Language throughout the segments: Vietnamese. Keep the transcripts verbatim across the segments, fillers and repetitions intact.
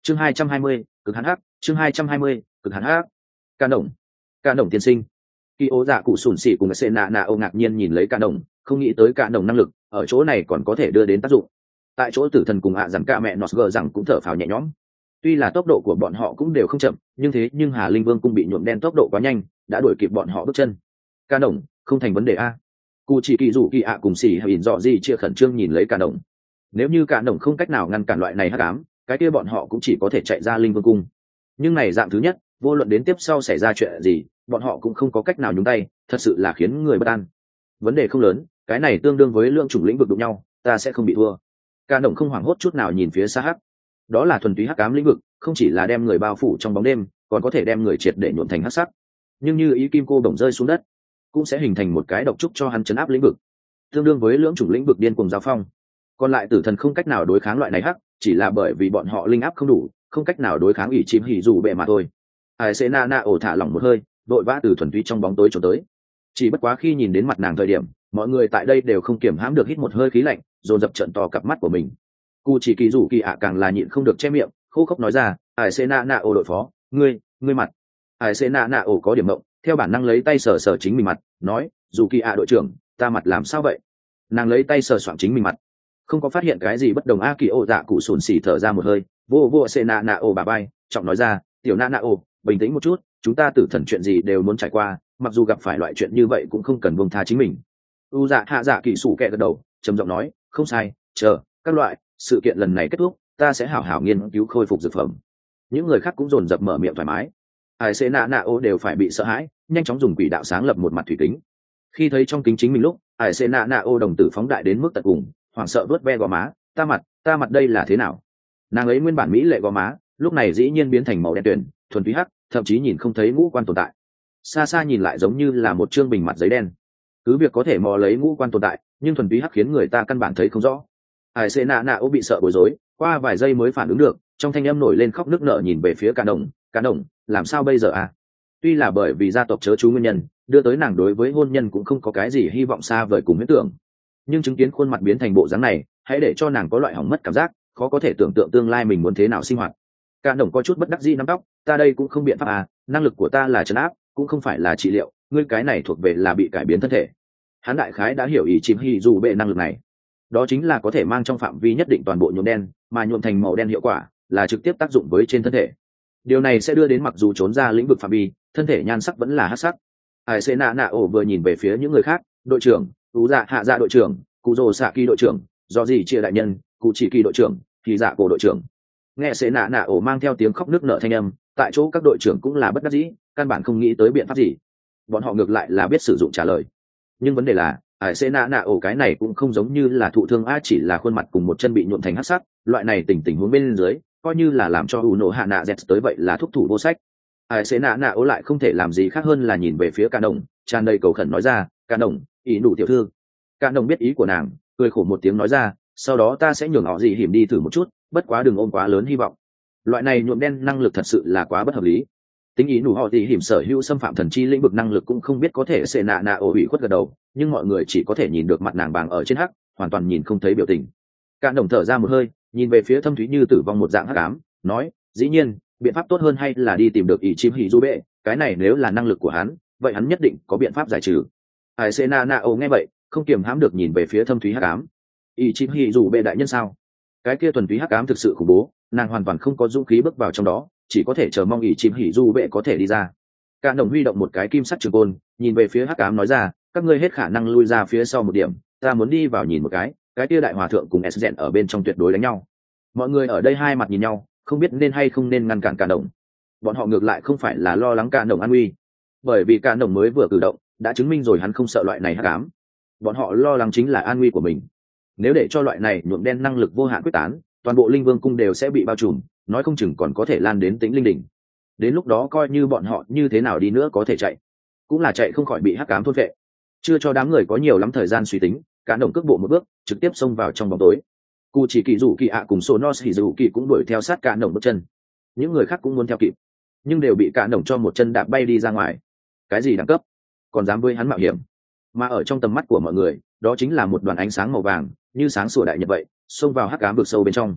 chương hai trăm hai mươi cực hắn hắc chương hai trăm hai mươi cực hắn hắc. Ca đồng, ca đồng tiên sinh. Kỳ ố dạ cụ sùn xỉ cùng sệ nạ nạ ô ngạc nhiên nhìn lấy ca đồng, không nghĩ tới ca đồng năng lực ở chỗ này còn có thể đưa đến tác dụng. Tại chỗ tử thần cùng hạ rằng ca mẹ nọt gờ rằng cũng thở phào nhẹ nhõm. Tuy là tốc độ của bọn họ cũng đều không chậm, nhưng thế nhưng Hà Linh Vương cung bị nhuộm đen tốc độ quá nhanh, đã đuổi kịp bọn họ bước chân. Ca đồng, không thành vấn đề a. Cụ chỉ kỳ dụ kỳ ạ cùng xỉ hay dọ gì chia khẩn trương nhìn lấy ca đồng. Nếu như ca đồng không cách nào ngăn cản loại này hắc ám, cái kia bọn họ cũng chỉ có thể chạy ra Linh Vương cung. Nhưng này dạng thứ nhất, vô luận đến tiếp sau xảy ra chuyện gì, bọn họ cũng không có cách nào nhúng tay, thật sự là khiến người bất an. Vấn đề không lớn, cái này tương đương với lượng chủng lĩnh vực đụng nhau, ta sẽ không bị thua. Ca đồng không hoảng hốt chút nào nhìn phía xa hắc. Đó là thuần túy hắc ám lĩnh vực, không chỉ là đem người bao phủ trong bóng đêm, còn có thể đem người triệt để nhuộm thành hắc sắc. Nhưng như ý kim cô đồng rơi xuống đất, cũng sẽ hình thành một cái độc trúc cho hắn chấn áp lĩnh vực, tương đương với lưỡng chủng lĩnh vực điên cuồng giao phong. Còn lại tử thần không cách nào đối kháng loại này hắc, chỉ là bởi vì bọn họ linh áp không đủ, không cách nào đối kháng ỷ chim hỉ dù bệ mà thôi. Ai sẽ na na ổ thả lỏng một hơi, vội vã từ thuần túy trong bóng tối trốn tới. Chỉ bất quá khi nhìn đến mặt nàng thời điểm, mọi người tại đây đều không kiềm hãm được hít một hơi khí lạnh, dồn dập trợn to cặp mắt của mình. Cụ chỉ kỳ rủ kỳ ạ càng là nhịn không được che miệng, khô khốc nói ra, ai sẽ na na ổ đội phó, ngươi, ngươi mặt. Ai sẽ na na ổ có điểm mộng, theo bản năng lấy tay sờ sờ chính mình mặt, nói, dù kỳ ạ đội trưởng, ta mặt làm sao vậy? Nàng lấy tay sờ soạng chính mình mặt, không có phát hiện cái gì bất đồng. A kỳ ô dạ cụ sùn xỉ thở ra một hơi, vô vô sẽ na na ổ bà bay, trọng nói ra, tiểu na na ổ, bình tĩnh một chút, chúng ta tử thần chuyện gì đều muốn trải qua, mặc dù gặp phải loại chuyện như vậy cũng không cần buông tha chính mình. U dạ hạ dạ kỳ sủ kẹ gật đầu, trầm giọng nói, không sai, chờ các loại sự kiện lần này kết thúc, ta sẽ hảo hảo nghiên cứu khôi phục dược phẩm. Những người khác cũng dồn dập mở miệng thoải mái. Ai sẽ nạ nạ ô đều phải bị sợ hãi, nhanh chóng dùng quỷ đạo sáng lập một mặt thủy kính. Khi thấy trong kính chính mình lúc, ai sẽ nạ nạ ô đồng tử phóng đại đến mức tận cùng, hoảng sợ vớt ve gò má, ta mặt, ta mặt đây là thế nào? Nàng ấy nguyên bản mỹ lệ gò má, lúc này dĩ nhiên biến thành màu đen tuyền, thuần túy hắc, thậm chí nhìn không thấy ngũ quan tồn tại. Xa xa nhìn lại giống như là một trương bình mặt giấy đen. Cứ việc có thể mò lấy ngũ quan tồn tại, nhưng thuần túy hắc khiến người ta căn bản thấy không rõ. Ai sẽ nạ nạ ô bị sợ bối rối, qua vài giây mới phản ứng được, trong thanh âm nổi lên khóc nức nở nhìn về phía Cả Đồng, Cả Đồng, làm sao bây giờ à? Tuy là bởi vì gia tộc chớ chú nguyên nhân, đưa tới nàng đối với hôn nhân cũng không có cái gì hy vọng xa vời cùng huyễn tưởng, nhưng chứng kiến khuôn mặt biến thành bộ dáng này, hãy để cho nàng có loại hỏng mất cảm giác, khó có thể tưởng tượng tương lai mình muốn thế nào sinh hoạt. Cả Đồng có chút bất đắc dĩ nắm tóc, ta đây cũng không biện pháp à, năng lực của ta là trấn áp, cũng không phải là trị liệu, ngươi cái này thuộc về là bị cải biến thân thể. Hắn đại khái đã hiểu ý chìm hy dù bệ năng lực này, đó chính là có thể mang trong phạm vi nhất định toàn bộ nhuộm đen, mà nhuộm thành màu đen hiệu quả là trực tiếp tác dụng với trên thân thể. Điều này sẽ đưa đến mặc dù trốn ra lĩnh vực phạm vi, thân thể nhan sắc vẫn là hắc sắc. Ai sẽ nạ nạ ổ vừa nhìn về phía những người khác, đội trưởng, tú dạ hạ dạ đội trưởng, cụ rồ xạ kỳ đội trưởng, do gì chia đại nhân, cụ chỉ kỳ đội trưởng, thì dạ cổ đội trưởng. Nghe sẽ nạ nạ ổ mang theo tiếng khóc nức nở thanh âm, tại chỗ các đội trưởng cũng là bất đắc dĩ, căn bản không nghĩ tới biện pháp gì. Bọn họ ngược lại là biết sử dụng trả lời, nhưng vấn đề là ải xê nạ nạ ổ cái này cũng không giống như là thụ thương a, chỉ là khuôn mặt cùng một chân bị nhuộm thành hắc sắc, loại này tình tình huống bên dưới coi như là làm cho u nổ hạ nạ z tới vậy là thúc thủ vô sách. Ải xê nạ nạ ổ lại không thể làm gì khác hơn là nhìn về phía Cả Đồng, tràn đầy cầu khẩn nói ra, Cả Đồng, ý đủ tiểu thư. Cả Đồng biết ý của nàng, cười khổ một tiếng nói ra, sau đó ta sẽ nhường họ gì hiểm đi thử một chút, bất quá đừng ôm quá lớn hy vọng. Loại này nhuộm đen năng lực thật sự là quá bất hợp lý. Tính ý nụ họ thì hiểm sở hữu xâm phạm thần chi lĩnh vực năng lực cũng không biết có thể xê nạ nạ ổ bị khuất gật đầu, nhưng mọi người chỉ có thể nhìn được mặt nàng bàng ở trên hắc, hoàn toàn nhìn không thấy biểu tình. Cả Đồng thở ra một hơi, nhìn về phía thâm thúy như tử vong một dạng hắc ám, nói, dĩ nhiên biện pháp tốt hơn hay là đi tìm được ý chim hỉ du bệ, cái này nếu là năng lực của hắn, vậy hắn nhất định có biện pháp giải trừ. Ai xê nạ nạ ổ nghe vậy, không kiềm hãm được nhìn về phía thâm thúy hắc ám. Ý chim hỉ du bệ đại nhân sao? Cái kia thuần túy hắc ám thực sự khủng bố, nàng hoàn toàn không có dũng khí bước vào trong đó, chỉ có thể chờ mong ỷ chim hỉ du bệ có thể đi ra. Cả Đồng huy động một cái kim sắt trường côn, nhìn về phía hắc ám nói ra, các ngươi hết khả năng lui ra phía sau một điểm, ta muốn đi vào nhìn một cái, cái kia đại hòa thượng cùng s ở bên trong tuyệt đối đánh nhau. Mọi người ở đây hai mặt nhìn nhau, không biết nên hay không nên ngăn cản Cả Đồng. Bọn họ ngược lại không phải là lo lắng Cả Đồng an nguy, bởi vì Cả Đồng mới vừa cử động đã chứng minh rồi hắn không sợ loại này hắc ám. Bọn họ lo lắng chính là an nguy của mình. Nếu để cho loại này nhuộm đen năng lực vô hạn quyết tán, toàn bộ linh vương cung đều sẽ bị bao trùm, nói không chừng còn có thể lan đến Tĩnh Linh đỉnh. Đến lúc đó coi như bọn họ như thế nào đi nữa có thể chạy, cũng là chạy không khỏi bị hắc ám thôn vệ. Chưa cho đám người có nhiều lắm thời gian suy tính, Cả Đồng cước bộ một bước, trực tiếp xông vào trong bóng tối. Cụ chỉ kỳ rủ kỳ ạ cùng Sonos hỉ rủ kỳ cũng đuổi theo sát Cả Đồng bước chân. Những người khác cũng muốn theo kịp, nhưng đều bị Cả Đồng cho một chân đạp bay đi ra ngoài. Cái gì đẳng cấp, còn dám với hắn mạo hiểm? Mà ở trong tầm mắt của mọi người, đó chính là một đoàn ánh sáng màu vàng, như sáng sủa đại nhật vậy, xông vào hắc ám vực sâu bên trong.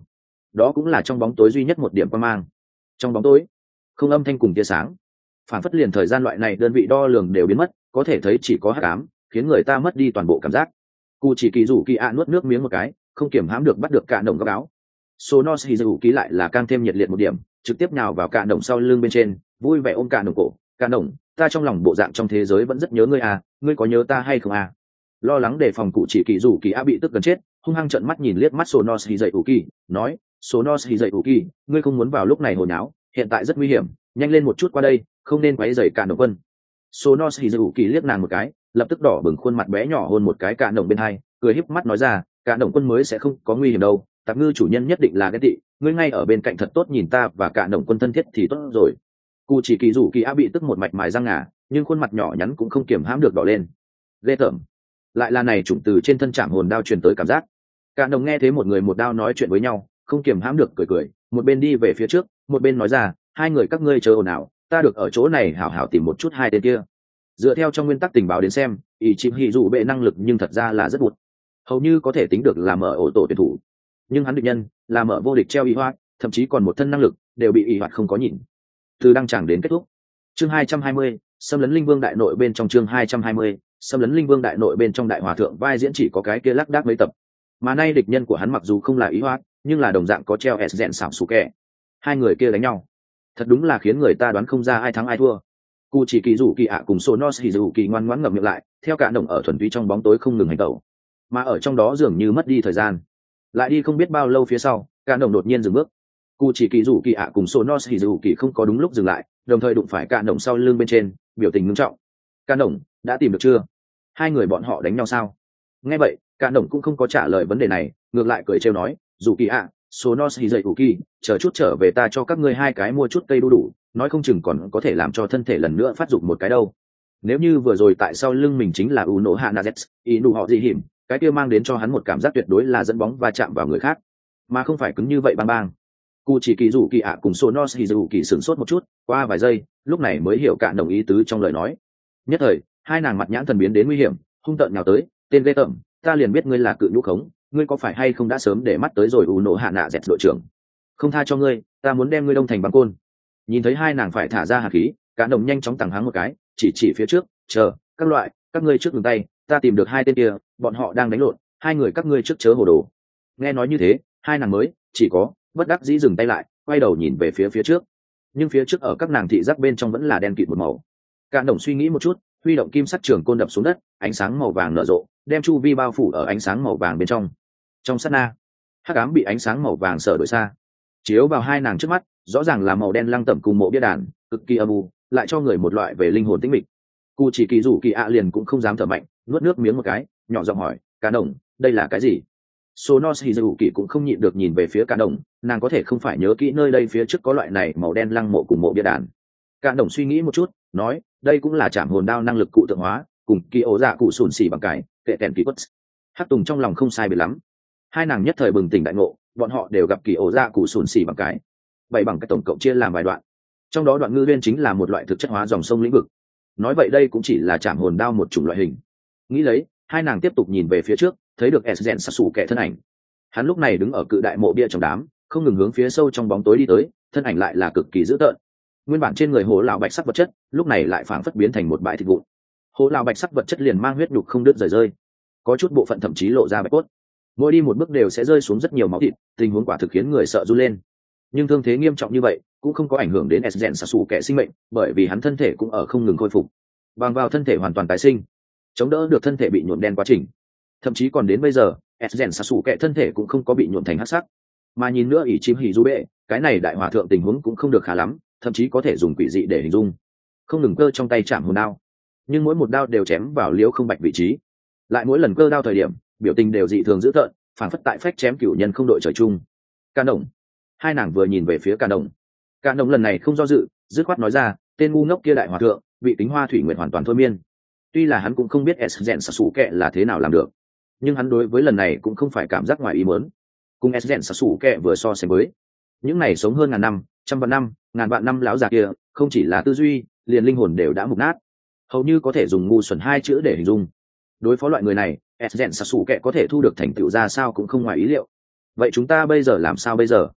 đó cũng là trong bóng tối duy nhất một điểm quan mang. Trong bóng tối không âm thanh cùng tia sáng, phản phất liền thời gian loại này đơn vị đo lường đều biến mất, có thể thấy chỉ có hắc ám, khiến người ta mất đi toàn bộ cảm giác. Cụ chỉ kỳ rủ kỳ ạ nuốt nước miếng một cái, không kiểm hãm được bắt được cả đồng góc áo. Sonos Hizuki lại là càng thêm nhiệt liệt một điểm, trực tiếp nhào vào cả đồng sau lưng bên trên, vui vẻ ôm cả đồng cổ. Cả đồng, ta trong lòng bộ dạng trong thế giới vẫn rất nhớ ngươi à, ngươi có nhớ ta hay không à? Lo lắng đề phòng cụ chỉ kỳ rủ kỳ ạ bị tức gần chết, hung hăng trợn mắt nhìn liếc mắt Sonos Hizuki, nói, Sonos Hizuki, ngươi không muốn vào lúc này hồi nháo, hiện tại rất nguy hiểm, nhanh lên một chút qua đây, không nên quấy rầy cả đồng quân. Sonos Hizuki liếc nàng một cái, lập tức đỏ bừng khuôn mặt bé nhỏ hôn một cái cả đồng bên hai, cười híp mắt nói ra, cả đồng quân mới sẽ không có nguy hiểm đâu, tạp ngư chủ nhân nhất định là cái tị, ngươi ngay ở bên cạnh thật tốt nhìn ta và cả đồng quân thân thiết thì tốt rồi. Cụ chỉ kỳ rủ kỳ á bị tức một mạch mài răng ngà, nhưng khuôn mặt nhỏ nhắn cũng không kiềm hãm được đỏ lên. Ghê tởm, lại là này chủng từ trên thân trảm hồn đao truyền tới cảm giác. Cả đồng nghe thấy một người một đao nói chuyện với nhau, không kiềm hãm được cười cười, một bên đi về phía trước, một bên nói ra, hai người các ngươi chờ ồn ào, ta được ở chỗ này hảo hảo tìm một chút hai tên kia. Dựa theo trong nguyên tắc tình báo đến xem, ý chim hỉ dù bệ năng lực nhưng thật ra là rất bụt, hầu như có thể tính được là mở ổ tổ tuyển thủ, nhưng hắn địch nhân là mở vô địch treo y hoạt, thậm chí còn một thân năng lực đều bị y hoạt không có nhìn. Từ đăng tràng đến kết thúc, chương hai trăm hai mươi, xâm lấn linh vương đại nội bên trong chương hai trăm hai mươi, xâm lấn linh vương đại nội bên trong đại hòa thượng vai diễn chỉ có cái kia lác đác mấy tập, mà nay địch nhân của hắn mặc dù không là y hoạt, nhưng là đồng dạng có treo s rèn xảo sủ kẹ. Hai người kia đánh nhau, thật đúng là khiến người ta đoán không ra ai thắng ai thua. Cụ chỉ kỳ rủ kỳ ạ cùng Sonos Hizuki ngoan ngoãn ngậm miệng lại, theo cả đồng ở thuần túy trong bóng tối không ngừng hành động, mà ở trong đó dường như mất đi thời gian. Lại đi không biết bao lâu phía sau, cả đồng đột nhiên dừng bước. Cụ chỉ kỳ rủ kỳ ạ cùng Sonos Hizuki không có đúng lúc dừng lại, đồng thời đụng phải cả đồng sau lưng bên trên, biểu tình nghiêm trọng. Cả đồng, đã tìm được chưa? Hai người bọn họ đánh nhau sao? Nghe vậy, cả đồng cũng không có trả lời vấn đề này, ngược lại cười trêu nói, rủ kỳ ạ, Sonos Hizuki, chờ chút trở về ta cho các ngươi hai cái mua chút cây đu đủ, nói không chừng còn có thể làm cho thân thể lần nữa phát dụng một cái đâu. Nếu như vừa rồi tại sau lưng mình chính là Uno Hanazets, ý đủ họ gì hiểm, cái kia mang đến cho hắn một cảm giác tuyệt đối là dẫn bóng và chạm vào người khác, mà không phải cứng như vậy bang bang. Cụ chỉ kỳ rủ kỳ ạ cùng Sonos Hizuki sửng sốt một chút, qua vài giây, lúc này mới hiểu cả đồng ý tứ trong lời nói. Nhất thời, hai nàng mặt nhãn thần biến đến nguy hiểm, hung tợn nhào tới, tên ghê tởm, ta liền biết ngươi là cự nhũ khống, ngươi có phải hay không đã sớm để mắt tới rồi Uno Hanazets đội trưởng. Không tha cho ngươi, ta muốn đem ngươi đông thành bằng côn. Nhìn thấy hai nàng phải thả ra hạt khí, cả đồng nhanh chóng tàng háng một cái, chỉ chỉ phía trước, chờ, các loại, các ngươi trước ngừng tay, ta tìm được hai tên kia, bọn họ đang đánh lộn, hai người các ngươi trước chớ hồ đồ. Nghe nói như thế, hai nàng mới chỉ có bất đắc dĩ dừng tay lại, quay đầu nhìn về phía phía trước, nhưng phía trước ở các nàng thị giác bên trong vẫn là đen kịt một màu. Cả đồng suy nghĩ một chút, huy động kim sắt trường côn đập xuống đất, ánh sáng màu vàng nở rộ, đem chu vi bao phủ ở ánh sáng màu vàng bên trong. Trong sát na, hắc ám bị ánh sáng màu vàng sở đổi xa, chiếu vào hai nàng trước mắt, rõ ràng là màu đen lăng tẩm cùng mộ bia đàn, cực kỳ âm u, lại cho người một loại về linh hồn tĩnh mịch. Cụ chỉ kỳ rủ kỳ ạ liền cũng không dám thở mạnh, nuốt nước miếng một cái, nhỏ giọng hỏi, cả đồng, đây là cái gì? Sonos Hizuki cũng không nhịn được nhìn về phía cả đồng, nàng có thể không phải nhớ kỹ nơi đây phía trước có loại này màu đen lăng mộ cùng mộ bia đàn. Cả đồng suy nghĩ một chút, nói, đây cũng là trảm hồn đao năng lực cụ tượng hóa, cùng kỳ ố dạ cụ sùn xỉ bằng cái, kệ kèn kỳ quất. Hắc Tùng trong lòng không sai biệt lắm. Hai nàng nhất thời bừng tỉnh đại ngộ, bọn họ đều gặp kỳ ố dạ cụ sùn xỉ bằng cái. Vậy bằng cái tổng cộng chia làm vài đoạn. Trong đó đoạn ngư viên chính là một loại thực chất hóa dòng sông lĩnh vực. Nói vậy đây cũng chỉ là trảm hồn đao một chủng loại hình. Nghĩ lấy, hai nàng tiếp tục nhìn về phía trước, thấy được Esgen Sasu kẻ thân ảnh. Hắn lúc này đứng ở cự đại mộ bia trong đám, không ngừng hướng phía sâu trong bóng tối đi tới, thân ảnh lại là cực kỳ dữ tợn. Nguyên bản trên người hồ lão bạch sắc vật chất, lúc này lại phảng phất biến thành một bãi thịt vụn. Hồ lão bạch sắc vật chất liền mang huyết nhục không đứt rời rơi, có chút bộ phận thậm chí lộ ra bạch cốt. Mỗi đi một bước đều sẽ rơi xuống rất nhiều máu thịt, tình huống quả thực khiến người sợ run lên. Nhưng thương thế nghiêm trọng như vậy cũng không có ảnh hưởng đến Esgen Sasu kẻ sinh mệnh, bởi vì hắn thân thể cũng ở không ngừng khôi phục, bằng vào thân thể hoàn toàn tái sinh, chống đỡ được thân thể bị nhuộm đen quá trình. Thậm chí còn đến bây giờ, Esgen Sasu kẻ thân thể cũng không có bị nhuộm thành hắc sắc. Mà nhìn nữa ỷ chim hỉ du bệ, cái này đại hòa thượng tình huống cũng không được khá lắm, thậm chí có thể dùng quỷ dị để hình dung. Không ngừng cơ trong tay chạm hồn đao, nhưng mỗi một đao đều chém vào liễu không bạch vị trí, lại mỗi lần cơ đao thời điểm, biểu tình đều dị thường dữ tợn, phản phất tại phách chém cửu nhân không đội trời chung. Ca Đồng. Hai nàng vừa nhìn về phía Ca Đồng. Ca Đồng lần này không do dự, dứt khoát nói ra, tên ngu ngốc kia đại hòa thượng, bị tính hoa thủy nguyệt hoàn toàn thôi miên. Tuy là hắn cũng không biết Esgen Sasu kệ là thế nào làm được, nhưng hắn đối với lần này cũng không phải cảm giác ngoài ý muốn. Cùng Esgen Sasu kệ vừa so sánh với, những này sống hơn ngàn năm, trăm vạn năm, ngàn vạn năm lão già kia, không chỉ là tư duy, liền linh hồn đều đã mục nát, hầu như có thể dùng ngu xuẩn hai chữ để hình dung. Đối phó loại người này, Esgen Sasu kệ có thể thu được thành tựu ra sao cũng không ngoài ý liệu. Vậy chúng ta bây giờ làm sao bây giờ?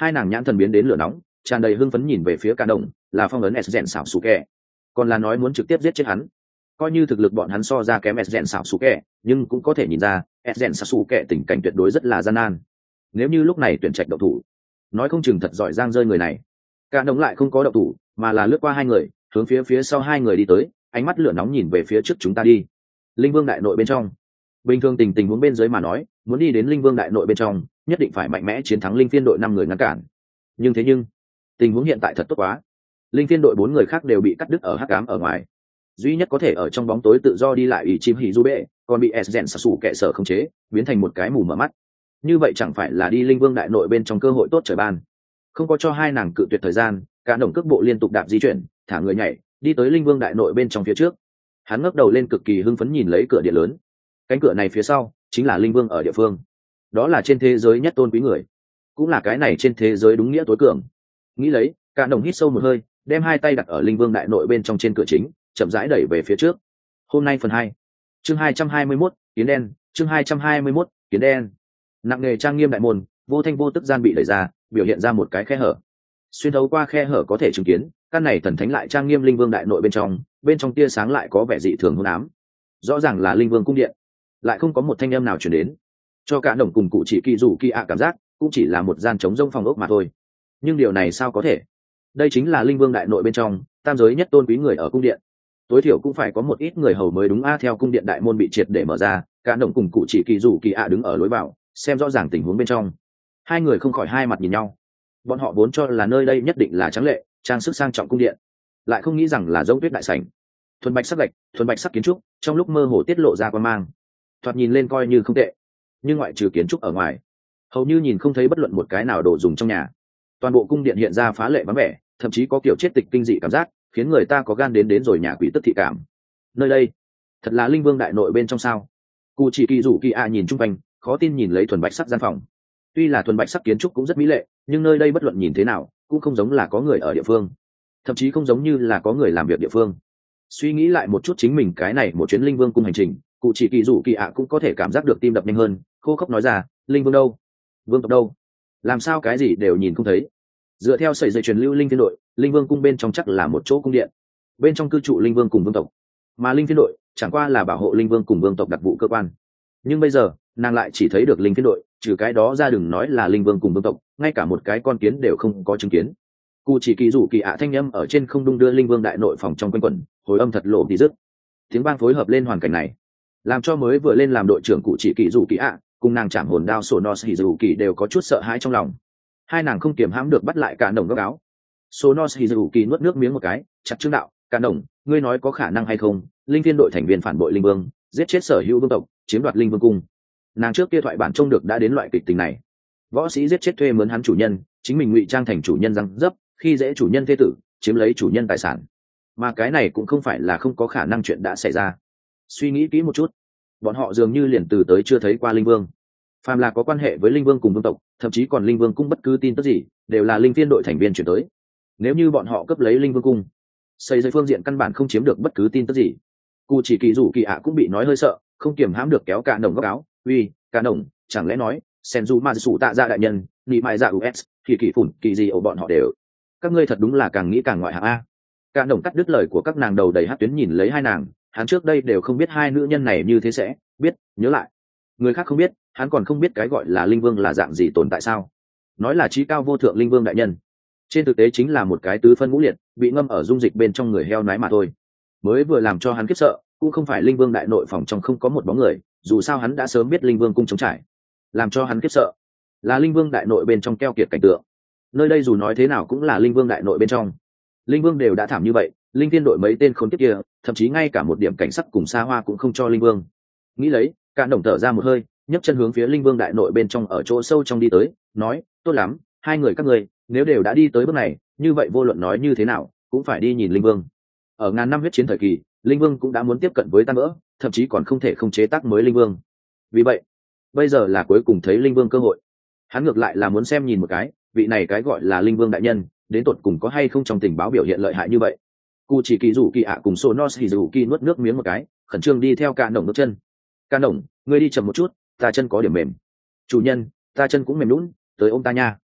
Hai nàng nhãn thần biến đến lửa nóng, tràn đầy hưng phấn nhìn về phía cả đồng, là phong ấn s rèn xảo sủ kẹ, còn là nói muốn trực tiếp giết chết hắn. Coi như thực lực bọn hắn so ra kém s rèn xảo sủ kẹ, nhưng cũng có thể nhìn ra s rèn xảo sủ kẹ tình cảnh tuyệt đối rất là gian nan. Nếu như lúc này tuyển trạch động thủ, nói không chừng thật giỏi giang rơi người này. Cả đồng lại không có động thủ, mà là lướt qua hai người, hướng phía phía sau hai người đi tới, ánh mắt lửa nóng nhìn về phía trước chúng ta đi. Linh vương đại nội bên trong, bình thường tình tình huống bên dưới mà nói, muốn đi đến linh vương đại nội bên trong, nhất định phải mạnh mẽ chiến thắng linh phiên đội năm người ngăn cản. Nhưng thế nhưng tình huống hiện tại thật tốt quá, linh phiên đội bốn người khác đều bị cắt đứt ở hắc ám ở ngoài, duy nhất có thể ở trong bóng tối tự do đi lại ủy chim hỉ du bệ còn bị s rèn sủ kệ sở khống chế, biến thành một cái mù mở mắt. Như vậy chẳng phải là đi linh vương đại nội bên trong cơ hội tốt trời ban. Không có cho hai nàng cự tuyệt thời gian, cả đồng cước bộ liên tục đạp di chuyển, thả người nhảy đi tới linh vương đại nội bên trong phía trước. Hắn ngước đầu lên cực kỳ hưng phấn nhìn lấy cửa điện lớn. Cánh cửa này phía sau chính là linh vương ở địa phương, đó là trên thế giới nhất tôn quý người, cũng là cái này trên thế giới đúng nghĩa tối cường. Nghĩ lấy, cả đồng hít sâu một hơi, đem hai tay đặt ở linh vương đại nội bên trong trên cửa chính, chậm rãi đẩy về phía trước. Hôm nay phần hai, chương hai trăm hai mươi mốt, kiến đen, chương hai trăm hai mươi mốt, kiến đen. Nặng nề trang nghiêm đại môn, vô thanh vô tức gian bị đẩy ra, biểu hiện ra một cái khe hở. Xuyên thấu qua khe hở có thể chứng kiến, căn này thần thánh lại trang nghiêm linh vương đại nội bên trong, bên trong tia sáng lại có vẻ dị thường hôn ám. Rõ ràng là linh vương cung điện, lại không có một thanh âm nào truyền đến, cho cả đồng cùng cụ chỉ kỳ dù kỳ ạ cảm giác cũng chỉ là một gian trống rông phòng ốc mà thôi. Nhưng điều này sao có thể? Đây chính là linh vương đại nội bên trong tam giới nhất tôn quý người ở cung điện, tối thiểu cũng phải có một ít người hầu mới đúng a. Theo cung điện đại môn bị triệt để mở ra, cả đồng cùng cụ chỉ kỳ dù kỳ ạ đứng ở lối vào, xem rõ ràng tình huống bên trong. Hai người không khỏi hai mặt nhìn nhau. Bọn họ vốn cho là nơi đây nhất định là tráng lệ trang sức sang trọng cung điện, lại không nghĩ rằng là giống tuyết đại sảnh, thuần bạch sắc gạch, thuần bạch sắc kiến trúc, trong lúc mơ hồ tiết lộ ra quan mang, thoạt nhìn lên coi như không tệ. Nhưng ngoại trừ kiến trúc ở ngoài, hầu như nhìn không thấy bất luận một cái nào đồ dùng trong nhà. Toàn bộ cung điện hiện ra phá lệ vắng vẻ, thậm chí có kiểu chết tịch kinh dị cảm giác, khiến người ta có gan đến đến rồi nhà quỷ tức thị cảm. Nơi đây thật là linh vương đại nội bên trong sao? Cụ chỉ kỳ rủ kỳ a nhìn chung quanh, khó tin nhìn lấy thuần bạch sắc gian phòng. Tuy là thuần bạch sắc kiến trúc cũng rất mỹ lệ, nhưng nơi đây bất luận nhìn thế nào cũng không giống là có người ở địa phương, thậm chí không giống như là có người làm việc địa phương. Suy nghĩ lại một chút chính mình cái này một chuyến linh vương cung hành trình, cụ chỉ kỳ rủ kỳ ạ cũng có thể cảm giác được tim đập nhanh hơn, khô khốc nói ra, linh vương đâu, vương tộc đâu, làm sao cái gì đều nhìn không thấy. Dựa theo sợi dây truyền lưu linh phiên đội, linh vương cung bên trong chắc là một chỗ cung điện, bên trong cư trụ linh vương cùng vương tộc, mà linh phiên đội chẳng qua là bảo hộ linh vương cùng vương tộc đặc vụ cơ quan. Nhưng bây giờ nàng lại chỉ thấy được linh phiên đội, trừ cái đó ra đừng nói là linh vương cùng vương tộc, ngay cả một cái con kiến đều không có chứng kiến. Cụ chỉ kỳ rủ kỳ ạ thanh âm ở trên không đung đưa linh vương đại nội phòng trong quanh quẩn, hồi âm thật lộ đi dứt. Tiếng vang phối hợp lên hoàn cảnh này, làm cho mới vừa lên làm đội trưởng cụ chỉ kỳ rủ kỳ ạ cùng nàng chạm hồn đao sổ nos hỉ rủ kỳ đều có chút sợ hãi trong lòng. Hai nàng không kiềm hãm được bắt lại cả đồng góc áo. Sổ nos hỉ rủ kỳ nuốt nước miếng một cái, chặt trương đạo, cả đồng, ngươi nói có khả năng hay không linh viên đội thành viên phản bội linh vương, giết chết sở hữu vương tộc, chiếm đoạt linh vương cung. Nàng trước kia thoại bản trông được đã đến loại kịch tình này. Võ sĩ giết chết thuê mướn hắn chủ nhân, chính mình ngụy trang thành chủ nhân răng dấp, khi dễ chủ nhân thế tử, chiếm lấy chủ nhân tài sản. Mà cái này cũng không phải là không có khả năng chuyện đã xảy ra. Suy nghĩ kỹ một chút, bọn họ dường như liền từ tới chưa thấy qua linh vương. Phàm là có quan hệ với linh vương cùng vương tộc, thậm chí còn linh vương cung bất cứ tin tức gì, đều là linh viên đội thành viên chuyển tới. Nếu như bọn họ cấp lấy linh vương cung, xây dưới phương diện căn bản không chiếm được bất cứ tin tức gì. Cụ chỉ kỳ rủ kỳ ạ cũng bị nói hơi sợ, không kiềm hãm được kéo cả đồng góc áo. Uy, cả đồng, chẳng lẽ nói senju ma sủ tạ ra đại nhân, nị mại dạ us thì kỳ phủn kỳ gì ở bọn họ đều, các ngươi thật đúng là càng nghĩ càng ngoại hạng a. Cả đồng cắt đứt lời của các nàng đầu đầy hát tuyến nhìn lấy hai nàng, hắn trước đây đều không biết hai nữ nhân này như thế sẽ biết. Nhớ lại, người khác không biết, hắn còn không biết cái gọi là linh vương là dạng gì tồn tại sao. Nói là trí cao vô thượng linh vương đại nhân, trên thực tế chính là một cái tứ phân ngũ liệt bị ngâm ở dung dịch bên trong người heo nái mà thôi. Mới vừa làm cho hắn khiếp sợ cũng không phải linh vương đại nội phòng trong không có một bóng người, dù sao hắn đã sớm biết linh vương cung chống trải. Làm cho hắn khiếp sợ là linh vương đại nội bên trong keo kiệt cảnh tượng. Nơi đây dù nói thế nào cũng là linh vương đại nội bên trong, linh vương đều đã thảm như vậy, linh tiên đội mấy tên khốn kiếp kia thậm chí ngay cả một điểm cảnh sắc cùng xa hoa cũng không cho linh vương. Nghĩ lấy, cả đồng thở ra một hơi, nhấc chân hướng phía linh vương đại nội bên trong ở chỗ sâu trong đi tới, nói, tốt lắm, hai người các người nếu đều đã đi tới bước này, như vậy vô luận nói như thế nào cũng phải đi nhìn linh vương. Ở ngàn năm huyết chiến thời kỳ, linh vương cũng đã muốn tiếp cận với tan vỡ, thậm chí còn không thể không chế tác mới linh vương. Vì vậy bây giờ là cuối cùng thấy linh vương cơ hội. Hắn ngược lại là muốn xem nhìn một cái, vị này cái gọi là linh vương đại nhân đến tột cùng có hay không trong tình báo biểu hiện lợi hại như vậy. Cụ chỉ kỳ rủ kỳ ạ cùng Sonos Hizuki nuốt nước miếng một cái, khẩn trương đi theo cả đồng bước chân. Cả đồng, ngươi đi chậm một chút, ta chân có điểm mềm. Chủ nhân, ta chân cũng mềm lún, tới ôm ta nha.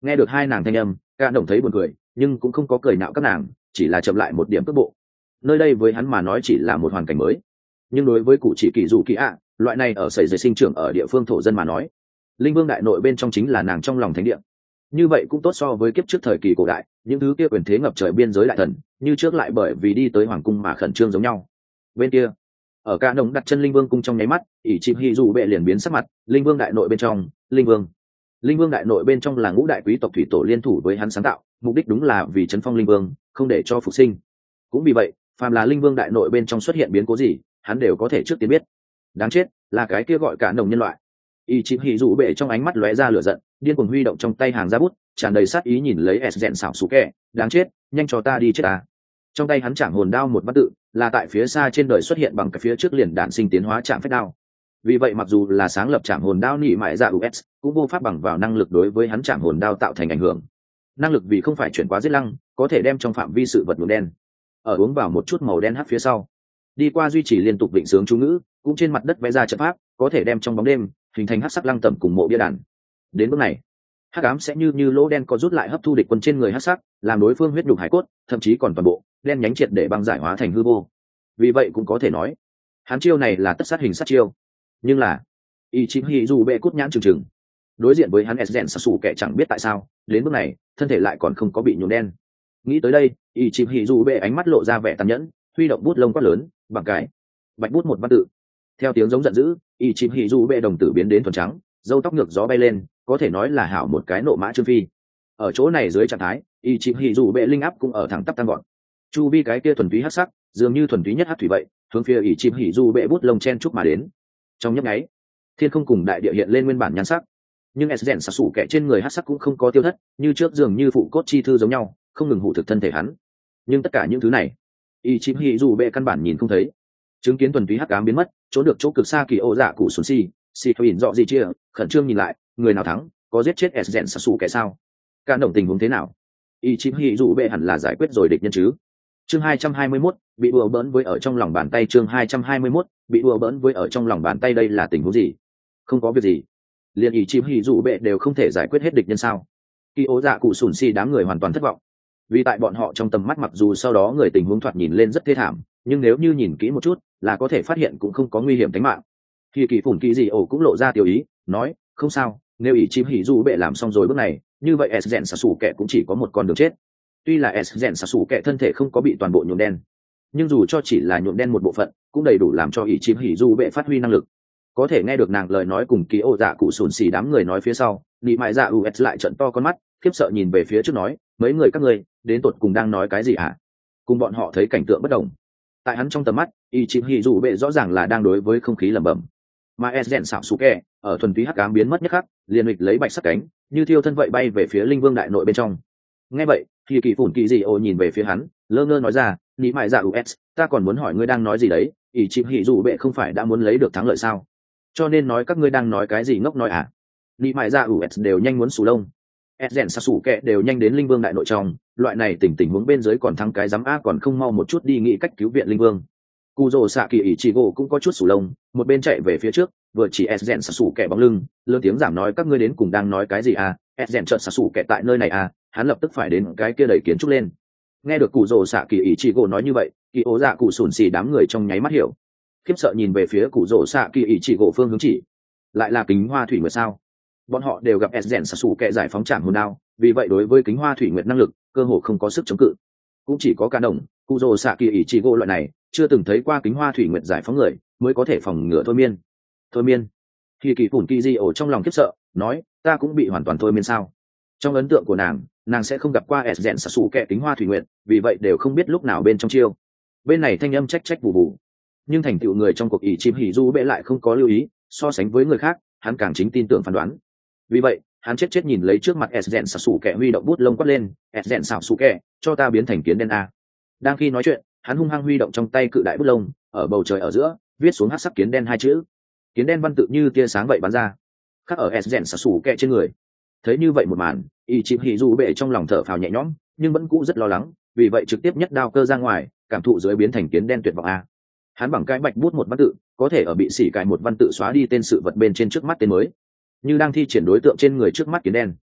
Nghe được hai nàng thanh âm, cả đồng thấy buồn cười nhưng cũng không có cười nạo các nàng, chỉ là chậm lại một điểm cước bộ. Nơi đây với hắn mà nói chỉ là một hoàn cảnh mới, nhưng đối với cụ chỉ kỳ dù kỳ ạ, loại này ở sẩy dày sinh trưởng ở địa phương thổ dân mà nói, linh vương đại nội bên trong chính là nàng trong lòng thánh địa. Như vậy cũng tốt so với kiếp trước thời kỳ cổ đại, những thứ kia quyền thế ngập trời biên giới đại thần như trước lại bởi vì đi tới hoàng cung mà khẩn trương giống nhau. Bên kia, ở cả đồng đặt chân linh vương cung trong nháy mắt, ỷ chim hy dù bệ liền biến sắc mặt. Linh vương đại nội bên trong, linh vương linh vương đại nội bên trong là ngũ đại quý tộc thủy tổ liên thủ với hắn sáng tạo, mục đích đúng là vì chấn phong linh vương, không để cho phục sinh. Cũng vì vậy, phàm là linh vương đại nội bên trong xuất hiện biến cố gì, hắn đều có thể trước tiên biết. Đáng chết là cái kia gọi cả đồng nhân loại. Y chim hỉ rủ bệ trong ánh mắt lóe ra lửa giận, điên cuồng huy động trong tay hàng ra bút, tràn đầy sát ý nhìn lấy s rèn xảo xú kẹ. Đáng chết, nhanh cho ta đi chết ta. Trong tay hắn chạm hồn đao một văn tự, là tại phía xa trên đời xuất hiện bằng cái phía trước liền đạn sinh tiến hóa chạm phách đao. Vì vậy mặc dù là sáng lập chạm hồn đao nỉ mại ra u ét, cũng vô pháp bằng vào năng lực đối với hắn chạm hồn đao tạo thành ảnh hưởng. Năng lực vì không phải chuyển quá giết lăng, có thể đem trong phạm vi sự vật nhuộm đen. Ở uống vào một chút màu đen hắc phía sau, đi qua duy trì liên tục định sướng chú ngữ, cũng trên mặt đất vẽ ra trận pháp, có thể đem trong bóng đêm hình thành hắc sắc lăng tẩm cùng mộ bia đàn. Đến bước này, hắc ám sẽ như như lỗ đen có rút lại hấp thu địch quân trên người hắc sắc, làm đối phương huyết đục hải cốt, thậm chí còn toàn bộ đen nhánh triệt để băng giải hóa thành hư vô. Vì vậy cũng có thể nói, hắn chiêu này là tất sát hình sát chiêu. Nhưng là, y chính hỉ dù bệ cút nhãn trừng trừng, đối diện với hắn Esgen Sasu kẻ chẳng biết tại sao, đến bước này, thân thể lại còn không có bị nhuộm đen. Nghĩ tới đây, y chính hỉ dù bệ ánh mắt lộ ra vẻ tàn nhẫn, huy động bút lông quát lớn, bằng cái bạch bút một văn tự. Theo tiếng giống giận dữ, y chim hỉ dù bệ đồng tử biến đến thuần trắng, râu tóc ngược gió bay lên, có thể nói là hảo một cái nộ mã trương phi. Ở chỗ này dưới trạng thái, y chim hỉ dù bệ linh áp cũng ở thẳng tắp tăng gọn. Chu vi cái kia thuần túy hắc sắc, dường như thuần túy nhất hắc thủy vậy, hướng phía y chim hỉ dù bệ bút lông chen chúc mà đến. Trong nhấp nháy, thiên không cùng đại địa hiện lên nguyên bản nhan sắc, nhưng Esgen sặc sủ kẻ trên người hắc sắc cũng không có tiêu thất, như trước dường như phụ cốt chi thư giống nhau, không ngừng hủ thực thân thể hắn. Nhưng tất cả những thứ này, y chim hỉ dù bệ căn bản nhìn không thấy. Chứng kiến thuần túy hắc ám biến mất, trốn được chỗ cực xa kỳ ô dạ cụ xuống xì xì thôi nhìn rõ gì chia, khẩn trương nhìn lại, người nào thắng, có giết chết Esgen Sasu kẻ sao? Cả đồng tình huống thế nào? Y chim hỉ dù bệ hẳn là giải quyết rồi địch nhân chứ? Chương hai trăm hai mươi mốt, bị đùa bỡn với ở trong lòng bàn tay. Chương hai trăm hai mươi mốt, bị đùa bỡn với ở trong lòng bàn tay. Đây là tình huống gì? Không có việc gì. Liên y chim hỉ dù bệ đều không thể giải quyết hết địch nhân sao? Kỳ ô dạ cụ sùn xì đám người hoàn toàn thất vọng, vì tại bọn họ trong tầm mắt mặc dù sau đó người tình huống thoạt nhìn lên rất thê thảm, nhưng nếu như nhìn kỹ một chút là có thể phát hiện cũng không có nguy hiểm tính mạng. Khi kỳ phủn kỳ gì ổ cũng lộ ra tiểu ý, nói không sao, nếu ý chim hỉ du bệ làm xong rồi bước này, như vậy Esgen Sasu kẻ cũng chỉ có một con đường chết. Tuy là Esgen Sasu kẻ thân thể không có bị toàn bộ nhuộm đen, nhưng dù cho chỉ là nhuộm đen một bộ phận cũng đầy đủ làm cho ý chim hỉ du bệ phát huy năng lực. Có thể nghe được nàng lời nói cùng ký ô dạ cụ sùn xì đám người nói phía sau, nị mại dạ us lại trận to con mắt, khiếp sợ nhìn về phía trước nói, mấy người các ngươi đến tột cùng đang nói cái gì hả? Cùng bọn họ thấy cảnh tượng bất đồng. Tại hắn trong tầm mắt, y chim hỉ dù bệ rõ ràng là đang đối với không khí lẩm bẩm, mà Esgen xảo sủ kẹ ở thuần túy hắc ám biến mất nhất khắc, liền lịch lấy bạch sắc cánh, như thiêu thân vậy bay về phía linh vương đại nội bên trong. Nghe vậy, khi kỳ phủn kỳ gì ô nhìn về phía hắn, lơ ngơ nói ra, nị mại dạ us, ta còn muốn hỏi ngươi đang nói gì đấy? Y chim hỉ dù bệ không phải đã muốn lấy được thắng lợi sao? Cho nên nói các ngươi đang nói cái gì ngốc nói à? Nị mại dạ us đều nhanh muốn sù lông. Esgen Sasu kẹ đều nhanh đến linh vương đại nội trong, loại này tình tình huống bên dưới còn thắng cái dám a còn không mau một chút đi nghĩ cách cứu viện linh vương. Cù rồ xạ kỳ ỷ chỉ gỗ cũng có chút sù lông, một bên chạy về phía trước, vừa chỉ Esgen Sasu kẹ bóng lưng, lớn tiếng giảm nói các ngươi đến cùng đang nói cái gì à? Esgen chợt Sasu kẹ tại nơi này à? Hắn lập tức phải đến cái kia đẩy kiến trúc lên. Nghe được cù rồ xạ kỳ ỷ chỉ gỗ nói như vậy, kỳ ố dạ cụ sùn xì đám người trong nháy mắt hiểu, khiếp sợ nhìn về phía cù rồ xạ kỳ ỷ chỉ gỗ phương hướng chỉ, lại là kính hoa thủy nguyệt sao? Bọn họ đều gặp Esgen Sasu kẻ giải phóng trảm hồn đao, vì vậy đối với kính hoa thủy nguyệt năng lực cơ hồ không có sức chống cự. Cũng chỉ có cả đồng Kuzo Saki Ichigo loại này chưa từng thấy qua kính hoa thủy nguyệt giải phóng người mới có thể phòng ngừa thôi miên. Thôi miên? Khi kỳ phủn kỳ di ổ trong lòng khiếp sợ, nói, ta cũng bị hoàn toàn thôi miên sao? Trong ấn tượng của nàng, nàng sẽ không gặp qua Esgen Sasu kẻ kính hoa thủy nguyệt, vì vậy đều không biết lúc nào bên trong chiêu. Bên này thanh âm trách trách bù bù, nhưng thành tựu người trong cuộc ỷ chim hỉ du bệ lại không có lưu ý, so sánh với người khác, hắn càng chính tin tưởng phán đoán. Vì vậy hắn chết chết nhìn lấy trước mặt Esgen Sasu kẻ huy động bút lông quát lên, Esgen Sasu kẻ, cho ta biến thành kiến đen a. Đang khi nói chuyện, hắn hung hăng huy động trong tay cự đại bút lông, ở bầu trời ở giữa viết xuống hắc sắc kiến đen hai chữ. Kiến đen văn tự như tia sáng vậy bắn ra, khắc ở Esgen Sasu kẻ trên người. Thấy như vậy một màn, Ichihizu bệ trong lòng thở phào nhẹ nhõm, nhưng vẫn cũ rất lo lắng, vì vậy trực tiếp nhất đao cơ ra ngoài, cảm thụ dưới biến thành kiến đen tuyệt vọng a. Hắn bằng cái bạch bút một văn tự, có thể ở bị xỉ cài một văn tự xóa đi tên sự vật bên trên trước mắt tên mới, như đang thi triển đối tượng trên người trước mắt kiến đen.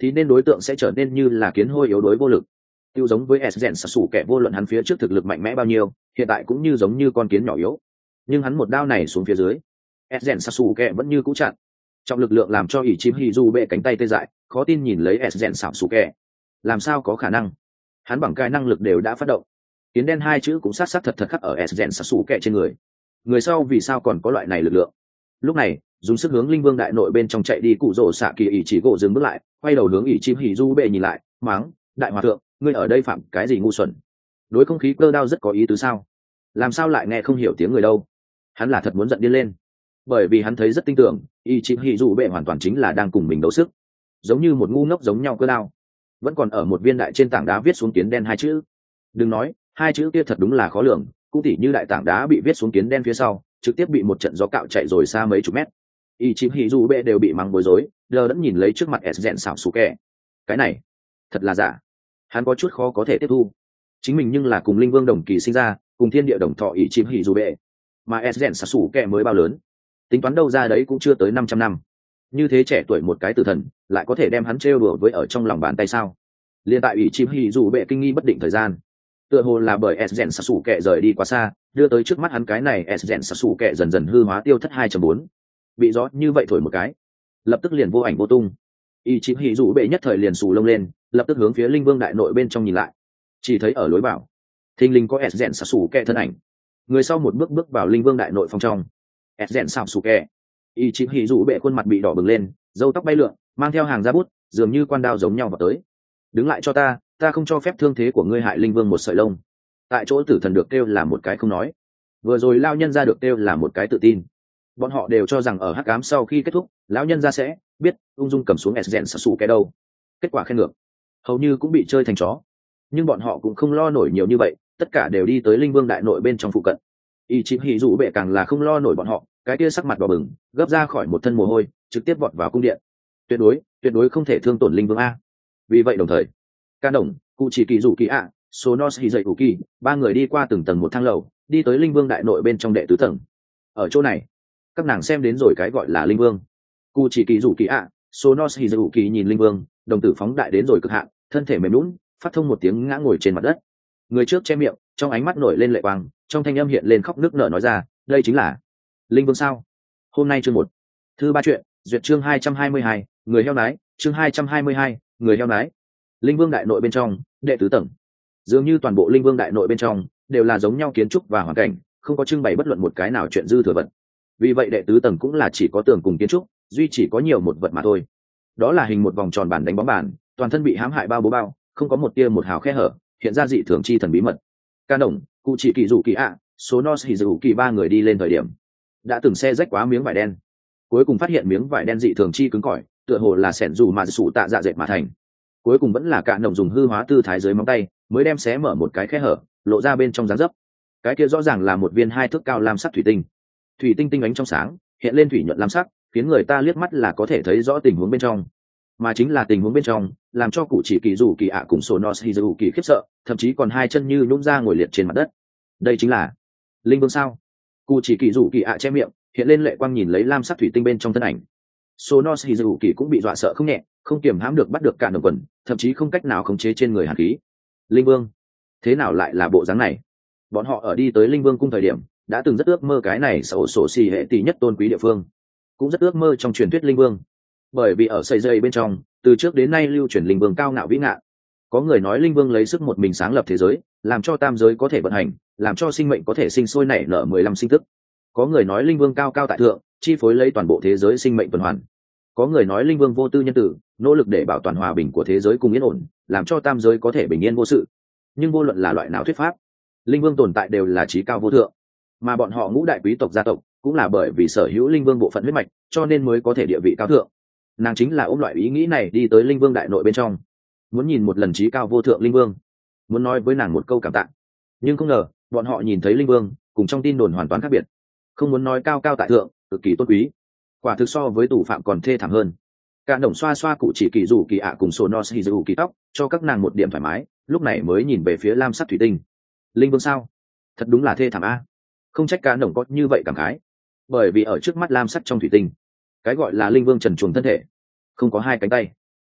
thì nên đối tượng sẽ trở nên như là kiến hôi yếu đuối vô lực. Tiêu giống với s rèn sạt sủ kẻ vô luận hắn phía trước thực lực mạnh mẽ bao nhiêu, hiện tại cũng như giống như con kiến nhỏ yếu. Nhưng hắn một đao này xuống phía dưới, s rèn sạt sủ kẻ vẫn như cũ chặn. Trong lực lượng làm cho ỷ chim hì dù bệ cánh tay tê dại, khó tin nhìn lấy s rèn sạt sủ kẻ. Làm sao có khả năng? Hắn bằng cái năng lực đều đã phát động. Kiến đen hai chữ cũng sát sát thật thật khắc ở s rèn sạt sủ kẻ trên người. Người sau vì sao còn có loại này lực lượng? Lúc này, dùng sức hướng linh vương đại nội bên trong chạy đi, cụ rồ xạ kỳ ỷ chỉ gỗ dừng bước lại, quay đầu hướng ỷ chim hì du bệ nhìn lại, mắng: đại hòa thượng, ngươi ở đây phạm cái gì ngu xuẩn? Đối không khí cơ đao rất có ý tứ sao? Làm sao lại nghe không hiểu tiếng người đâu? Hắn là thật muốn giận điên lên, bởi vì hắn thấy rất tin tưởng ỷ chim hì du bệ hoàn toàn chính là đang cùng mình đấu sức, giống như một ngu ngốc giống nhau cơ đao, vẫn còn ở một viên đại trên tảng đá viết xuống kiến đen hai chữ. Đừng nói, hai chữ kia thật đúng là khó lường, cũng tỉ như đại tảng đá bị viết xuống kiến đen phía sau, trực tiếp bị một trận gió cạo chạy rồi xa mấy chục mét. Y chim hỉ dù bệ đều bị mắng bối rối, đờ đẫn nhìn lấy trước mặt s rèn xảo xù kẹ. Cái này thật là giả. Hắn có chút khó có thể tiếp thu. Chính mình nhưng là cùng linh vương đồng kỳ sinh ra, cùng thiên địa đồng thọ Y chim hỉ dù bệ, mà s rèn xảo xù kẹ mới bao lớn, tính toán đâu ra đấy cũng chưa tới năm trăm năm. Như thế trẻ tuổi một cái tử thần, lại có thể đem hắn trêu đùa với ở trong lòng bàn tay sao? Liên tại Y chim hỉ dù bệ kinh nghi bất định thời gian, tựa hồ là bởi s rèn xảo xù kẹ rời đi quá xa, đưa tới trước mắt hắn cái này s rèn xảo xù kẹ dần dần hư hóa tiêu thất hai chấm bốn. Bị gió như vậy thổi một cái, lập tức liền vô ảnh vô tung. Y chim hỉ dù bệ nhất thời liền xù lông lên, lập tức hướng phía linh vương đại nội bên trong nhìn lại, chỉ thấy ở lối vào thình lình có s rèn xảo xù kẹ thân ảnh. Người sau một bước bước vào linh vương đại nội phòng trong. S rèn xảo xù kẹ. Y chim hỉ dù bệ khuôn mặt bị đỏ bừng lên, râu tóc bay lượn, mang theo hàng da bút, dường như quan đao giống nhau vào tới. Đứng lại cho ta, ta không cho phép thương thế của ngươi hại linh vương một sợi lông. Tại chỗ tử thần được kêu là một cái không nói, vừa rồi lao nhân ra được kêu là một cái tự tin. Bọn họ đều cho rằng ở hắc ám sau khi kết thúc, lão nhân ra sẽ biết ung dung cầm xuống s rèn sạt sủ cái đâu. Kết quả khen ngược, hầu như cũng bị chơi thành chó. Nhưng bọn họ cũng không lo nổi nhiều như vậy, tất cả đều đi tới linh vương đại nội bên trong phụ cận. Y chim hỉ dụ bệ càng là không lo nổi bọn họ, cái kia sắc mặt đỏ bừng, gấp ra khỏi một thân mồ hôi, trực tiếp vọt vào cung điện. Tuyệt đối, tuyệt đối không thể thương tổn linh vương a. Vì vậy đồng thời, Ca Đồng, Cụ Chỉ Kỳ Dụ Kỳ ạ, Sonos Hỉ Dậy Cụ Kỳ, ba người đi qua từng tầng một thang lầu, đi tới linh vương đại nội bên trong đệ tứ tầng. Ở chỗ này, các nàng xem đến rồi cái gọi là linh vương. Cụ Chỉ Kỳ Dụ Kỳ ạ, Sonos Hỉ Dậy Cụ Kỳ nhìn linh vương, đồng tử phóng đại đến rồi cực hạn, thân thể mềm nhũn, phát thông một tiếng ngã ngồi trên mặt đất. Người trước che miệng, trong ánh mắt nổi lên lệ quang, trong thanh âm hiện lên khóc nức nở nói ra, đây chính là linh vương sao? Hôm nay chương một, thư ba chuyện, duyệt chương hai trăm hai mươi hai, người heo nái, chương hai trăm hai mươi hai, người heo nái. Linh vương đại nội bên trong, đệ tứ tầng. Dường như toàn bộ linh vương đại nội bên trong đều là giống nhau kiến trúc và hoàn cảnh, không có trưng bày bất luận một cái nào chuyện dư thừa vật. Vì vậy đệ tứ tầng cũng là chỉ có tường cùng kiến trúc, duy chỉ có nhiều một vật mà thôi. Đó là hình một vòng tròn bàn đánh bóng bàn, toàn thân bị hãm hại bao bố bao, không có một tia một hào khe hở, hiện ra dị thường chi thần bí mật. Ca Đồng, Cụ Chỉ Kỳ Dụ Kỳ ạ, số Nos Hỉ Dụ Kỳ ba người đi lên thời điểm, đã từng xe rách quá miếng vải đen, cuối cùng phát hiện miếng vải đen dị thường chi cứng cỏi, tựa hồ là xẻn dù mà sủ tạ dạ dệt mà thành. Cuối cùng vẫn là Ca Đồng dùng hư hóa tư thái dưới móng tay, mới đem xé mở một cái khe hở, lộ ra bên trong dáng dấp. Cái kia rõ ràng là một viên hai thước cao lam sắc thủy tinh. Thủy tinh tinh ánh trong sáng, hiện lên thủy nhuận lam sắc, khiến người ta liếc mắt là có thể thấy rõ tình huống bên trong. Mà chính là tình huống bên trong, làm cho Cụ Chỉ Kỳ Dụ Kỳ ạ cùng Sonos Hỉ Dụ Kỳ khiếp sợ, thậm chí còn hai chân như nhũn ra ngồi liệt trên mặt đất. Đây chính là linh vương sao? Cụ Chỉ Kỳ Dụ Kỳ ạ che miệng, hiện lên lệ quang nhìn lấy lam sắc thủy tinh bên trong thân ảnh. Sonos Hỉ Dụ Kỳ cũng bị dọa sợ không nhẹ, không kiềm hãm được bắt được cả đồng quần, thậm chí không cách nào khống chế trên người hàn khí. Linh vương, thế nào lại là bộ dáng này? Bọn họ ở đi tới linh vương cung thời điểm, đã từng rất ước mơ cái này sổ sổ xì hệ tỷ nhất tôn quý địa phương, cũng rất ước mơ trong truyền thuyết linh vương. Bởi vì ở xây dây bên trong, từ trước đến nay lưu truyền linh vương cao ngạo vĩ ngạn. Có người nói linh vương lấy sức một mình sáng lập thế giới, làm cho tam giới có thể vận hành, làm cho sinh mệnh có thể sinh sôi nảy nở mười lăm sinh tức. Có người nói linh vương cao cao tại thượng, chi phối lấy toàn bộ thế giới sinh mệnh tuần hoàn. Có người nói linh vương vô tư nhân tử, nỗ lực để bảo toàn hòa bình của thế giới cùng yên ổn, làm cho tam giới có thể bình yên vô sự. Nhưng vô luận là loại nào thuyết pháp, linh vương tồn tại đều là trí cao vô thượng, mà bọn họ ngũ đại quý tộc gia tộc cũng là bởi vì sở hữu linh vương bộ phận huyết mạch, cho nên mới có thể địa vị cao thượng. Nàng chính là ôm loại ý nghĩ này đi tới linh vương đại nội bên trong, muốn nhìn một lần trí cao vô thượng linh vương, muốn nói với nàng một câu cảm tạ. Nhưng không ngờ bọn họ nhìn thấy linh vương cùng trong tin đồn hoàn toàn khác biệt, không muốn nói cao cao tại thượng, cực kỳ tôn quý, quả thực so với tù phạm còn thê thảm hơn. Cả đồng xoa xoa Cụ Chỉ Kỳ Dụ Kỳ ạ cùng Sonos Hỉ Dụ Kỳ tóc, cho các nàng một điểm thoải mái, lúc này mới nhìn về phía lam sắc thủy tinh. Linh vương sao? Thật đúng là thê thảm a. Không trách cả đồng có như vậy cảm khái, bởi vì ở trước mắt lam sắc trong thủy tinh, cái gọi là linh vương trần truồng thân thể, không có hai cánh tay,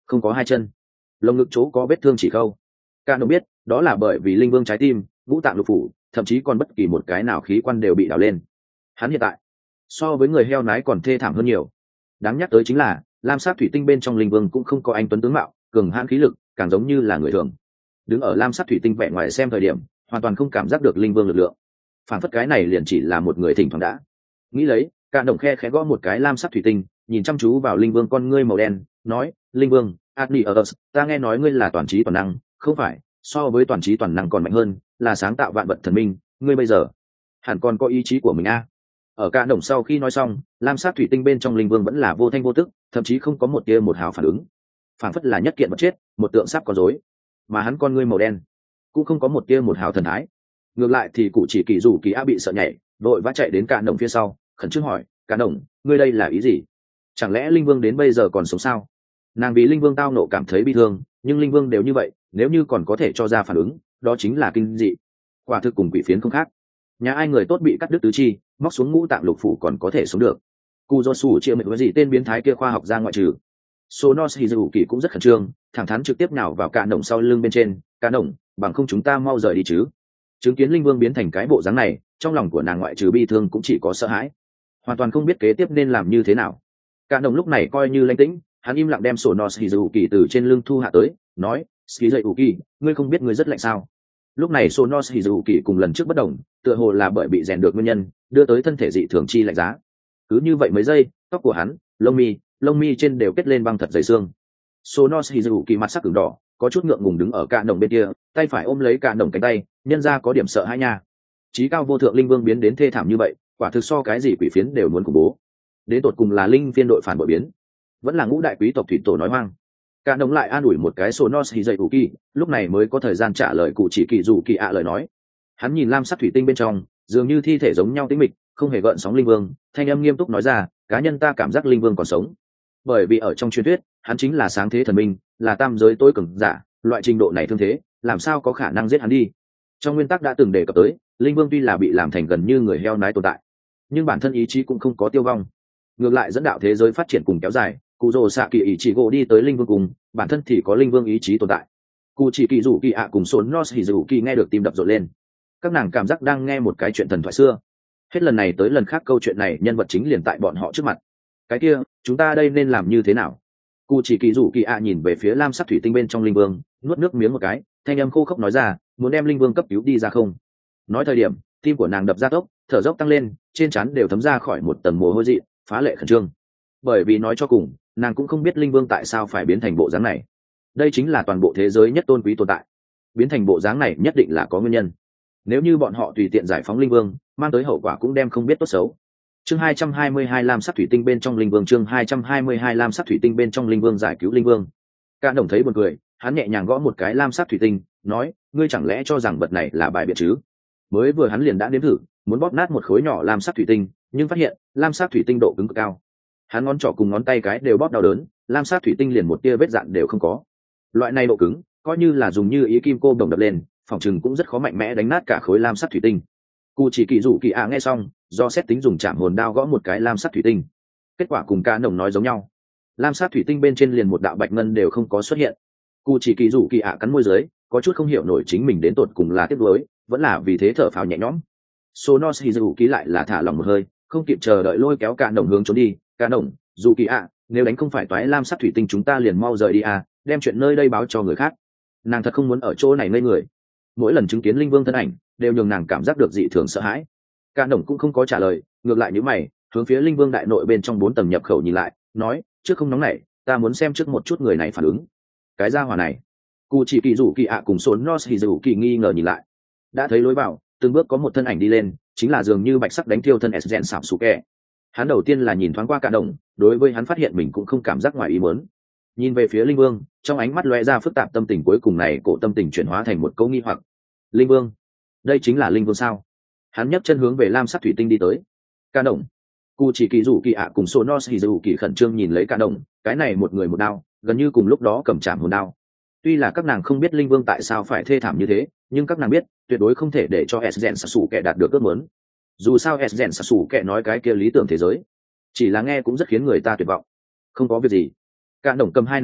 không có hai chân, lồng ngực chỗ có vết thương chỉ khâu. Cả đồng biết đó là bởi vì linh vương trái tim, ngũ tạng lục phủ, thậm chí còn bất kỳ một cái nào khí quan đều bị đào lên. Hắn hiện tại so với người heo nái còn thê thảm hơn nhiều. Đáng nhắc tới chính là lam sắc thủy tinh bên trong linh vương cũng không có anh tuấn tướng mạo, cường hãn khí lực, càng giống như là người thường. Đứng ở lam sắc thủy tinh vẻ ngoài xem thời điểm, hoàn toàn không cảm giác được linh vương lực lượng. Phản phất cái này liền chỉ là một người thỉnh thoảng đã. Nghĩ lấy, cả đồng khe khẽ gõ một cái lam sắc thủy tinh, nhìn chăm chú vào linh vương con ngươi màu đen, nói: "Linh vương, Adnius, ta nghe nói ngươi là toàn trí toàn năng, không phải, so với toàn trí toàn năng còn mạnh hơn, là sáng tạo vạn vật thần minh, ngươi bây giờ hẳn còn có ý chí của mình a." À. Ở cả đồng sau khi nói xong, lam sắc thủy tinh bên trong linh vương vẫn là vô thanh vô tức, thậm chí không có một tia một hào phản ứng. Phản phất là nhất kiện vật chết, một tượng sắp con rối, mà hắn con ngươi màu đen cũng không có một tia một hào thần thái. Ngược lại thì cụ chỉ kỳ rủ kỳ a bị sợ nhảy, vội vã chạy đến cả đồng phía sau, khẩn trương hỏi: "Cả đồng, ngươi đây là ý gì? Chẳng lẽ linh vương đến bây giờ còn sống sao?" Nàng vì linh vương tao nộ cảm thấy bi thương, nhưng linh vương đều như vậy, nếu như còn có thể cho ra phản ứng, đó chính là kinh dị. Quả thực cùng quỷ phiến không khác. Nhà ai người tốt bị cắt đứt tứ chi, móc xuống ngũ tạng lục phủ còn có thể sống được. Cu do sủ chia mệnh với gì tên biến thái kia khoa học ra ngoại trừ. Sonos Hizuki cũng rất khẩn trương, thẳng thắn trực tiếp nhào vào cả đồng sau lưng bên trên. "Cả đồng, bằng không chúng ta mau rời đi chứ?" Chứng kiến linh vương biến thành cái bộ dáng này, trong lòng của nàng ngoại trừ bi thương cũng chỉ có sợ hãi, hoàn toàn không biết kế tiếp nên làm như thế nào. Cả đồng lúc này coi như lãnh tĩnh, hắn im lặng đem Sonos Hizuki từ trên lưng thu hạ tới, nói: "Ski dậy Uki, ngươi không biết ngươi rất lạnh sao?" Lúc này Sonos Hizuki cùng lần trước bất đồng, tựa hồ là bởi bị rèn được nguyên nhân, đưa tới thân thể dị thường chi lạnh giá. Cứ như vậy mấy giây, tóc của hắn, lông mi, lông mi trên đều kết lên băng thật dày xương. Sonos Hizuki mặt sắc ửng đỏ, có chút ngượng ngùng đứng ở cả đồng bên kia, tay phải ôm lấy cả đồng cánh tay, nhân ra có điểm sợ hãi nha. Chí cao vô thượng linh vương biến đến thê thảm như vậy, quả thực so cái gì quỷ phiến đều muốn khủng bố. Đến tột cùng là linh phiên đội phản bội biến, vẫn là ngũ đại quý tộc thủy tổ nói hoang. Cả đồng lại an ủi một cái Sonos Hizuki, lúc này mới có thời gian trả lời cụ chỉ kỳ dù kỳ ạ lời nói. Hắn nhìn lam sắc thủy tinh bên trong, dường như thi thể giống nhau tĩnh mịch, không hề gợn sóng linh vương, thanh âm nghiêm túc nói ra: "Cá nhân ta cảm giác linh vương còn sống, bởi vì ở trong truyền thuyết, hắn chính là sáng thế thần minh, là tam giới tối cường giả, loại trình độ này thương thế, làm sao có khả năng giết hắn đi?" Trong nguyên tắc đã từng đề cập tới, linh vương tuy là bị làm thành gần như người heo nái tồn tại, nhưng bản thân ý chí cũng không có tiêu vong, ngược lại dẫn đạo thế giới phát triển cùng kéo dài. Cụ rồ xạ kỳ ý chí gỗ đi tới linh vương cùng, bản thân thì có linh vương ý chí tồn tại. Cụ chỉ kỳ rủ kỳ ạ cùng sốn nos hỉ rủ kỳ nghe được tim đập rộn lên, các nàng cảm giác đang nghe một cái chuyện thần thoại xưa. Hết lần này tới lần khác câu chuyện này nhân vật chính liền tại bọn họ trước mặt. Cái kia, chúng ta đây nên làm như thế nào? Cụ chỉ kỳ rủ kỳ ạ nhìn về phía lam sắc thủy tinh bên trong linh vương, nuốt nước miếng một cái, thanh âm khô khốc nói ra: "Muốn đem linh vương cấp cứu đi ra không?" Nói thời điểm, tim của nàng đập ra tốc, thở dốc tăng lên, trên trán đều thấm ra khỏi một tầng mồ hôi dị, phá lệ khẩn trương. Bởi vì nói cho cùng, nàng cũng không biết linh vương tại sao phải biến thành bộ dáng này. Đây chính là toàn bộ thế giới nhất tôn quý tồn tại, biến thành bộ dáng này nhất định là có nguyên nhân. Nếu như bọn họ tùy tiện giải phóng linh vương, mang tới hậu quả cũng đem không biết tốt xấu. Chương hai trăm hai mươi hai lam sắc thủy tinh bên trong linh vương, chương hai trăm hai mươi hai lam sắc thủy tinh bên trong linh vương giải cứu linh vương. Cả đồng thấy buồn cười, hắn nhẹ nhàng gõ một cái lam sắc thủy tinh, nói: "Ngươi chẳng lẽ cho rằng vật này là bài biện chứ?" Mới vừa hắn liền đã nếm thử, muốn bóp nát một khối nhỏ lam sắc thủy tinh, nhưng phát hiện lam sắc thủy tinh độ cứng cực cao. Hắn ngón trỏ cùng ngón tay cái đều bóp đau đớn, lam sắc thủy tinh liền một tia vết dạn đều không có. Loại này độ cứng, coi như là dùng như ý kim cô đồng đập lên, phòng chừng cũng rất khó mạnh mẽ đánh nát cả khối lam sắc thủy tinh. Cụ chỉ kỳ dụ kỳ ạ nghe xong, do xét tính dùng chạm hồn đao gõ một cái lam sắc thủy tinh, kết quả cùng ca nồng nói giống nhau, lam sắc thủy tinh bên trên liền một đạo bạch ngân đều không có xuất hiện. Cụ chỉ kỳ dụ kỳ ạ cắn môi dưới, có chút không hiểu nổi chính mình đến tột cùng là tiếc nuối, vẫn là vì thế thở phào nhẹ nhõm. Sonos Hizuki lại là thả lòng một hơi, không kịp chờ đợi lôi kéo ca nồng hướng trốn đi. "Ca nồng, dù kỳ ạ, nếu đánh không phải toái lam sắc thủy tinh chúng ta liền mau rời đi à, đem chuyện nơi đây báo cho người khác." Nàng thật không muốn ở chỗ này ngây người, mỗi lần chứng kiến linh vương thân ảnh đều nhường nàng cảm giác được dị thường sợ hãi. Ca nồng cũng không có trả lời, ngược lại nhíu mày, hướng phía linh vương đại nội bên trong bốn tầng nhập khẩu nhìn lại, nói: "Trước không nóng nảy, ta muốn xem trước một chút người này phản ứng." Cái gia hỏa này. Cụ chỉ kỳ rủ kỳ ạ cùng sốn nos hỉ rủ kỳ nghi ngờ nhìn lại, đã thấy lối vào từng bước có một thân ảnh đi lên, chính là dường như bạch sắc đánh thiêu thân s rèn sạp sủ kẹ. Hắn đầu tiên là nhìn thoáng qua cả đồng, đối với hắn phát hiện mình cũng không cảm giác ngoài ý muốn. Nhìn về phía linh vương, trong ánh mắt lóe ra phức tạp tâm tình, cuối cùng này cổ tâm tình chuyển hóa thành một câu nghi hoặc. Linh vương, đây chính là linh vương sao? Hắn nhấc chân hướng về lam sắc thủy tinh đi tới. Cả đồng, cụ chỉ kỳ rủ kỳ ạ cùng sonos hỉ rủ kỳ khẩn trương nhìn lấy cả đồng, cái này một người một đao, gần như cùng lúc đó cầm chạm hồn đao. Tuy là các nàng không biết linh vương tại sao phải thê thảm như thế, nhưng các nàng biết tuyệt đối không thể để cho s rèn sủ kẻ đạt được ước muốn. Dù sao s rèn sủ kẻ nói cái kia lý tưởng thế giới, chỉ là nghe cũng rất khiến người ta tuyệt vọng. Không có việc gì. Cả đồng cầm hai nàng tay,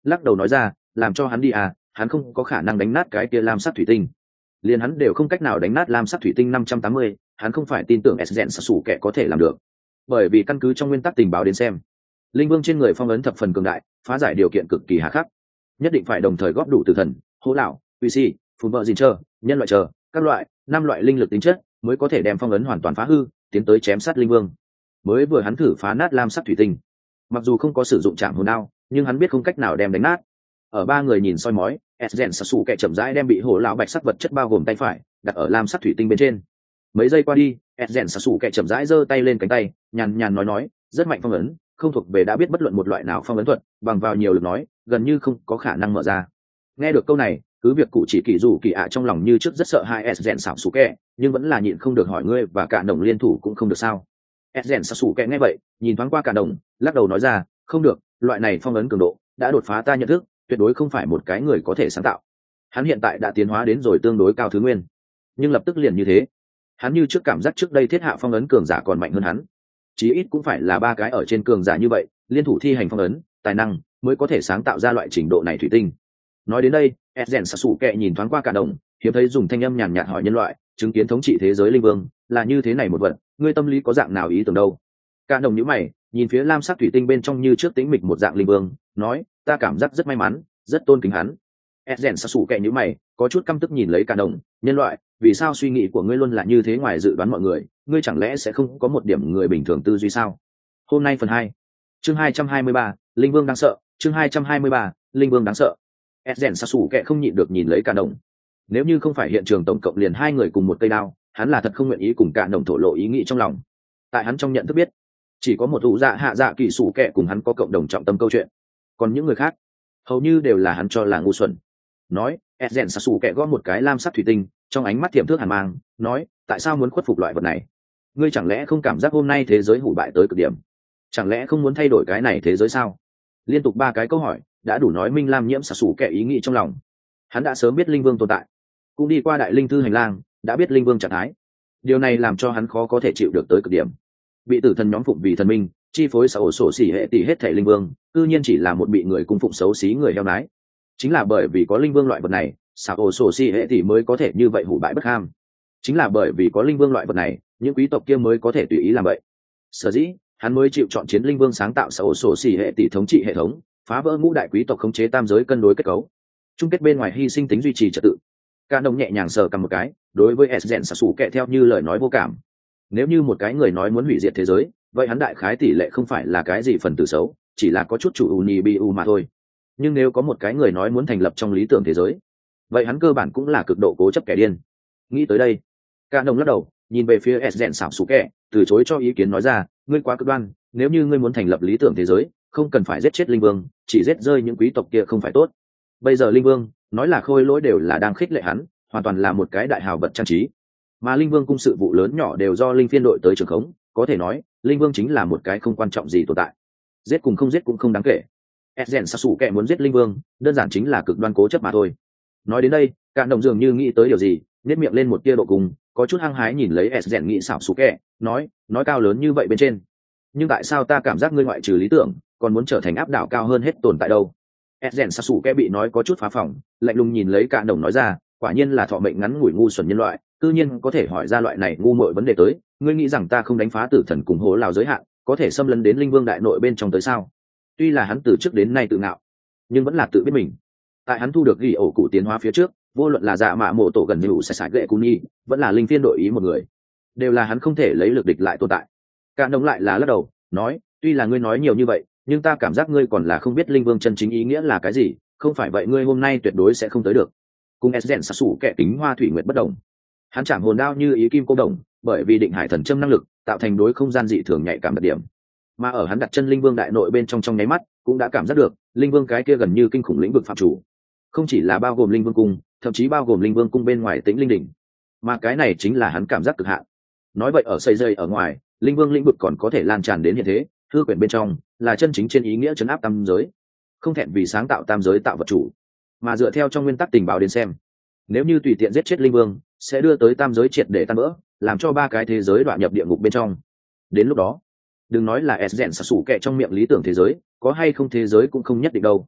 lắc đầu nói ra, làm cho hắn đi à, hắn không có khả năng đánh nát cái kia lam sắc thủy tinh, liền hắn đều không cách nào đánh nát lam sắc thủy tinh năm trăm tám mươi, hắn không phải tin tưởng s gen sủ kẻ có thể làm được. Bởi vì căn cứ trong nguyên tắc tình báo đến xem, linh vương trên người phong ấn thập phần cường đại, phá giải điều kiện cực kỳ hà khắc, nhất định phải đồng thời góp đủ tử thần, hố lão, uy si, phun vợ dìn chờ, nhân loại chờ, các loại năm loại linh lực tính chất mới có thể đem phong ấn hoàn toàn phá hư, tiến tới chém sát linh vương. Mới vừa hắn thử phá nát lam sắc thủy tinh, mặc dù không có sử dụng chạm hồn đao, nhưng hắn biết không cách nào đem đánh nát. Ở ba người nhìn soi mói, Esgen Sasu kẻ chậm rãi đem bị hổ lão bạch sắc vật chất bao gồm tay phải đặt ở lam sắc thủy tinh bên trên. Mấy giây qua đi, Esgen Sasu kẻ chậm rãi giơ tay lên cánh tay, nhàn nhàn nói nói, rất mạnh phong ấn, không thuộc về đã biết bất luận một loại nào phong ấn thuật, bằng vào nhiều lực nói, gần như không có khả năng mở ra. Nghe được câu này, cứ việc cụ chỉ kỳ dù kỳ ạ trong lòng như trước rất sợ hai Esgen Sasu kẻ, nhưng vẫn là nhịn không được hỏi ngươi và cả đồng liên thủ cũng không được sao? Esgen Sasu kẻ nghe vậy, nhìn thoáng qua cả đồng, lắc đầu nói ra, không được, loại này phong ấn cường độ đã đột phá ta nhận thức, tuyệt đối không phải một cái người có thể sáng tạo. Hắn hiện tại đã tiến hóa đến rồi tương đối cao thứ nguyên, nhưng lập tức liền như thế, hắn như trước cảm giác trước đây thiết hạ phong ấn cường giả còn mạnh hơn hắn, chí ít cũng phải là ba cái ở trên cường giả như vậy liên thủ thi hành phong ấn, tài năng mới có thể sáng tạo ra loại trình độ này thủy tinh. Nói đến đây, Esgen Sasu kệ nhìn thoáng qua cả đồng, hiếm thấy dùng thanh âm nhàn nhạt hỏi nhân loại, chứng kiến thống trị thế giới linh vương là như thế này một vật, ngươi tâm lý có dạng nào ý tưởng đâu? Cả đồng nhíu mày, nhìn phía lam sắc thủy tinh bên trong như trước tĩnh mịch một dạng linh vương, nói, ta cảm giác rất may mắn, rất tôn kính hắn. Esgen Sasu kệ nhíu mày, có chút căm tức nhìn lấy cả đồng, nhân loại, vì sao suy nghĩ của ngươi luôn là như thế ngoài dự đoán mọi người, ngươi chẳng lẽ sẽ không có một điểm người bình thường tư duy sao? Hôm nay phần hai, chương hai trăm hai mươi ba, linh vương đáng sợ, chương hai trăm hai mươi ba, linh vương đáng sợ. Esgen Sasu kệ không nhịn được nhìn lấy cả đồng. Nếu như không phải hiện trường tổng cộng liền hai người cùng một cây đao, hắn là thật không nguyện ý cùng cả đồng thổ lộ ý nghĩ trong lòng. Tại hắn trong nhận thức biết, chỉ có một ủ dạ hạ dạ kỳ sủ kệ cùng hắn có cộng đồng trọng tâm câu chuyện, còn những người khác hầu như đều là hắn cho là ngu xuẩn. Nói, Esgen Sasu kệ gõ một cái lam sắc thủy tinh, trong ánh mắt tiềm thước hàn mang, nói, tại sao muốn khuất phục loại vật này? Ngươi chẳng lẽ không cảm giác hôm nay thế giới hủ bại tới cực điểm? Chẳng lẽ không muốn thay đổi cái này thế giới sao? Liên tục ba cái câu hỏi đã đủ nói minh lam nhiễm Sasu kệ ý nghĩ trong lòng. Hắn đã sớm biết linh vương tồn tại, cũng đi qua đại linh thư hành lang, đã biết linh vương trạng thái. Điều này làm cho hắn khó có thể chịu được tới cực điểm. Bị tử thần nhóm phụng vì thần minh, chi phối xã ổ sổ xỉ hệ tỷ hết thể linh vương, cư nhiên chỉ là một bị người cung phụng xấu xí người heo nái. Chính là bởi vì có linh vương loại vật này, xã ổ sổ xỉ hệ tỷ mới có thể như vậy hủ bại bất ham. Chính là bởi vì có linh vương loại vật này, những quý tộc kia mới có thể tùy ý làm vậy. Sở dĩ hắn mới chịu chọn chiến linh vương sáng tạo xã ổ sổ xỉ hệ tỷ thống trị hệ thống, phá vỡ ngũ đại quý tộc khống chế tam giới cân đối kết cấu, chung kết bên ngoài hy sinh tính duy trì trật tự. Cả đồng nhẹ nhàng sờ cầm một cái, đối với Esgen Sasu kệ theo như lời nói vô cảm. Nếu như một cái người nói muốn hủy diệt thế giới, vậy hắn đại khái tỷ lệ không phải là cái gì phần tử xấu, chỉ là có chút chủ uni bu mà thôi. Nhưng nếu có một cái người nói muốn thành lập trong lý tưởng thế giới, vậy hắn cơ bản cũng là cực độ cố chấp kẻ điên. Nghĩ tới đây, cả đồng lắc đầu, nhìn về phía Esgen Sasu kệ, từ chối cho ý kiến nói ra, ngươi quá cực đoan, nếu như ngươi muốn thành lập lý tưởng thế giới, không cần phải giết chết linh vương, chỉ giết rơi những quý tộc kia không phải tốt. Bây giờ linh vương nói là khôi lỗi đều là đang khích lệ hắn, hoàn toàn là một cái đại hào vật trang trí. Mà linh vương cung sự vụ lớn nhỏ đều do linh phiên đội tới trường khống, có thể nói linh vương chính là một cái không quan trọng gì tồn tại, giết cùng không giết cũng không đáng kể. Esgen Sasu kệ muốn giết linh vương, đơn giản chính là cực đoan cố chấp mà thôi. Nói đến đây, Cạn Đồng dường như nghĩ tới điều gì, nhếch miệng lên một tia độ cùng, có chút hăng hái nhìn lấy Esgen nghĩ xảo Sasu kệ, nói, nói cao lớn như vậy bên trên, nhưng tại sao ta cảm giác ngươi ngoại trừ lý tưởng, còn muốn trở thành áp đảo cao hơn hết tồn tại đâu? Esgen Sasu kệ bị nói có chút phá phỏng, lạnh lùng nhìn lấy Cạn Đồng nói ra, quả nhiên là thọ mệnh ngắn ngủi ngu xuẩn nhân loại, tự nhiên có thể hỏi ra loại này ngu muội vấn đề tới. Ngươi nghĩ rằng ta không đánh phá tử thần cùng hố lào giới hạn, có thể xâm lấn đến linh vương đại nội bên trong tới sao? Tuy là hắn từ trước đến nay tự ngạo, nhưng vẫn là tự biết mình. Tại hắn thu được ghi ổ cụ tiến hóa phía trước, vô luận là dạ mạ mộ tổ gần như sai sai gệ cuni, vẫn là linh phiên đội ý một người, đều là hắn không thể lấy lực địch lại tồn tại. Cạn Đồng lại là lắc đầu, nói, tuy là ngươi nói nhiều như vậy, nhưng ta cảm giác ngươi còn là không biết linh vương chân chính ý nghĩa là cái gì, không phải vậy ngươi hôm nay tuyệt đối sẽ không tới được. Cùng Esgen Sasu kệ kính hoa thủy nguyệt bất đồng, hắn chạm hồn đao như ý kim cô đồng, bởi vì định hải thần châm năng lực tạo thành đối không gian dị thường nhạy cảm đặc điểm, mà ở hắn đặt chân linh vương đại nội bên trong trong nháy mắt cũng đã cảm giác được linh vương cái kia gần như kinh khủng lĩnh vực phạm chủ, không chỉ là bao gồm linh vương cung, thậm chí bao gồm linh vương cung bên ngoài tĩnh linh đỉnh, mà cái này chính là hắn cảm giác cực hạn. Nói vậy ở xây dây ở ngoài, linh vương lĩnh vực còn có thể lan tràn đến hiện thế, hư quyển bên trong là chân chính trên ý nghĩa chấn áp tam giới, không thẹn vì sáng tạo tam giới tạo vật chủ. Mà dựa theo trong nguyên tắc tình báo đến xem, nếu như tùy tiện giết chết linh vương, sẽ đưa tới tam giới triệt để tan vỡ, làm cho ba cái thế giới đoạn nhập địa ngục bên trong. Đến lúc đó, đừng nói là Esgen Sasu kệ trong miệng lý tưởng thế giới, có hay không thế giới cũng không nhất định đâu.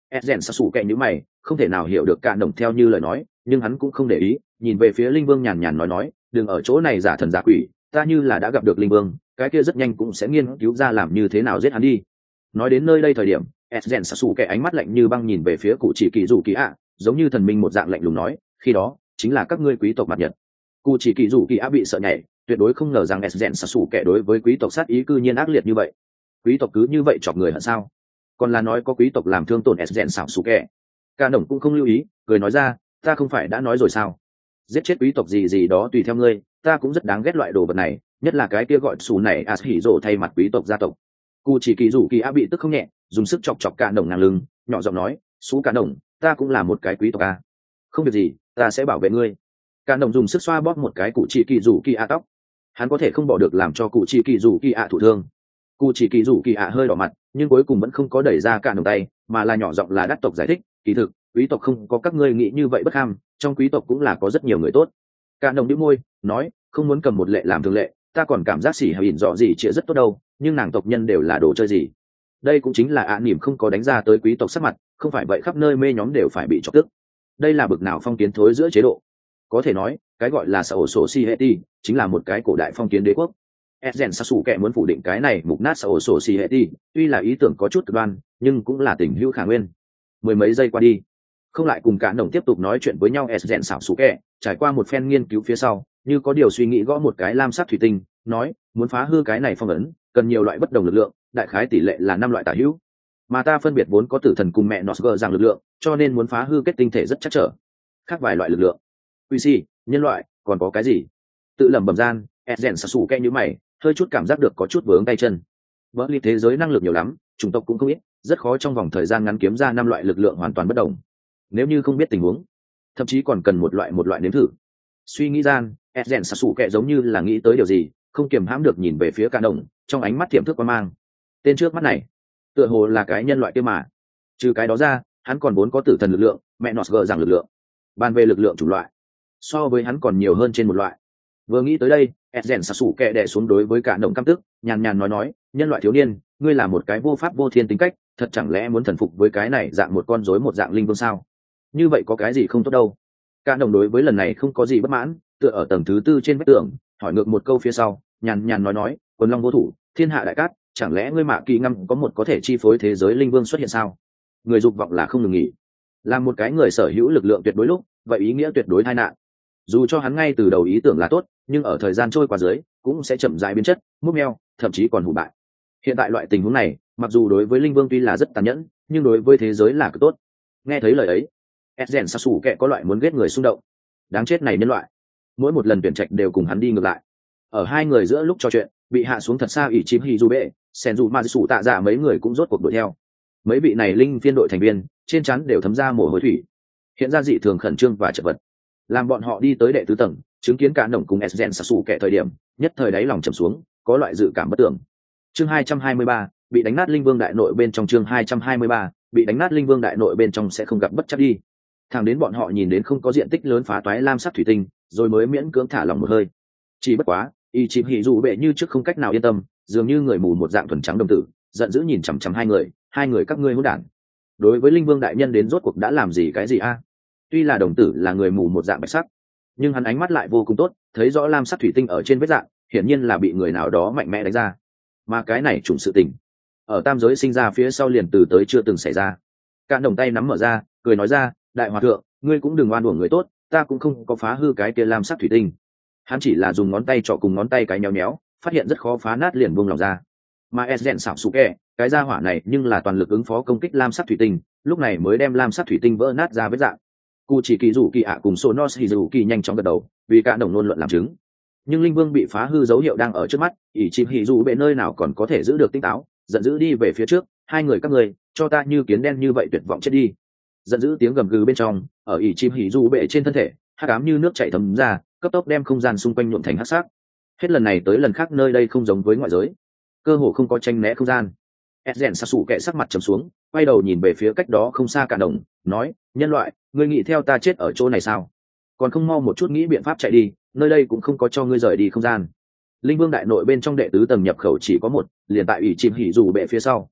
Ezen sa sủ kẹ như mày, không thể nào hiểu được cả đồng theo như lời nói, nhưng hắn cũng không để ý, nhìn về phía linh vương nhàn nhàn nói nói, đừng ở chỗ này giả thần giả quỷ, ta như là đã gặp được linh vương, cái kia rất nhanh cũng sẽ nghiên cứu ra làm như thế nào giết hắn đi. Nói đến nơi đây thời điểm, Ezen sa sủ kẹ ánh mắt lạnh như băng nhìn về phía cụ chỉ kỳ rủ kỳ ạ, giống như thần minh một dạng lạnh lùng nói, khi đó chính là các ngươi quý tộc mặt nhật. Cụ chỉ kỳ rủ kỳ ạ bị sợ nhảy, tuyệt đối không ngờ rằng Ezen sa sủ kẹ đối với quý tộc sát ý cư nhiên ác liệt như vậy. Quý tộc cứ như vậy chọc người hận sao? Còn là nói có quý tộc làm thương tổn Ezen sa sủ kẹ? Cả đồng cũng không lưu ý, cười nói ra, ta không phải đã nói rồi sao? Giết chết quý tộc gì gì đó tùy theo ngươi, ta cũng rất đáng ghét loại đồ vật này, nhất là cái kia gọi xù này as hỉ rồ thay mặt quý tộc gia tộc. Cụ chỉ kỳ rủ kỳ á bị tức không nhẹ, dùng sức chọc chọc cả đồng ngang lưng, nhỏ giọng nói, xú cả đồng, ta cũng là một cái quý tộc à? Không việc gì, ta sẽ bảo vệ ngươi. Cả đồng dùng sức xoa bóp một cái cụ chỉ kỳ rủ kỳ á tóc, hắn có thể không bỏ được làm cho cụ chỉ kỳ rủ kỳ á thụ thương. Cụ chỉ kỳ rủ kỳ á hơi đỏ mặt, nhưng cuối cùng vẫn không có đẩy ra cả đồng tay, mà là nhỏ giọng là đắc tộc giải thích, kỳ thực quý tộc không có các ngươi nghĩ như vậy bất ham, trong quý tộc cũng là có rất nhiều người tốt. Cả đồng đĩu môi nói, không muốn cầm một lệ làm thường lệ, ta còn cảm giác xỉ hay ỉn dọ gì chĩa rất tốt đâu, nhưng nàng tộc nhân đều là đồ chơi gì. Đây cũng chính là ạ à nỉm không có đánh ra tới quý tộc sắc mặt, không phải vậy khắp nơi mê nhóm đều phải bị chọc tức. Đây là bực nào phong kiến thối giữa chế độ. Có thể nói cái gọi là xã hội sổ Society chính là một cái cổ đại phong kiến đế quốc. Ezen sa sủ kẹ muốn phủ định cái này mục nát xã hội sổ Society, tuy là ý tưởng có chút cực đoan nhưng cũng là tình hữu khả nguyên. Mười mấy giây qua đi, không lại cùng cả đồng tiếp tục nói chuyện với nhau. Ezen sa sủ kẹ trải qua một phen nghiên cứu phía sau, như có điều suy nghĩ gõ một cái lam sắc thủy tinh, nói, muốn phá hư cái này phong ấn cần nhiều loại bất đồng lực lượng, đại khái tỷ lệ là năm loại tả hữu, mà ta phân biệt vốn có tử thần cùng mẹ Nosger rằng lực lượng, cho nên muốn phá hư kết tinh thể rất chắc trở. Khác vài loại lực lượng, quy si nhân loại, còn có cái gì? Tự lẩm bẩm gian, Ezen sa sủ kẹ như mày, hơi chút cảm giác được có chút vướng tay chân. Vỡ ly thế giới năng lực nhiều lắm, chủng tộc cũng không ít, rất khó trong vòng thời gian ngắn kiếm ra năm loại lực lượng hoàn toàn bất đồng. Nếu như không biết tình huống, thậm chí còn cần một loại một loại nếm thử. Suy nghĩ gian, Ezen sa sủ kẹ giống như là nghĩ tới điều gì, không kiềm hãm được nhìn về phía cả đồng, trong ánh mắt tiềm thức quan mang. Tên trước mắt này, tựa hồ là cái nhân loại kia mà. Trừ cái đó ra, hắn còn vốn có tử thần lực lượng, mẹ Nosger rằng lực lượng. Bàn về lực lượng chủng loại, so với hắn còn nhiều hơn trên một loại. Vừa nghĩ tới đây, Ezen sa sủ kẹ đè xuống đối với cả đồng căm tức, nhàn nhàn nói nói, nhân loại thiếu niên, ngươi là một cái vô pháp vô thiên tính cách, thật chẳng lẽ muốn thần phục với cái này dạng một con rối một dạng linh vương sao? Như vậy có cái gì không tốt đâu. Cả đồng đối với lần này không có gì bất mãn, tựa ở tầng thứ tư trên vách tường, hỏi ngược một câu phía sau, nhàn nhàn nói nói, quần long vô thủ, thiên hạ đại cát, chẳng lẽ ngươi mạ kỳ ngâm có một có thể chi phối thế giới linh vương xuất hiện sao? Người dục vọng là không ngừng nghỉ, là một cái người sở hữu lực lượng tuyệt đối lúc, vậy ý nghĩa tuyệt đối tai nạn. Dù cho hắn ngay từ đầu ý tưởng là tốt, nhưng ở thời gian trôi qua dưới, cũng sẽ chậm rãi biến chất, múc meo, thậm chí còn hủ bại. Hiện tại loại tình huống này, mặc dù đối với linh vương tuy là rất tàn nhẫn, nhưng đối với thế giới là cực tốt. Nghe thấy lời ấy, Ezen sa sủ kẹ có loại muốn ghét người xung động. Đáng chết này nhân loại, mỗi một lần tuyển trạch đều cùng hắn đi ngược lại. Ở hai người giữa lúc trò chuyện, bị hạ xuống thật xa ủy chim hi du bệ, sen dù ma sủ tạ dạ mấy người cũng rốt cuộc đuổi theo. Mấy vị này linh phiên đội thành viên trên trán đều thấm ra mồ hôi thủy, hiện ra dị thường khẩn trương và chật vật. Làm bọn họ đi tới đệ tứ tầng, chứng kiến cả đồng cùng Ezen sa sủ kẹ thời điểm, nhất thời đáy lòng trầm xuống, có loại dự cảm bất tưởng. Chương hai trăm hai mươi ba, bị đánh nát linh vương đại nội bên trong. Chương hai trăm hai mươi ba, bị đánh nát linh vương đại nội bên trong sẽ không gặp bất chấp đi. Thẳng đến bọn họ nhìn đến không có diện tích lớn phá toái lam sắc thủy tinh, rồi mới miễn cưỡng thả lòng một hơi. Chỉ bất quá, y chìm hỉ dù bệ như trước không cách nào yên tâm, dường như người mù một dạng thuần trắng đồng tử, giận dữ nhìn chằm chằm hai người, hai người các ngươi hỗn đản. Đối với linh vương đại nhân đến rốt cuộc đã làm gì cái gì a? Tuy là đồng tử là người mù một dạng bạch sắc, nhưng hắn ánh mắt lại vô cùng tốt, thấy rõ lam sắc thủy tinh ở trên vết dạng, hiển nhiên là bị người nào đó mạnh mẽ đánh ra. Mà cái này trùng sự tình, ở tam giới sinh ra phía sau liền từ tới chưa từng xảy ra. Cả đồng tay nắm mở ra, cười nói ra, đại hòa thượng, ngươi cũng đừng oan uổng người tốt, ta cũng không có phá hư cái kia lam sắc thủy tinh. Hắn chỉ là dùng ngón tay trỏ cùng ngón tay cái nhéo nhéo, phát hiện rất khó phá nát liền buông lòng ra. Mà Ezen xảo sụ kẹ, cái gia hỏa này nhưng là toàn lực ứng phó công kích lam sắc thủy tinh, lúc này mới đem lam sắc thủy tinh vỡ nát ra vết dạng. Cụ chỉ kỳ rủ kỳ ạ cùng Sonos Hizuki nhanh chóng gật đầu, vì cả đồng luôn luận làm chứng. Nhưng linh vương bị phá hư dấu hiệu đang ở trước mắt, ỷ chìm hỉ dù bệ nơi nào còn có thể giữ được tinh táo, giận dữ đi về phía trước, hai người các người, cho ta như kiến đen như vậy tuyệt vọng chết đi. Giận dữ tiếng gầm gừ bên trong, ở ỷ chìm hỉ dù bệ trên thân thể, hắc ám như nước chảy thấm ra, cấp tốc đem không gian xung quanh nhuộm thành hắc sắc. Hết lần này tới lần khác nơi đây không giống với ngoại giới, cơ hồ không có tranh né không gian. Ezen sa sủ kẹ sắc mặt trầm xuống, quay đầu nhìn về phía cách đó không xa cả đồng, nói, nhân loại, ngươi nghĩ theo ta chết ở chỗ này sao? Còn không mau một chút nghĩ biện pháp chạy đi, nơi đây cũng không có cho ngươi rời đi không gian. Linh vương đại nội bên trong đệ tứ tầng nhập khẩu chỉ có một, liền tại ủy chìm hỉ dù bệ phía sau.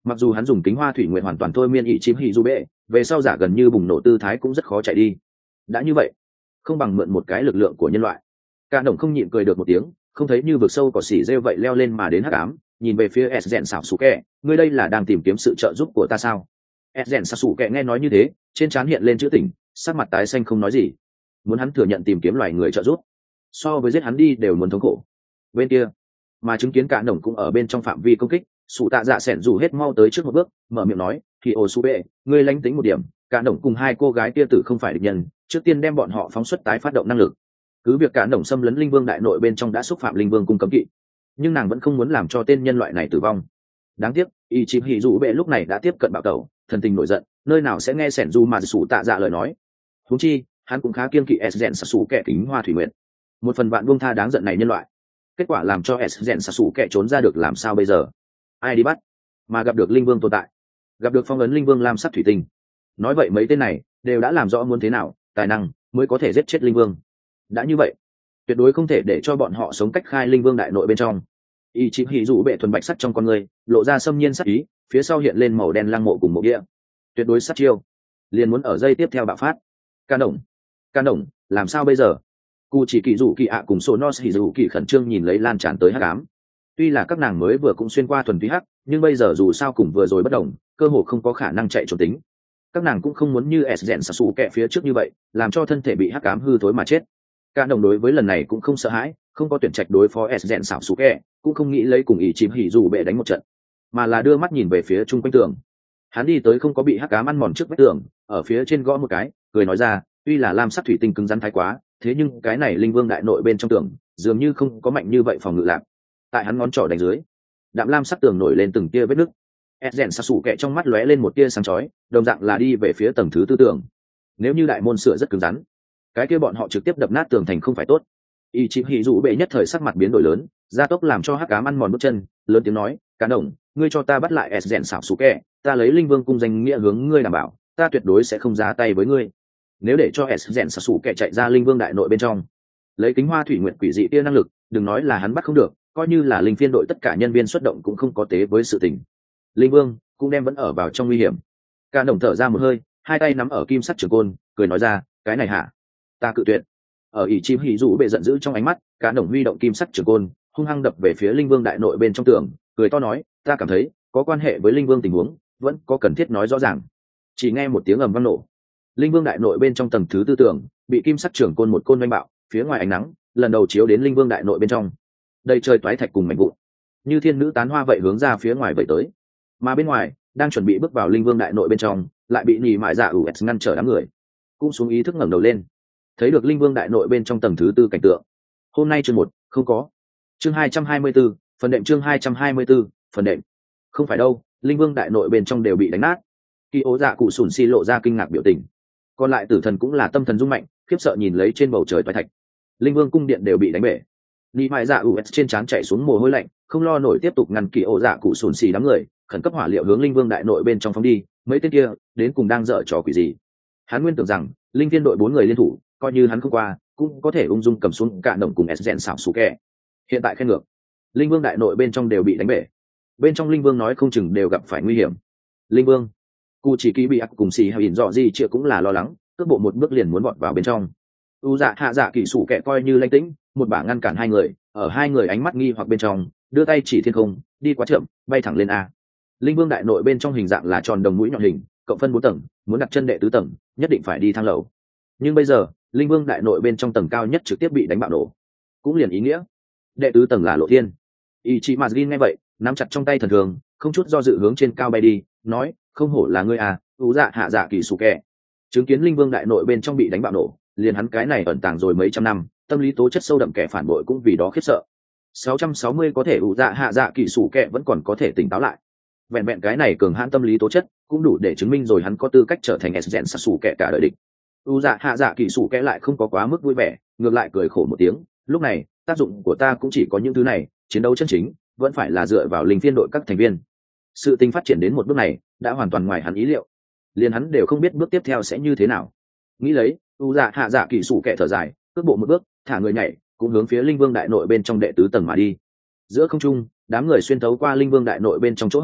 Mặc dù hắn dùng kính hoa thủy nguyện hoàn toàn thôi miên ỷ chim hỉ dù bệ, về sau giả gần như bùng nổ tư thái cũng rất khó chạy đi. Đã như vậy, không bằng mượn một cái lực lượng của nhân loại. Cả đồng không nhịn cười được một tiếng, không thấy như vực sâu cỏ xỉ rêu vậy leo lên mà đến hắc ám, nhìn về phía s rèn xảo sủ kẹ, ngươi đây là đang tìm kiếm sự trợ giúp của ta sao? s rèn xảo sủ kẹ nghe nói như thế, trên trán hiện lên chữ tỉnh, sắc mặt tái xanh không nói gì. Muốn hắn thừa nhận tìm kiếm loài người trợ giúp, so với giết hắn đi đều muốn thống khổ. Bên kia, mà chứng kiến cả đồng cũng ở bên trong phạm vi công kích, sủ tạ dạ sẻn dù hết mau tới trước một bước, mở miệng nói, thì ô su bệ, ngươi lánh tính một điểm, cả đồng cùng hai cô gái kia tử không phải địch nhân, trước tiên đem bọn họ phóng xuất tái phát động năng lực. Cứ việc cả đồng xâm lấn linh vương đại nội bên trong đã xúc phạm linh vương cung cấm kỵ, nhưng nàng vẫn không muốn làm cho tên nhân loại này tử vong. Đáng tiếc y chịp hỉ dù bệ lúc này đã tiếp cận bạo tẩu, thần tình nổi giận, nơi nào sẽ nghe sẻn dù mà sủ tạ dạ lời nói. Huống chi hắn cũng khá kiên kỵ s rèn sủ kẻ kính hoa thủy nguyện, một phần vạn buông tha đáng giận này nhân loại. Kết quả làm cho s rèn sủ kẻ trốn ra được làm sao bây giờ? Ai đi bắt? Mà gặp được linh vương tồn tại, gặp được phong ấn linh vương lam sắc thủy tinh. Nói vậy mấy tên này đều đã làm rõ muốn thế nào tài năng mới có thể giết chết linh vương. Đã như vậy, tuyệt đối không thể để cho bọn họ sống cách khai linh vương đại nội bên trong. Y chịp hỉ dụ bệ thuần bạch sắt trong con người lộ ra xâm nhiên sắc ý, phía sau hiện lên màu đen lăng mộ cùng mộ địa, tuyệt đối sát chiêu, liền muốn ở dây tiếp theo bạo phát. Ca đồng, ca đồng, làm sao bây giờ? Cụ chỉ kỳ dụ kỳ ạ cùng sổ nos hỉ dụ kỳ khẩn trương nhìn lấy lan tràn tới hắc ám. Tuy là các nàng mới vừa cũng xuyên qua thuần túy hắc, nhưng bây giờ dù sao cùng vừa rồi bất đồng, cơ hồ không có khả năng chạy trốn tính. Các nàng cũng không muốn như s rèn sủ kẹ phía trước như vậy, làm cho thân thể bị hắc ám hư thối mà chết. Cả đồng đối với lần này cũng không sợ hãi, không có tuyển trạch đối phó s rèn xảo sủ kẹ, cũng không nghĩ lấy cùng ý chìm hỉ dù bệ đánh một trận, mà là đưa mắt nhìn về phía chung quanh tường. Hắn đi tới không có bị hắc ám ăn mòn trước vách tường, ở phía trên gõ một cái, cười nói ra, tuy là lam sắc thủy tinh cứng rắn thái quá, thế nhưng cái này linh vương đại nội bên trong tường dường như không có mạnh như vậy phòng ngự lạc. Tại hắn ngón trỏ đánh dưới, đạm lam sắc tường nổi lên từng tia vết nứt. s rèn xảo sủ kẹ trong mắt lóe lên một tia sáng chói, đồng dạng là đi về phía tầng thứ tư tường. Nếu như đại môn sửa rất cứng rắn, cái kia bọn họ trực tiếp đập nát tường thành không phải tốt. Y chịp hỉ dụ bệ nhất thời sắc mặt biến đổi lớn, gia tốc làm cho hắc ám ăn mòn bước chân, lớn tiếng nói, cá đồng, ngươi cho ta bắt lại s rèn xảo sủ kẹ, ta lấy linh vương cung danh nghĩa hướng ngươi đảm bảo, ta tuyệt đối sẽ không ra tay với ngươi. Nếu để cho s rèn xảo sủ kẹ chạy ra linh vương đại nội bên trong, lấy kính hoa thủy nguyện quỷ dị tia năng lực, đừng nói là hắn bắt không được, coi như là linh phiên đội tất cả nhân viên xuất động cũng không có tế với sự tình. Linh vương cũng đem vẫn ở vào trong nguy hiểm. Cả đồng thở ra một hơi, hai tay nắm ở kim sắt trường côn, cười nói ra, cái này hả? Ta cự tuyệt. Ở ỷ chim hỉ dụ bệ giận dữ trong ánh mắt, cả đồng huy động kim sắt trường côn, hung hăng đập về phía linh vương đại nội bên trong tường, cười to nói, ta cảm thấy có quan hệ với linh vương tình huống, vẫn có cần thiết nói rõ ràng. Chỉ nghe một tiếng ầm vang nổ, linh vương đại nội bên trong tầng thứ tư tường bị kim sắt trường côn một côn đánh bạo, phía ngoài ánh nắng lần đầu chiếu đến linh vương đại nội bên trong, đây trời toái thạch cùng mảnh vụn như thiên nữ tán hoa vậy hướng ra phía ngoài vậy tới. Mà bên ngoài đang chuẩn bị bước vào linh vương đại nội bên trong, lại bị nhì mại dạ ủ ngăn trở đám người, cũng xuống ý thức ngẩng đầu lên, thấy được linh vương đại nội bên trong tầng thứ tư cảnh tượng. Hôm nay chương một không có, chương hai trăm hai mươi 224, phần đệm chương hai trăm hai mươi 224, phần đệm. Không phải đâu, linh vương đại nội bên trong đều bị đánh nát. Kỳ ố dạ cụ sùn xi lộ ra kinh ngạc biểu tình, còn lại tử thần cũng là tâm thần rung mạnh, khiếp sợ nhìn lấy trên bầu trời toái thạch. Linh vương cung điện đều bị đánh bể. Nị mại dạ ủ trên trán chạy xuống mồ hôi lạnh, không lo nổi tiếp tục ngăn kỳ ố dạ cụ sùn xi đám người, khẩn cấp hỏa liệu hướng linh vương đại nội bên trong phóng đi. Mấy tên kia đến cùng đang dở trò quỷ gì? Hắn nguyên tưởng rằng linh viên đội bốn người liên thủ, coi như hắn không qua cũng có thể ung dung cầm xuống cả đồng cùng s rèn xảo sủ kẹ. Hiện tại khen ngược, linh vương đại nội bên trong đều bị đánh bể, bên trong linh vương nói không chừng đều gặp phải nguy hiểm. Linh vương cụ chỉ ký bị ác cùng xì hay ỉn dọ gì chưa cũng là lo lắng, cước bộ một bước liền muốn vọt vào bên trong. U dạ hạ dạ kỳ sủ kẹ coi như lanh tĩnh, một bả ngăn cản hai người, ở hai người ánh mắt nghi hoặc bên trong đưa tay chỉ thiên không, đi quá chậm, bay thẳng lên a. Linh vương đại nội bên trong hình dạng là tròn đồng mũi nhọn hình, cộng phân bốn tầng, muốn đặt chân đệ tứ tầng nhất định phải đi thang lầu. Nhưng bây giờ linh vương đại nội bên trong tầng cao nhất trực tiếp bị đánh bạo nổ, cũng liền ý nghĩa đệ tứ tầng là lộ thiên. Ý chị mà nghe vậy nắm chặt trong tay thần thường, không chút do dự hướng trên cao bay đi, nói, không hổ là ngươi à, ú dạ hạ dạ kỳ sủ kẹ. Chứng kiến linh vương đại nội bên trong bị đánh bạo nổ, liền hắn cái này ẩn tàng rồi mấy trăm năm, tâm lý tố chất sâu đậm kẻ phản bội cũng vì đó khiếp sợ. sáu trăm sáu mươi có thể ú dạ hạ dạ kỳ sủ kẹ vẫn còn có thể tỉnh táo lại, vẹn vẹn cái này cường hãn tâm lý tố chất cũng đủ để chứng minh rồi hắn có tư cách trở thành s rèn sủ kẹ cả đời địch. U dạ hạ dạ kỳ sủ kẽ lại không có quá mức vui vẻ, ngược lại cười khổ một tiếng, lúc này tác dụng của ta cũng chỉ có những thứ này, chiến đấu chân chính vẫn phải là dựa vào linh phiên đội các thành viên. Sự tình phát triển đến một bước này đã hoàn toàn ngoài hắn ý liệu, liền hắn đều không biết bước tiếp theo sẽ như thế nào. Nghĩ lấy, u dạ hạ dạ kỳ sủ kẽ thở dài, cước bộ một bước, thả người nhảy, cũng hướng phía linh vương đại nội bên trong đệ tứ tầng mà đi. Giữa không trung, đám người xuyên thấu qua linh vương đại nội bên trong chỗ hổng,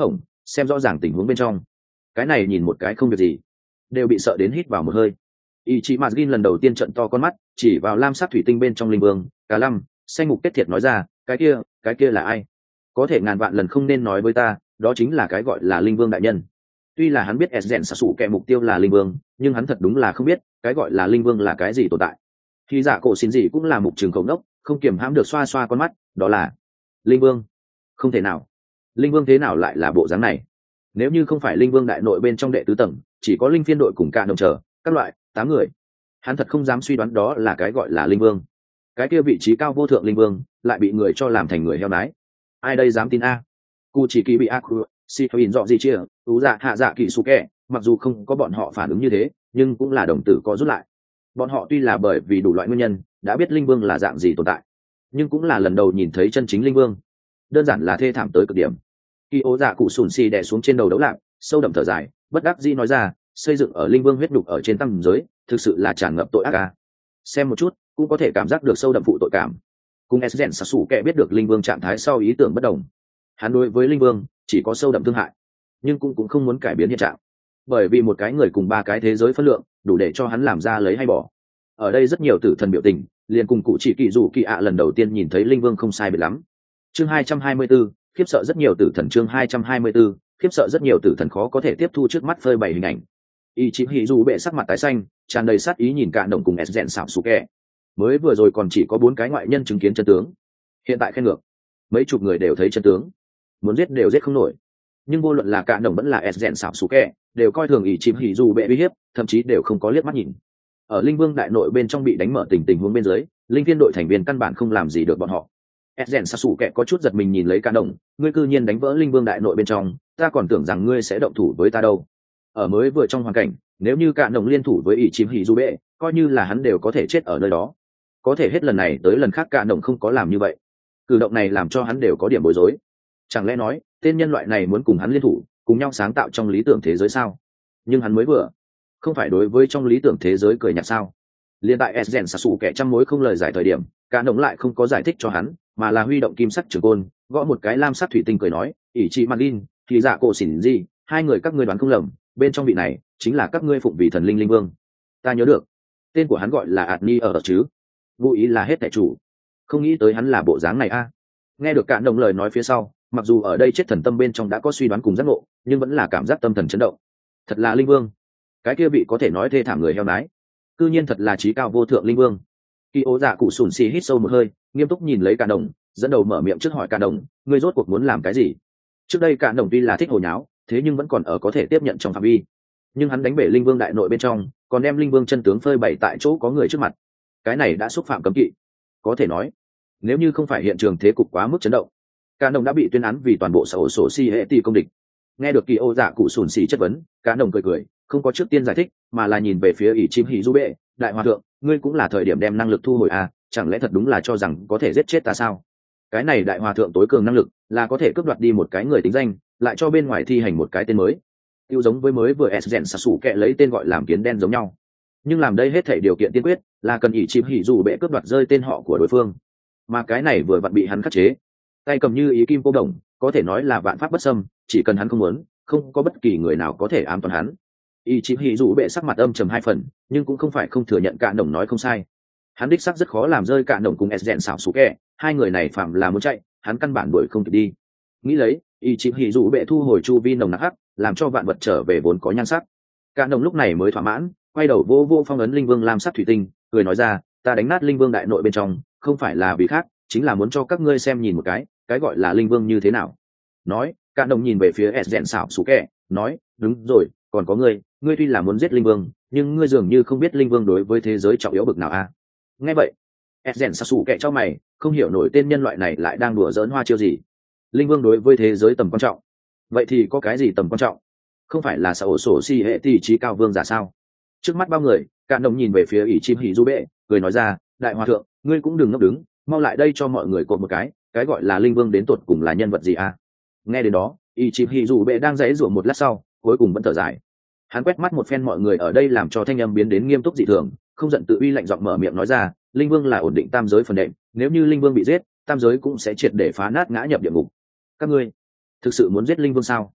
xem rõ ràng tình huống bên trong. Cái này nhìn một cái không việc gì, đều bị sợ đến hít vào một hơi. Ý chí Mazgin lần đầu tiên trận to con mắt, chỉ vào lam sắc thủy tinh bên trong linh vương, cả lăm, xanh mục kết thiệt nói ra, cái kia, cái kia là ai? Có thể ngàn vạn lần không nên nói với ta, đó chính là cái gọi là linh vương đại nhân. Tuy là hắn biết Esgen xạ sủ kẻ mục tiêu là linh vương, nhưng hắn thật đúng là không biết, cái gọi là linh vương là cái gì tồn tại. Khi giả cổ xin gì cũng là mục trường khổng đốc, không kiềm hãm được xoa xoa con mắt, đó là linh vương. Không thể nào. Linh vương thế nào lại là bộ dáng này? Nếu như không phải linh vương đại nội bên trong đệ tứ tầng, chỉ có linh phiên đội cùng cả đồng chờ các loại tám người, hắn thật không dám suy đoán đó là cái gọi là linh vương. Cái kia vị trí cao vô thượng linh vương lại bị người cho làm thành người heo nái. Ai đây dám tin a? Cụ chỉ kỳ bị ác si hình dọ gì chia tú dạ hạ dạ kỳ su kẹ, mặc dù không có bọn họ phản ứng như thế, nhưng cũng là đồng tử có rút lại. Bọn họ tuy là bởi vì đủ loại nguyên nhân đã biết linh vương là dạng gì tồn tại, nhưng cũng là lần đầu nhìn thấy chân chính linh vương, đơn giản là thê thảm tới cực điểm. Kỳ ố dạ cụ sùn xì đè xuống trên đầu đấu lạc, sâu đậm thở dài, bất đắc dĩ nói ra, xây dựng ở linh vương huyết đục ở trên tăng giới, thực sự là tràn ngập tội ác a. Xem một chút cũng có thể cảm giác được sâu đậm phụ tội cảm. Cùng Esgen sạ sủ kẻ biết được linh vương trạng thái sau ý tưởng bất đồng, hắn đối với linh vương chỉ có sâu đậm thương hại, nhưng cũng cũng không muốn cải biến hiện trạng, bởi vì một cái người cùng ba cái thế giới phân lượng đủ để cho hắn làm ra lấy hay bỏ. Ở đây rất nhiều tử thần biểu tình, liền cùng cụ chỉ kỳ dù kỳ ạ lần đầu tiên nhìn thấy linh vương không sai biệt lắm. Chương hai trăm hai mươi bốn, khiếp sợ rất nhiều tử thần. Chương hai trăm hai mươi bốn, khiếp sợ rất nhiều tử thần khó có thể tiếp thu trước mắt phơi bày hình ảnh. Y chỉ hỉ dù bệ sắc mặt tái xanh, tràn đầy sát ý nhìn cả đồng cùng Esgen sạm sủ kẹ. Mới vừa rồi còn chỉ có bốn cái ngoại nhân chứng kiến chân tướng, hiện tại khen ngược, mấy chục người đều thấy chân tướng, muốn giết đều giết không nổi. Nhưng vô luận là cả đồng vẫn là Esgen sạm sủ kẹ, đều coi thường Y chỉ hỉ dù bệ uy hiếp, thậm chí đều không có liếc mắt nhìn. Ở linh vương đại nội bên trong bị đánh mở tình tình huống bên dưới, linh viên đội thành viên căn bản không làm gì được bọn họ. Esgen sạ sủ kẹ có chút giật mình nhìn lấy cả đồng, ngươi cư nhiên đánh vỡ linh vương đại nội bên trong, ta còn tưởng rằng ngươi sẽ động thủ với ta đâu. Ở mới vừa trong hoàn cảnh, nếu như cả đồng liên thủ với ỷ chim hỉ du bệ, coi như là hắn đều có thể chết ở nơi đó. Có thể hết lần này tới lần khác cả đồng không có làm như vậy. Cử động này làm cho hắn đều có điểm bối rối. Chẳng lẽ nói tên nhân loại này muốn cùng hắn liên thủ, cùng nhau sáng tạo trong lý tưởng thế giới sao? Nhưng hắn mới vừa không phải đối với trong lý tưởng thế giới cười nhạt sao? Liên tại Esgen sạ sủ kẹ trăm mối không lời giải thời điểm, cả đồng lại không có giải thích cho hắn, mà là huy động kim sắc trường côn, gõ một cái lam sắc thủy tinh cười nói, ỷ trị Marlin, thì dạ cổ xỉn gì, hai người các ngươi đoán không lầm, bên trong vị này chính là các ngươi phụng vì thần linh linh vương. Ta nhớ được, tên của hắn gọi là Adni ở chứ? Vô ý là hết tại chủ, không nghĩ tới hắn là bộ dáng này a. Nghe được cả đồng lời nói phía sau, mặc dù ở đây chết thần tâm bên trong đã có suy đoán cùng giác ngộ, nhưng vẫn là cảm giác tâm thần chấn động. Thật là linh vương, cái kia vị có thể nói thê thảm người heo nái, cư nhiên thật là trí cao vô thượng linh vương. Kỳ ố dạ cụ sùn xì hít sâu một hơi, nghiêm túc nhìn lấy cả đồng, dẫn đầu mở miệng trước hỏi cả đồng, ngươi rốt cuộc muốn làm cái gì? Trước đây cả đồng tuy là thích hồ nháo, thế nhưng vẫn còn ở có thể tiếp nhận trong phạm vi. Nhưng hắn đánh bể linh vương đại nội bên trong, còn đem linh vương chân tướng phơi bày tại chỗ có người trước mặt, cái này đã xúc phạm cấm kỵ. Có thể nói, nếu như không phải hiện trường thế cục quá mức chấn động, cả đồng đã bị tuyên án vì toàn bộ xã hội sổ si hệ tỷ công địch. Nghe được kỳ ố dạ cụ sùn xì chất vấn, cả đồng cười cười, không có trước tiên giải thích, mà là nhìn về phía ỷ chim hỉ du bệ, đại hòa thượng, ngươi cũng là thời điểm đem năng lực thu hồi à, chẳng lẽ thật đúng là cho rằng có thể giết chết ta sao? Cái này đại hòa thượng tối cường năng lực là có thể cướp đoạt đi một cái người tính danh, lại cho bên ngoài thi hành một cái tên mới, tiêu giống với mới vừa Esgen sạ sủ kẹ lấy tên gọi làm kiến đen giống nhau. Nhưng làm đây hết thảy điều kiện tiên quyết là cần ỷ chim hỉ dù bệ cướp đoạt rơi tên họ của đối phương, mà cái này vừa vặn bị hắn khắc chế, tay cầm như ý kim cô đồng, có thể nói là vạn pháp bất xâm, chỉ cần hắn không muốn, không có bất kỳ người nào có thể ám toán hắn. Y chỉ hỉ dù bệ sắc mặt âm trầm hai phần, nhưng cũng không phải không thừa nhận cả đồng nói không sai. Hắn đích sắc rất khó làm rơi cả đồng cùng Esgen xảo sủ kẹ, hai người này phạm là muốn chạy, hắn căn bản đuổi không kịp đi. Nghĩ lấy, y chỉ hỉ dù bệ thu hồi chu vi nồng nặc hắc, làm cho vạn vật trở về vốn có nhan sắc. Cả đồng lúc này mới thỏa mãn, quay đầu vô vô phong ấn linh vương lam sắc thủy tinh, cười nói ra, ta đánh nát linh vương đại nội bên trong, không phải là vì khác, chính là muốn cho các ngươi xem nhìn một cái, cái gọi là linh vương như thế nào. Nói, cả đồng nhìn về phía Esgen xảo sủ kẹ, nói, đúng rồi, còn có ngươi, ngươi tuy là muốn giết linh vương, nhưng ngươi dường như không biết linh vương đối với thế giới trọng yếu bực nào a. À? Nghe vậy, Esgen sạ sủ kẹ cho mày, không hiểu nổi tên nhân loại này lại đang đùa giỡn hoa chiêu gì. Linh vương đối với thế giới tầm quan trọng, vậy thì có cái gì tầm quan trọng? Không phải là xã hội sổ si hệ tỷ trí cao vương giả sao? Trước mắt bao người, cả đồng nhìn về phía ỷ chim hỉ du bệ, cười nói ra, đại hòa thượng, ngươi cũng đừng ngốc đứng, mau lại đây cho mọi người cột một cái, cái gọi là linh vương đến tột cùng là nhân vật gì a? À? Nghe đến đó, ỷ chim hỉ du bệ đang giãy giụa một lát sau, cuối cùng vẫn thở dài. Hắn quét mắt một phen mọi người ở đây làm cho thanh âm biến đến nghiêm túc dị thường, không giận tự uy lạnh giọng mở miệng nói ra, linh vương là ổn định tam giới phần đệm, nếu như linh vương bị giết, tam giới cũng sẽ triệt để phá nát ngã nhập địa ngục. Các ngươi thực sự muốn giết linh vương sao?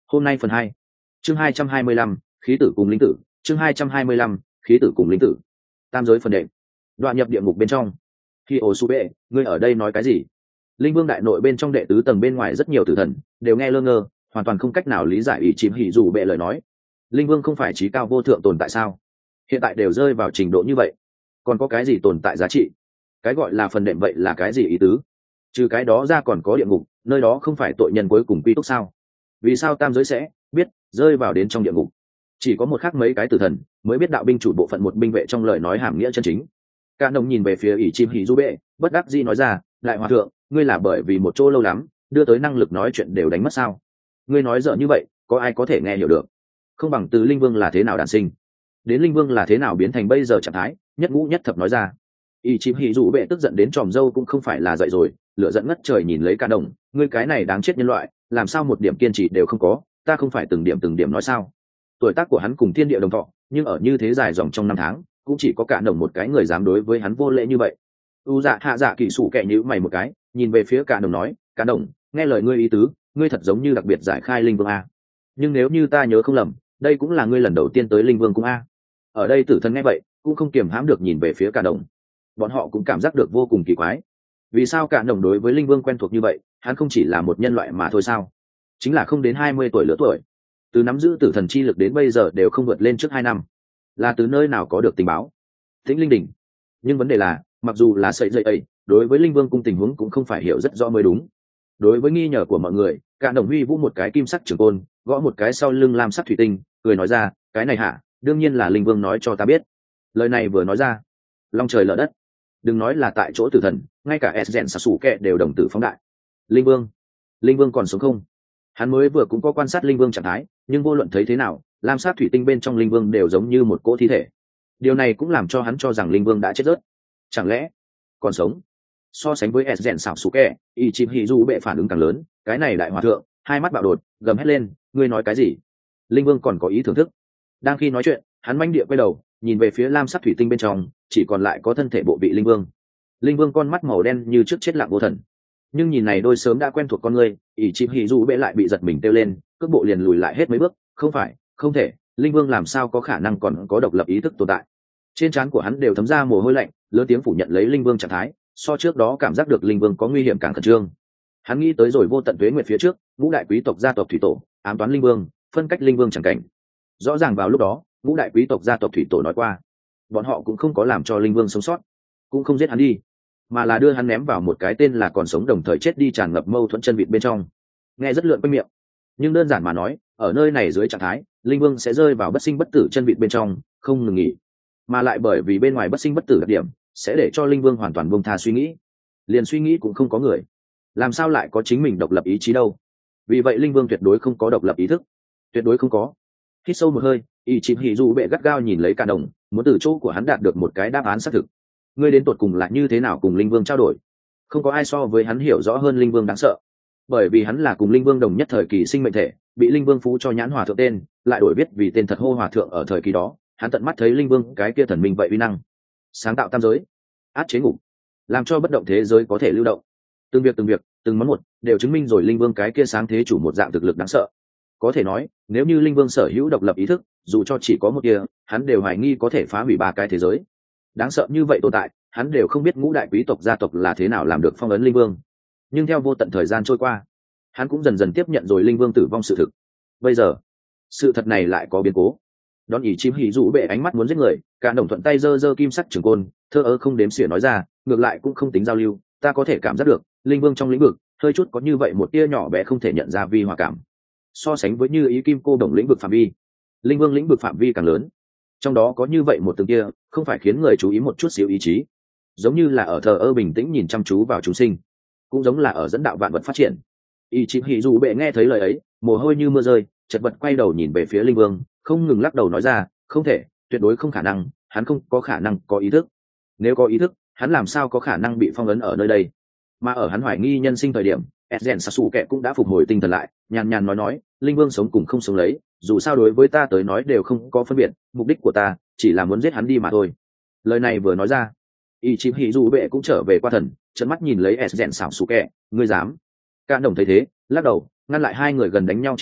hôm nay phần hai, chương hai trăm hai mươi lăm, khí tử cùng linh tử, chương hai trăm hai mươi lăm, khí tử cùng linh tử. Tam giới phần đệm, đoạn nhập địa ngục bên trong. Khi ổ su bệ, ngươi ở đây nói cái gì? Linh vương đại nội bên trong đệ tứ tầng bên ngoài rất nhiều tử thần đều nghe lơ ngơ, hoàn toàn không cách nào lý giải ý chìm hỉ dù bệ lời nói. Linh vương không phải trí cao vô thượng tồn tại sao? Hiện tại đều rơi vào trình độ như vậy, còn có cái gì tồn tại giá trị? Cái gọi là phần đệm vậy là cái gì ý tứ? Trừ cái đó ra còn có địa ngục, nơi đó không phải tội nhân cuối cùng quy túc sao? Vì sao tam giới sẽ biết rơi vào đến trong địa ngục? Chỉ có một khác mấy cái tử thần mới biết đạo binh chủ bộ phận một binh vệ trong lời nói hàm nghĩa chân chính. Cả đồng nhìn về phía ỷ chim hỉ du bệ, bất đắc dĩ nói ra, đại hòa thượng, ngươi là bởi vì một chỗ lâu lắm đưa tới năng lực nói chuyện đều đánh mất sao? Ngươi nói dở như vậy có ai có thể nghe hiểu được? Không bằng từ linh vương là thế nào đản sinh đến linh vương là thế nào biến thành bây giờ trạng thái, nhất ngũ nhất thập nói ra. ỷ chim hỉ du bệ tức giận đến tròm dâu cũng không phải là dậy rồi, lửa giận ngất trời nhìn lấy Cả đồng, ngươi cái này đáng chết nhân loại, làm sao một điểm kiên trì đều không có? Ta không phải từng điểm từng điểm nói sao? Tuổi tác của hắn cùng thiên địa đồng thọ, nhưng ở như thế dài dòng trong năm tháng cũng chỉ có Cả đồng một cái người dám đối với hắn vô lễ như vậy. U dạ hạ dạ kỳ sủ kẻ nhữ mày một cái, nhìn về phía Cả đồng nói, Cả đồng, nghe lời ngươi ý tứ, ngươi thật giống như đặc biệt giải khai linh vương a. Nhưng nếu như ta nhớ không lầm, đây cũng là ngươi lần đầu tiên tới linh vương cung a. Ở đây tử thần nghe vậy cũng không kiềm hãm được nhìn về phía Cả đồng, bọn họ cũng cảm giác được vô cùng kỳ quái. Vì sao Cả đồng đối với linh vương quen thuộc như vậy? Hắn không chỉ là một nhân loại mà thôi sao? Chính là không đến hai mươi tuổi lứa tuổi, từ nắm giữ tử thần chi lực đến bây giờ đều không vượt lên trước hai năm, là từ nơi nào có được tình báo? Tĩnh linh đỉnh. Nhưng vấn đề là, mặc dù là sợi dây ấy, đối với linh vương cung tình huống cũng không phải hiểu rất rõ mới đúng. Đối với nghi ngờ của mọi người, Cả đồng huy vũ một cái kim sắc trường côn, gõ một cái sau lưng lam sắc thủy tinh, cười nói ra, cái này hả? Đương nhiên là linh vương nói cho ta biết. Lời này vừa nói ra, long trời lở đất. Đừng nói là tại chỗ tử thần, ngay cả Esgen Sasuke đều đồng tử phóng đại. Linh vương, linh vương còn sống không? Hắn mới vừa cũng có quan sát linh vương trạng thái, nhưng vô luận thấy thế nào, lam sắc thủy tinh bên trong linh vương đều giống như một cỗ thi thể. Điều này cũng làm cho hắn cho rằng linh vương đã chết rớt. Chẳng lẽ còn sống? So sánh với Esgen Sasuke, Ichihizu bệ phản ứng càng lớn. Cái này đại hòa thượng hai mắt bạo đột, gầm hét lên, ngươi nói cái gì? Linh vương còn có ý thưởng thức. Đang khi nói chuyện, hắn manh địa quay đầu, nhìn về phía lam sắc thủy tinh bên trong, chỉ còn lại có thân thể bộ vị linh vương. Linh vương con mắt màu đen như trước chết lặng vô thần, nhưng nhìn này đôi sớm đã quen thuộc con người, ỷ chim hỉ dù bệ lại bị giật mình kêu lên, cước bộ liền lùi lại hết mấy bước. Không phải, không thể, linh vương làm sao có khả năng còn có độc lập ý thức tồn tại? Trên trán của hắn đều thấm ra mồ hôi lạnh, lớn tiếng phủ nhận lấy linh vương trạng thái, so trước đó cảm giác được linh vương có nguy hiểm càng khẩn trương. Hắn nghĩ tới rồi vô tận tuế nguyệt phía trước, ngũ đại quý tộc gia tộc thủy tổ ám toán linh vương, phân cách linh vương chẳng cảnh. Rõ ràng vào lúc đó, ngũ đại quý tộc gia tộc thủy tổ nói qua, bọn họ cũng không có làm cho linh vương sống sót, cũng không giết hắn đi, mà là đưa hắn ném vào một cái tên là còn sống đồng thời chết đi tràn ngập mâu thuẫn chân vịt bên trong. Nghe rất lượn quanh miệng, nhưng đơn giản mà nói, ở nơi này dưới trạng thái, linh vương sẽ rơi vào bất sinh bất tử chân vịt bên trong, không ngừng nghỉ, mà lại bởi vì bên ngoài bất sinh bất tử đặc điểm, sẽ để cho linh vương hoàn toàn buông tha suy nghĩ, liền suy nghĩ cũng không có người, làm sao lại có chính mình độc lập ý chí đâu? Vì vậy linh vương tuyệt đối không có độc lập ý thức, tuyệt đối không có. Hít sâu một hơi, y chìm hỉ dù bệ gắt gao nhìn lấy Cả đồng, muốn từ chỗ của hắn đạt được một cái đáp án xác thực. Ngươi đến tột cùng là như thế nào cùng linh vương trao đổi? Không có ai so với hắn hiểu rõ hơn linh vương đáng sợ, bởi vì hắn là cùng linh vương đồng nhất thời kỳ sinh mệnh thể, bị linh vương phú cho nhãn hòa thượng tên, lại đổi viết vì tên thật hô hòa thượng. Ở thời kỳ đó, hắn tận mắt thấy linh vương cái kia thần minh vậy uy năng, sáng tạo tam giới, át chế ngục, làm cho bất động thế giới có thể lưu động. Từng việc từng việc, từng món một, đều chứng minh rồi linh vương cái kia sáng thế chủ một dạng thực lực đáng sợ. Có thể nói, nếu như linh vương sở hữu độc lập ý thức, dù cho chỉ có một tia, hắn đều hoài nghi có thể phá hủy ba cái thế giới. Đáng sợ như vậy tồn tại, hắn đều không biết ngũ đại quý tộc gia tộc là thế nào làm được phong ấn linh vương. Nhưng theo vô tận thời gian trôi qua, hắn cũng dần dần tiếp nhận rồi linh vương tử vong sự thực. Bây giờ, sự thật này lại có biến cố. Đón ỷ chim hỉ rũ bệ ánh mắt muốn giết người, Cả đồng thuận tay giơ giơ kim sắc trường côn, thơ ơ không đếm xỉa nói ra, ngược lại cũng không tính giao lưu, ta có thể cảm giác được, linh vương trong lĩnh vực, hơi chút có như vậy một tia nhỏ bé không thể nhận ra vi hòa cảm. So sánh với như ý kim cô đồng lĩnh vực phạm vi, linh vương lĩnh vực phạm vi càng lớn, trong đó có như vậy một từng kia, không phải khiến người chú ý một chút xíu ý chí, giống như là ở thờ ơ bình tĩnh nhìn chăm chú vào chúng sinh, cũng giống là ở dẫn đạo vạn vật phát triển. Y chim hỉ dù bệ nghe thấy lời ấy, mồ hôi như mưa rơi, chật vật quay đầu nhìn về phía linh vương, không ngừng lắc đầu nói ra, không thể, tuyệt đối không khả năng, hắn không có khả năng có ý thức. Nếu có ý thức, hắn làm sao có khả năng bị phong ấn ở nơi đây? Mà ở hắn hoài nghi nhân sinh thời điểm, Esgen Sasuke cũng đã phục hồi tinh thần lại, nhàn nhàn nói nói, linh vương sống cùng không sống lấy, dù sao đối với ta tới nói đều không có phân biệt, mục đích của ta chỉ là muốn giết hắn đi mà thôi. Lời này vừa nói ra, Ichihizu bệ cũng trở về qua thần, trợn mắt nhìn lấy Esgen Sasuke, ngươi dám? Cả đồng thấy thế, lắc đầu, ngăn lại hai người gần đánh nhau chiến đấu,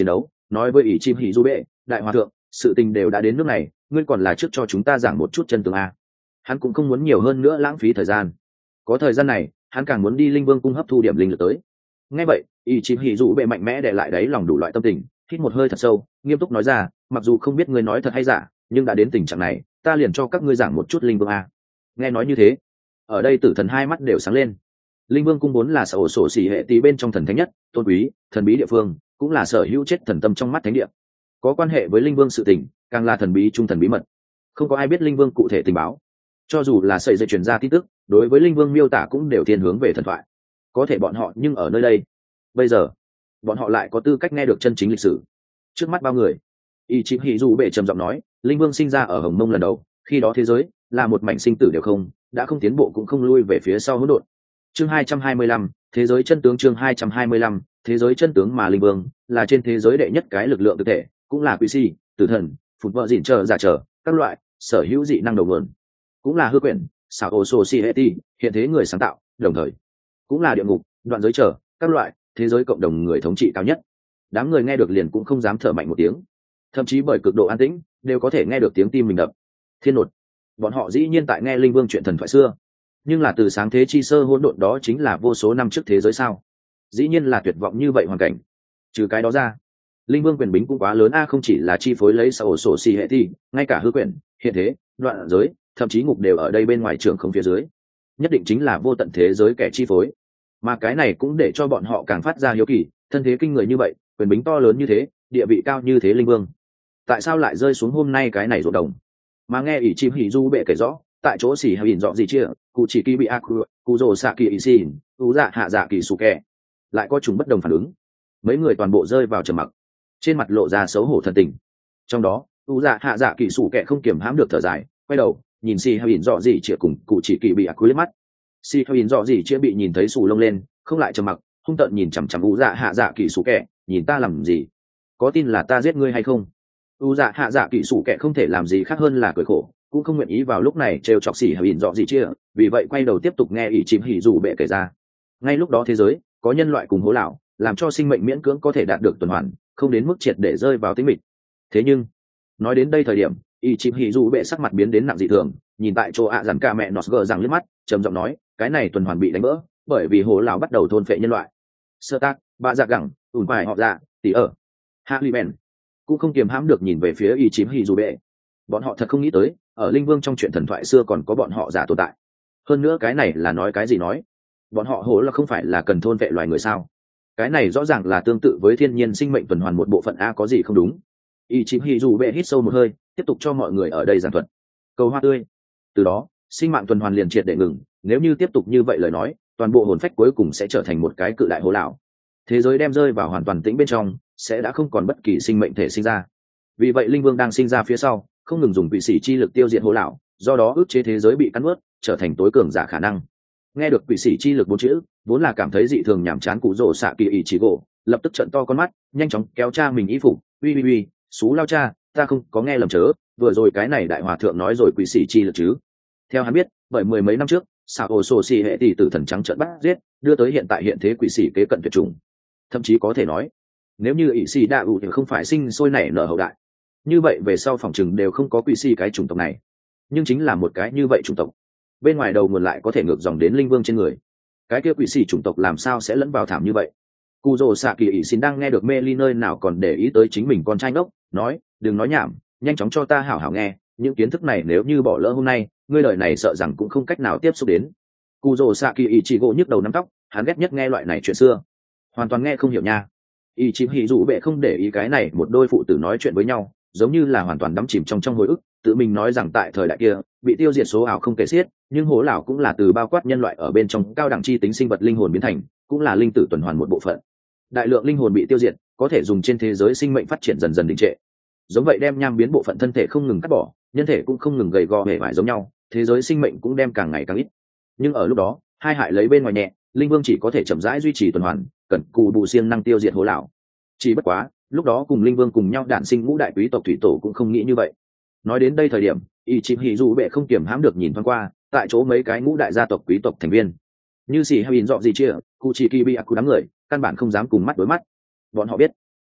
nói với ỷ chim hỉ du bệ, đại hòa thượng, sự tình đều đã đến nước này, ngươi còn là trước cho chúng ta giảng một chút chân tướng a. Hắn cũng không muốn nhiều hơn nữa lãng phí thời gian, có thời gian này hắn càng muốn đi linh vương cung hấp thu điểm linh lực tới. Nghe vậy ỷ chim hỉ du bệ mạnh mẽ để lại đáy lòng đủ loại tâm tình, hít một hơi thật sâu, nghiêm túc nói ra, mặc dù không biết ngươi nói thật hay giả, nhưng đã đến tình trạng này, ta liền cho các ngươi giảng một chút linh vương a. Nghe nói như thế, ở đây tử thần hai mắt đều sáng lên. Linh vương cung vốn là sở sổ xỉ hệ tí bên trong thần thánh nhất, tôn quý, thần bí địa phương, cũng là sở hữu chết thần tâm trong mắt thánh địa. Có quan hệ với linh vương sự tình, càng là thần bí trung thần bí mật. Không có ai biết linh vương cụ thể tình báo. Cho dù là sợi dây truyền ra tin tức, đối với linh vương miêu tả cũng đều thiên hướng về thần thoại. Có thể bọn họ nhưng ở nơi đây, bây giờ, bọn họ lại có tư cách nghe được chân chính lịch sử. Trước mắt bao người, y chim hỉ dù bệ trầm giọng nói, linh vương sinh ra ở Hồng Mông lần đầu, khi đó thế giới là một mảnh sinh tử đều không, đã không tiến bộ cũng không lui về phía sau hỗn độn. Chương hai trăm hai mươi lăm, thế giới chân tướng. Chương hai trăm hai mươi lăm, thế giới chân tướng. Mà linh vương là trên thế giới đệ nhất cái lực lượng thực thể, cũng là quỷ si, tử thần, phụt vợ dịn chờ giả trở các loại sở hữu dị năng đầu nguồn, cũng là hư quyển, xảo ô sô si hệ ti hiện thế người sáng tạo, đồng thời cũng là địa ngục, đoạn giới trở các loại thế giới cộng đồng người thống trị cao nhất. Đám người nghe được liền cũng không dám thở mạnh một tiếng, thậm chí bởi cực độ an tĩnh đều có thể nghe được tiếng tim mình đập. Thiên nột, bọn họ dĩ nhiên tại nghe linh vương chuyện thần thoại xưa, nhưng là từ sáng thế chi sơ hỗn độn đó chính là vô số năm trước thế giới sao? Dĩ nhiên là tuyệt vọng như vậy hoàn cảnh. Trừ cái đó ra, linh vương quyền bính cũng quá lớn a, không chỉ là chi phối lấy sở sổ xì hệ thi, ngay cả hư quyển, hiện thế, đoạn giới, thậm chí ngục đều ở đây bên ngoài trường không phía dưới, nhất định chính là vô tận thế giới kẻ chi phối. Mà cái này cũng để cho bọn họ càng phát ra hiếu kỳ, thân thế kinh người như vậy, quyền bính to lớn như thế, địa vị cao như thế linh vương, tại sao lại rơi xuống hôm nay cái này ruộng đồng? Mà nghe ỷ chim hỉ du bệ kể rõ, tại chỗ xỉ hay ỉn rõ gì chia, cụ chỉ kỳ bị ác cụ rồ xạ kỳ ỉ xin, u dạ hạ dạ kỳ sù kẹ, lại có chúng bất đồng phản ứng. Mấy người toàn bộ rơi vào trầm mặc, trên mặt lộ ra xấu hổ thần tình. Trong đó u dạ hạ dạ kỳ sù kẹ không kiềm hãm được thở dài, quay đầu nhìn xỉ hay ỉn rõ gì chia cùng cụ chỉ kỳ bị ác liếc mắt. Xỉ hay ỉn rõ gì chia bị nhìn thấy sù lông lên, không lại trầm mặc, hung tợn nhìn chằm chằm u dạ hạ dạ kỳ sù kẹ, nhìn ta làm gì? Có tin là ta giết ngươi hay không? U dạ hạ dạ kỳ sủ kẻ không thể làm gì khác hơn là cười khổ, cũng không nguyện ý vào lúc này trêu chọc xỉ hay ỉn dọ gì chia, vì vậy quay đầu tiếp tục nghe ỷ chim hỉ dù bệ kể ra. Ngay lúc đó thế giới có nhân loại cùng hố lão, làm cho sinh mệnh miễn cưỡng có thể đạt được tuần hoàn, không đến mức triệt để rơi vào tĩnh mịch. Thế nhưng nói đến đây thời điểm, ỷ chim hỉ dù bệ sắc mặt biến đến nặng dị thường, nhìn tại chỗ ạ à dằn ca mẹ nọt gờ rằng liếc mắt, trầm giọng nói, cái này tuần hoàn bị đánh vỡ, bởi vì hố lão bắt đầu thôn phệ nhân loại. Sơ tác ba dạ gẳng ủn phải họ dạ tỉ ở hạ li bèn cũng không kiềm hãm được nhìn về phía y chím hì dù bệ. Bọn họ thật không nghĩ tới ở linh vương trong chuyện thần thoại xưa còn có bọn họ giả tồn tại. Hơn nữa cái này là nói cái gì nói, bọn họ hố là không phải là cần thôn vệ loài người sao? Cái này rõ ràng là tương tự với thiên nhiên sinh mệnh tuần hoàn một bộ phận a, có gì không đúng? Y chím hì dù bệ hít sâu một hơi, tiếp tục cho mọi người ở đây giảng thuật câu hoa tươi. Từ đó sinh mạng tuần hoàn liền triệt để ngừng, nếu như tiếp tục như vậy lời nói, toàn bộ hồn phách cuối cùng sẽ trở thành một cái cự đại hố lão, thế giới đem rơi vào hoàn toàn tĩnh bên trong, sẽ đã không còn bất kỳ sinh mệnh thể sinh ra. Vì vậy linh vương đang sinh ra phía sau không ngừng dùng quỷ sĩ chi lực tiêu diệt hố lão, do đó ức chế thế giới bị cắn nuốt, trở thành tối cường giả khả năng. Nghe được quỷ sĩ chi lực bốn chữ, vốn là cảm thấy dị thường nhàm chán cụ rồ xạ kỳ ỷ chỉ gỗ lập tức trợn to con mắt, nhanh chóng kéo cha mình y phục, uy uy uy, xú lao cha, ta không có nghe lầm chớ, vừa rồi cái này đại hòa thượng nói rồi quỷ sĩ chi lực chứ? Theo hắn biết, bởi mười mấy năm trước sao ổ sổ xì hệ tỷ tử thần trắng trợn bắt giết, đưa tới hiện tại hiện thế quỷ sĩ kế cận tuyệt chủng. Thậm chí có thể nói, nếu như ỷ xì đa ủ thì không phải sinh sôi nảy nở hậu đại, như vậy về sau phòng chừng đều không có quỷ sĩ cái chủng tộc này. Nhưng chính là một cái như vậy chủng tộc, bên ngoài đầu nguồn lại có thể ngược dòng đến linh vương trên người. Cái kia quỷ sĩ chủng tộc làm sao sẽ lẫn vào thảm như vậy? Cù rồ xạ kỳ ỷ xin đang nghe được mê ly nơi nào còn để ý tới chính mình con trai ngốc, nói, đừng nói nhảm, nhanh chóng cho ta hảo hảo nghe, những kiến thức này nếu như bỏ lỡ hôm nay, ngươi đời này sợ rằng cũng không cách nào tiếp xúc đến. Cù rồ xạ kỳ ỷ chỉ gỗ nhức đầu nắm tóc, hắn ghét nhất nghe loại này chuyện xưa, hoàn toàn nghe không hiểu nha. Ỷ chìm hỉ dụ bệ không để ý cái này một đôi phụ tử nói chuyện với nhau, giống như là hoàn toàn đắm chìm trong trong hồi ức, tự mình nói rằng tại thời đại kia bị tiêu diệt số ảo không kể xiết, nhưng hố lão cũng là từ bao quát nhân loại ở bên trong cao đẳng chi tính sinh vật linh hồn biến thành, cũng là linh tử tuần hoàn một bộ phận. Đại lượng linh hồn bị tiêu diệt, có thể dùng trên thế giới sinh mệnh phát triển dần dần đình trệ. Giống vậy đem nham biến bộ phận thân thể không ngừng cắt bỏ, nhân thể cũng không ngừng gầy gò hề vải giống nhau, thế giới sinh mệnh cũng đem càng ngày càng ít. Nhưng ở lúc đó, hai hại lấy bên ngoài nhẹ, linh vương chỉ có thể chậm rãi duy trì tuần hoàn, cần cù bù siêng năng tiêu diệt hố lão. Chỉ bất quá, lúc đó cùng linh vương cùng nhau đản sinh ngũ đại quý tộc thủy tổ cũng không nghĩ như vậy. Nói đến đây thời điểm, y chìm hỉ dù bệ không kiềm hãm được nhìn thoáng qua tại chỗ mấy cái ngũ đại gia tộc quý tộc thành viên, như xì hay in dọ gì chia, cụ chỉ kỳ bị ác đám người căn bản không dám cùng mắt đối mắt. Bọn họ biết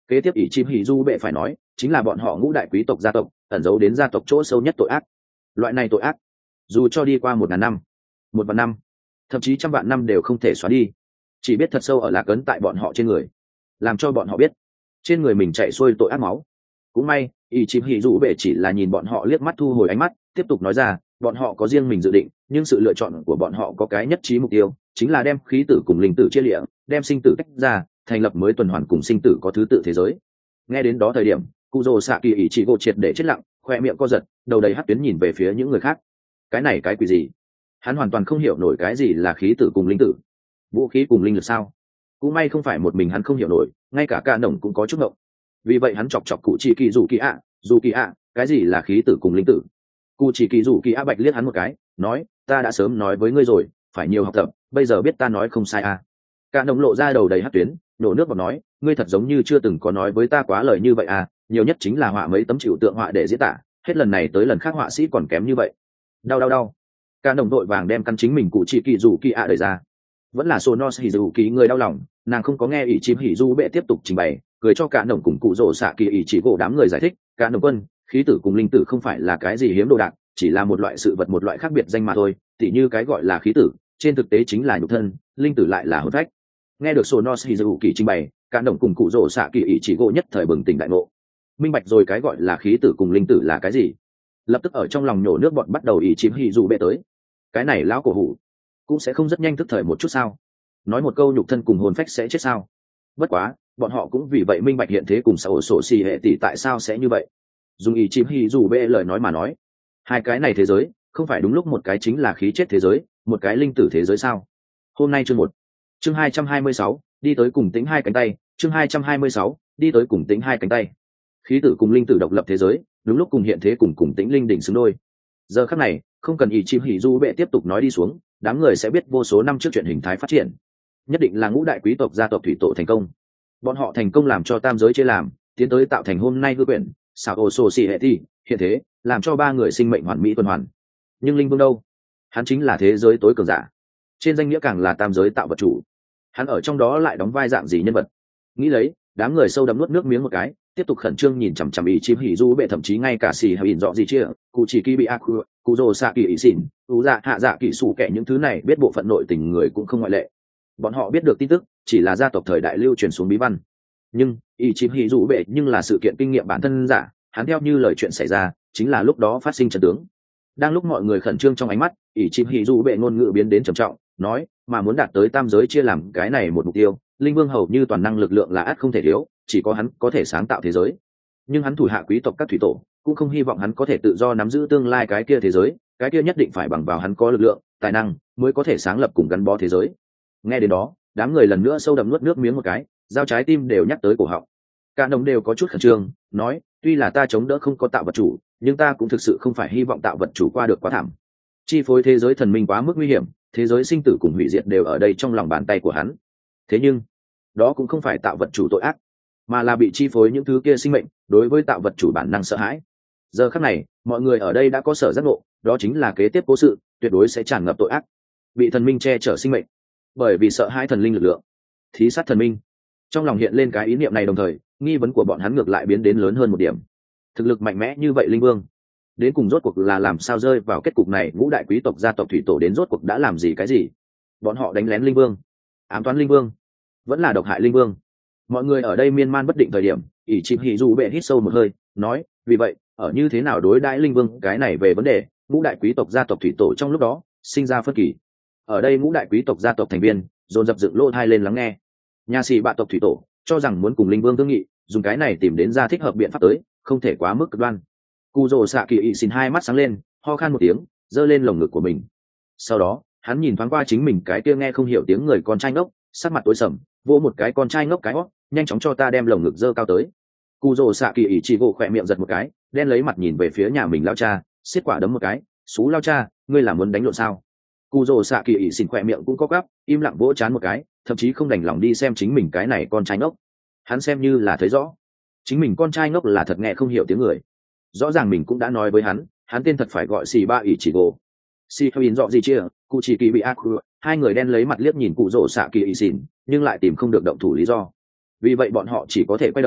Kế tiếp ỷ chim hỉ du bệ phải nói chính là bọn họ ngũ đại quý tộc gia tộc ẩn giấu đến gia tộc chỗ sâu nhất tội ác. Loại này tội ác dù cho đi qua một ngàn năm, một vạn năm, thậm chí trăm vạn năm đều không thể xóa đi, chỉ biết thật sâu ở lạc ấn tại bọn họ trên người, làm cho bọn họ biết trên người mình chạy xuôi tội ác máu. Cũng may ỷ chim hỉ du bệ chỉ là nhìn bọn họ liếc mắt thu hồi ánh mắt, tiếp tục nói ra bọn họ có riêng mình dự định, nhưng sự lựa chọn của bọn họ có cái nhất trí mục tiêu, chính là đem khí tử cùng linh tử chia lịa, đem sinh tử tách ra, thành lập mới tuần hoàn cùng sinh tử có thứ tự thế giới. Nghe đến đó thời điểm cụ rồ xạ kỳ ỷ chỉ gỗ triệt để chết lặng, khoe miệng co giật, đầu đầy hắt tuyến nhìn về phía những người khác. Cái này cái quỷ gì? Hắn hoàn toàn không hiểu nổi cái gì là khí tử cùng linh tử, vũ khí cùng linh lực sao? Cũng may không phải một mình hắn không hiểu nổi, ngay cả ca nổng cũng có chút ngộng. Vì vậy hắn chọc chọc cụ chỉ kỳ rủ kỳ ạ, dù kỳ ạ, cái gì là khí tử cùng linh tử? Cụ chỉ kỳ rủ kỳ ạ bạch liếc hắn một cái, nói, ta đã sớm nói với ngươi rồi, phải nhiều học tập, bây giờ biết ta nói không sai à? Ca nổng lộ ra đầu đầy hắt tuyến, nổ nước bọt nói, ngươi thật giống như chưa từng có nói với ta quá lời như vậy à, nhiều nhất chính là họa mấy tấm chịu tượng họa để diễn tả, hết lần này tới lần khác họa sĩ còn kém như vậy. Đau đau đau. Ca nổng đội vàng đem căn chính mình cụ chỉ kỳ rủ kỳ ạ đẩy ra. Vẫn là Sonos hỉ dù kỳ người đau lòng, nàng không có nghe ỷ chim hỉ du bệ tiếp tục trình bày, cười cho cả nổng cùng cụ rồ xạ kỳ ỷ chỉ gỗ đám người giải thích, cả nổng quân, khí tử cùng linh tử không phải là cái gì hiếm đồ đạc, chỉ là một loại sự vật, một loại khác biệt danh mà thôi, tỉ như cái gọi là khí tử trên thực tế chính là nhục thân, linh tử lại là hồn phách. Nghe được Sonos hỉ dù kỳ trình bày, cả nổng cùng cụ rồ xạ kỳ ỷ chỉ gỗ nhất thời bừng tỉnh đại ngộ, minh bạch rồi cái gọi là khí tử cùng linh tử là cái gì, lập tức ở trong lòng nhổ nước bọt bắt đầu ỷ chim hỉ dù bệ tới. Cái này lão cổ hủ cũng sẽ không rất nhanh thức thời một chút sao? Nói một câu nhục thân cùng hồn phách sẽ chết sao? Bất quá bọn họ cũng vì vậy minh bạch hiện thế cùng xã hội sổ xì hệ tỷ tại sao sẽ như vậy. Dùng ý chim hỉ dù bệ lời nói mà nói, hai cái này thế giới không phải đúng lúc một cái chính là khí chết thế giới, một cái linh tử thế giới sao? Hôm nay chương một, chương hai trăm hai mươi sáu, đi tới cùng tính hai cánh tay, chương hai trăm hai mươi sáu, đi tới cùng tính hai cánh tay. Khí tử cùng linh tử độc lập thế giới, đúng lúc cùng hiện thế cùng cùng tính linh đỉnh xứng đôi. Giờ khắc này không cần ý chim hỉ du bệ tiếp tục nói đi xuống, đám người sẽ biết vô số năm trước chuyện hình thái phát triển, nhất định là ngũ đại quý tộc gia tộc thủy tổ thành công. Bọn họ thành công làm cho tam giới chia làm, tiến tới tạo thành hôm nay hư quyển sao ô sô xì hệ thi hiện thế, làm cho ba người sinh mệnh hoàn mỹ tuần hoàn. Nhưng linh vương đâu? Hắn chính là thế giới tối cường giả, trên danh nghĩa càng là tam giới tạo vật chủ. Hắn ở trong đó lại đóng vai dạng gì nhân vật? Nghĩ lấy, đám người sâu đậm nuốt nước miếng một cái, tiếp tục khẩn trương nhìn chằm chằm ý chim hỉ du bệ, thậm chí ngay cả xì hay ỉn dọ gì chia cụ chỉ kỳ bị ác cụ rồ xạ kỳ ý xỉn ú dạ hạ dạ kỳ sủ kẻ những thứ này biết bộ phận nội tình người cũng không ngoại lệ. Bọn họ biết được tin tức chỉ là gia tộc thời đại lưu truyền xuống bí văn, nhưng ý chim hỉ du bệ nhưng là sự kiện kinh nghiệm bản thân giả, hắn theo như lời chuyện xảy ra chính là lúc đó phát sinh trận tướng. Đang lúc mọi người khẩn trương trong ánh mắt, ý chim hỉ du bệ ngôn ngữ biến đến trầm trọng, nói mà muốn đạt tới tam giới chia làm cái này một mục tiêu, linh vương hầu như toàn năng lực lượng là ắt không thể thiếu, chỉ có hắn có thể sáng tạo thế giới. Nhưng hắn thủ hạ quý tộc các thủy tổ cũng không hy vọng hắn có thể tự do nắm giữ tương lai cái kia thế giới, cái kia nhất định phải bằng vào hắn có lực lượng, tài năng mới có thể sáng lập cùng gắn bó thế giới. Nghe đến đó, đám người lần nữa sâu đậm nuốt nước miếng một cái, dao trái tim đều nhắc tới cổ họng. Cả đồng đều có chút khẩn trương, nói, tuy là ta chống đỡ không có tạo vật chủ, nhưng ta cũng thực sự không phải hy vọng tạo vật chủ qua được quá thảm. Chi phối thế giới thần minh quá mức nguy hiểm, thế giới sinh tử cùng hủy diệt đều ở đây trong lòng bàn tay của hắn. Thế nhưng đó cũng không phải tạo vật chủ tội ác, mà là bị chi phối những thứ kia sinh mệnh đối với tạo vật chủ bản năng sợ hãi. Giờ khắc này mọi người ở đây đã có sở giác ngộ, đó chính là kế tiếp cố sự tuyệt đối sẽ tràn ngập tội ác, bị thần minh che chở sinh mệnh, bởi vì sợ hãi thần linh lực lượng, thí sát thần minh. Trong lòng hiện lên cái ý niệm này, đồng thời nghi vấn của bọn hắn ngược lại biến đến lớn hơn một điểm. Thực lực mạnh mẽ như vậy linh vương đến cùng rốt cuộc là làm sao rơi vào kết cục này? Ngũ đại quý tộc gia tộc thủy tổ đến rốt cuộc đã làm gì cái gì? Bọn họ đánh lén linh vương, ám toán linh vương, vẫn là độc hại linh vương? Mọi người ở đây miên man bất định thời điểm, ỷ chim hỉ dù bệ hít sâu một hơi, nói, vì vậy ở như thế nào đối đãi linh vương cái này về vấn đề, ngũ đại quý tộc gia tộc thủy tổ trong lúc đó sinh ra phân kỳ. Ở đây ngũ đại quý tộc gia tộc thành viên dồn dập dựng lỗ tai lên lắng nghe. Nhà sĩ bạ tộc thủy tổ cho rằng muốn cùng linh vương thương nghị, dùng cái này tìm đến ra thích hợp biện pháp tới, không thể quá mức cực đoan. Cù rồ xạ kỳ ị xin hai mắt sáng lên, ho khan một tiếng, giơ lên lồng ngực của mình. Sau đó hắn nhìn thoáng qua chính mình cái kia nghe không hiểu tiếng người con trai ngốc, sắc mặt tối sầm, vỗ một cái con trai ngốc cái hót, nhanh chóng cho ta đem lồng ngực dơ cao tới. Cù rồ xạ kỳ ị chỉ gỗ khỏe miệng giật một cái, đen lấy mặt nhìn về phía nhà mình lao cha, xiết quả đấm một cái, xú lao cha, ngươi là muốn đánh lộn sao? Cù rồ xạ kỳ ị xin khỏe miệng cũng có gắp, im lặng vỗ chán một cái, thậm chí không đành lòng đi xem chính mình cái này con trai ngốc. Hắn xem như là thấy rõ chính mình con trai ngốc là thật nghe không hiểu tiếng người. Rõ ràng mình cũng đã nói với hắn, hắn tên thật phải gọi xì ba ỷ chỉ gỗ. Xì theo in dọ gì chia, cụ chỉ kỳ bị ác, hai người đen lấy mặt liếc nhìn cụ rồ xạ kỳ ỷ xỉn, nhưng lại tìm không được động thủ lý do. Vì vậy bọn họ chỉ có thể quay đầu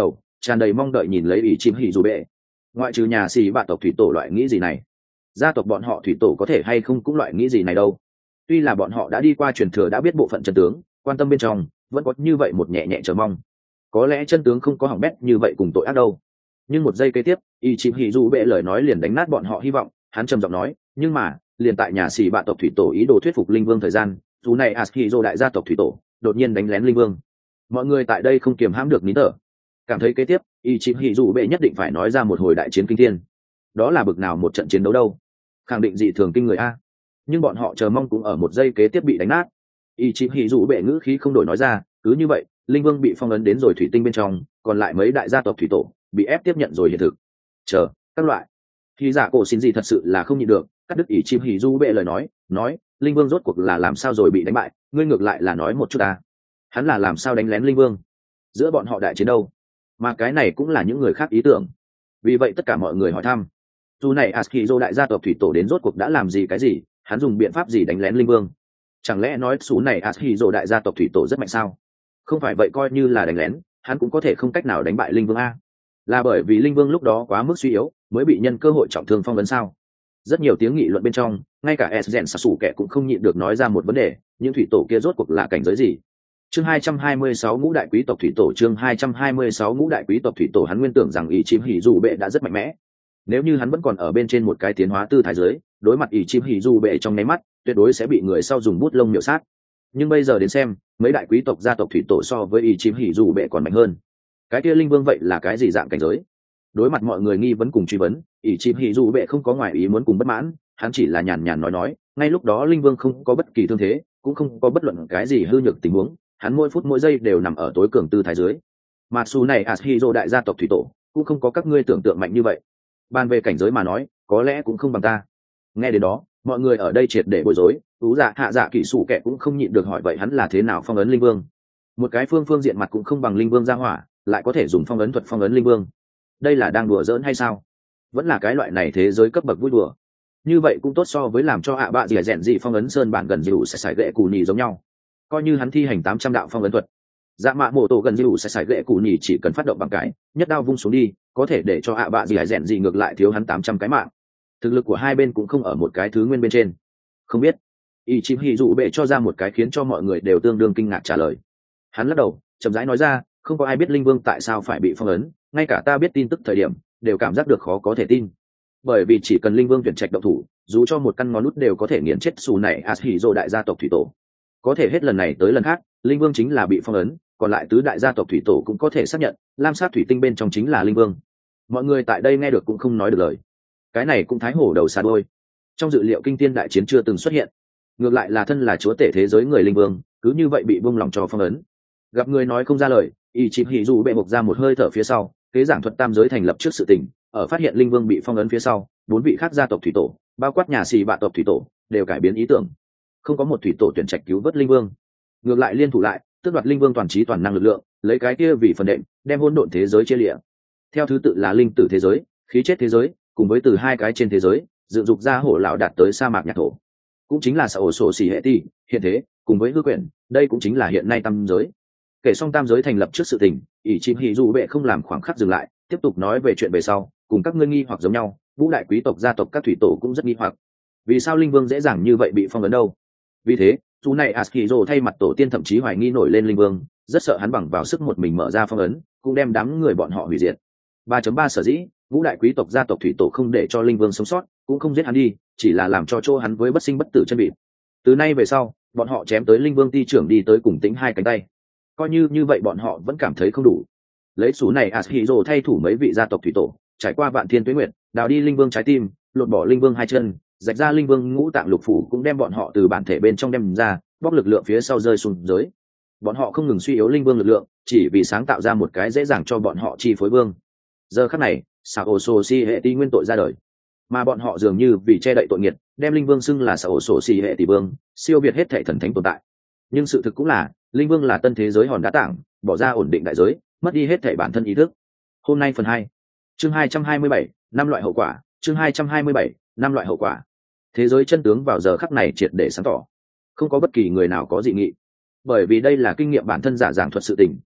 tràn đầy mong đợi nhìn lấy ỷ chim hỉ dù bệ. Ngoại trừ nhà xì bạ tộc thủy tổ loại nghĩ gì này, gia tộc bọn họ thủy tổ có thể hay không cũng loại nghĩ gì này đâu. Tuy là bọn họ đã đi qua truyền thừa đã biết bộ phận chân tướng, quan tâm bên trong vẫn có như vậy một nhẹ nhẹ chờ mong. Có lẽ chân tướng không có hỏng bét như vậy cùng tội ác đâu. Nhưng một giây kế tiếp, y chim hỉ dù bệ lời nói liền đánh nát bọn họ hy vọng. Hắn trầm giọng nói, nhưng mà liền tại nhà xì bạ tộc thủy tổ ý đồ thuyết phục linh vương thời gian, dù này Ashizo đại gia tộc thủy tổ đột nhiên đánh lén linh vương. Mọi người tại đây không kiềm hãm được nín thở, cảm thấy kế tiếp y chim hỉ dù bệ nhất định phải nói ra một hồi đại chiến kinh thiên. Đó là bực nào một trận chiến đấu đâu, khẳng định dị thường kinh người a. Nhưng bọn họ chờ mong cũng ở một giây kế tiếp bị đánh nát. Y chim hỉ dù bệ ngữ khí không đổi nói ra, cứ như vậy linh vương bị phong ấn đến rồi thủy tinh bên trong, còn lại mấy đại gia tộc thủy tổ bị ép tiếp nhận rồi hiện thực. Chờ các loại khi giả cổ xin gì thật sự là không nhịn được, cắt đứt ỷ chim hỉ du bệ lời nói, nói linh vương rốt cuộc là làm sao rồi bị đánh bại, ngươi ngược lại là nói một chút ta. Hắn là làm sao đánh lén linh vương, giữa bọn họ đại chiến đâu, mà cái này cũng là những người khác ý tưởng. Vì vậy tất cả mọi người hỏi thăm, dù này Ashizo đại gia tộc thủy tổ đến rốt cuộc đã làm gì cái gì, hắn dùng biện pháp gì đánh lén linh vương. Chẳng lẽ nói số này Ashizo đại gia tộc thủy tổ rất mạnh sao? Không phải vậy coi như là đánh lén, hắn cũng có thể không cách nào đánh bại linh vương a. Là bởi vì linh vương lúc đó quá mức suy yếu mới bị nhân cơ hội trọng thương phong vấn sao? Rất nhiều tiếng nghị luận bên trong, ngay cả Esgen Sasu kẻ cũng không nhịn được nói ra một vấn đề, những thủy tổ kia rốt cuộc là cảnh giới gì? Chương hai trăm hai mươi sáu ngũ đại quý tộc thủy tổ, chương hai trăm hai mươi sáu ngũ đại quý tộc thủy tổ. Hắn nguyên tưởng rằng ý chim hỉ dù bệ đã rất mạnh mẽ, nếu như hắn vẫn còn ở bên trên một cái tiến hóa tư thái giới, đối mặt ý chim hỉ dù bệ trong nháy mắt tuyệt đối sẽ bị người sau dùng bút lông miểu sát. Nhưng bây giờ đến xem, mấy đại quý tộc gia tộc thủy tổ so với ý chim hỉ dù bệ còn mạnh hơn. Cái kia linh vương vậy là cái gì dạng cảnh giới? Đối mặt mọi người nghi vấn cùng truy vấn, ỷ chim hỉ dù bệ không có ngoài ý muốn cùng bất mãn, hắn chỉ là nhàn nhàn nói nói, ngay lúc đó linh vương không có bất kỳ thương thế, cũng không có bất luận cái gì hư nhược tình huống, hắn mỗi phút mỗi giây đều nằm ở tối cường tư thái dưới. Mà su này Ashizo đại gia tộc thủy tổ cũng không có các ngươi tưởng tượng mạnh như vậy. Bàn về cảnh giới mà nói, có lẽ cũng không bằng ta. Nghe đến đó, mọi người ở đây triệt để bối rối, tú dạ hạ dạ kỹ sủ kẻ cũng không nhịn được hỏi vậy hắn là thế nào phong ấn linh vương? Một cái phương phương diện mặt cũng không bằng linh vương ra hỏa, lại có thể dùng phong ấn thuật phong ấn linh vương. Đây là đang đùa giỡn hay sao? Vẫn là cái loại này thế giới cấp bậc vui đùa. Như vậy cũng tốt so với làm cho ạ bạ dì dẹn dị phong ấn sơn bản gần dịu sẽ xài gậy cù nhì giống nhau. Coi như hắn thi hành tám trăm đạo phong ấn thuật, dạ mạ mổ tổ gần dịu sẽ xài gậy cù nhì chỉ cần phát động bằng cái nhất đao vung xuống đi, có thể để cho ạ bạ dì dẹn dị ngược lại thiếu hắn tám trăm cái mạng. Thực lực của hai bên cũng không ở một cái thứ nguyên bên trên. Không biết. Y chim hỉ dụ bệ cho ra một cái khiến cho mọi người đều tương đương kinh ngạc trả lời. Hắn lắc đầu, chậm rãi nói ra, không có ai biết linh vương tại sao phải bị phong ấn, ngay cả ta biết tin tức thời điểm đều cảm giác được khó có thể tin. Bởi vì chỉ cần linh vương tuyển trạch động thủ, dù cho một căn ngón nút đều có thể nghiền chết xù này Ashizo đại gia tộc thủy tổ. Có thể hết lần này tới lần khác, linh vương chính là bị phong ấn, còn lại tứ đại gia tộc thủy tổ cũng có thể xác nhận, lam sát thủy tinh bên trong chính là linh vương. Mọi người tại đây nghe được cũng không nói được lời. Cái này cũng thái hổ đầu xa đôi. Trong dự liệu kinh thiên đại chiến chưa từng xuất hiện, ngược lại là thân là chúa tể thế giới người linh vương, cứ như vậy bị buông lỏng cho phong ấn. Gặp người nói không ra lời, y chim hỉ dù bệ bộc ra một hơi thở phía sau, kế giảng thuật tam giới thành lập trước sự tình, ở phát hiện linh vương bị phong ấn phía sau, bốn vị khác gia tộc thủy tổ, bao quát nhà xì bạ tộc thủy tổ, đều cải biến ý tưởng. Không có một thủy tổ tuyển trạch cứu vớt linh vương, ngược lại liên thủ lại, tước đoạt linh vương toàn trí toàn năng lực lượng, lấy cái kia vì phần đệm, đem hỗn độn thế giới chia liệt. Theo thứ tự là linh tử thế giới, khí chết thế giới, cùng với từ hai cái trên thế giới, dựng dục ra hổ lão đạt tới sa mạc nhạc thổ, cũng chính là xã ổ sổ xỉ hệ ti hiện thế, cùng với hư quyển, đây cũng chính là hiện nay tam giới. Kể xong tam giới thành lập trước sự tình, ỷ chim hỉ dù bệ không làm khoảng khắc dừng lại, tiếp tục nói về chuyện về sau, cùng các ngươi nghi hoặc giống nhau, vũ đại quý tộc gia tộc các thủy tổ cũng rất nghi hoặc, vì sao linh vương dễ dàng như vậy bị phong ấn đâu? Vì thế chú này Ashizo thay mặt tổ tiên thậm chí hoài nghi nổi lên linh vương, rất sợ hắn bằng vào sức một mình mở ra phong ấn, cũng đem đám người bọn họ hủy diệt. ba chấm ba sở dĩ vũ đại quý tộc gia tộc thủy tổ không để cho linh vương sống sót, cũng không giết hắn đi, chỉ là làm cho chỗ hắn với bất sinh bất tử chân bị. Từ nay về sau, bọn họ chém tới linh vương ti trưởng đi tới cùng tính hai cánh tay. Coi như như vậy bọn họ vẫn cảm thấy không đủ. Lấy số này Ashizo thay thủ mấy vị gia tộc thủy tổ, trải qua vạn thiên tuế nguyệt, đào đi linh vương trái tim, lột bỏ linh vương hai chân, rạch ra linh vương ngũ tạng lục phủ, cũng đem bọn họ từ bản thể bên trong đem ra, bóc lực lượng phía sau rơi xuống dưới. Bọn họ không ngừng suy yếu linh vương lực lượng, chỉ vì sáng tạo ra một cái dễ dàng cho bọn họ chi phối vương. Giờ khắc này, Sao Sổ Si hệ ti nguyên tội ra đời, mà bọn họ dường như vì che đậy tội nghiệt, đem linh vương xưng là Sao Sổ Si hệ tỷ vương, siêu việt hết thảy thần thánh tồn tại. Nhưng sự thực cũng là, linh vương là tân thế giới hòn đá tảng, bỏ ra ổn định đại giới, mất đi hết thảy bản thân ý thức. Hôm nay phần hai, chương hai trăm hai mươi bảy, năm loại hậu quả, chương hai trăm hai mươi bảy, năm loại hậu quả. Thế giới chân tướng vào giờ khắc này triệt để sáng tỏ, không có bất kỳ người nào có dị nghị, bởi vì đây là kinh nghiệm bản thân giả giảng thuật sự tình,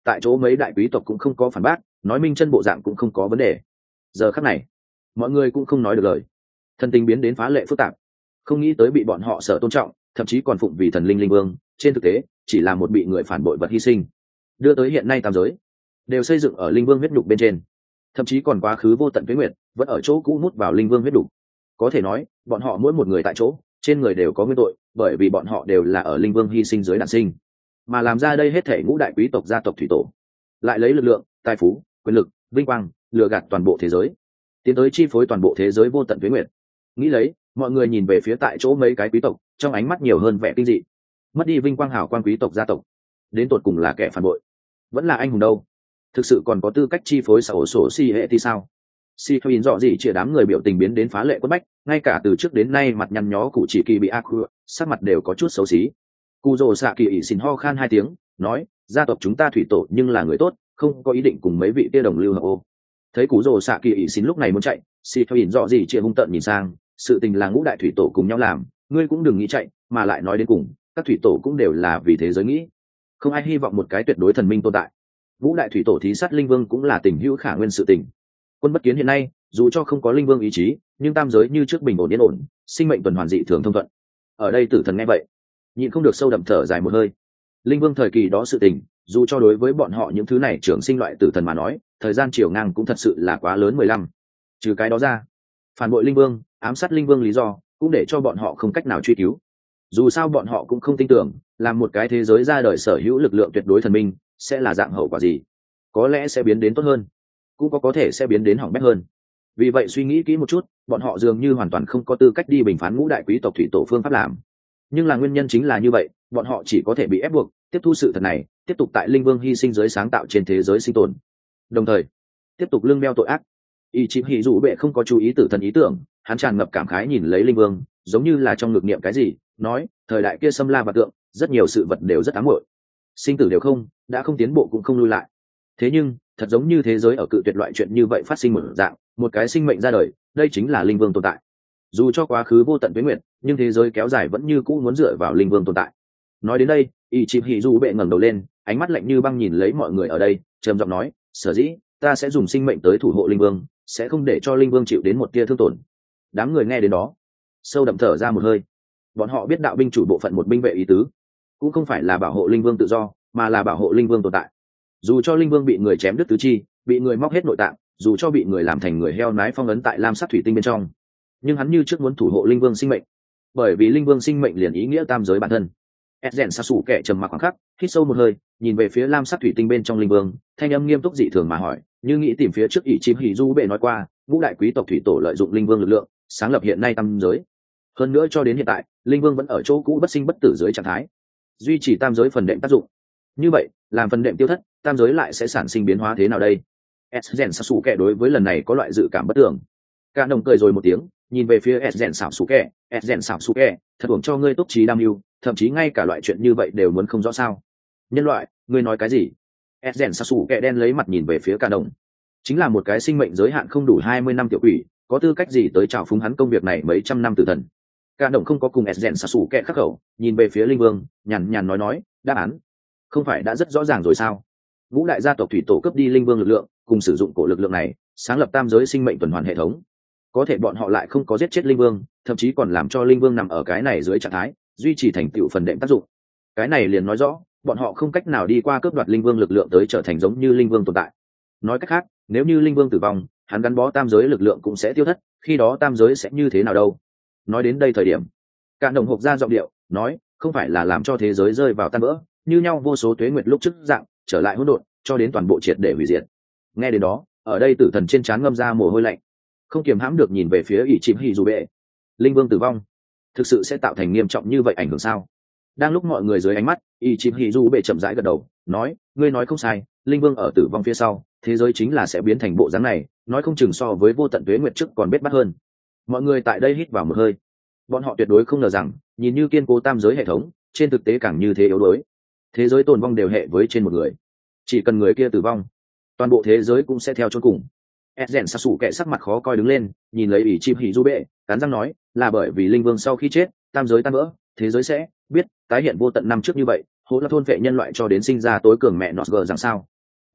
tại chỗ mấy đại quý tộc cũng không có phản bác, nói minh chân bộ dạng cũng không có vấn đề. Giờ khắc này mọi người cũng không nói được lời, thân tình biến đến phá lệ phức tạp. Không nghĩ tới bị bọn họ sợ tôn trọng, thậm chí còn phụng vì thần linh linh vương, trên thực tế chỉ là một bị người phản bội vật hy sinh. Đưa tới hiện nay tam giới đều xây dựng ở linh vương huyết nhục bên trên, thậm chí còn quá khứ vô tận tuế nguyệt vẫn ở chỗ cũ mút vào linh vương huyết nhục. Có thể nói bọn họ mỗi một người tại chỗ trên người đều có nguyên tội, bởi vì bọn họ đều là ở linh vương hy sinh dưới đản sinh, mà làm ra đây hết thể ngũ đại quý tộc gia tộc thủy tổ, lại lấy lực lượng, tài phú, quyền lực, vinh quang lừa gạt toàn bộ thế giới, tiến tới chi phối toàn bộ thế giới vô tận tuế nguyệt. Nghĩ lấy, mọi người nhìn về phía tại chỗ mấy cái quý tộc, trong ánh mắt nhiều hơn vẻ kinh dị. Mất đi vinh quang hào quang quý tộc gia tộc, đến tột cùng là kẻ phản bội vẫn là anh hùng đâu? Thực sự còn có tư cách chi phối xã hội sổ si hệ thì sao? Si Thoin rõ gì chỉ đám người biểu tình biến đến phá lệ quất bách, ngay cả từ trước đến nay mặt nhăn nhó cụ chỉ kỳ bị ác sắc mặt đều có chút xấu xí. Cụ rồ xạ kỳ ỉ xin ho khan hai tiếng, nói, gia tộc chúng ta thủy tổ nhưng là người tốt, không có ý định cùng mấy vị tia đồng lưu hợp ô. Thấy cụ rồ xạ kỳ ỉ xin lúc này muốn chạy, Si Thoin rõ gì chỉ hung tợn nhìn sang, sự tình là ngũ đại thủy tổ cùng nhau làm, ngươi cũng đừng nghĩ chạy, mà lại nói đến cùng, các thủy tổ cũng đều là vì thế giới nghĩ, không ai hy vọng một cái tuyệt đối thần minh tồn tại. Ngũ đại thủy tổ thí sát linh vương cũng là tình hữu khả nguyên sự tình. Quân bất kiến hiện nay dù cho không có linh vương ý chí, nhưng tam giới như trước bình ổn yên ổn, sinh mệnh tuần hoàn dị thường thông thuận. Ở đây tử thần nghe vậy nhịn không được sâu đậm thở dài một hơi. Linh vương thời kỳ đó sự tình, dù cho đối với bọn họ những thứ này trưởng sinh loại tử thần mà nói, thời gian chiều ngang cũng thật sự là quá lớn. Mười lăm trừ cái đó ra, phản bội linh vương, ám sát linh vương lý do cũng để cho bọn họ không cách nào truy cứu. Dù sao bọn họ cũng không tin tưởng làm một cái thế giới ra đời sở hữu lực lượng tuyệt đối thần minh sẽ là dạng hậu quả gì, có lẽ sẽ biến đến tốt hơn, cũng có có thể sẽ biến đến hỏng bét hơn. Vì vậy suy nghĩ kỹ một chút, bọn họ dường như hoàn toàn không có tư cách đi bình phán ngũ đại quý tộc thủy tổ phương pháp làm. Nhưng là nguyên nhân chính là như vậy, bọn họ chỉ có thể bị ép buộc tiếp thu sự thật này, tiếp tục tại linh vương hy sinh giới sáng tạo trên thế giới sinh tồn, đồng thời tiếp tục lương đeo tội ác. Y chịp hỉ dù bệ không có chú ý tử thần ý tưởng, hắn tràn ngập cảm khái nhìn lấy linh vương, giống như là trong ngực niệm cái gì, nói, thời đại kia xâm la và tượng, rất nhiều sự vật đều rất ám muội, sinh tử đều không, đã không tiến bộ cũng không lui lại. Thế nhưng thật giống như thế giới ở cự tuyệt loại chuyện như vậy phát sinh một dạng, một cái sinh mệnh ra đời, đây chính là linh vương tồn tại. Dù cho quá khứ vô tận tuế nguyệt, nhưng thế giới kéo dài vẫn như cũ muốn dựa vào linh vương tồn tại. Nói đến đây, y chịp hỉ dù bệ ngẩng đầu lên, ánh mắt lạnh như băng nhìn lấy mọi người ở đây, trầm giọng nói, sở dĩ ta sẽ dùng sinh mệnh tới thủ hộ linh vương, sẽ không để cho linh vương chịu đến một tia thương tổn. Đám người nghe đến đó sâu đậm thở ra một hơi. Bọn họ biết đạo binh chủ bộ phận một binh vệ ý tứ, cũng không phải là bảo hộ linh vương tự do, mà là bảo hộ linh vương tồn tại. Dù cho linh vương bị người chém đứt tứ chi, bị người móc hết nội tạng, dù cho bị người làm thành người heo nái phong ấn tại lam sắc thủy tinh bên trong, nhưng hắn như trước muốn thủ hộ linh vương sinh mệnh, bởi vì linh vương sinh mệnh liền ý nghĩa tam giới bản thân. Ezen sa sủ kẻ trầm mặc khoảng khắc, hít sâu một hơi, nhìn về phía lam sắc thủy tinh bên trong linh vương, thanh âm nghiêm túc dị thường mà hỏi, như nghĩ tìm phía trước ỷ chim hỉ du bệ nói qua, ngũ đại quý tộc thủy tổ lợi dụng linh vương lực lượng sáng lập hiện nay tam giới. Hơn nữa cho đến hiện tại, linh vương vẫn ở chỗ cũ bất sinh bất tử dưới trạng thái, duy trì tam giới phần đệm tác dụng. Như vậy, làm phần đệm tiêu thất, tam giới lại sẽ sản sinh biến hóa thế nào đây? Ezen sa sủ kẻ đối với lần này có loại dự cảm bất tưởng. Cả đồng cười rồi một tiếng, nhìn về phía Ezen xảo sủ kẻ, Ezen xảo sủ kẻ, thật uổng cho ngươi túc trí đam mưu, thậm chí ngay cả loại chuyện như vậy đều muốn không rõ sao? Nhân loại, ngươi nói cái gì? Ezen xảo sủ kẻ đen lấy mặt nhìn về phía cả đồng. Chính là một cái sinh mệnh giới hạn không đủ hai mươi năm tiểu quỷ, có tư cách gì tới chào phúng hắn công việc này mấy trăm năm tử thần? Cả đồng không có cùng Ezen xảo sủ kẻ khắc khẩu, nhìn về phía linh vương, nhàn nhàn nói nói, đáp án không phải đã rất rõ ràng rồi sao? Ngũ đại gia tộc thủy tổ cướp đi linh vương lực lượng, cùng sử dụng cổ lực lượng này sáng lập tam giới sinh mệnh tuần hoàn hệ thống. Có thể bọn họ lại không có giết chết linh vương, thậm chí còn làm cho linh vương nằm ở cái này dưới trạng thái, duy trì thành tựu phần đệm tác dụng. Cái này liền nói rõ bọn họ không cách nào đi qua cướp đoạt linh vương lực lượng tới trở thành giống như linh vương tồn tại. Nói cách khác, nếu như linh vương tử vong, hắn gắn bó tam giới lực lượng cũng sẽ tiêu thất, khi đó tam giới sẽ như thế nào đâu? Nói đến đây thời điểm, Cạn đồng hộp ra giọng điệu, nói, không phải là làm cho thế giới rơi vào tan vỡ, như nhau vô số tuế nguyệt lúc trước dạng trở lại hỗn độn, cho đến toàn bộ triệt để hủy diệt. Nghe đến đó, ở đây tử thần trên trán ngâm ra mồ hôi lạnh, không kiềm hãm được nhìn về phía ỷ chìm hỉ dù bệ. Linh vương tử vong thực sự sẽ tạo thành nghiêm trọng như vậy ảnh hưởng sao? Đang lúc mọi người dưới ánh mắt, ỷ chìm hỉ dù bệ chậm rãi gật đầu, nói, ngươi nói không sai, linh vương ở tử vong phía sau, thế giới chính là sẽ biến thành bộ dáng này, nói không chừng so với vô tận tuế nguyệt trước còn bết bát hơn. Mọi người tại đây hít vào một hơi. Bọn họ tuyệt đối không ngờ rằng, nhìn như kiên cố tam giới hệ thống, trên thực tế càng như thế yếu đuối. Thế giới tồn vong đều hệ với trên một người, chỉ cần người kia tử vong, toàn bộ thế giới cũng sẽ theo chôn cùng. Ezen sa sủ kẻ sắc mặt khó coi đứng lên, nhìn lấy ỷ chim hỉ du bệ, cắn răng nói, là bởi vì linh vương sau khi chết, tam giới tan vỡ, thế giới sẽ biết tái hiện vô tận năm trước như vậy, hố là thôn vệ nhân loại cho đến sinh ra tối cường mẹ nọt gờ rằng sao?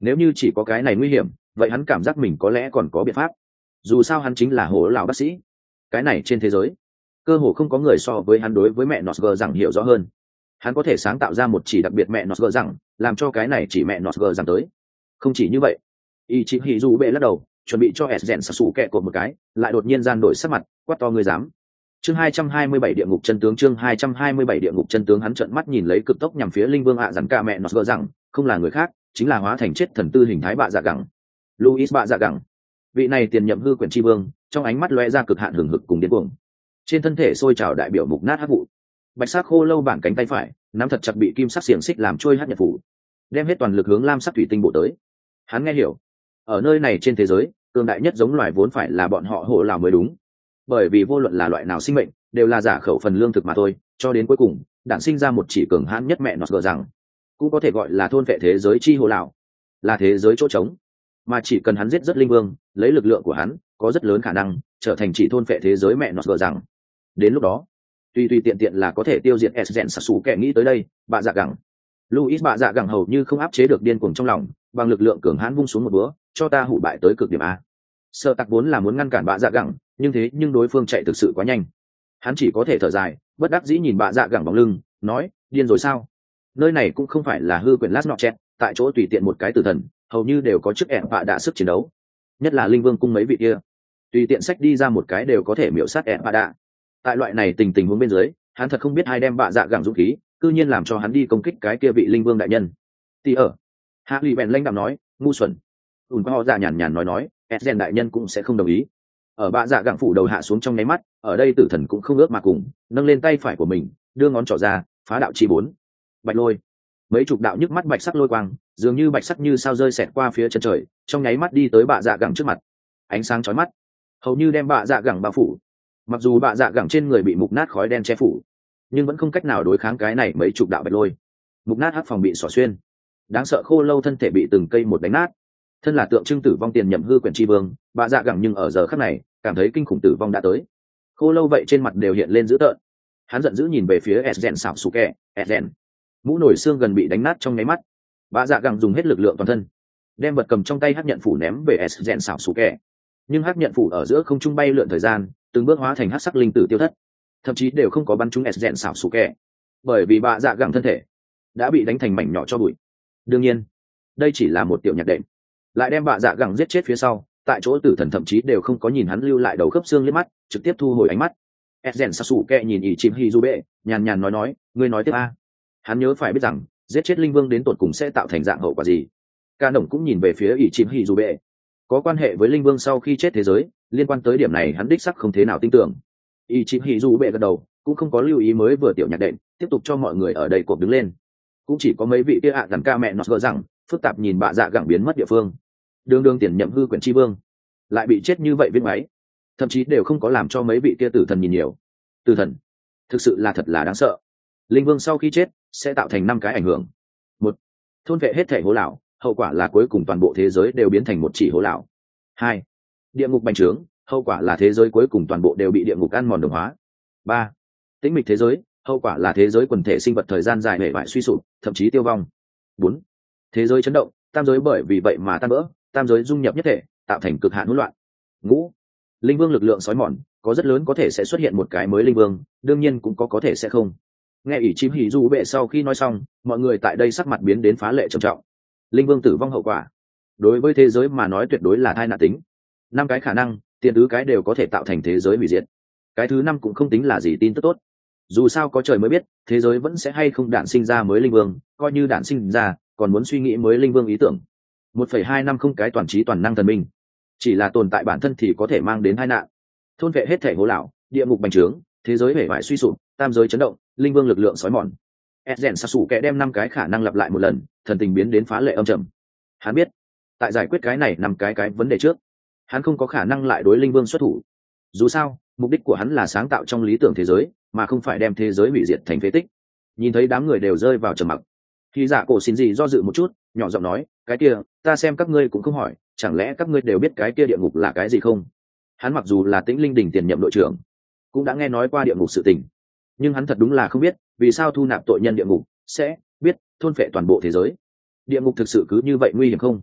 Nếu như chỉ có cái này nguy hiểm, vậy hắn cảm giác mình có lẽ còn có biện pháp. Dù sao hắn chính là hổ lão bác sĩ, cái này trên thế giới cơ hồ không có người so với hắn đối với mẹ Nosger rằng hiểu rõ hơn. Hắn có thể sáng tạo ra một chỉ đặc biệt mẹ Nosger rằng, làm cho cái này chỉ mẹ Nosger rằng tới. Không chỉ như vậy, y chỉ hỉ dù bệ lắc đầu, chuẩn bị cho s rèn sủ kẹ cột một cái, lại đột nhiên gian đổi sắc mặt, quát to người dám. Chương hai trăm hai mươi bảy địa ngục chân tướng chương hai trăm hai mươi bảy địa ngục chân tướng hắn trợn mắt nhìn lấy cực tốc nhằm phía linh vương ạ à dặn cả mẹ Nosger rằng, không là người khác, chính là hóa thành chết thần tư hình thái bạ dạ gẳng. Luis bạ dạ gẳng. Vị này tiền nhậm hư quyển tri vương, trong ánh mắt lóe ra cực hạn hừng hực cùng điên cuồng. Trên thân thể sôi trào đại biểu mục nát hắc vụ. Bạch sắc khô lâu bản cánh tay phải, nắm thật chặt bị kim sắc xiềng xích làm trôi hắc nhật phủ, đem hết toàn lực hướng lam sắc thủy tinh bộ tới. Hắn nghe hiểu, ở nơi này trên thế giới, cường đại nhất giống loài vốn phải là bọn họ hộ lào mới đúng. Bởi vì vô luận là loại nào sinh mệnh, đều là giả khẩu phần lương thực mà thôi, cho đến cuối cùng, đản sinh ra một chỉ cường hãn nhất mẹ nó gờ rằng, cũng có thể gọi là thôn vệ thế giới chi hộ lào, là thế giới chỗ trống. Mà chỉ cần hắn giết rất linh vương, lấy lực lượng của hắn, có rất lớn khả năng trở thành chỉ thôn vệ thế giới mẹ nó gờ rằng. Đến lúc đó, tuy tuy tiện tiện là có thể tiêu diệt Esgen Sasu kẻ nghĩ tới đây, bạ dạ gẳng. Luis bạ dạ gẳng hầu như không áp chế được điên cuồng trong lòng, bằng lực lượng cường hãn vung xuống một búa, cho ta hủ bại tới cực điểm a. Sợ tặc vốn là muốn ngăn cản bạ dạ gẳng, nhưng thế nhưng đối phương chạy thực sự quá nhanh. Hắn chỉ có thể thở dài, bất đắc dĩ nhìn bạ dạ gẳng bóng lưng, nói, điên rồi sao? Nơi này cũng không phải là hư quyền lát nọ chẹt, tại chỗ tùy tiện một cái tử thần, hầu như đều có chức ẻn bạ đạ sức chiến đấu. Nhất là linh vương cung mấy vị kia, tùy tiện sách đi ra một cái đều có thể miểu sát ẻn bạ đạ. Tại loại này tình tình huống bên dưới, hắn thật không biết ai đem bạ dạ gẳng dũng khí, cư nhiên làm cho hắn đi công kích cái kia vị linh vương đại nhân. Tí ở, hạ lì bèn lanh đạm nói, ngu xuẩn. ùn qua họ dạ nhàn nhàn nói nói, Esgen đại nhân cũng sẽ không đồng ý. Ở bạ dạ gẳng phủ đầu hạ xuống trong nháy mắt, ở đây tử thần cũng không ước mà cùng, nâng lên tay phải của mình, đưa ngón trỏ ra, phá đạo chi bốn. Bạch lôi, mấy chục đạo nhức mắt bạch sắc lôi quang, dường như bạch sắc như sao rơi xẹt qua phía chân trời, trong nháy mắt đi tới bạ dạ gẳng trước mặt. Ánh sáng chói mắt, hầu như đem bạ dạ gẳng bao phủ. Mặc dù bạ dạ gẳng trên người bị mục nát khói đen che phủ, nhưng vẫn không cách nào đối kháng cái này mấy chục đạo bạch lôi. Mục nát hắc phòng bị xỏ xuyên, đáng sợ khô lâu thân thể bị từng cây một đánh nát. Thân là tượng trưng tử vong tiền nhậm hư quyển tri vương, bạ dạ gẳng nhưng ở giờ khắc này cảm thấy kinh khủng tử vong đã tới. Khô lâu vậy trên mặt đều hiện lên dữ tợn. Hắn giận dữ nhìn về phía Esgen xảo sủ kẹ, Esgen. Mũ nổi xương gần bị đánh nát trong nháy mắt. Bạ dạ gẳng dùng hết lực lượng toàn thân, đem vật cầm trong tay hắc nhận phủ ném về Esgen xảo sủ kẹ. Nhưng hắc nhận phủ ở giữa không trung bay lượn thời gian, từng bước hóa thành hắc sắc linh tử tiêu thất, thậm chí đều không có bắn trúng Esgen xảo sủ kẹ, bởi vì bạ dạ gẳng thân thể đã bị đánh thành mảnh nhỏ cho bụi. Đương nhiên, đây chỉ là một tiểu nhạc đệm, lại đem bạ dạ gẳng giết chết phía sau, tại chỗ tử thần thậm chí đều không có nhìn hắn lưu lại đầu khớp xương liếc mắt, trực tiếp thu hồi ánh mắt. Esgen Sasuke nhìn ỷ chim Hizube, nhàn nhàn nói nói, ngươi nói tiếp a. Hắn nhớ phải biết rằng, giết chết linh vương đến tột cùng sẽ tạo thành dạng hậu quả gì. Ca Nổng cũng nhìn về phía ỷ chim Hizube, có quan hệ với linh vương sau khi chết thế giới, liên quan tới điểm này hắn đích sắc không thế nào tin tưởng. ỷ chim Hizube gật đầu, cũng không có lưu ý mới vừa tiểu nhạc đệm, tiếp tục cho mọi người ở đây cột đứng lên. Cũng chỉ có mấy vị kia ạ gần ca mẹ nó gỡ rằng, phức tạp nhìn bạ dạ gẳng biến mất địa phương. Đường đường tiền nhậm hư quyển tri vương, lại bị chết như vậy viết máy, thậm chí đều không có làm cho mấy vị kia tử thần nhìn nhiều. Tử thần thực sự là thật là đáng sợ. Linh vương sau khi chết sẽ tạo thành năm cái ảnh hưởng. Một, thôn vệ hết thể hố lão, hậu quả là cuối cùng toàn bộ thế giới đều biến thành một chỉ hố lão. Hai, địa ngục bành trướng, hậu quả là thế giới cuối cùng toàn bộ đều bị địa ngục ăn mòn đồng hóa. Ba, tĩnh mịch thế giới, hậu quả là thế giới quần thể sinh vật thời gian dài hể bại suy sụp, thậm chí tiêu vong. Bốn, thế giới chấn động, tam giới bởi vì vậy mà tan vỡ, tam giới dung nhập nhất thể, tạo thành cực hạn hỗn loạn. Ngũ, linh vương lực lượng sói mòn, có rất lớn có thể sẽ xuất hiện một cái mới linh vương, đương nhiên cũng có có thể sẽ không. Nghe ỷ chim hỉ du bệ sau khi nói xong, mọi người tại đây sắc mặt biến đến phá lệ trầm trọng. Linh vương tử vong hậu quả, đối với thế giới mà nói tuyệt đối là tai nạn tính. Năm cái khả năng, tiền tứ cái đều có thể tạo thành thế giới hủy diệt. Cái thứ năm cũng không tính là gì tin tức tốt. Dù sao có trời mới biết, thế giới vẫn sẽ hay không đản sinh ra mới linh vương, coi như đản sinh ra, còn muốn suy nghĩ mới linh vương ý tưởng. một phẩy hai năm không cái toàn trí toàn năng thần minh, chỉ là tồn tại bản thân thì có thể mang đến tai nạn. Thôn vệ hết thể hố lão, địa ngục bành trướng, thế giới hủy hoại suy sụp, tam giới chấn động, linh vương lực lượng sói mòn. Esgen Sasuke đem năm cái khả năng lặp lại một lần, thần tình biến đến phá lệ âm trầm. Hắn biết, tại giải quyết cái này năm cái cái vấn đề trước, hắn không có khả năng lại đối linh vương xuất thủ. Dù sao, mục đích của hắn là sáng tạo trong lý tưởng thế giới, mà không phải đem thế giới hủy diệt thành phế tích. Nhìn thấy đám người đều rơi vào trầm mặc, khi dạ cổ xin gì do dự một chút, nhỏ giọng nói, cái kia, ta xem các ngươi cũng không hỏi, chẳng lẽ các ngươi đều biết cái kia địa ngục là cái gì không? Hắn mặc dù là Tĩnh Linh Đình tiền nhậm đội trưởng, cũng đã nghe nói qua địa ngục sự tình, nhưng hắn thật đúng là không biết, vì sao thu nạp tội nhân địa ngục sẽ biết thôn phệ toàn bộ thế giới. Địa ngục thực sự cứ như vậy nguy hiểm không?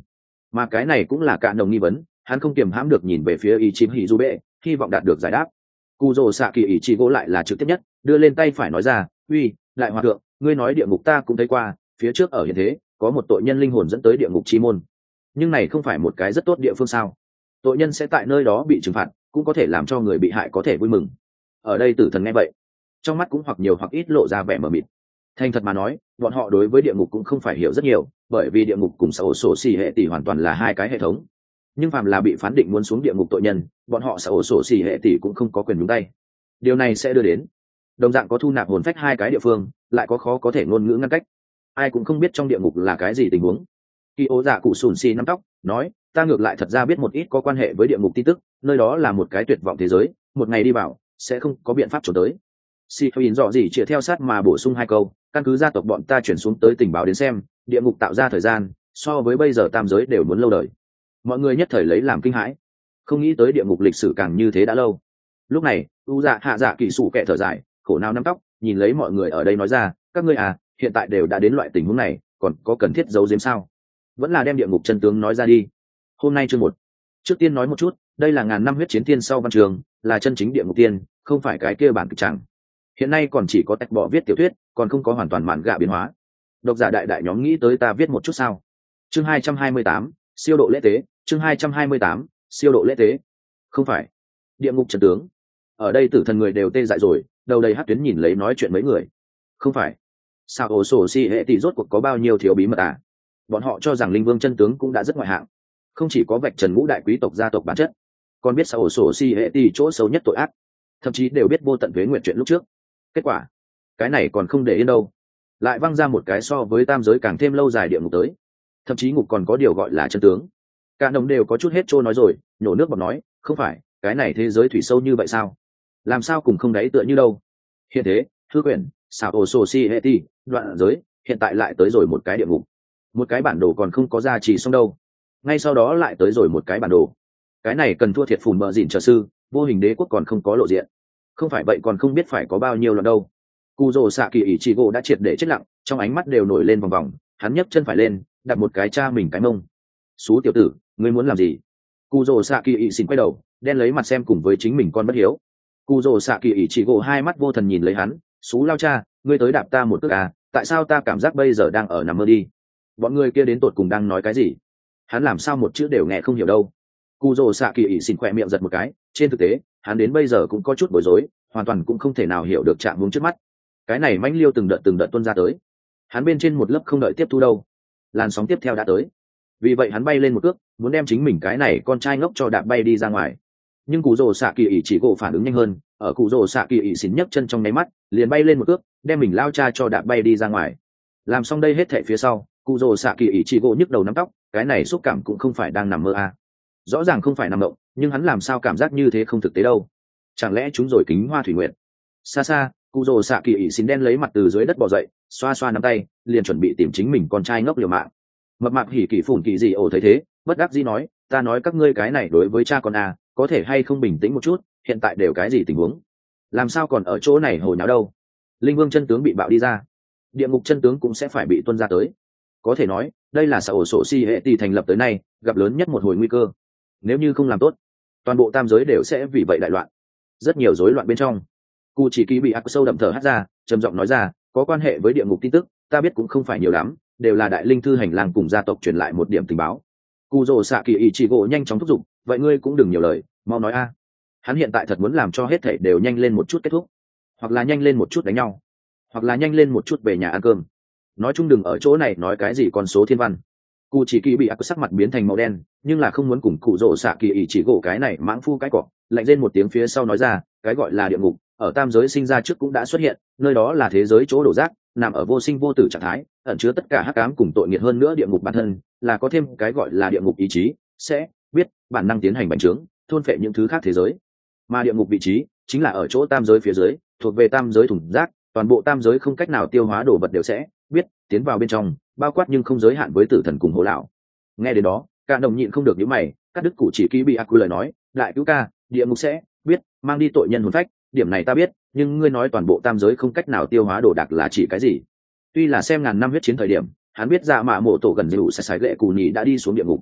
Mà cái này cũng là cả đồng nghi vấn, hắn không kiềm hãm được nhìn về phía ý chí hỉ du bệ, hy vọng đạt được giải đáp. Cù rồ xạ kỳ ý chí gỗ lại là trực tiếp nhất, đưa lên tay phải nói ra, uy, lại hòa thượng, ngươi nói địa ngục ta cũng thấy qua, phía trước ở hiện thế có một tội nhân linh hồn dẫn tới địa ngục chi môn, nhưng này không phải một cái rất tốt địa phương sao? Tội nhân sẽ tại nơi đó bị trừng phạt, cũng có thể làm cho người bị hại có thể vui mừng. Ở đây tử thần nghe vậy, trong mắt cũng hoặc nhiều hoặc ít lộ ra vẻ mờ mịt. Thành thật mà nói, bọn họ đối với địa ngục cũng không phải hiểu rất nhiều, bởi vì địa ngục cùng xã hội sổ xì hệ tỷ hoàn toàn là hai cái hệ thống. Nhưng phàm là bị phán định muốn xuống địa ngục tội nhân, bọn họ xã hội sổ xì hệ tỷ cũng không có quyền nhúng tay. Điều này sẽ đưa đến đồng dạng có thu nạp hồn phách hai cái địa phương, lại có khó có thể ngôn ngữ ngăn cách. Ai cũng không biết trong địa ngục là cái gì tình huống. Kỳ ố dạ cụ sùn xì nắm tóc nói, ta ngược lại thật ra biết một ít có quan hệ với địa ngục tin tức, nơi đó là một cái tuyệt vọng thế giới, một ngày đi vào sẽ không có biện pháp trốn tới. Si Huynh dọ gì chĩa theo sát mà bổ sung hai câu, căn cứ gia tộc bọn ta chuyển xuống tới tình báo đến xem, địa ngục tạo ra thời gian so với bây giờ tam giới đều muốn lâu đời. Mọi người nhất thời lấy làm kinh hãi, không nghĩ tới địa ngục lịch sử càng như thế đã lâu. Lúc này u dạ hạ dạ kỳ sủ kẻ thở dài, khổ não nắm tóc nhìn lấy mọi người ở đây nói ra, các ngươi à, hiện tại đều đã đến loại tình huống này, còn có cần thiết giấu giếm sao? Vẫn là đem địa ngục chân tướng nói ra đi. Hôm nay chương một, trước tiên nói một chút, đây là ngàn năm huyết chiến tiên sau văn trường, là chân chính địa ngục tiên, không phải cái kia bản kịch chẳng. Hiện nay còn chỉ có tách bỏ viết tiểu thuyết, còn không có hoàn toàn mạn gạ biến hóa. Độc giả đại đại nhóm nghĩ tới ta viết một chút sao? Chương hai trăm hai mươi tám, siêu độ lễ tế. Chương hai trăm hai mươi tám, siêu độ lễ tế. Không phải địa ngục chân tướng. Ở đây tử thần người đều tê dại rồi, đầu đầy hát tuyến nhìn lấy nói chuyện mấy người. Không phải sao ổ sổ si hệ tỷ rốt cuộc có bao nhiêu thiếu bí mật à? Bọn họ cho rằng linh vương chân tướng cũng đã rất ngoại hạng, không chỉ có vạch trần ngũ đại quý tộc gia tộc bản chất, còn biết sao ổ sổ si hệ tỷ chỗ xấu nhất tội ác, thậm chí đều biết vô tận thuế nguyện chuyện lúc trước. Kết quả cái này còn không để yên đâu, lại văng ra một cái so với tam giới càng thêm lâu dài địa ngục tới, thậm chí ngục còn có điều gọi là chân tướng. Cả đồng đều có chút hết trôi nói rồi, nhổ nước bọt nói, không phải cái này thế giới thủy sâu như vậy sao? Làm sao cùng không đáy tựa như đâu? Hiện thế thư quyển sao ổ sổ si hệ tỷ đoạn giới, hiện tại lại tới rồi một cái địa ngục, một cái bản đồ còn không có ra chỉ xong đâu, ngay sau đó lại tới rồi một cái bản đồ. Cái này cần thua thiệt phùn mờ dịn trợ sư, vô hình đế quốc còn không có lộ diện, không phải vậy còn không biết phải có bao nhiêu lần đâu. Cù rồ xạ kỳ ỷ chị gỗ đã triệt để chết lặng, trong ánh mắt đều nổi lên vòng vòng, hắn nhấc chân phải lên đặt một cái cha mình cái mông. Xú tiểu tử, ngươi muốn làm gì? Cù rồ xạ kỳ ỷ xin quay đầu đen lấy mặt xem cùng với chính mình con bất hiếu. Cù rồ xạ kỳ ỷ chị gỗ hai mắt vô thần nhìn lấy hắn, xú lao cha, ngươi tới đạp ta một cước à, tại sao ta cảm giác bây giờ đang ở nằm mơ đi? Bọn người kia đến tột cùng đang nói cái gì? Hắn làm sao một chữ đều nghe không hiểu đâu. Cù rồ xạ kỳ ỷ xin khỏe miệng giật một cái, trên thực tế hắn đến bây giờ cũng có chút bối rối, hoàn toàn cũng không thể nào hiểu được trạng huống trước mắt. Cái này mãnh liêu từng đợt từng đợt tuôn ra tới, hắn bên trên một lớp không đợi tiếp thu đâu, làn sóng tiếp theo đã tới. Vì vậy hắn bay lên một cước, muốn đem chính mình cái này con trai ngốc cho đạp bay đi ra ngoài. Nhưng cụ rồ xạ kỳ ỷ chỉ gỗ phản ứng nhanh hơn, ở cụ rồ xạ kỳ ỷ xỉn nhấc chân trong nháy mắt liền bay lên một cước, đem mình lao cha cho đạp bay đi ra ngoài. Làm xong đây hết thệ phía sau, cụ rồ xạ kỳ ỷ chỉ gỗ nhức đầu nắm tóc, cái này xúc cảm cũng không phải đang nằm mơ à. Rõ ràng không phải nằm mộng, nhưng hắn làm sao cảm giác như thế không thực tế đâu? Chẳng lẽ chúng rồi kính hoa thủy nguyện? Xa xa cụ rồ xạ kỳ ỷ xỉn đen lấy mặt từ dưới đất bò dậy, xoa xoa nắm tay, liền chuẩn bị tìm chính mình con trai ngốc liều mạng. Mập mạp hỉ kỳ phủn kỳ gì ổ thấy thế, bất đắc dĩ nói, ta nói các ngươi cái này đối với cha con à, có thể hay không bình tĩnh một chút, hiện tại đều cái gì tình huống, làm sao còn ở chỗ này hồi nháo đâu? Linh vương chân tướng bị bạo đi ra, địa ngục chân tướng cũng sẽ phải bị tuân ra tới. Có thể nói đây là xã ổ sổ si hệ tỷ thành lập tới nay gặp lớn nhất một hồi nguy cơ. Nếu như không làm tốt, toàn bộ tam giới đều sẽ vì vậy đại loạn. Rất nhiều rối loạn bên trong, cụ chỉ kỳ bị ác sâu đậm thở hắt ra, trầm giọng nói ra, có quan hệ với địa ngục tin tức ta biết cũng không phải nhiều lắm, đều là đại linh thư hành lang cùng gia tộc truyền lại một điểm tình báo. Cụ rồ xạ kỳ ỷ chỉ gỗ nhanh chóng thúc giục, vậy ngươi cũng đừng nhiều lời, mau nói a. Hắn hiện tại thật muốn làm cho hết thảy đều nhanh lên một chút kết thúc, hoặc là nhanh lên một chút đánh nhau, hoặc là nhanh lên một chút về nhà ăn cơm. Nói chung đừng ở chỗ này nói cái gì con số thiên văn. Cụ chỉ kỳ bị ác sắc mặt biến thành màu đen, nhưng là không muốn cùng cụ rồ xạ kỳ ỷ chỉ gỗ cái này mãng phu cái cỏ, lạnh lên một tiếng phía sau nói ra, cái gọi là địa ngục ở tam giới sinh ra trước cũng đã xuất hiện, nơi đó là thế giới chỗ đổ rác, nằm ở vô sinh vô tử trạng thái, ẩn chứa tất cả hắc ám cùng tội nghiệt, hơn nữa địa ngục bản thân là có thêm cái gọi là địa ngục ý chí, sẽ biết bản năng tiến hành bành trướng, thôn phệ những thứ khác thế giới. Mà địa ngục vị trí chính là ở chỗ tam giới phía dưới, thuộc về tam giới thủng rác, toàn bộ tam giới không cách nào tiêu hóa đồ vật đều sẽ biết tiến vào bên trong, bao quát nhưng không giới hạn với tử thần cùng hố lão. Nghe đến đó, cả đồng nhịn không được nhíu mày, cắt đứt cụ chỉ ký bị ác quy lời nói, đại cứu ca, địa ngục sẽ biết mang đi tội nhân hồn phách, điểm này ta biết, nhưng ngươi nói toàn bộ tam giới không cách nào tiêu hóa đồ đạc là chỉ cái gì? Tuy là xem ngàn năm huyết chiến thời điểm, hắn biết dạ mạ mộ tổ gần dịu sẽ sái lệ cù nhì đã đi xuống địa ngục,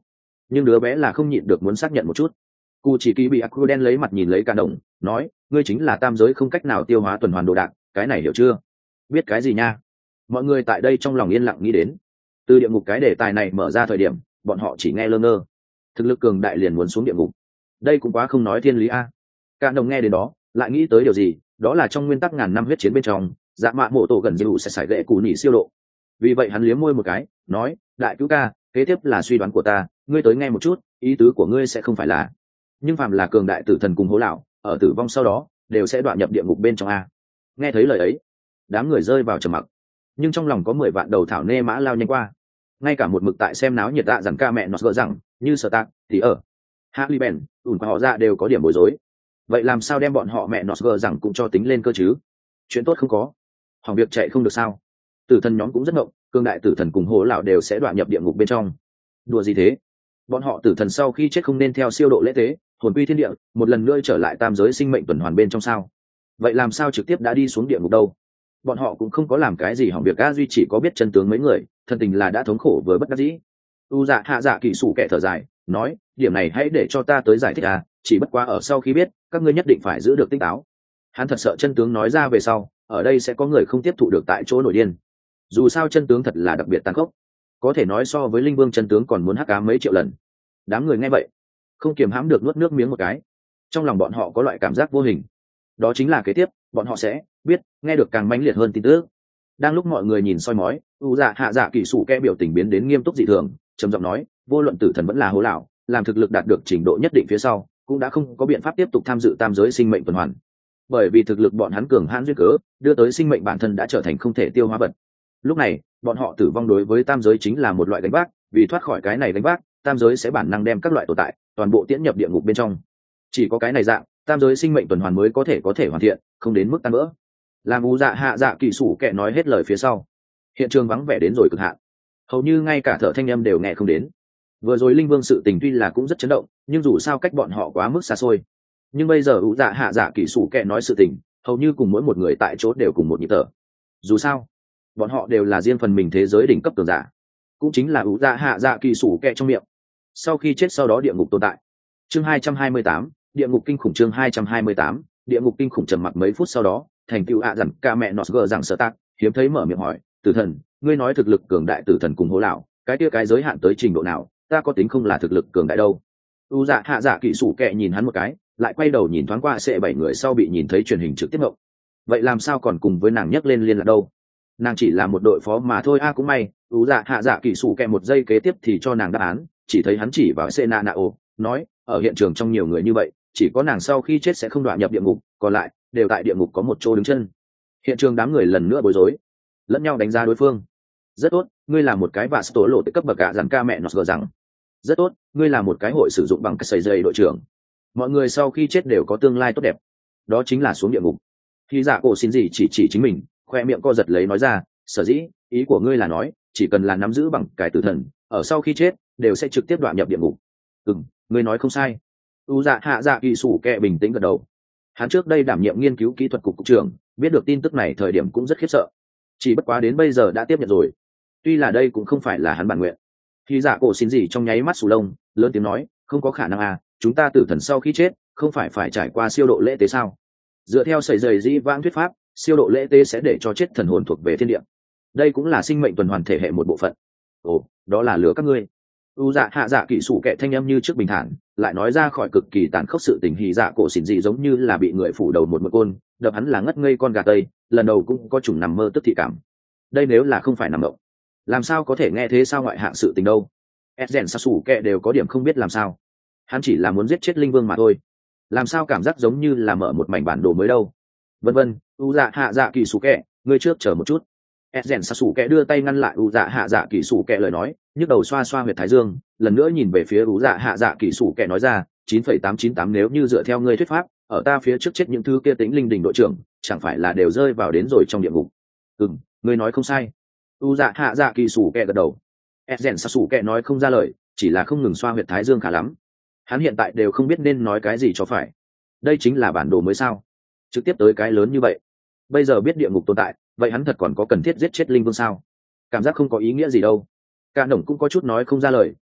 nhưng đứa bé là không nhịn được muốn xác nhận một chút. Cụ chỉ kỳ bị ác đen lấy mặt nhìn lấy cả đồng, nói, ngươi chính là tam giới không cách nào tiêu hóa tuần hoàn đồ đạc, cái này hiểu chưa? Biết cái gì nha? Mọi người tại đây trong lòng yên lặng nghĩ đến. Từ địa ngục cái đề tài này mở ra thời điểm, bọn họ chỉ nghe lơ ngơ. Thực lực cường đại liền muốn xuống địa ngục, đây cũng quá không nói thiên lý a. Cả đồng nghe đến đó, lại nghĩ tới điều gì, đó là trong nguyên tắc ngàn năm huyết chiến bên trong, dạ mạ mộ tổ gần dịu sẽ xài gậy cù nhỉ siêu độ. Vì vậy hắn liếm môi một cái, nói, đại cứu ca, kế tiếp là suy đoán của ta, ngươi tới nghe một chút, ý tứ của ngươi sẽ không phải là, nhưng phàm là cường đại tử thần cùng hố lão, ở tử vong sau đó đều sẽ đoạn nhập địa ngục bên trong a. Nghe thấy lời ấy, đám người rơi vào trầm mặc, nhưng trong lòng có mười vạn đầu thảo nê mã lao nhanh qua. Ngay cả một mực tại xem náo nhiệt tạ dặn ca mẹ nó gỡ rằng như sở tạc thì ở Harley Ben ủn qua họ ra đều có điểm bối rối. Vậy làm sao đem bọn họ mẹ nó gỡ rằng cũng cho tính lên cơ chứ? Chuyện tốt không có, hỏng việc chạy không được sao? Tử thần nhóm cũng rất ngộng, cường đại tử thần cùng hố lão đều sẽ đoạn nhập địa ngục bên trong. Đùa gì thế? Bọn họ tử thần sau khi chết không nên theo siêu độ lễ tế, hồn quy thiên địa, một lần nữa trở lại tam giới sinh mệnh tuần hoàn bên trong sao? Vậy làm sao trực tiếp đã đi xuống địa ngục đâu? Bọn họ cũng không có làm cái gì hỏng việc, a duy chỉ có biết chân tướng mấy người, thân tình là đã thống khổ với bất đắc dĩ. U dạ hạ dạ kỳ sủ kẻ thở dài, nói, điểm này hãy để cho ta tới giải thích à, chỉ bất quá ở sau khi biết, các ngươi nhất định phải giữ được tinh táo. Hắn thật sợ chân tướng nói ra về sau, ở đây sẽ có người không tiếp thụ được tại chỗ nổi điên. Dù sao chân tướng thật là đặc biệt tàn khốc, có thể nói so với linh vương chân tướng còn muốn hắc ám mấy triệu lần. Đám người nghe vậy, không kiềm hãm được nuốt nước miếng một cái. Trong lòng bọn họ có loại cảm giác vô hình, đó chính là kế tiếp bọn họ sẽ biết nghe được càng mãnh liệt hơn tin tức. Đang lúc mọi người nhìn soi mói, u dạ hạ dạ kỳ sủ kẽ biểu tình biến đến nghiêm túc dị thường, trầm giọng nói, vô luận tử thần vẫn là hố lão, làm thực lực đạt được trình độ nhất định phía sau, cũng đã không có biện pháp tiếp tục tham dự tam giới sinh mệnh tuần hoàn, bởi vì thực lực bọn hắn cường hãn duyên cớ, đưa tới sinh mệnh bản thân đã trở thành không thể tiêu hóa vật. Lúc này bọn họ tử vong đối với tam giới chính là một loại gánh vác, vì thoát khỏi cái này gánh vác, tam giới sẽ bản năng đem các loại tồn tại toàn bộ tiễn nhập địa ngục bên trong. Chỉ có cái này dạng, tam giới sinh mệnh tuần hoàn mới có thể có thể hoàn thiện, không đến mức tan vỡ. Làm u dạ hạ dạ kỳ sủ kẻ nói hết lời phía sau, hiện trường vắng vẻ đến rồi cực hạn, hầu như ngay cả thở thanh âm đều nghe không đến. Vừa rồi linh vương sự tình tuy là cũng rất chấn động, nhưng dù sao cách bọn họ quá mức xa xôi. Nhưng bây giờ u dạ hạ dạ kỳ sủ kẻ nói sự tình, hầu như cùng mỗi một người tại chỗ đều cùng một nhịp thở. Dù sao bọn họ đều là riêng phần mình thế giới đỉnh cấp cường giả, cũng chính là u dạ hạ dạ kỳ sủ kẻ trong miệng. Sau khi chết sau đó địa ngục tồn tại. Chương hai trăm hai mươi tám, địa ngục kinh khủng. Chương hai trăm hai mươi tám, địa ngục kinh khủng. Trầm mặc mấy phút sau đó, thành tựu ạ dặn ca mẹ nọt gờ rằng sợ tạc hiếm thấy mở miệng hỏi, tử thần, ngươi nói thực lực cường đại tử thần cùng hố lão, cái kia cái giới hạn tới trình độ nào, ta có tính không là thực lực cường đại đâu? U dạ hạ dạ kỵ sủ kệ nhìn hắn một cái, lại quay đầu nhìn thoáng qua sệ bảy người sau bị nhìn thấy truyền hình trực tiếp ngộng. Vậy làm sao còn cùng với nàng nhắc lên liên lạc đâu? Nàng chỉ là một đội phó mà thôi a. À, cũng may U dạ hạ dạ kỵ sủ kệ một giây kế tiếp thì cho nàng đáp án, chỉ thấy hắn chỉ vào sệ nạ nạ ô, nói, ở hiện trường trong nhiều người như vậy, chỉ có nàng sau khi chết sẽ không đoạn nhập địa ngục, còn lại đều tại địa ngục có một chỗ đứng chân. Hiện trường đám người lần nữa bối rối, lẫn nhau đánh giá đối phương. Rất tốt, ngươi là một cái vạ tố lộ cấp bậc cả dàn ca mẹ nó gờ rằng. Rất tốt, ngươi là một cái hội sử dụng bằng cái sợi dây đội trưởng. Mọi người sau khi chết đều có tương lai tốt đẹp, đó chính là xuống địa ngục. Khi dạ cổ xin gì chỉ chỉ chính mình, khoe miệng co giật lấy nói ra, sở dĩ ý của ngươi là nói chỉ cần là nắm giữ bằng cái tử thần, ở sau khi chết đều sẽ trực tiếp đoạn nhập địa ngục. Ừm, ngươi nói không sai. U dạ hạ dạ kỳ sủ kẹ bình tĩnh gật đầu. Hắn trước đây đảm nhiệm nghiên cứu kỹ thuật cục cục trưởng, biết được tin tức này thời điểm cũng rất khiếp sợ, chỉ bất quá đến bây giờ đã tiếp nhận rồi. Tuy là đây cũng không phải là hắn bản nguyện. Khi dạ cổ xin gì trong nháy mắt sù lông, lớn tiếng nói, không có khả năng à, chúng ta tử thần sau khi chết không phải phải trải qua siêu độ lễ tế sao? Dựa theo sợi dày dĩ vãng thuyết pháp, siêu độ lễ tế sẽ để cho chết thần hồn thuộc về thiên địa, đây cũng là sinh mệnh tuần hoàn thể hệ một bộ phận. Ồ, đó là lừa các ngươi. U dạ hạ dạ kỹ sủ kệ thanh âm như trước bình thản, lại nói ra khỏi cực kỳ tàn khốc sự tình. Hì dạ cổ xỉn dị giống như là bị người phủ đầu một một côn đập, hắn là ngất ngây con gà tây, lần đầu cũng có chủng nằm mơ tức thị cảm. Đây nếu là không phải nằm mộng, làm sao có thể nghe thế sao ngoại hạng sự tình đâu. Edgen sa sủ kệ đều có điểm không biết làm sao, hắn chỉ là muốn giết chết linh vương mà thôi, làm sao cảm giác giống như là mở một mảnh bản đồ mới đâu. Vân vân, u dạ hạ dạ kỳ sủ kệ, ngươi trước chờ một chút. Edgen sa sủ kệ đưa tay ngăn lại u dạ hạ dạ kỳ sủ kệ lời nói, nhức đầu xoa xoa huyệt thái dương, lần nữa nhìn về phía u dạ hạ dạ kỳ sủ kệ nói ra, chín phẩy tám chín tám nếu như dựa theo ngươi thuyết pháp, ở ta phía trước chết những thứ kia tính linh đình đội trưởng, chẳng phải là đều rơi vào đến rồi trong địa ngục? Ừm, ngươi nói không sai. U dạ hạ dạ kỳ sủ kệ gật đầu. Edgen sa sủ kệ nói không ra lời, chỉ là không ngừng xoa huyệt thái dương khá lắm. Hắn hiện tại đều không biết nên nói cái gì cho phải. Đây chính là bản đồ mới sao? Trực tiếp tới cái lớn như vậy. Bây giờ biết địa ngục tồn tại, vậy hắn thật còn có cần thiết giết chết linh vương sao? Cảm giác không có ý nghĩa gì đâu. Cả đồng cũng có chút nói không ra lời,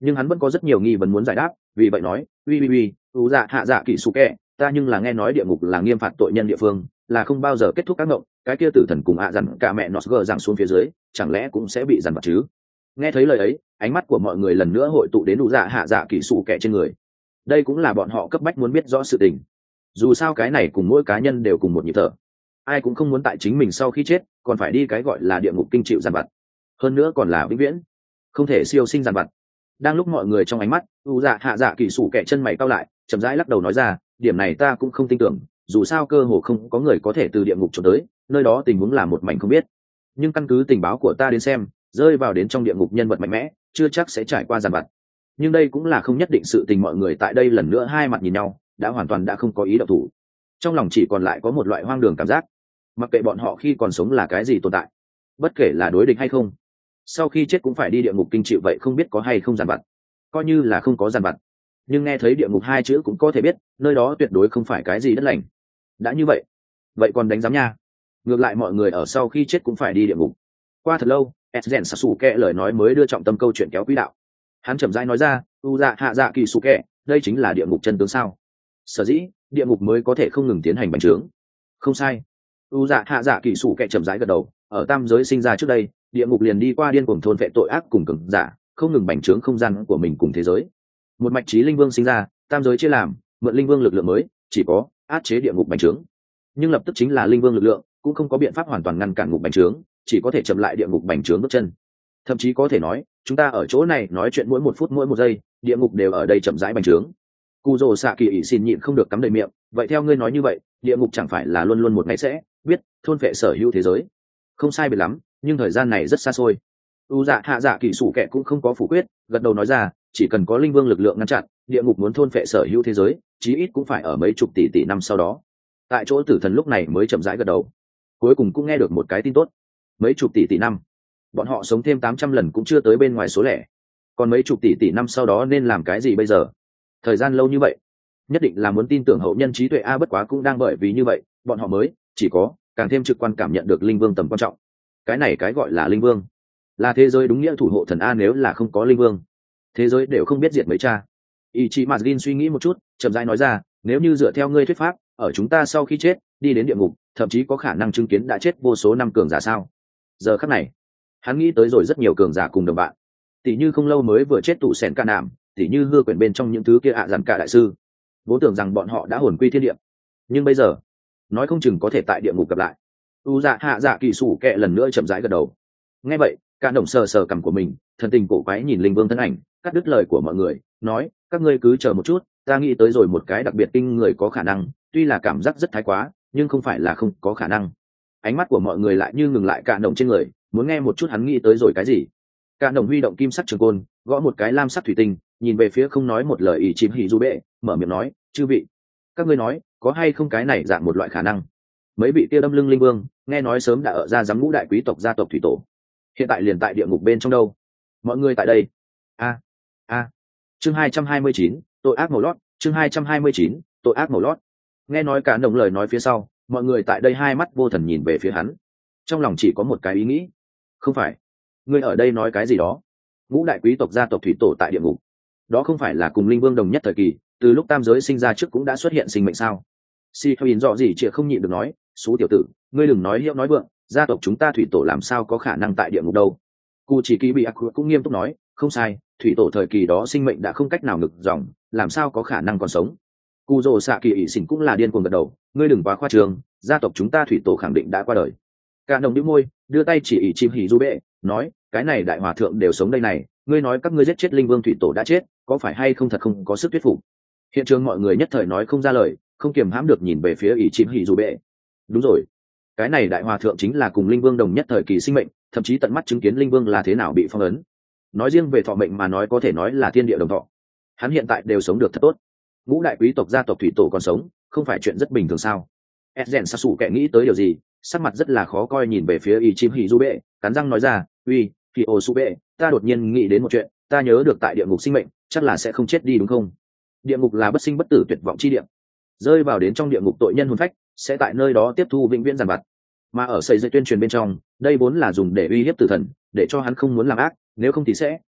nhưng hắn vẫn có rất nhiều nghi vấn muốn giải đáp, vì vậy nói uy uy uy u dạ hạ dạ kỳ su kẹ, ta nhưng là nghe nói địa ngục là nghiêm phạt tội nhân địa phương, là không bao giờ kết thúc các ngộng, cái kia tử thần cùng ạ dằn cả mẹ nọt gờ giằng xuống phía dưới chẳng lẽ cũng sẽ bị dằn vặt chứ? Nghe thấy lời ấy, ánh mắt của mọi người lần nữa hội tụ đến u dạ hạ dạ kỳ su kẹ trên người. Đây cũng là bọn họ cấp bách muốn biết rõ sự tình, dù sao cái này cùng mỗi cá nhân đều cùng một nhịp thở, ai cũng không muốn tại chính mình sau khi chết còn phải đi cái gọi là địa ngục kinh chịu dằn vặt, hơn nữa còn là vĩnh viễn không thể siêu sinh dằn vặt. Đang lúc mọi người trong ánh mắt, u dạ hạ dạ kỳ sủ kẹ chân mày cau lại, chậm rãi lắc đầu nói ra, điểm này ta cũng không tin tưởng, dù sao cơ hồ không có người có thể từ địa ngục trốn tới, nơi đó tình huống là một mảnh không biết. Nhưng căn cứ tình báo của ta đến xem, rơi vào đến trong địa ngục nhân vật mạnh mẽ chưa chắc sẽ trải qua dằn vặt. Nhưng đây cũng là không nhất định sự tình. Mọi người tại đây lần nữa hai mặt nhìn nhau, đã hoàn toàn đã không có ý động thủ, trong lòng chỉ còn lại có một loại hoang đường cảm giác, mặc kệ bọn họ khi còn sống là cái gì tồn tại, bất kể là đối địch hay không, sau khi chết cũng phải đi địa ngục kinh chịu, vậy không biết có hay không dằn vặt. Coi như là không có dằn vặt, nhưng nghe thấy địa ngục hai chữ cũng có thể biết nơi đó tuyệt đối không phải cái gì đất lành. Đã như vậy vậy còn đánh giám nha, ngược lại mọi người ở sau khi chết cũng phải đi địa ngục. Qua thật lâu, Esgen Sasuke lời nói mới đưa trọng tâm câu chuyện kéo quỹ đạo. Hắn chậm rãi nói ra, u dạ hạ dạ kỳ Suke, đây chính là địa ngục chân tướng sao? Sở dĩ địa ngục mới có thể không ngừng tiến hành bành trướng. Không sai. U dạ hạ dạ kỳ Suke chậm rãi gật đầu, ở tam giới sinh ra trước đây, địa ngục liền đi qua điên cuồng thôn vệ tội ác cùng cường giả, không ngừng bành trướng không gian của mình cùng thế giới. Một mạch chí linh vương sinh ra, tam giới chia làm, mượn linh vương lực lượng mới, chỉ có áp chế địa ngục bành trướng. Nhưng lập tức chính là linh vương lực lượng cũng không có biện pháp hoàn toàn ngăn cản ngục bành trướng, chỉ có thể chậm lại địa ngục bành trướng bước chân. Thậm chí có thể nói, chúng ta ở chỗ này nói chuyện mỗi một phút mỗi một giây, địa ngục đều ở đây chậm rãi bành trướng. Cù Dồ Sạ Kỳ ỷ xin nhịn không được cắm đầy miệng, vậy theo ngươi nói như vậy, địa ngục chẳng phải là luôn luôn một ngày sẽ biết thôn phệ sở hữu thế giới? Không sai biệt lắm, nhưng thời gian này rất xa xôi. U dạ hạ dạ kỳ sủ kệ cũng không có phủ quyết, gật đầu nói ra, chỉ cần có linh vương lực lượng ngăn chặn, địa ngục muốn thôn phệ sở hữu thế giới, chí ít cũng phải ở mấy chục tỷ tỷ năm sau đó. Tại chỗ tử thần lúc này mới chậm rãi gật đầu, cuối cùng cũng nghe được một cái tin tốt. Mấy chục tỷ tỷ năm, bọn họ sống thêm tám trăm lần cũng chưa tới bên ngoài số lẻ, còn mấy chục tỷ tỷ năm sau đó nên làm cái gì bây giờ? Thời gian lâu như vậy, nhất định là muốn tin tưởng hậu nhân trí tuệ a, bất quá cũng đang bởi vì như vậy, bọn họ mới chỉ có càng thêm trực quan cảm nhận được linh vương tầm quan trọng. Cái này cái gọi là linh vương, là thế giới đúng nghĩa thủ hộ thần a, nếu là không có linh vương, thế giới đều không biết diệt mấy cha. Ichimazin suy nghĩ một chút, chậm rãi nói ra, nếu như dựa theo ngươi thuyết pháp, ở chúng ta sau khi chết đi đến địa ngục, thậm chí có khả năng chứng kiến đã chết vô số năm cường giả sao? Giờ khắc này, hắn nghĩ tới rồi rất nhiều cường giả cùng đồng bạn, tỷ như không lâu mới vừa chết tụ sẻn ca nạm, tỷ như hư quyển bên trong những thứ kia ạ dàn cả đại sư, vốn tưởng rằng bọn họ đã hồn quy thiên địa, nhưng bây giờ nói không chừng có thể tại địa ngục gặp lại. U dạ hạ dạ kỳ sủ kệ lần nữa chậm rãi gật đầu. Nghe vậy, cả đồng sờ sờ cằm của mình, thần tình cổ quái nhìn linh vương thân ảnh, cắt đứt lời của mọi người, nói, các ngươi cứ chờ một chút, ta nghĩ tới rồi một cái đặc biệt kinh người có khả năng, tuy là cảm giác rất thái quá, nhưng không phải là không có khả năng. Ánh mắt của mọi người lại như ngừng lại cả đồng trên người, muốn nghe một chút hắn nghĩ tới rồi cái gì. Cả đồng huy động kim sắc trường côn, gõ một cái lam sắc thủy tinh, nhìn về phía không nói một lời ỷ chìm hỉ du bệ, mở miệng nói, chư vị, các ngươi nói có hay không cái này dạng một loại khả năng? Mấy vị kia đâm lưng linh vương nghe nói sớm đã ở ra giám ngũ đại quý tộc gia tộc thủy tổ, hiện tại liền tại địa ngục bên trong đâu? Mọi người tại đây. A a chương hai trăm hai mươi chín, tội ác màu lót. Chương hai trăm hai mươi chín, tội ác màu lót. Nghe nói cả đồng lời nói phía sau, mọi người tại đây hai mắt vô thần nhìn về phía hắn, trong lòng chỉ có một cái ý nghĩ, không phải, ngươi ở đây nói cái gì đó? Ngũ đại quý tộc gia tộc thủy tổ tại địa ngục, đó không phải là cùng linh vương đồng nhất thời kỳ, từ lúc tam giới sinh ra trước cũng đã xuất hiện sinh mệnh sao? Si Huyên rõ gì chị không nhịn được nói, xú tiểu tử, ngươi đừng nói hiệu nói vượng, gia tộc chúng ta thủy tổ làm sao có khả năng tại địa ngục đâu? Cụ chỉ kỳ bị ác cũng nghiêm túc nói, không sai, thủy tổ thời kỳ đó sinh mệnh đã không cách nào ngực dòng, làm sao có khả năng còn sống? Cụ Dồ Sạ Kỳ ỷ xỉn cũng là điên cuồng gật đầu, ngươi đừng quá khoa trương, gia tộc chúng ta thủy tổ khẳng định đã qua đời. Cả đồng nhíu môi, đưa tay chỉ ỷ chim hỉ du bệ, nói, cái này đại hòa thượng đều sống đây này, ngươi nói các ngươi giết chết linh vương thủy tổ đã chết, có phải hay không thật không có sức thuyết phục? Hiện trường mọi người nhất thời nói không ra lời, không kiềm hãm được nhìn về phía ỷ chim hỉ du bệ. Đúng rồi, cái này đại hòa thượng chính là cùng linh vương đồng nhất thời kỳ sinh mệnh, thậm chí tận mắt chứng kiến linh vương là thế nào bị phong ấn. Nói riêng về thọ mệnh mà nói có thể nói là thiên địa đồng thọ, hắn hiện tại đều sống được thật tốt. Ngũ đại quý tộc gia tộc thủy tổ còn sống, không phải chuyện rất bình thường sao? Esgen Sasu kẻ nghĩ tới điều gì, sắc mặt rất là khó coi nhìn về phía y chim hỉ du bệ, cắn răng nói ra, uy, phi ô su bệ, ta đột nhiên nghĩ đến một chuyện, ta nhớ được tại địa ngục sinh mệnh chắc là sẽ không chết đi đúng không? Địa ngục là bất sinh bất tử tuyệt vọng chi địa, rơi vào đến trong địa ngục tội nhân hồn phách sẽ tại nơi đó tiếp thu vĩnh viễn giàn vặt, mà ở xây dựng tuyên truyền bên trong, đây vốn là dùng để uy hiếp tử thần, để cho hắn không muốn làm ác, nếu không thì sẽ biết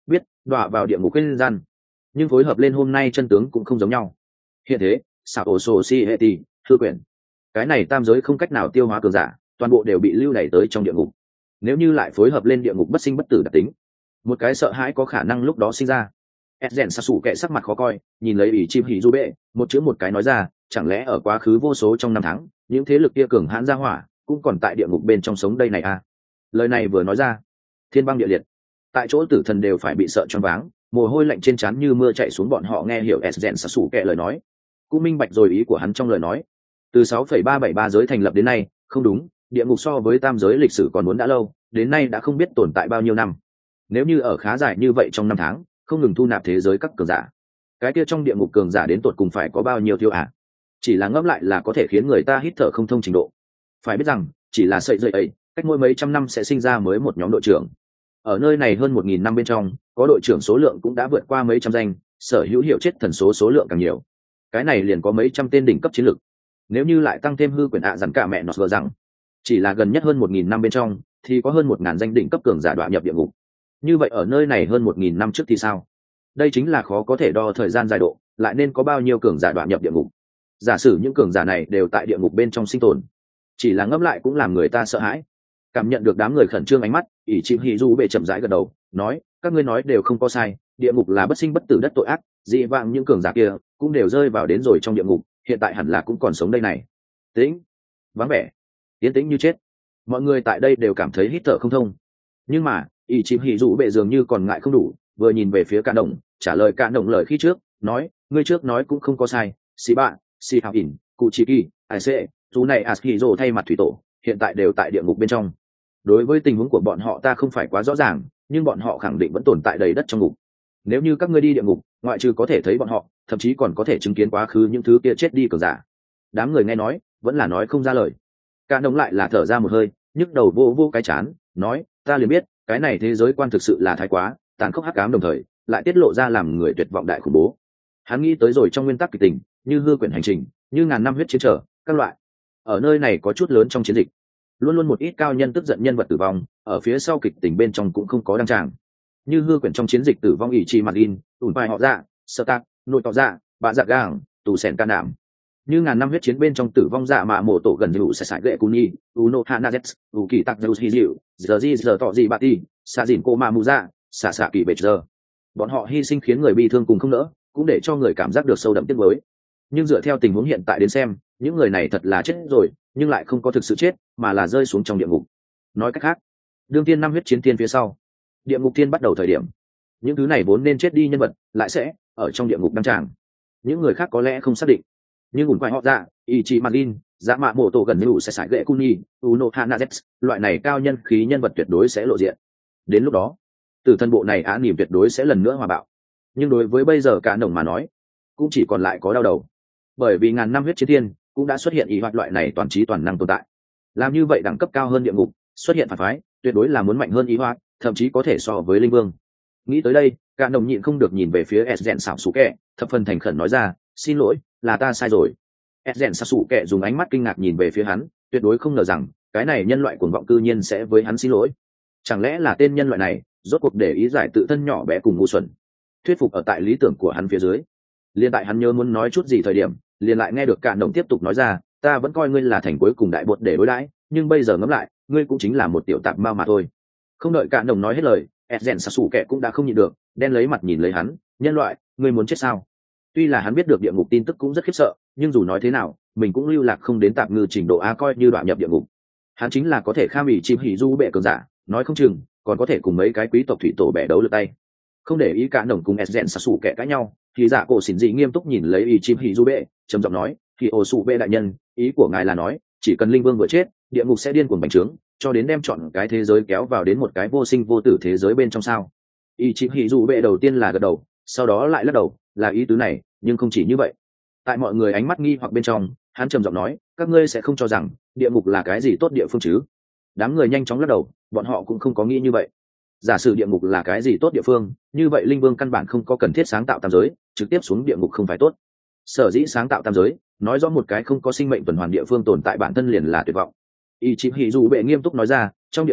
đọa vào địa ngục quên gian. Nhưng phối hợp lên hôm nay chân tướng cũng không giống nhau. Hiện thế xảo ổ sổ si hệ tì thư quyển, cái này tam giới không cách nào tiêu hóa cường giả, toàn bộ đều bị lưu đày tới trong địa ngục. Nếu như lại phối hợp lên địa ngục bất sinh bất tử đặc tính, một cái sợ hãi có khả năng lúc đó sinh ra. Ezen sa sủ kệ sắc mặt khó coi, nhìn lấy ủy chim hỉ du bệ, một chữ một cái nói ra, chẳng lẽ ở quá khứ vô số trong năm tháng, những thế lực kia cường hãn ra hỏa cũng còn tại địa ngục bên trong sống đây này à? Lời này vừa nói ra, thiên băng địa liệt, tại chỗ tử thần đều phải bị sợ choáng váng, mồ hôi lạnh trên trán như mưa chạy xuống. Bọn họ nghe hiểu Ezen sa sủ kệ lời nói, cũng minh bạch rồi ý của hắn trong lời nói. Từ sáu phẩy ba bảy ba giới thành lập đến nay, không đúng, địa ngục so với tam giới lịch sử còn muốn đã lâu, đến nay đã không biết tồn tại bao nhiêu năm. Nếu như ở khá dài như vậy trong năm tháng, không ngừng thu nạp thế giới các cường giả, cái kia trong địa ngục cường giả đến tột cùng phải có bao nhiêu tiêu ạ? À? Chỉ là ngẫm lại là có thể khiến người ta hít thở không thông trình độ. Phải biết rằng, chỉ là sợi dây ấy, cách mỗi mấy trăm năm sẽ sinh ra mới một nhóm đội trưởng. Ở nơi này hơn một nghìn năm bên trong, có đội trưởng số lượng cũng đã vượt qua mấy trăm danh, sở hữu hiệu chết thần số số lượng càng nhiều. Cái này liền có mấy trăm tên đỉnh cấp chiến lược. Nếu như lại tăng thêm hư quyền ạ à dặn cả mẹ nó vừa rằng, chỉ là gần nhất hơn một nghìn năm bên trong, thì có hơn một ngàn danh đỉnh cấp cường giả đọa nhập địa ngục. Như vậy ở nơi này hơn một nghìn năm trước thì sao? Đây chính là khó có thể đo thời gian dài độ, lại nên có bao nhiêu cường giả đọa nhập địa ngục. Giả sử những cường giả này đều tại địa ngục bên trong sinh tồn, chỉ là ngẫm lại cũng làm người ta sợ hãi. Cảm nhận được đám người khẩn trương ánh mắt, ỷ chim hỉ du bệ chậm rãi gật đầu, nói, các ngươi nói đều không có sai, địa ngục là bất sinh bất tử đất tội ác, dị vãng những cường giả kia cũng đều rơi vào đến rồi trong địa ngục, hiện tại hẳn là cũng còn sống đây này. Tĩnh, vắng vẻ, yên tĩnh như chết. Mọi người tại đây đều cảm thấy hít thở không thông. Nhưng mà ỷ chim hỉ du bệ dường như còn ngại không đủ, vừa nhìn về phía Cả Đồng, trả lời Cả Đồng lời khi trước, nói, ngươi trước nói cũng không có sai, xì bạ, xì hào ỉn, cụ chỉ kỳ, ai xê, dù này Ashiro thay mặt thủy tổ, hiện tại đều tại địa ngục bên trong. Đối với tình huống của bọn họ ta không phải quá rõ ràng, nhưng bọn họ khẳng định vẫn tồn tại đầy đất trong ngục. Nếu như các ngươi đi địa ngục, ngoại trừ có thể thấy bọn họ, thậm chí còn có thể chứng kiến quá khứ những thứ kia chết đi cường giả. Đám người nghe nói, vẫn là nói không ra lời. Cả Đồng lại là thở ra một hơi, nhức đầu vô vô cái chán, nói, ta liền biết, cái này thế giới quan thực sự là thái quá, tàn khốc hắc ám, đồng thời lại tiết lộ ra làm người tuyệt vọng đại khủng bố. Hắn nghĩ tới rồi trong nguyên tắc kịch tình, như hư quyển hành trình, như ngàn năm huyết chiến trở, các loại. Ở nơi này có chút lớn trong chiến dịch, luôn luôn một ít cao nhân tức giận nhân vật tử vong, ở phía sau kịch tình bên trong cũng không có đăng tràng. Như hư quyển trong chiến dịch tử vong ỷ trì mặt in, ủn bài họ dạ, sơ tạc, nội tỏ dạ, bạ dạ gàng, tù sẻn can đảm. Như ngàn năm huyết chiến bên trong tử vong dạ mạ mổ tổ gần như sẽ sải gậy cuni, uno hanazet, u kỳ tạc dâu hi dịu, giờ gì giờ tỏ gì bà ti, xạ dìn cô mà mù dạ, xạ xạ kỳ bệt giờ. Bọn họ hy sinh khiến người bị thương cùng không nỡ, cũng để cho người cảm giác được sâu đậm tiếc nuối. Nhưng dựa theo tình huống hiện tại đến xem, những người này thật là chết rồi, nhưng lại không có thực sự chết, mà là rơi xuống trong địa ngục. Nói cách khác, đương tiên năm huyết chiến tiên phía sau, địa ngục tiên bắt đầu thời điểm, những thứ này vốn nên chết đi nhân vật lại sẽ ở trong địa ngục đăng tràng. Những người khác có lẽ không xác định, nhưng ủn quay họ ra ý chí marlin dạ mạ mổ tổ gần như sẽ sải gậy kuni uno hanazet, loại này cao nhân khí nhân vật tuyệt đối sẽ lộ diện. Đến lúc đó, từ thân bộ này á niềm tuyệt đối sẽ lần nữa hòa bạo. Nhưng đối với bây giờ Cả Đồng mà nói, cũng chỉ còn lại có đau đầu, bởi vì ngàn năm huyết chiến thiên cũng đã xuất hiện ý hoạt loại này toàn trí toàn năng tồn tại. Làm như vậy đẳng cấp cao hơn địa ngục, xuất hiện phản phái, tuyệt đối là muốn mạnh hơn ý hoạt, thậm chí có thể so với linh vương. Nghĩ tới đây, Cả Đồng nhịn không được nhìn về phía Ezen xảo sủ kẹ, thập phần thành khẩn nói ra, xin lỗi, là ta sai rồi. Ezen xảo sủ kẹ dùng ánh mắt kinh ngạc nhìn về phía hắn, tuyệt đối không ngờ rằng cái này nhân loại cuồng vọng cư nhiên sẽ với hắn xin lỗi. Chẳng lẽ là tên nhân loại này rốt cuộc để ý giải tự thân nhỏ bé cùng ngu xuẩn, thuyết phục ở tại lý tưởng của hắn phía dưới. Liên tại hắn nhớ muốn nói chút gì thời điểm, liền lại nghe được Cả Đồng tiếp tục nói ra, ta vẫn coi ngươi là thành cuối cùng đại bột để đối đãi, nhưng bây giờ ngẫm lại, ngươi cũng chính là một tiểu tạp mao mà thôi. Không đợi Cả Đồng nói hết lời, Ezen sa sủ kẹ cũng đã không nhịn được, đen lấy mặt nhìn lấy hắn, nhân loại, ngươi muốn chết sao? Tuy là hắn biết được địa ngục tin tức cũng rất khiếp sợ, nhưng dù nói thế nào, mình cũng lưu lạc không đến tạp ngư trình độ a, coi như đoạn nhập địa ngục. Hắn chính là có thể kham ỉ chim hỉ du bệ cường giả, nói không chừng còn có thể cùng mấy cái quý tộc thủy tổ bẻ đấu lượt tay. Không để ý Cả Đồng cùng Ezen sa sủ kẹ cãi nhau, thì giả cổ xỉn dị nghiêm túc nhìn lấy ỉ chim hỉ du bệ, trầm giọng nói, thì ô sủ bệ đại nhân, ý của ngài là nói, chỉ cần linh vương vừa chết, địa ngục sẽ điên cuồng bành trướng, cho đến đem chọn cái thế giới kéo vào đến một cái vô sinh vô tử thế giới bên trong sao? Ý chí hỉ dù bệ đầu tiên là gật đầu, sau đó lại lắc đầu, là ý tứ này, nhưng không chỉ như vậy. Tại mọi người ánh mắt nghi hoặc bên trong, hắn trầm giọng nói, các ngươi sẽ không cho rằng địa ngục là cái gì tốt địa phương chứ? Đám người nhanh chóng lắc đầu, bọn họ cũng không có nghĩ như vậy. Giả sử địa ngục là cái gì tốt địa phương, như vậy linh vương căn bản không có cần thiết sáng tạo tam giới, trực tiếp xuống địa ngục không phải tốt. Sở dĩ sáng tạo tam giới, nói rõ một cái không có sinh mệnh tuần hoàn địa phương tồn tại bản thân liền là tuyệt vọng. Ý chí hỉ dù bệ nghiêm túc nói ra, trong địa ngục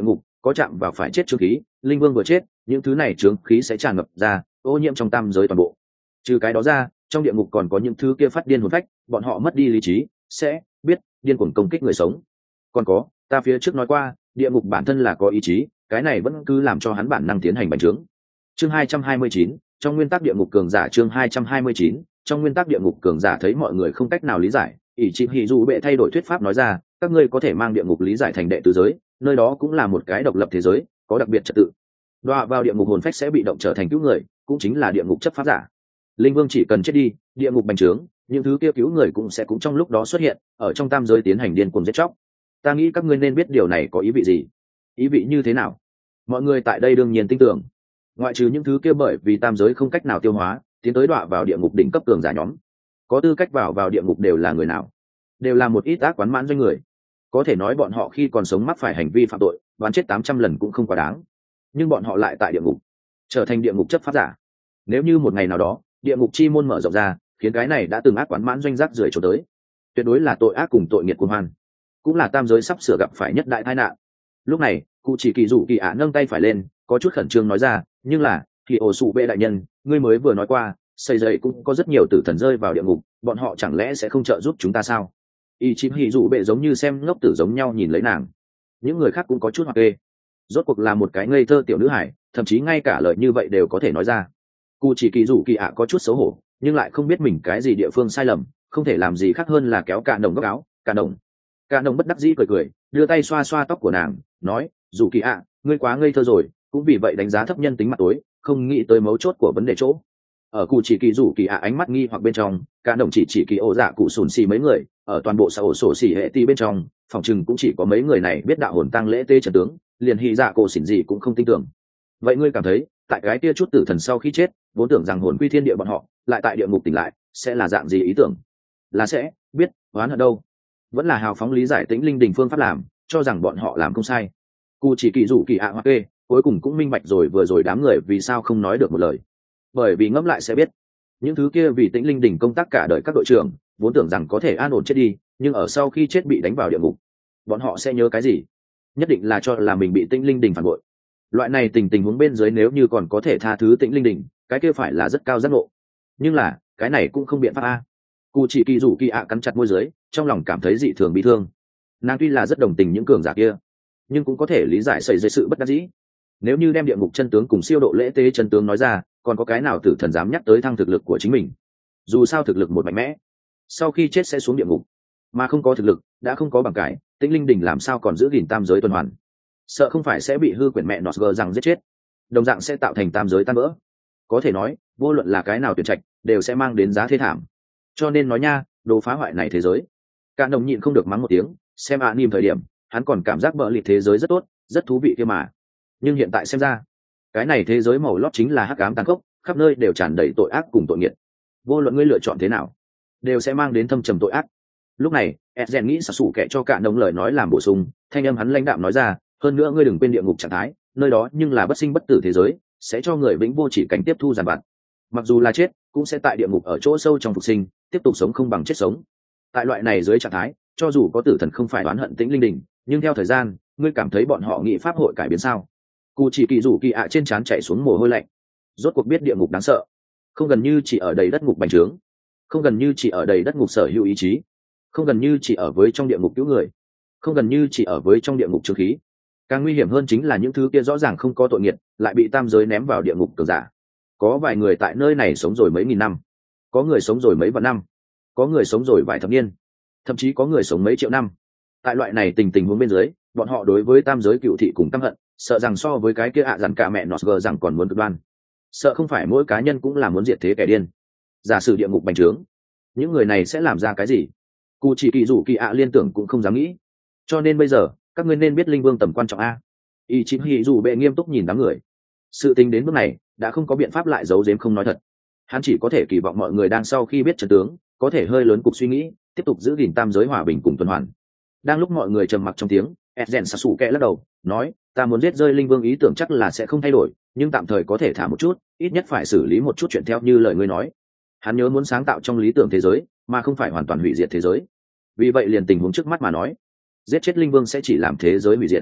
có chạm vào phải chết trương khí, linh vương vừa chết những thứ này trướng khí sẽ tràn ngập ra, ô nhiễm trong tam giới toàn bộ. Trừ cái đó ra, trong địa ngục còn có những thứ kia phát điên hồn phách, bọn họ mất đi lý trí sẽ biết điên cuồng công kích người sống. Còn có, ta phía trước nói qua, địa ngục bản thân là có ý chí, cái này vẫn cứ làm cho hắn bản năng tiến hành bành trướng. Chương hai trăm hai mươi chín, trong nguyên tắc địa ngục cường giả. Chương hai trăm hai mươi chín, trong nguyên tắc địa ngục cường giả thấy mọi người không cách nào lý giải, ỷ trị hỉ dù bệ thay đổi thuyết pháp nói ra, các ngươi có thể mang địa ngục lý giải thành đệ tứ giới, nơi đó cũng là một cái độc lập thế giới, có đặc biệt trật tự. Đọa vào địa ngục hồn phách sẽ bị động trở thành cứu người, cũng chính là địa ngục chấp pháp giả. Linh vương chỉ cần chết đi, địa ngục bành trướng, những thứ kia cứu người cũng sẽ cũng trong lúc đó xuất hiện, ở trong tam giới tiến hành điên cuồng giết chóc. Ta nghĩ các ngươi nên biết điều này có ý vị gì. Ý vị như thế nào? Mọi người tại đây đương nhiên tin tưởng. Ngoại trừ những thứ kia bởi vì tam giới không cách nào tiêu hóa, tiến tới đọa vào địa ngục đỉnh cấp cường giả nhóm. Có tư cách vào vào địa ngục đều là người nào? Đều là một ít ác quán mãn doanh người. Có thể nói bọn họ khi còn sống mắc phải hành vi phạm tội, đoán chết tám trăm lần cũng không quá đáng. Nhưng bọn họ lại tại địa ngục, trở thành địa ngục chấp pháp giả. Nếu như một ngày nào đó, địa ngục chi môn mở rộng ra, khiến cái này đã từng ác quán mãn doanh rác rưởi trốn tới, tuyệt đối là tội ác cùng tội nghiệt cuồng hoan, cũng là tam giới sắp sửa gặp phải nhất đại tai nạn. Lúc này, cụ chỉ kỳ dụ kỳ ả nâng tay phải lên, có chút khẩn trương nói ra, nhưng là thì ổ sụ bệ đại nhân, ngươi mới vừa nói qua, xây dậy cũng có rất nhiều tử thần rơi vào địa ngục, bọn họ chẳng lẽ sẽ không trợ giúp chúng ta sao? Y chim hỉ dụ bệ giống như xem ngốc tử giống nhau nhìn lấy nàng. Những người khác cũng có chút hoặc kê. Rốt cuộc là một cái ngây thơ tiểu nữ hải, thậm chí ngay cả lời như vậy đều có thể nói ra. Cụ chỉ kỳ dụ kỳ ả có chút xấu hổ, nhưng lại không biết mình cái gì địa phương sai lầm, không thể làm gì khác hơn là kéo cả đồng góc áo. Cả đồng cả đồng bất đắc dĩ cười cười, đưa tay xoa xoa tóc của nàng, nói, dù kỳ ạ, ngươi quá ngây thơ rồi, cũng vì vậy đánh giá thấp nhân tính mặt tối, không nghĩ tới mấu chốt của vấn đề chỗ. Ở cụ chỉ kỳ rủ kỳ ạ ánh mắt nghi hoặc bên trong, cả đồng chỉ chỉ kỳ ổ dạ cụ sùn xì mấy người, ở toàn bộ xã ổ sổ xì hệ ti bên trong, phòng chừng cũng chỉ có mấy người này biết đạo hồn tăng lễ tê trần tướng, liền hy dạ cổ xỉn gì cũng không tin tưởng. Vậy ngươi cảm thấy, tại cái kia chút tử thần sau khi chết, vốn tưởng rằng hồn quy thiên địa bọn họ, lại tại địa ngục tỉnh lại, sẽ là dạng gì ý tưởng? Là sẽ biết oán hận đâu? Vẫn là hào phóng lý giải tĩnh linh đình phương pháp làm, cho rằng bọn họ làm không sai. Cụ chỉ kỳ rủ kỳ ạ hoặc kê, cuối cùng cũng minh bạch rồi vừa rồi đám người vì sao không nói được một lời. Bởi vì ngẫm lại sẽ biết, những thứ kia vì tĩnh linh đình công tác cả đời các đội trưởng, vốn tưởng rằng có thể an ổn chết đi, nhưng ở sau khi chết bị đánh vào địa ngục, bọn họ sẽ nhớ cái gì? Nhất định là cho là mình bị tĩnh linh đình phản bội. Loại này tình tình huống bên dưới nếu như còn có thể tha thứ tĩnh linh đình, cái kia phải là rất cao giác ngộ. Nhưng là cái này cũng không biện pháp a. Cụ chỉ kỳ rủ kỳ ạ cắn chặt môi dưới, trong lòng cảm thấy dị thường bị thương. Nàng tuy là rất đồng tình những cường giả kia, nhưng cũng có thể lý giải xảy ra sự bất đắc dĩ. Nếu như đem địa ngục chân tướng cùng siêu độ lễ tế chân tướng nói ra, còn có cái nào tử thần dám nhắc tới thăng thực lực của chính mình? Dù sao thực lực một mạnh mẽ, sau khi chết sẽ xuống địa ngục, mà không có thực lực, đã không có bằng cải, tĩnh linh đình làm sao còn giữ gìn tam giới tuần hoàn? Sợ không phải sẽ bị hư quyển mẹ nọt gờ rằng giết chết, đồng dạng sẽ tạo thành tam giới tan vỡ. Có thể nói, vô luận là cái nào tuyển trạch, đều sẽ mang đến giá thê thảm. Cho nên nói nha, đồ phá hoại này thế giới. Cả đồng nhịn không được mắng một tiếng, xem ạ niềm thời điểm, hắn còn cảm giác bỡ lịt thế giới rất tốt, rất thú vị kia mà. Nhưng hiện tại xem ra, cái này thế giới màu lót chính là hắc ám tàn khốc, khắp nơi đều tràn đầy tội ác cùng tội nghiệt. Vô luận ngươi lựa chọn thế nào, đều sẽ mang đến thâm trầm tội ác. Lúc này, Ezen nghĩ sặc sủ kệ cho cả đồng lời nói làm bổ sung, thanh âm hắn lãnh đạm nói ra, hơn nữa ngươi đừng quên địa ngục trạng thái, nơi đó nhưng là bất sinh bất tử thế giới, sẽ cho người vĩnh vô chỉ cảnh tiếp thu giàn vặt. Mặc dù là chết, cũng sẽ tại địa ngục ở chỗ sâu trong phục sinh, tiếp tục sống không bằng chết sống. Tại loại này dưới trạng thái, cho dù có tử thần không phải oán hận tĩnh linh đình, nhưng theo thời gian, ngươi cảm thấy bọn họ nghị pháp hội cải biến sao? Cụ chỉ kỳ rủ kỳ ạ trên trán chạy xuống mồ hôi lạnh. Rốt cuộc biết địa ngục đáng sợ, không gần như chỉ ở đầy đất ngục bành trướng, không gần như chỉ ở đầy đất ngục sở hữu ý chí, không gần như chỉ ở với trong địa ngục cứu người, không gần như chỉ ở với trong địa ngục trừ khí. Càng nguy hiểm hơn chính là những thứ kia rõ ràng không có tội nghiệp, lại bị tam giới ném vào địa ngục cường giả. Có vài người tại nơi này sống rồi mấy nghìn năm, có người sống rồi mấy vạn năm, có người sống rồi vài thập niên, thậm chí có người sống mấy triệu năm. Tại loại này tình tình huống bên dưới, bọn họ đối với tam giới cựu thị cùng căm hận, sợ rằng so với cái kia ạ à dằn cả mẹ nọt gờ rằng còn muốn cực đoan. Sợ không phải mỗi cá nhân cũng là muốn diệt thế kẻ điên. Giả sử địa ngục bành trướng, những người này sẽ làm ra cái gì? Cụ chỉ kỳ rủ kỳ ạ liên tưởng cũng không dám nghĩ. Cho nên bây giờ, các ngươi nên biết linh vương tầm quan trọng a. Y chính hỉ dù bệ nghiêm túc nhìn đám người. Sự tình đến bước này, đã không có biện pháp lại giấu giếm không nói thật. Hắn chỉ có thể kỳ vọng mọi người đang sau khi biết trận tướng, có thể hơi lớn cục suy nghĩ, tiếp tục giữ gìn tam giới hòa bình cùng tuần hoàn. Đang lúc mọi người trầm mặc trong tiếng, Ezen Sasuke lắc đầu, nói, ta muốn giết rơi linh vương ý tưởng chắc là sẽ không thay đổi, nhưng tạm thời có thể thả một chút, ít nhất phải xử lý một chút chuyện theo như lời ngươi nói. Hắn nhớ muốn sáng tạo trong lý tưởng thế giới, mà không phải hoàn toàn hủy diệt thế giới. Vì vậy liền tình huống trước mắt mà nói, giết chết linh vương sẽ chỉ làm thế giới hủy diệt.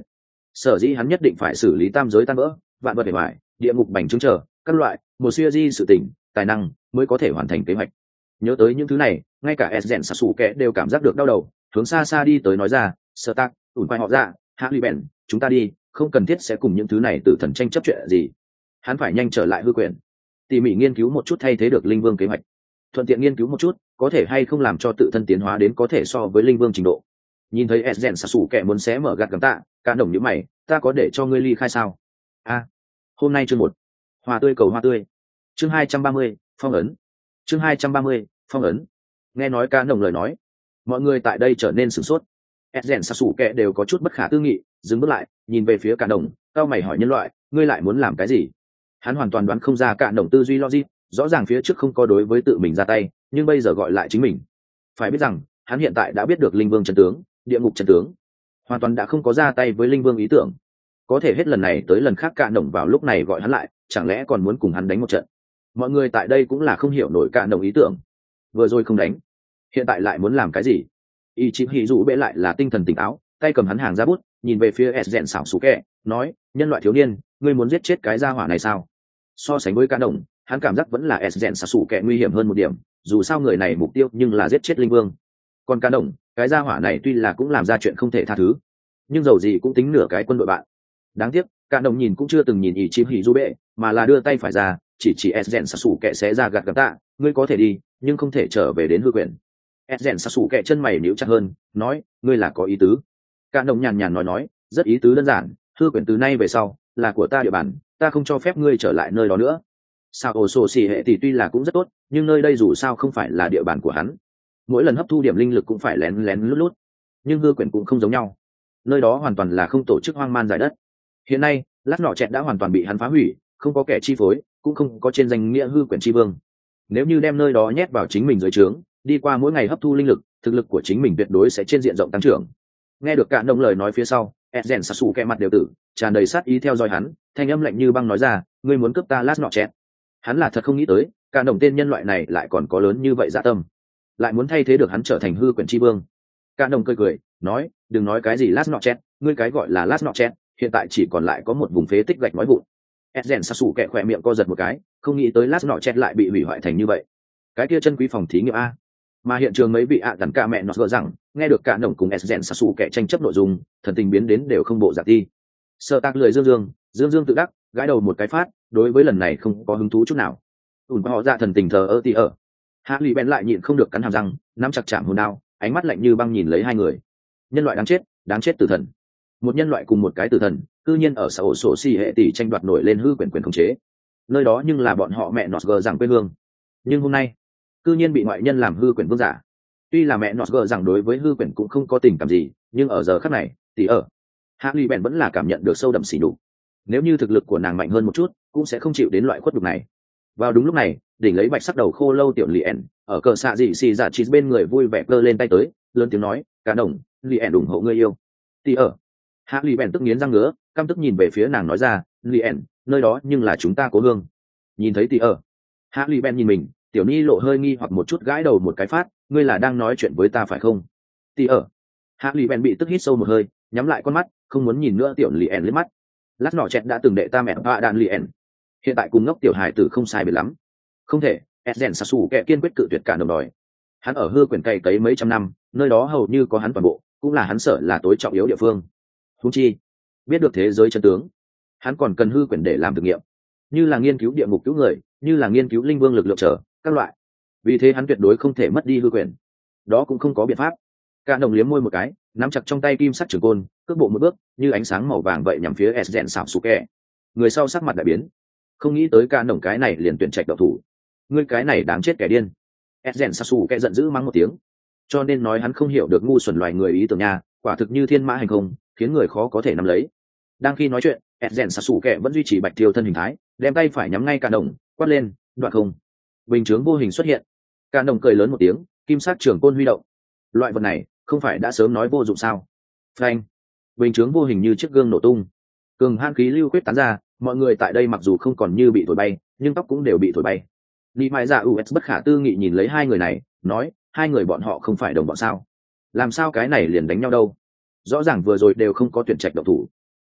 Sở dĩ hắn nhất định phải xử lý tam giới tan vỡ, vạn vật để hoại, địa ngục bành trướng trở các loại một siêu di sự tỉnh tài năng mới có thể hoàn thành kế hoạch. Nhớ tới những thứ này, ngay cả Esgen Sasuke đều cảm giác được đau đầu, hướng xa xa đi tới nói ra, "Sở Tạc, ủn quay họ ra, Hạ Ly Bèn, chúng ta đi, không cần thiết sẽ cùng những thứ này tử thần tranh chấp chuyện gì." Hắn phải nhanh trở lại hư quyền, tỉ mỉ nghiên cứu một chút thay thế được linh vương kế hoạch, thuận tiện nghiên cứu một chút có thể hay không làm cho tự thân tiến hóa đến có thể so với linh vương trình độ. Nhìn thấy Esgen Sasuke muốn xé mở gạt gắm tạ, cả đồng như mày, "Ta có để cho ngươi ly khai sao?" A, hôm nay chương một, hoa tươi cầu hoa tươi, chương hai trăm ba mươi, phong ấn, chương hai trăm ba mươi, phong ấn. Nghe nói cả đồng lời nói, mọi người tại đây trở nên sửng sốt. Esgen Sasuke đều có chút bất khả tư nghị, dừng bước lại, nhìn về phía cả đồng, cao mày hỏi nhân loại, ngươi lại muốn làm cái gì? Hắn hoàn toàn đoán không ra cả đồng tư duy logic, rõ ràng phía trước không có đối với tự mình ra tay, nhưng bây giờ gọi lại chính mình. Phải biết rằng, hắn hiện tại đã biết được linh vương chân tướng, địa ngục chân tướng, hoàn toàn đã không có ra tay với linh vương ý tưởng. Có thể hết lần này tới lần khác cả đồng vào lúc này gọi hắn lại, chẳng lẽ còn muốn cùng hắn đánh một trận? Mọi người tại đây cũng là không hiểu nổi cả đồng ý tưởng. Vừa rồi không đánh, hiện tại lại muốn làm cái gì? Y chip hỉ dụ bệ lại là tinh thần tỉnh táo, tay cầm hắn hàng ra bút, nhìn về phía Esgen Sasuke, nói, nhân loại thiếu niên, ngươi muốn giết chết cái gia hỏa này sao? So sánh với cả đồng, hắn cảm giác vẫn là Esgen Sasuke nguy hiểm hơn một điểm, dù sao người này mục tiêu nhưng là giết chết linh vương. Còn cả đồng, cái gia hỏa này tuy là cũng làm ra chuyện không thể tha thứ, nhưng dầu gì cũng tính nửa cái quân đội bạn. Đáng tiếc, cả đồng nhìn cũng chưa từng nhìn Y chip hỉ dụ bệ, mà là đưa tay phải ra, chỉ chỉ Esgen Sasuke sẽ ra gạt gạt tạ, ngươi có thể đi, nhưng không thể trở về đến hư quyền. Esgen Sasuke chân mày nhíu chặt hơn, nói, ngươi là có ý tứ? Cả đồng nhàn nhàn nói nói, rất ý tứ đơn giản, hư quyền từ nay về sau là của ta địa bàn, ta không cho phép ngươi trở lại nơi đó nữa. Sao ổ sổ xì hệ thì tuy là cũng rất tốt, nhưng nơi đây dù sao không phải là địa bàn của hắn. Mỗi lần hấp thu điểm linh lực cũng phải lén lén lút lút, nhưng hư quyền cũng không giống nhau. Nơi đó hoàn toàn là không tổ chức hoang man giải đất. Hiện nay, lát nọ chẹt đã hoàn toàn bị hắn phá hủy, không có kẻ chi phối, cũng không có trên danh nghĩa hư quyền chi vương. Nếu như đem nơi đó nhét vào chính mình dưới trướng, đi qua mỗi ngày hấp thu linh lực, thực lực của chính mình tuyệt đối sẽ trên diện rộng tăng trưởng. Nghe được cả đồng lời nói phía sau, Esgen Sasuke mặt đều tử, tràn đầy sát ý theo dõi hắn, thanh âm lạnh như băng nói ra, ngươi muốn cướp ta lát nọ chẹt. Hắn là thật không nghĩ tới, cả đồng tên nhân loại này lại còn có lớn như vậy dạ tâm, lại muốn thay thế được hắn trở thành hư quyền chi vương. Cả đồng cười cười, nói, đừng nói cái gì lát nọ chẹt, ngươi cái gọi là lát nọ chẹt, hiện tại chỉ còn lại có một vùng phế tích gạch nói vụn. Esgen Sasuke khỏe miệng co giật một cái, không nghĩ tới lát nọ chẹt lại bị hủy hoại thành như vậy. Cái kia chân quý phòng thí nghiệm a. Mà hiện trường mấy vị ạ gần cả mẹ nó gỡ rằng, nghe được cả đồng cùng Esgen Sasuke tranh chấp nội dung, thần tình biến đến đều không bộ dạng đi. Sở Tạc lười dương dương, dương dương tự đắc, gãi đầu một cái phát, đối với lần này không có hứng thú chút nào. Ủn họ ra thần tình thờ ơ tì ở. Hạ Lì Bèn lại nhịn không được cắn hàm răng, nắm chặt chạm hồn đao, ánh mắt lạnh như băng nhìn lấy hai người. Nhân loại đáng chết, đáng chết tử thần. Một nhân loại cùng một cái tử thần, cư nhiên ở xã hội sổ xì hệ tỷ tranh đoạt nổi lên hư quyền quyền khống chế. Nơi đó nhưng là bọn họ mẹ nọt gờ rằng quê hương. Nhưng hôm nay, cư nhiên bị ngoại nhân làm hư quyền vương giả. Tuy là mẹ nọt gờ rằng đối với hư quyền cũng không có tình cảm gì, nhưng ở giờ khắc này, tỷ ở Hạ Lì Bèn vẫn là cảm nhận được sâu đậm sỉ nhục. Nếu như thực lực của nàng mạnh hơn một chút, cũng sẽ không chịu đến loại khuất nhục này. Vào đúng lúc này, đỉnh lấy bạch sắc đầu khô lâu tiểu Lien, ở cờ xạ dị xì giả chỉ bên người vui vẻ cơ lên tay tới, lớn tiếng nói, cả đồng, Lien ủng hộ ngươi yêu. Tỷ ở Hạ Lì Bèn tức nghiến răng ngứa, căm tức nhìn về phía nàng nói ra, Lien, nơi đó nhưng là chúng ta cố hương. Nhìn thấy tỷ ở Hạ Lì Bèn nhìn mình, tiểu ni lộ hơi nghi hoặc một chút gãi đầu một cái phát, ngươi là đang nói chuyện với ta phải không? Tỷ ở Hạ Lì Bèn bị tức hít sâu một hơi, nhắm lại con mắt, không muốn nhìn nữa tiểu Lien liếc mắt. Lát nọ chẹt đã từng đệ ta mẹ và đàn Lien, hiện tại cùng ngốc tiểu hài tử không sai biệt lắm. Không thể, Esgen Sasuke kiên quyết cự tuyệt cả đồng đòi. Hắn ở hư quyền cày cấy mấy trăm năm, nơi đó hầu như có hắn toàn bộ, cũng là hắn sợ là tối trọng yếu địa phương. Huống chi, biết được thế giới chân tướng, hắn còn cần hư quyền để làm thực nghiệm, như là nghiên cứu địa ngục cứu người, như là nghiên cứu linh vương lực lượng trở các loại. Vì thế hắn tuyệt đối không thể mất đi hư quyền. Đó cũng không có biện pháp. Cả đồng liếm môi một cái, nắm chặt trong tay kim sắc trường côn, cước bộ một bước, như ánh sáng màu vàng vậy nhằm phía Esgen Sasuke. Người sau sắc mặt đại biến, không nghĩ tới cả đồng cái này liền tuyển trạch độc thủ. Ngươi cái này đáng chết kẻ điên. Esgen Sasuke giận dữ mắng một tiếng. Cho nên nói hắn không hiểu được ngu xuẩn loài người ý tưởng nha, quả thực như thiên mã hành không, khiến người khó có thể nắm lấy. Đang khi nói chuyện, Esgen Sasuke vẫn duy trì bạch tiêu thân hình thái, đem tay phải nhắm ngay cả đồng, quát lên, đoạn không. Bình chướng vô hình xuất hiện. Cả đồng cười lớn một tiếng, kim sắc trường côn huy động. Loại vật này, không phải đã sớm nói vô dụng sao? Phanh. Bình chướng vô hình như chiếc gương nổ tung. Cường han khí lưu quyết tán ra, mọi người tại đây mặc dù không còn như bị thổi bay, nhưng tóc cũng đều bị thổi bay. Lý Mai Dạ u ét bất khả tư nghị nhìn lấy hai người này, nói, hai người bọn họ không phải đồng bọn sao? Làm sao cái này liền đánh nhau đâu? Rõ ràng vừa rồi đều không có tuyển trạch động thủ.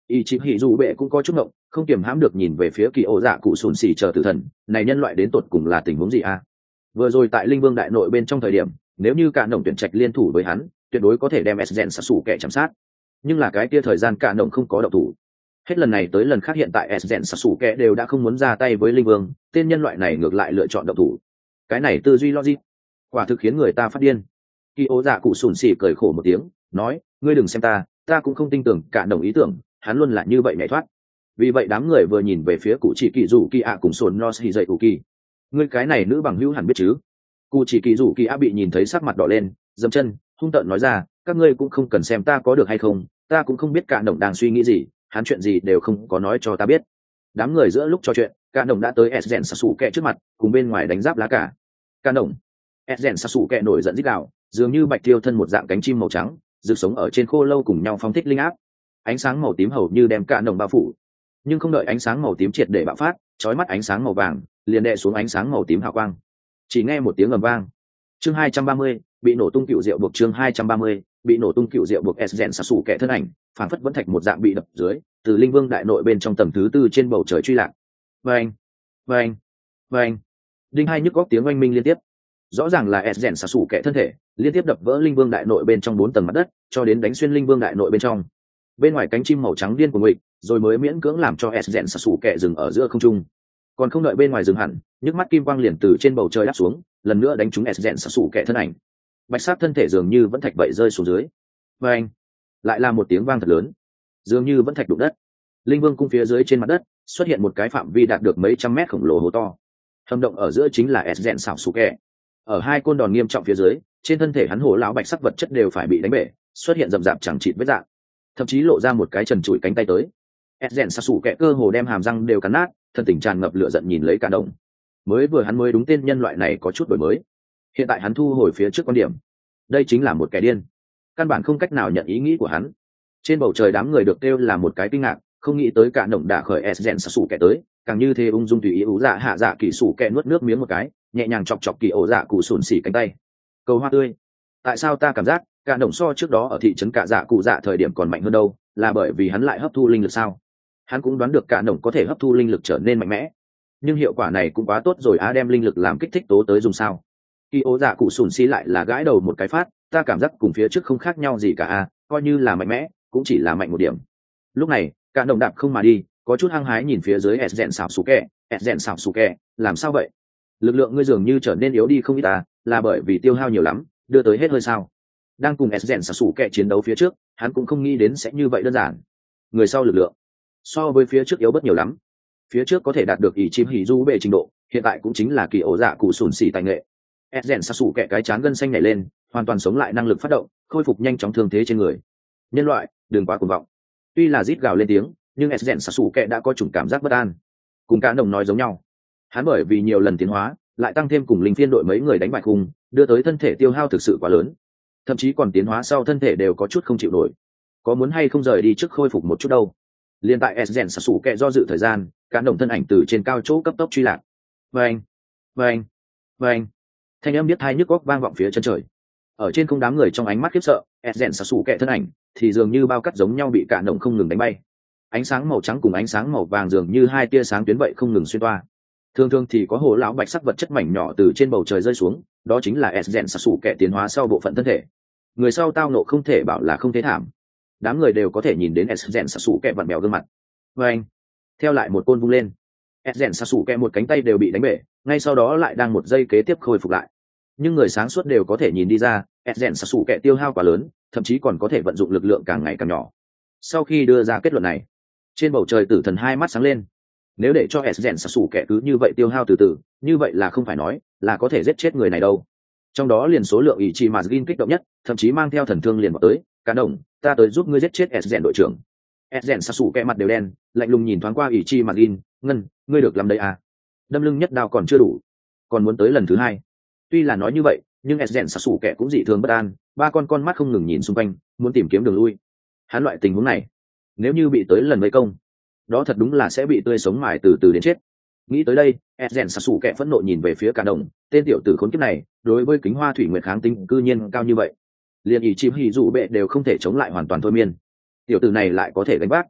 ý chí hỉ dù bệ cũng có chút ngộng, không kiềm hãm được nhìn về phía kỳ ổ dạ cụ sùn xì chờ tử thần, này nhân loại đến tột cùng là tình huống gì a? Vừa rồi tại linh vương đại nội bên trong thời điểm, nếu như cả nồng tuyển trạch liên thủ với hắn, tuyệt đối có thể đem Sden sát sủ kẻ chạm sát. Nhưng là cái kia thời gian cả nồng không có động thủ. Hết lần này tới lần khác hiện tại Sden sát sủ kẻ đều đã không muốn ra tay với linh vương, tên nhân loại này ngược lại lựa chọn động thủ. Cái này tư duy logic, quả thực khiến người ta phát điên. Kỳ ố dạ cụ sùn xì cười khổ một tiếng, nói, ngươi đừng xem ta, ta cũng không tin tưởng cả nồng ý tưởng, hắn luôn là như vậy nhảy thoát. Vì vậy đám người vừa nhìn về phía cụ chỉ kỳ dù kỳ ạ cùng sồn no xì dậy cụ kỳ. Ngươi cái này nữ bằng hữu hẳn biết chứ? Cụ chỉ kỳ dù kỳ ạ bị nhìn thấy sắc mặt đỏ lên, dậm chân, hung tợn nói ra, các ngươi cũng không cần xem ta có được hay không, ta cũng không biết cả nồng đang suy nghĩ gì, hắn chuyện gì đều không có nói cho ta biết. Đám người giữa lúc trò chuyện, cả nồng đã tới Sden Sasu kẹ trước mặt, cùng bên ngoài đánh giáp lá cả. Cả nồng, Sden Sasu kẹ nổi giận rít gào, dường như bạch tiêu thân một dạng cánh chim màu trắng, rực sống ở trên khô lâu cùng nhau phóng thích linh áp. Ánh sáng màu tím hầu như đem cả nồng bao phủ, nhưng không đợi ánh sáng màu tím triệt để bạo phát, chói mắt ánh sáng màu vàng liền đè xuống ánh sáng màu tím hào quang. Chỉ nghe một tiếng ầm vang. Chương hai trăm ba mươi, bị nổ tung cựu diệu buộc chương hai trăm ba mươi, bị nổ tung cựu diệu buộc Sden Sasu kẹ thân ảnh, phản phất vẫn thạch một dạng bị đập dưới, từ linh vương đại nội bên trong tầng thứ tư trên bầu trời truy lạc. Vâng, vâng, vâng. Đinh hai nhức góc tiếng oanh minh liên tiếp. Rõ ràng là Sden Sasu kẹ thân thể liên tiếp đập vỡ linh vương đại nội bên trong bốn tầng mặt đất, cho đến đánh xuyên linh vương đại nội bên trong. Bên ngoài cánh chim màu trắng điên của ngụy, rồi mới miễn cưỡng làm cho Sden Sasu kẹ dừng ở giữa không trung. Còn không đợi bên ngoài dừng hẳn, nhức mắt kim quang liền từ trên bầu trời đáp xuống, lần nữa đánh trúng Sden Sasu kẹ thân ảnh. Bạch sắc thân thể dường như vẫn thạch vậy rơi xuống dưới. Vâng, lại là một tiếng vang thật lớn, dường như vẫn thạch đụng đất. Linh vương cung phía dưới trên mặt đất xuất hiện một cái phạm vi đạt được mấy trăm mét khổng lồ hố to. Hầm động ở giữa chính là Sden Sasu kẹ. Ở hai côn đòn nghiêm trọng phía dưới, trên thân thể hắn hổ lão bạch sắc vật chất đều phải bị đánh bể, xuất hiện rậm rạp chẳng chịt vết dạng, thậm chí lộ ra một cái trần trụi cánh tay tới. Sden Sasu kẹ cơ hồ đem hàm răng đều cắn nát, thân tình tràn ngập lửa giận nhìn lấy cả đồng. Mới vừa hắn mới đúng tên nhân loại này có chút đổi mới, hiện tại hắn thu hồi phía trước quan điểm, đây chính là một kẻ điên, căn bản không cách nào nhận ý nghĩ của hắn. Trên bầu trời đám người được kêu là một cái kinh ngạc, không nghĩ tới cả đồng đã khởi Sden Sasu kẹ tới, càng như thế ung dung tùy ý ú dạ hạ dạ kỳ sủ kẹ nuốt nước miếng một cái, nhẹ nhàng chọc chọc kỳ ổ dạ cụ sùn xỉ cánh tay. Cầu hoa tươi, tại sao ta cảm giác cả đồng so trước đó ở thị trấn cả dạ cụ dạ thời điểm còn mạnh hơn đâu? Là bởi vì hắn lại hấp thu linh lực sao? Hắn cũng đoán được cả đồng có thể hấp thu linh lực trở nên mạnh mẽ, nhưng hiệu quả này cũng quá tốt rồi á, đem linh lực làm kích thích tố tới dùng sao? Kỳ ố dạ cụ sùn xỉ lại là gãi đầu một cái phát, ta cảm giác cùng phía trước không khác nhau gì cả a, coi như là mạnh mẽ cũng chỉ là mạnh một điểm. Lúc này cả đồng đạp không mà đi, có chút hăng hái nhìn phía dưới Sden Sasu kẹ. Sden Sasu kẹ, làm sao vậy? Lực lượng ngươi dường như trở nên yếu đi không ít à, là bởi vì tiêu hao nhiều lắm, đưa tới hết hơi sao? Đang cùng Sden Sasu kẹ chiến đấu phía trước, hắn cũng không nghĩ đến sẽ như vậy đơn giản. Người sau lực lượng so với phía trước yếu bất nhiều lắm. Phía trước có thể đạt được ý chim hỉ du bệ trình độ, hiện tại cũng chính là kỳ ổ dạ cụ sùn xỉ tài nghệ. Sden Sasu kẹ cái chán gân xanh nhảy lên, hoàn toàn sống lại năng lực phát động, khôi phục nhanh chóng thương thế trên người. Nhân loại, đừng quá cuồng vọng. Tuy là rít gào lên tiếng, nhưng Sden Sasu kẹ đã có chủng cảm giác bất an. Cùng cả đồng nói giống nhau, hắn bởi vì nhiều lần tiến hóa, lại tăng thêm cùng linh phiên đội mấy người đánh bại cùng, đưa tới thân thể tiêu hao thực sự quá lớn, thậm chí còn tiến hóa sau thân thể đều có chút không chịu nổi. Có muốn hay không rời đi trước khôi phục một chút đâu? Liên tại Sden Sasu kẹ do dự thời gian, cả đồng thân ảnh từ trên cao chỗ cấp tốc truy lạc. Vâng, vâng, vâng. Thanh âm biết hai nhức góc vang vọng phía chân trời. Ở trên không đám người trong ánh mắt khiếp sợ, Sden Sasu kẹ thân ảnh thì dường như bao cắt giống nhau bị cả đồng không ngừng đánh bay. Ánh sáng màu trắng cùng ánh sáng màu vàng dường như hai tia sáng tuyến vậy không ngừng xuyên toa. Thường thường thì có hồ lão bạch sắc vật chất mảnh nhỏ từ trên bầu trời rơi xuống, đó chính là Sden Sasu kẹ tiến hóa sau bộ phận thân thể. Người sau tao nộ không thể bảo là không thế thảm. Đám người đều có thể nhìn đến Sden Sasu kẹ vặn bèo gương mặt. Và anh, theo lại một côn vung lên, Sden Sasu kẹ một cánh tay đều bị đánh bể, ngay sau đó lại đang một giây kế tiếp khôi phục lại. Nhưng người sáng suốt đều có thể nhìn đi ra, Sden Sasu kẹ tiêu hao quá lớn, thậm chí còn có thể vận dụng lực lượng càng ngày càng nhỏ. Sau khi đưa ra kết luận này, trên bầu trời tử thần hai mắt sáng lên. Nếu để cho Sden Sasu kẹ cứ như vậy tiêu hao từ từ, như vậy là không phải nói là có thể giết chết người này đâu. Trong đó liền số lượng ý chí mà Gin kích động nhất, thậm chí mang theo thần thương liền vào tới. Cả đồng, ta tới giúp ngươi giết chết Sden đội trưởng. Sden Sasu kẹ mặt đều đen, lạnh lùng nhìn thoáng qua ý chí mà Gin, ngân, ngươi được làm đây à? Đâm lưng nhất đao còn chưa đủ, còn muốn tới lần thứ hai. Tuy là nói như vậy, nhưng Sden Sasu kẹ cũng dị thường bất an, ba con con mắt không ngừng nhìn xung quanh, muốn tìm kiếm đường lui. Hắn loại tình huống này, nếu như bị tới lần vây công, đó thật đúng là sẽ bị tươi sống mài từ từ đến chết. Nghĩ tới đây, Sden Sasu kẹ phẫn nộ nhìn về phía cả đồng, tên tiểu tử khốn kiếp này, đối với kính hoa thủy nguyệt kháng tính cư nhiên cao như vậy, liền ý chim hỉ dụ bệ đều không thể chống lại hoàn toàn thôi miên. Tiểu tử này lại có thể đánh bác.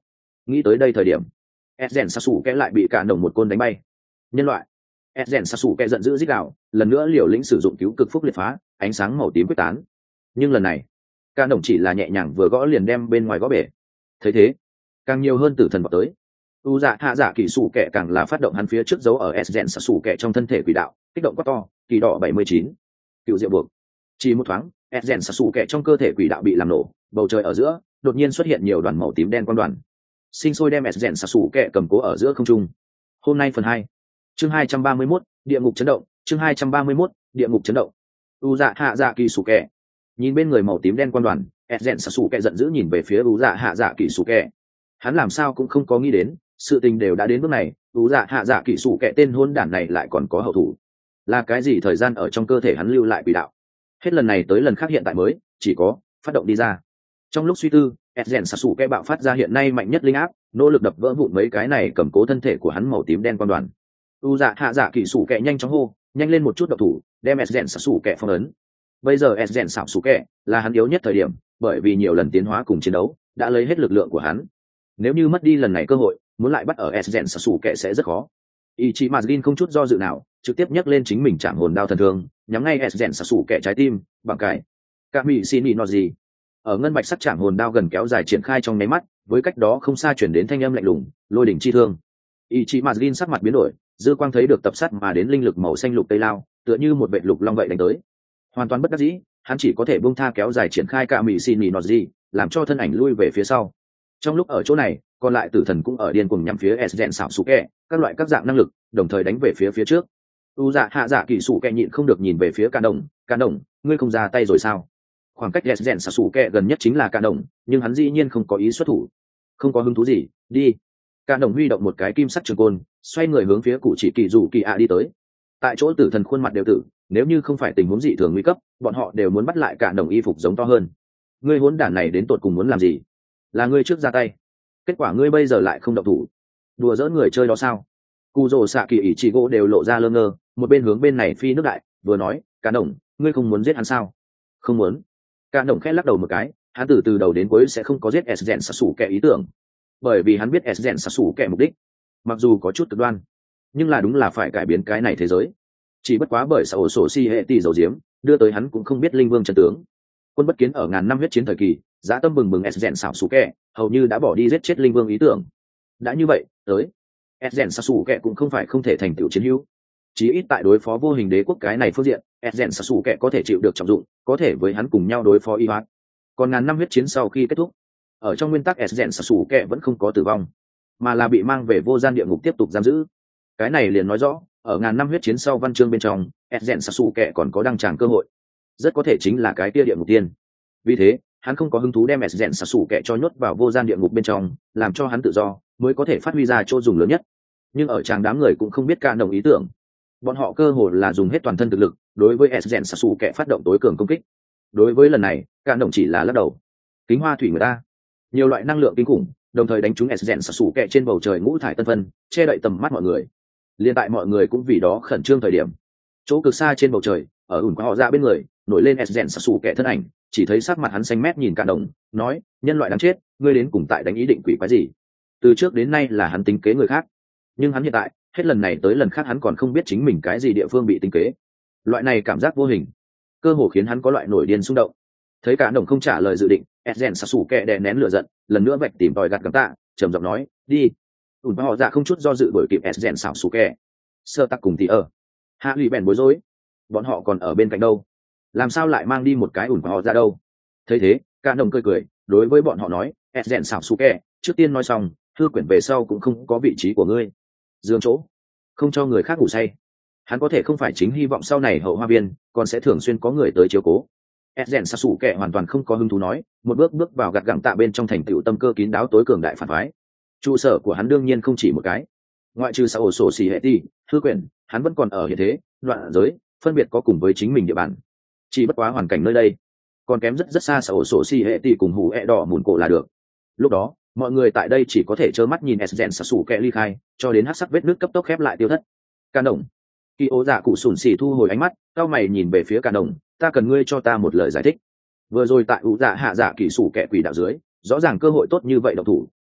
nghĩ tới đây thời điểm Ezen Sasuke lại bị cả đồng một côn đánh bay. Nhân loại. Ezen Sasuke giận dữ rít gào, lần nữa liều lĩnh sử dụng cứu cực phúc liệt phá, ánh sáng màu tím quyết tán. Nhưng lần này, cả đồng chỉ là nhẹ nhàng vừa gõ liền đem bên ngoài gõ bể. Thấy thế, càng nhiều hơn tử thần vào tới. U Dạ Hạ Dạ Kỳ Sủ Kệ càng là phát động hắn phía trước giấu ở Ezen Sasuke trong thân thể quỷ đạo, kích động quá to, kỳ đỏ bảy mươi chín. Cựu diệu buộc. Chỉ một thoáng, Ezen Sasuke trong cơ thể quỷ đạo bị làm nổ, bầu trời ở giữa đột nhiên xuất hiện nhiều đoàn màu tím đen quang đoàn. Sinh sôi đem Ezen Sasuke cầm cố ở giữa không trung. Hôm nay phần hai, chương hai trăm ba mươi mốt, địa ngục chấn động, chương hai trăm ba mươi mốt, địa ngục chấn động. U Dạ Hạ Dạ Kỳ Sasuke nhìn bên người màu tím đen quan đoàn, Ezen Sasuke giận dữ nhìn về phía U Dạ Hạ Dạ Kỳ Sasuke. Hắn làm sao cũng không có nghĩ đến, sự tình đều đã đến bước này, U Dạ Hạ Dạ Kỳ Sasuke tên hôn đản này lại còn có hậu thủ. Là cái gì thời gian ở trong cơ thể hắn lưu lại quỷ đạo? Hết lần này tới lần khác hiện tại mới chỉ có phát động đi ra. Trong lúc suy tư, Ezen Sasuke bạo phát ra hiện nay mạnh nhất linh áp, nỗ lực đập vỡ vụn mấy cái này cầm cố thân thể của hắn màu tím đen quan đoàn. U Dạ Hạ Dạ Kỳ Sasuke nhanh chóng hô, nhanh lên một chút độc thủ, đem Ezen Sasuke phong ấn. Bây giờ Ezen Sasuke là hắn yếu nhất thời điểm, bởi vì nhiều lần tiến hóa cùng chiến đấu đã lấy hết lực lượng của hắn. Nếu như mất đi lần này cơ hội, muốn lại bắt ở Ezen Sasuke sẽ rất khó. Ichimazu không chút do dự nào, trực tiếp nhấc lên chính mình chạm hồn đao thần thương, nhắm ngay Ezen Sasuke trái tim, bằng cái Kami Shini no gì. Ở ngân bạch sắc chạm hồn đao gần kéo dài triển khai trong nháy mắt, với cách đó không xa chuyển đến thanh âm lạnh lùng, lôi đỉnh chi thương. Ichimazu sắc mặt biến đổi, dư quang thấy được tập sát mà đến linh lực màu xanh lục tây lao, tựa như một vệ lục long vậy đánh tới. Hoàn toàn bất đắc dĩ, hắn chỉ có thể buông tha kéo dài triển khai Kami Shini no gì, làm cho thân ảnh lui về phía sau. Trong lúc ở chỗ này, còn lại tử thần cũng ở điên cuồng nhắm phía Ezen Sasuke, các loại các dạng năng lực đồng thời đánh về phía phía trước. U Dạ Hạ Dạ Kỳ Sasuke nhịn không được nhìn về phía Cả Đồng, Cả Đồng, ngươi không ra tay rồi sao? Khoảng cách Ezen Sasuke gần nhất chính là Cả Đồng, nhưng hắn dĩ nhiên không có ý xuất thủ. Không có hứng thú gì, đi. Cả Đồng huy động một cái kim sắc trường côn, xoay người hướng phía Cụ Chỉ Kỳ Dụ Kỳ ạ đi tới. Tại chỗ tử thần khuôn mặt đều tử, nếu như không phải tình huống dị thường nguy cấp, bọn họ đều muốn bắt lại Cả Đồng y phục giống to hơn. Ngươi hỗn đản này đến tột cùng muốn làm gì? Là ngươi trước ra tay, kết quả ngươi bây giờ lại không động thủ, đùa dỡ người chơi đó sao? Cù Dỗ Sạ Kỳ ỷ chỉ gỗ đều lộ ra lơ ngơ, một bên hướng bên này phi nước đại, vừa nói, Cả Đồng, ngươi không muốn giết hắn sao? Không muốn. Cả Đồng khẽ lắc đầu một cái, hắn từ từ đầu đến cuối sẽ không có giết Ezen Sasuke ý tưởng, bởi vì hắn biết Ezen Sasuke mục đích, mặc dù có chút cực đoan, nhưng là đúng là phải cải biến cái này thế giới. Chỉ bất quá bởi Sao Sổ Si hệ tỷ dầu diếm, đưa tới hắn cũng không biết linh vương chân tướng. Quân bất kiến ở ngàn năm huyết chiến thời kỳ, dã tâm bừng bừng Ezen Sasuke, hầu như đã bỏ đi giết chết linh vương ý tưởng. Đã như vậy, tới Ezen Sasuke cũng không phải không thể thành tựu chiến hữu. Chí ít tại đối phó vô hình đế quốc cái này phương diện, Ezen Sasuke có thể chịu được trọng dụng, có thể với hắn cùng nhau đối phó y hoạt. Còn ngàn năm huyết chiến sau khi kết thúc, ở trong nguyên tắc Ezen Sasuke vẫn không có tử vong, mà là bị mang về vô gian địa ngục tiếp tục giam giữ. Cái này liền nói rõ, ở ngàn năm huyết chiến sau văn chương bên trong, Ezen Sasuke còn có đăng tràng cơ hội, rất có thể chính là cái kia địa ngục tiên. Vì thế, hắn không có hứng thú đem Ezen Sasuke cho nhốt vào vô gian địa ngục bên trong, làm cho hắn tự do, mới có thể phát huy ra chỗ dùng lớn nhất. Nhưng ở tràng đám người cũng không biết Cả Đồng ý tưởng, bọn họ cơ hồ là dùng hết toàn thân thực lực đối với Ezen Sasuke phát động tối cường công kích. Đối với lần này, Cả Đồng chỉ là lắc đầu. Kính hoa thủy người ta, nhiều loại năng lượng kinh khủng, đồng thời đánh trúng Ezen Sasuke trên bầu trời ngũ thải tân phân, che đậy tầm mắt mọi người. Liên tại mọi người cũng vì đó khẩn trương thời điểm, chỗ cực xa trên bầu trời, ở ủn qua họ ra bên người, nổi lên Ezen Sasuke thân ảnh, chỉ thấy sắc mặt hắn xanh mét nhìn Cả Đồng, nói, nhân loại đáng chết, ngươi đến cùng tại đánh ý định quỷ quái gì? Từ trước đến nay là hắn tính kế người khác, nhưng hắn hiện tại hết lần này tới lần khác hắn còn không biết chính mình cái gì địa phương bị tính kế. Loại này cảm giác vô hình, cơ hồ khiến hắn có loại nổi điên xung động. Thấy Cả Đồng không trả lời dự định, Ezen Sasuke đè nén lửa giận, lần nữa vạch tìm tòi gạt gắm tạ, trầm giọng nói, đi. ủn họ dạ không chút do dự đuổi kịp Ezen Sasuke. Sơ tắc cùng thì ở hạ lụy bèn bối rối, bọn họ còn ở bên cạnh đâu, làm sao lại mang đi một cái ủn họ dạ đâu? Thấy thế, Cả Đồng cười cười, đối với bọn họ nói, Ezen Sasuke, trước tiên nói xong, thư quyển về sau cũng không có vị trí của ngươi. Dương chỗ, không cho người khác ngủ say. Hắn có thể không phải chính hy vọng sau này hậu hoa viên còn sẽ thường xuyên có người tới chiếu cố. Ezen Sasuke hoàn toàn không có hứng thú nói, một bước bước vào gạt gẳng tạ bên trong thành tựu tâm cơ kín đáo tối cường đại phản phái. Trụ sở của hắn đương nhiên không chỉ một cái, ngoại trừ Sao Sổ Xỉ hệ ti, thư quyển, hắn vẫn còn ở hiện thế, đoạn giới, phân biệt có cùng với chính mình địa bàn. Chỉ bất quá hoàn cảnh nơi đây còn kém rất rất xa Sao Sổ Xỉ hệ ti cùng hủ ẹ đỏ mùn cổ là được. Lúc đó, mọi người tại đây chỉ có thể trơ mắt nhìn Ezen Sasuke ly khai, cho đến hắc sắc vết nước cấp tốc khép lại tiêu thất. Cả Đồng, Kỳ Ố Dạ Cụ Sùn Xỉ thu hồi ánh mắt, cao mày nhìn về phía Cả Đồng, ta cần ngươi cho ta một lời giải thích. Vừa rồi tại Ú Dạ Hạ Dạ Kỳ Sủ kẻ quỷ đạo dưới, rõ ràng cơ hội tốt như vậy độc thủ,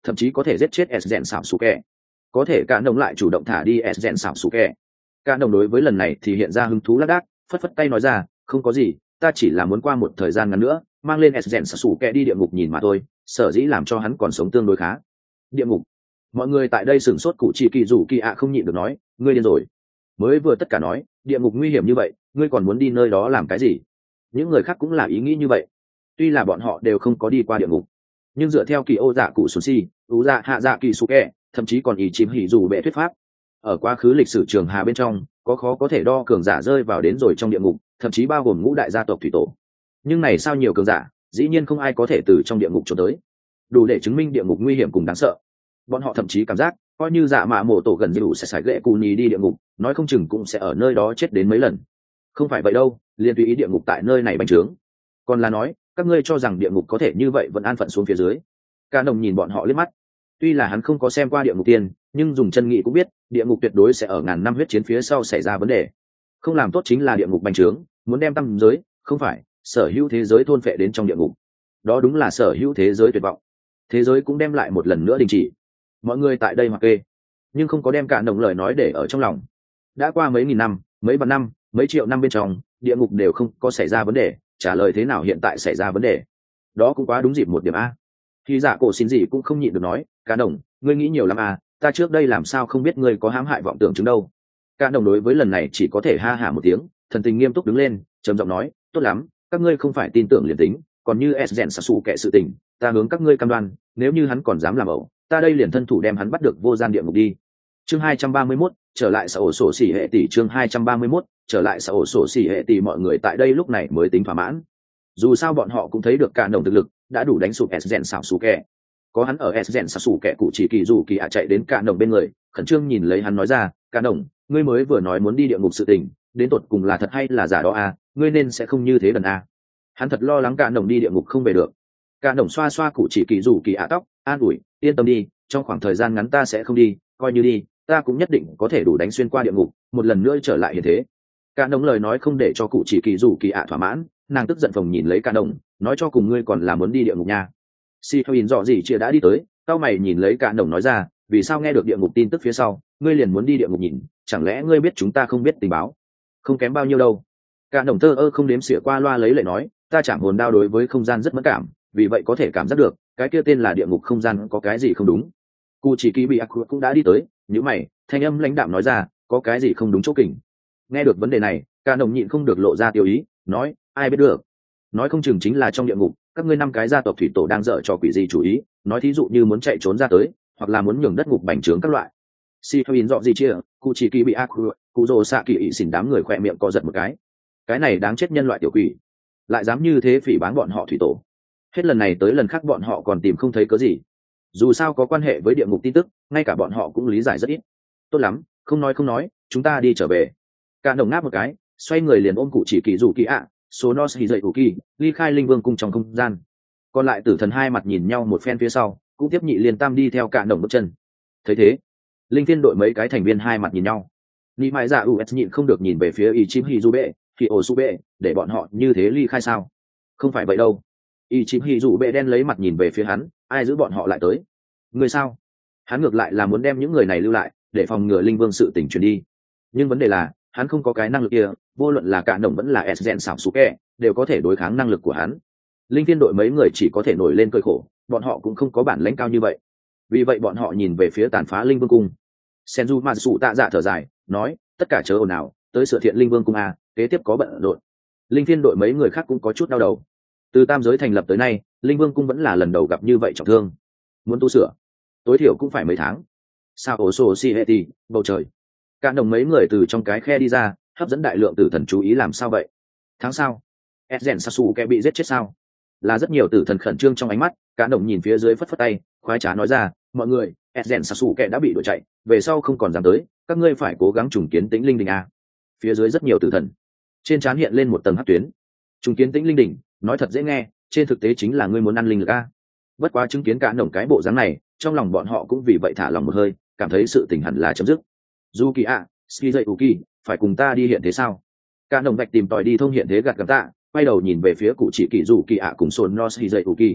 thậm chí có thể giết chết s rèn xảo sủ kẹ. Có thể cả nồng lại chủ động thả đi s rèn xảo sủ kẹ. Cả nồng đối với lần này thì hiện ra hứng thú lác đác, phất phất tay nói ra, không có gì, ta chỉ là muốn qua một thời gian ngắn nữa mang lên s rèn xảo sủ kẹ đi địa ngục nhìn mà thôi, sở dĩ làm cho hắn còn sống tương đối khá. Địa ngục? Mọi người tại đây sửng sốt, cụ chỉ kỳ rủ kỳ ạ không nhịn được nói, ngươi điên rồi. Mới vừa tất cả nói địa ngục nguy hiểm như vậy, ngươi còn muốn đi nơi đó làm cái gì? Những người khác cũng là ý nghĩ như vậy. Tuy là bọn họ đều không có đi qua địa ngục, nhưng dựa theo kỳ ô dạ cụ sùn si ú dạ hạ dạ kỳ su kẹ, thậm chí còn ý chìm hỉ dù bệ thuyết pháp, ở quá khứ lịch sử trường hà bên trong có khó có thể đo cường giả rơi vào đến rồi trong địa ngục, thậm chí bao gồm ngũ đại gia tộc thủy tổ. Nhưng này sao nhiều cường giả, dĩ nhiên không ai có thể từ trong địa ngục trốn tới, đủ để chứng minh địa ngục nguy hiểm cùng đáng sợ. Bọn họ thậm chí cảm giác coi như dạ mạ mổ tổ gần như đủ sẽ sải ghệ cù nhì đi địa ngục, nói không chừng cũng sẽ ở nơi đó chết đến mấy lần. Không phải vậy đâu, liên tùy ý địa ngục tại nơi này bành trướng. Còn là nói các ngươi cho rằng địa ngục có thể như vậy vẫn an phận xuống phía dưới? Cả đồng nhìn bọn họ liếc mắt. Tuy là hắn không có xem qua địa ngục tiên, nhưng dùng chân nghị cũng biết địa ngục tuyệt đối sẽ ở ngàn năm huyết chiến phía sau xảy ra vấn đề. Không làm tốt chính là địa ngục bành trướng, muốn đem tăng giới, không phải sở hữu thế giới thôn phệ đến trong địa ngục. Đó đúng là sở hữu thế giới tuyệt vọng. Thế giới cũng đem lại một lần nữa đình chỉ. Mọi người tại đây mặc kệ, nhưng không có đem cả đồng lời nói để ở trong lòng. Đã qua mấy nghìn năm, mấy vạn năm, mấy triệu năm bên trong, địa ngục đều không có xảy ra vấn đề, trả lời thế nào hiện tại xảy ra vấn đề? Đó cũng quá đúng dịp một điểm a. Khi giả cổ xin gì cũng không nhịn được nói, cả đồng, ngươi nghĩ nhiều lắm à, ta trước đây làm sao không biết ngươi có hãm hại vọng tưởng chứng đâu. Cả đồng đối với lần này chỉ có thể ha hả một tiếng, thần tình nghiêm túc đứng lên, trầm giọng nói, tốt lắm, các ngươi không phải tin tưởng liền tính, còn như s rèn sù kệ sự tình, ta hướng các ngươi cam đoan, nếu như hắn còn dám làm ẩu, ta đây liền thân thủ đem hắn bắt được vô gian địa ngục đi. Chương hai trăm ba mươi mốt, trở lại xã ổ sổ xỉ hệ tỷ. Chương hai trăm ba mươi mốt, trở lại xã ổ sổ xỉ hệ tỷ. Mọi người tại đây lúc này mới tính thỏa mãn. Dù sao bọn họ cũng thấy được cả đồng thực lực đã đủ đánh sụp s rèn xảo sù kệ. Có hắn ở s rèn xảo sù kệ, cụ chỉ kỳ dù kỳ ạ chạy đến cả đồng bên người, khẩn trương nhìn lấy hắn nói ra, cả đồng, ngươi mới vừa nói muốn đi địa ngục sự tình, đến tột cùng là thật hay là giả đó à, ngươi nên sẽ không như thế đần à. Hắn thật lo lắng cả đồng đi địa ngục không về được. Cả đồng xoa xoa cụ chỉ kỳ dù kỳ ạ tóc, an ủi, yên tâm đi, trong khoảng thời gian ngắn ta sẽ không đi, coi như đi, ta cũng nhất định có thể đủ đánh xuyên qua địa ngục, một lần nữa trở lại hiện thế. Cả đồng lời nói không để cho cụ chỉ kỳ dù kỳ ạ thỏa mãn, nàng tức giận phồng nhìn lấy cả đồng, nói cho cùng ngươi còn là muốn đi địa ngục nha. Si Thoin dọ gì chia đã đi tới, cao mày nhìn lấy cả đồng nói ra, vì sao nghe được địa ngục tin tức phía sau, ngươi liền muốn đi địa ngục nhìn, chẳng lẽ ngươi biết chúng ta không biết tình báo? Không kém bao nhiêu đâu. Cả đồng thơ ơ không đếm xỉa qua loa lấy lệ nói, ta chạm hồn đao đối với không gian rất mẫn cảm, vì vậy có thể cảm giác được cái kia tên là địa ngục không gian có cái gì không đúng. Cụ chỉ kỳ bị ác cũng đã đi tới, nhíu mày, thanh âm lãnh đạm nói ra, có cái gì không đúng chỗ kình. Nghe được vấn đề này, cả đồng nhịn không được lộ ra tiêu ý, nói, ai biết được, nói không chừng chính là trong địa ngục các ngươi năm cái gia tộc thủy tổ đang dở cho quỷ gì chủ ý, nói thí dụ như muốn chạy trốn ra tới, hoặc là muốn nhường đất ngục bành trướng các loại. Si Thoin dọ gì chia, cụ chỉ kỳ bị ác cụ rồ xạ kỳ ý xỉn, đám người khỏe miệng co giật một cái. Cái này đáng chết nhân loại tiểu quỷ, lại dám như thế phỉ báng bọn họ thủy tổ. Hết lần này tới lần khác bọn họ còn tìm không thấy cớ gì. Dù sao có quan hệ với địa ngục tin tức, ngay cả bọn họ cũng lý giải rất ít. Tốt lắm, không nói không nói, chúng ta đi trở về. Cả đồng ngáp một cái, xoay người liền ôm cụ chỉ kỳ dù kỳ ạ, số nos hì dậy cụ kỳ, ly khai linh vương cung trong không gian. Còn lại tử thần hai mặt nhìn nhau một phen phía sau, cũng tiếp nhị liền tam đi theo cả đồng bước chân. Thấy thế, linh thiên đội mấy cái thành viên hai mặt nhìn nhau. Nị mãi dạ us nhịn không được nhìn về phía y chim hi du bệ, thì ổ su bệ, để bọn họ như thế ly khai sao? Không phải vậy đâu. Y chim hi du bệ đen lấy mặt nhìn về phía hắn, ai giữ bọn họ lại tới? Người sao? Hắn ngược lại là muốn đem những người này lưu lại, để phòng ngừa linh vương sự tình truyền đi. Nhưng vấn đề là hắn không có cái năng lực kia, vô luận là cả đồng vẫn là s gen xảo su kẹ đều có thể đối kháng năng lực của hắn. Linh thiên đội mấy người chỉ có thể nổi lên cơi khổ, bọn họ cũng không có bản lãnh cao như vậy. Vì vậy bọn họ nhìn về phía tàn phá linh vương cung. Senju Matsu tạ dạ thở dài, nói, tất cả chớ ồn ào, tới sửa thiện linh vương cung a, kế tiếp có bận rộn. Linh thiên đội mấy người khác cũng có chút đau đầu. Từ tam giới thành lập tới nay, linh vương cung vẫn là lần đầu gặp như vậy trọng thương. Muốn tu sửa, tối thiểu cũng phải mấy tháng. Sao ổ sổ si heti, bầu trời. Cả đồng mấy người từ trong cái khe đi ra, hấp dẫn đại lượng tử thần chú ý. Làm sao vậy? Tháng sau, Ezen Sasuke bị giết chết sao? Là rất nhiều tử thần khẩn trương trong ánh mắt. Cả đồng nhìn phía dưới phất phất tay, khoái trá nói ra, mọi người, Ezen Sasuke đã bị đuổi chạy, về sau không còn dám tới, các ngươi phải cố gắng trùng kiến tĩnh linh đình a. Phía dưới rất nhiều tử thần, trên trán hiện lên một tầng hắc tuyến. Trùng kiến tĩnh linh đình, nói thật dễ nghe, trên thực tế chính là ngươi muốn ăn linh lực a. Bất quá chứng kiến cả đồng cái bộ dáng này, trong lòng bọn họ cũng vì vậy thả lòng một hơi, cảm thấy sự tình hẳn là chấm dứt. Du kỳ ạ, ski dậy uki, phải cùng ta đi hiện thế sao? Cả đồng bạch tìm tòi đi thông hiện thế gạt gắm tạ, quay đầu nhìn về phía cụ chỉ kỳ dù kỳ ạ cùng sồn no ski dậy uki.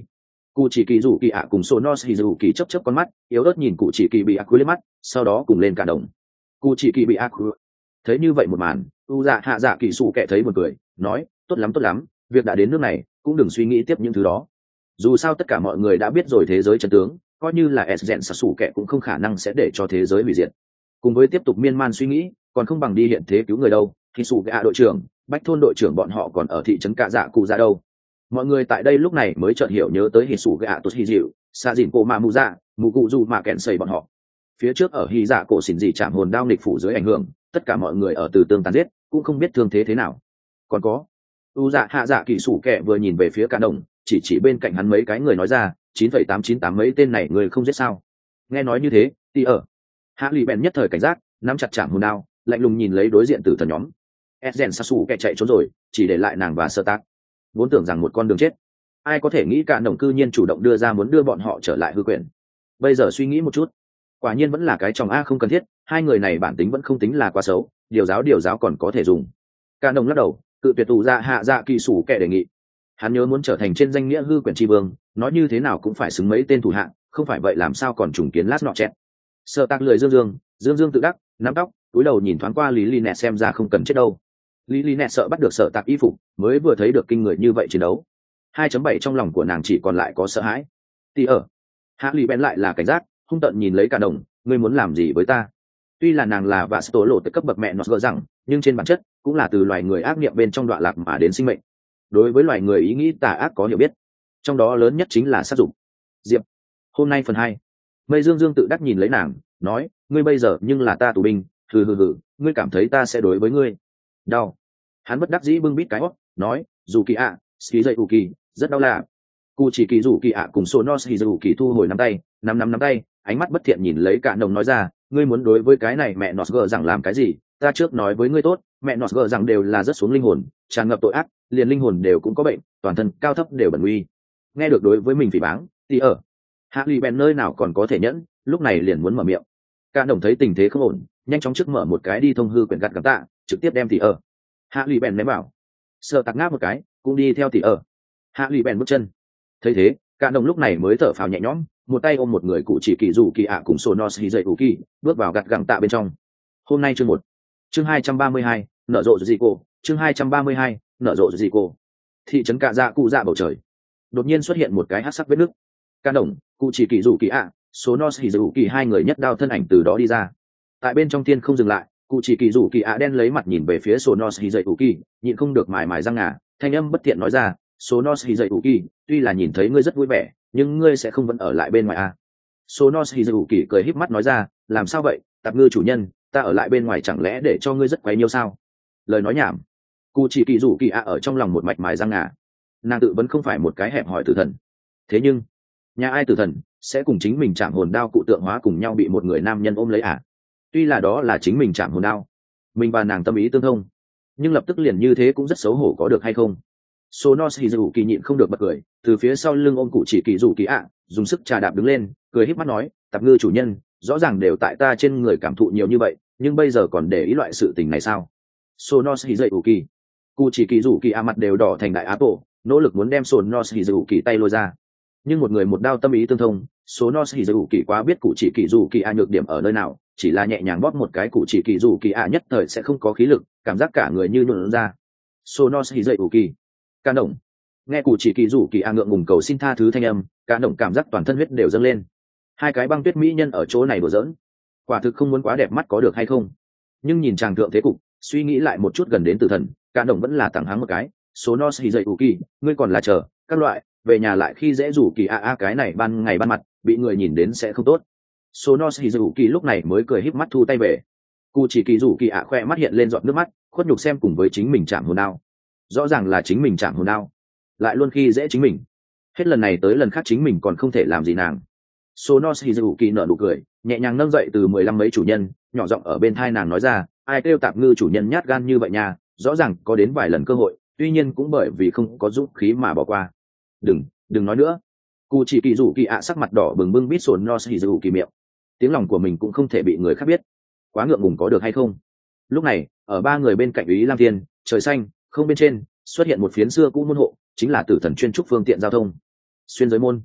cụ chỉ kỳ rủ kỳ ạ cùng Sonos Hỉ kỳ chớp chớp con mắt, yếu ớt nhìn cụ chỉ kỳ bị ác liếc mắt, sau đó cùng lên cả đồng. Cụ chỉ kỳ bị ác thấy như vậy một màn, u dạ hạ dạ kỳ sủ kệ thấy một cười, nói, tốt lắm tốt lắm, việc đã đến nước này, cũng đừng suy nghĩ tiếp những thứ đó. Dù sao tất cả mọi người đã biết rồi thế giới chân tướng, coi như là Esgen sủ kệ cũng không khả năng sẽ để cho thế giới hủy diệt. Cùng với tiếp tục miên man suy nghĩ, còn không bằng đi hiện thế cứu người đâu. Thì sủ kệ đội trưởng, bách thôn đội trưởng bọn họ còn ở thị trấn cạ dạ cụ ra đâu. Mọi người tại đây lúc này mới chợt hiểu nhớ tới hỉ sủ gạ tốt hỉ dịu xa dìn cổ mà mù dạ mù cụ dù mà kẹn xây bọn họ. Phía trước ở hy dạ cổ xỉn dị chạm hồn đao nghịch phủ dưới ảnh hưởng, tất cả mọi người ở từ tương tàn giết, cũng không biết thương thế thế nào. Còn có u dạ hạ dạ kỳ sủ kẹ vừa nhìn về phía cả đồng, chỉ chỉ bên cạnh hắn mấy cái người nói ra, chín phẩy tám chín tám mấy tên này người không giết sao? Nghe nói như thế, thì ở hạ lì bèn nhất thời cảnh giác, nắm chặt chạm hồn đao, lạnh lùng nhìn lấy đối diện tử thần nhóm. Esgen Sasu kẹ chạy trốn rồi, chỉ để lại nàng và sơ tác, vốn tưởng rằng một con đường chết. Ai có thể nghĩ cả đồng cư nhiên chủ động đưa ra muốn đưa bọn họ trở lại hư quyền. Bây giờ suy nghĩ một chút, quả nhiên vẫn là cái chồng a không cần thiết, hai người này bản tính vẫn không tính là quá xấu, điều giáo điều giáo còn có thể dùng. Cả đồng lắc đầu, cự tuyệt tù ra hạ dạ kỳ sủ kẻ đề nghị. Hắn nhớ muốn trở thành trên danh nghĩa hư quyền tri vương, nói như thế nào cũng phải xứng mấy tên thủ hạ, không phải vậy làm sao còn trùng kiến lát nọ chẹt. Sợ tạc lười dương dương, dương dương tự đắc, nắm tóc, túi đầu nhìn thoáng qua lý lý nẹt xem ra không cần chết đâu. Lý lý nẹt sợ bắt được sợ tạc y phục, mới vừa thấy được kinh người như vậy chiến đấu. hai chấm bảy trong lòng của nàng chỉ còn lại có sợ hãi. Tí ở hạ lì bén lại là cảnh giác, hung tợn nhìn lấy cả đồng, ngươi muốn làm gì với ta? Tuy là nàng là và tổ lộ tới cấp bậc mẹ nó gỡ rằng, nhưng trên bản chất cũng là từ loài người ác niệm bên trong đoạn lạc mà đến sinh mệnh. Đối với loài người ý nghĩ tà ác có hiểu biết, trong đó lớn nhất chính là sát dục. Diệp, hôm nay phần hai. Mây Dương Dương tự đắc nhìn lấy nàng, nói, ngươi bây giờ nhưng là ta tù binh, hừ hừ hừ, ngươi cảm thấy ta sẽ đối với ngươi đau? Hắn bất đắc dĩ bưng bít cái hót, nói, dù kỳ ạ, ski dậy ủ kỳ, rất đau là. Cụ chỉ kỳ rủ kỳ ạ cùng Sonos thì rủ kỳ thu hồi nắm tay, nắm nắm nắm tay, ánh mắt bất thiện nhìn lấy cả đồng nói ra, ngươi muốn đối với cái này mẹ nọt gờ rằng làm cái gì? Ta trước nói với ngươi tốt, mẹ nọt gờ rằng đều là rất xuống linh hồn, tràn ngập tội ác, liền linh hồn đều cũng có bệnh, toàn thân cao thấp đều bẩn nguy. Nghe được đối với mình phỉ báng, thì ở hạ lì bèn nơi nào còn có thể nhẫn, lúc này liền muốn mở miệng. Cả đồng thấy tình thế không ổn, nhanh chóng trước mở một cái đi thông hư quyển gạt gắm tạ, trực tiếp đem thì ở hạ lì bèn ném vào. Sợ tặc ngáp một cái, cũng đi theo thì ở hạ lì bèn bước chân. Thấy thế, cả đồng lúc này mới thở phào nhẹ nhõm, một tay ôm một người cụ chỉ kỳ dù kỳ ạ cùng Sonos hì dậy ủ kỳ, bước vào gạt gẳng tạ bên trong. Hôm nay chương một, chương hai trăm ba mươi hai, nở rộ gì cô, chương hai trăm ba mươi hai, nở rộ gì cô. Thị trấn cạ dạ cụ dạ bầu trời, đột nhiên xuất hiện một cái hắc sắc vết nứt. Cả đồng, cụ chỉ kỳ dù kỳ ạ, Sonos hì dậy ủ kỳ hai người nhất đao thân ảnh từ đó đi ra. Tại bên trong tiên không dừng lại, cụ chỉ kỳ dù kỳ ạ đen lấy mặt nhìn về phía Sonos hì dậy ủ kỳ, nhịn không được mài mài răng ngà, thanh âm bất thiện nói ra, Sonos hì dậy ủ kỳ, tuy là nhìn thấy ngươi rất vui vẻ, nhưng ngươi sẽ không vẫn ở lại bên ngoài à? Sonos Hizuki cười híp mắt nói ra, làm sao vậy, tạp ngư chủ nhân, ta ở lại bên ngoài chẳng lẽ để cho ngươi rất quấy nhiêu sao? Lời nói nhảm. Cụ chỉ kỳ rủ kỳ ạ ở trong lòng một mạch mài răng ngà. Nàng tự vẫn không phải một cái hẹp hỏi tử thần. Thế nhưng, nhà ai tử thần sẽ cùng chính mình chạm hồn đao cụ tượng hóa cùng nhau bị một người nam nhân ôm lấy à? Tuy là đó là chính mình chạm hồn đao, mình và nàng tâm ý tương thông, nhưng lập tức liền như thế cũng rất xấu hổ có được hay không? Sonos Hizuki nhịn không được bật cười, từ phía sau lưng ôm cụ chỉ kỳ rủ kỳ ạ, dùng sức trà đạp đứng lên, cười híp mắt nói, tạp ngư chủ nhân, rõ ràng đều tại ta trên người cảm thụ nhiều như vậy, nhưng bây giờ còn để ý loại sự tình này sao? Sonos Hizuki, cụ chỉ kỳ rủ kỳ ạ mặt đều đỏ thành đại áp bộ, nỗ lực muốn đem Sonos Hizuki tay lôi ra, nhưng một người một đao tâm ý tương thông, Sonos Hizuki quá biết cụ chỉ kỳ rủ kỳ ạ nhược điểm ở nơi nào, chỉ là nhẹ nhàng bóp một cái cụ chỉ kỳ rủ kỳ ạ nhất thời sẽ không có khí lực, cảm giác cả người như nhuộn ra. Sonos Hizuki, Cả đồng, nghe cụ chỉ kỳ rủ kỳ a ngượng ngùng cầu xin tha thứ thanh âm, cả đồng cảm giác toàn thân huyết đều dâng lên. Hai cái băng tuyết mỹ nhân ở chỗ này đùa giỡn, quả thực không muốn quá đẹp mắt có được hay không? Nhưng nhìn chàng thượng thế cục, suy nghĩ lại một chút gần đến tử thần, cả đồng vẫn là tặng hắn một cái. Số nos hì dậy ủ kỳ, ngươi còn là chờ các loại về nhà lại khi dễ rủ kỳ a a cái này ban ngày ban mặt bị người nhìn đến sẽ không tốt. Số nos hì dậy ủ kỳ lúc này mới cười híp mắt thu tay về. Cụ chỉ kỳ rủ kỳ a khoe mắt hiện lên giọt nước mắt, khuất nhục xem cùng với chính mình chạm hồn đao. Rõ ràng là chính mình chạm hồn đao, lại luôn khi dễ chính mình, hết lần này tới lần khác chính mình còn không thể làm gì nàng. Sonos Hizuki nở nụ cười, nhẹ nhàng nâng dậy từ mười lăm mấy chủ nhân, nhỏ giọng ở bên thai nàng nói ra, ai kêu tạp ngư chủ nhân nhát gan như vậy nha, rõ ràng có đến vài lần cơ hội, tuy nhiên cũng bởi vì không có dũng khí mà bỏ qua. Đừng, đừng nói nữa. Cụ chỉ kỳ rủ kỳ ạ sắc mặt đỏ bừng bưng bít Sonos Hizuki miệng, tiếng lòng của mình cũng không thể bị người khác biết, quá ngượng ngùng có được hay không? Lúc này, ở ba người bên cạnh Ý Lam Thiên, trời xanh không bên trên xuất hiện một phiến xưa cũ môn hộ, chính là tử thần chuyên trúc phương tiện giao thông xuyên giới môn.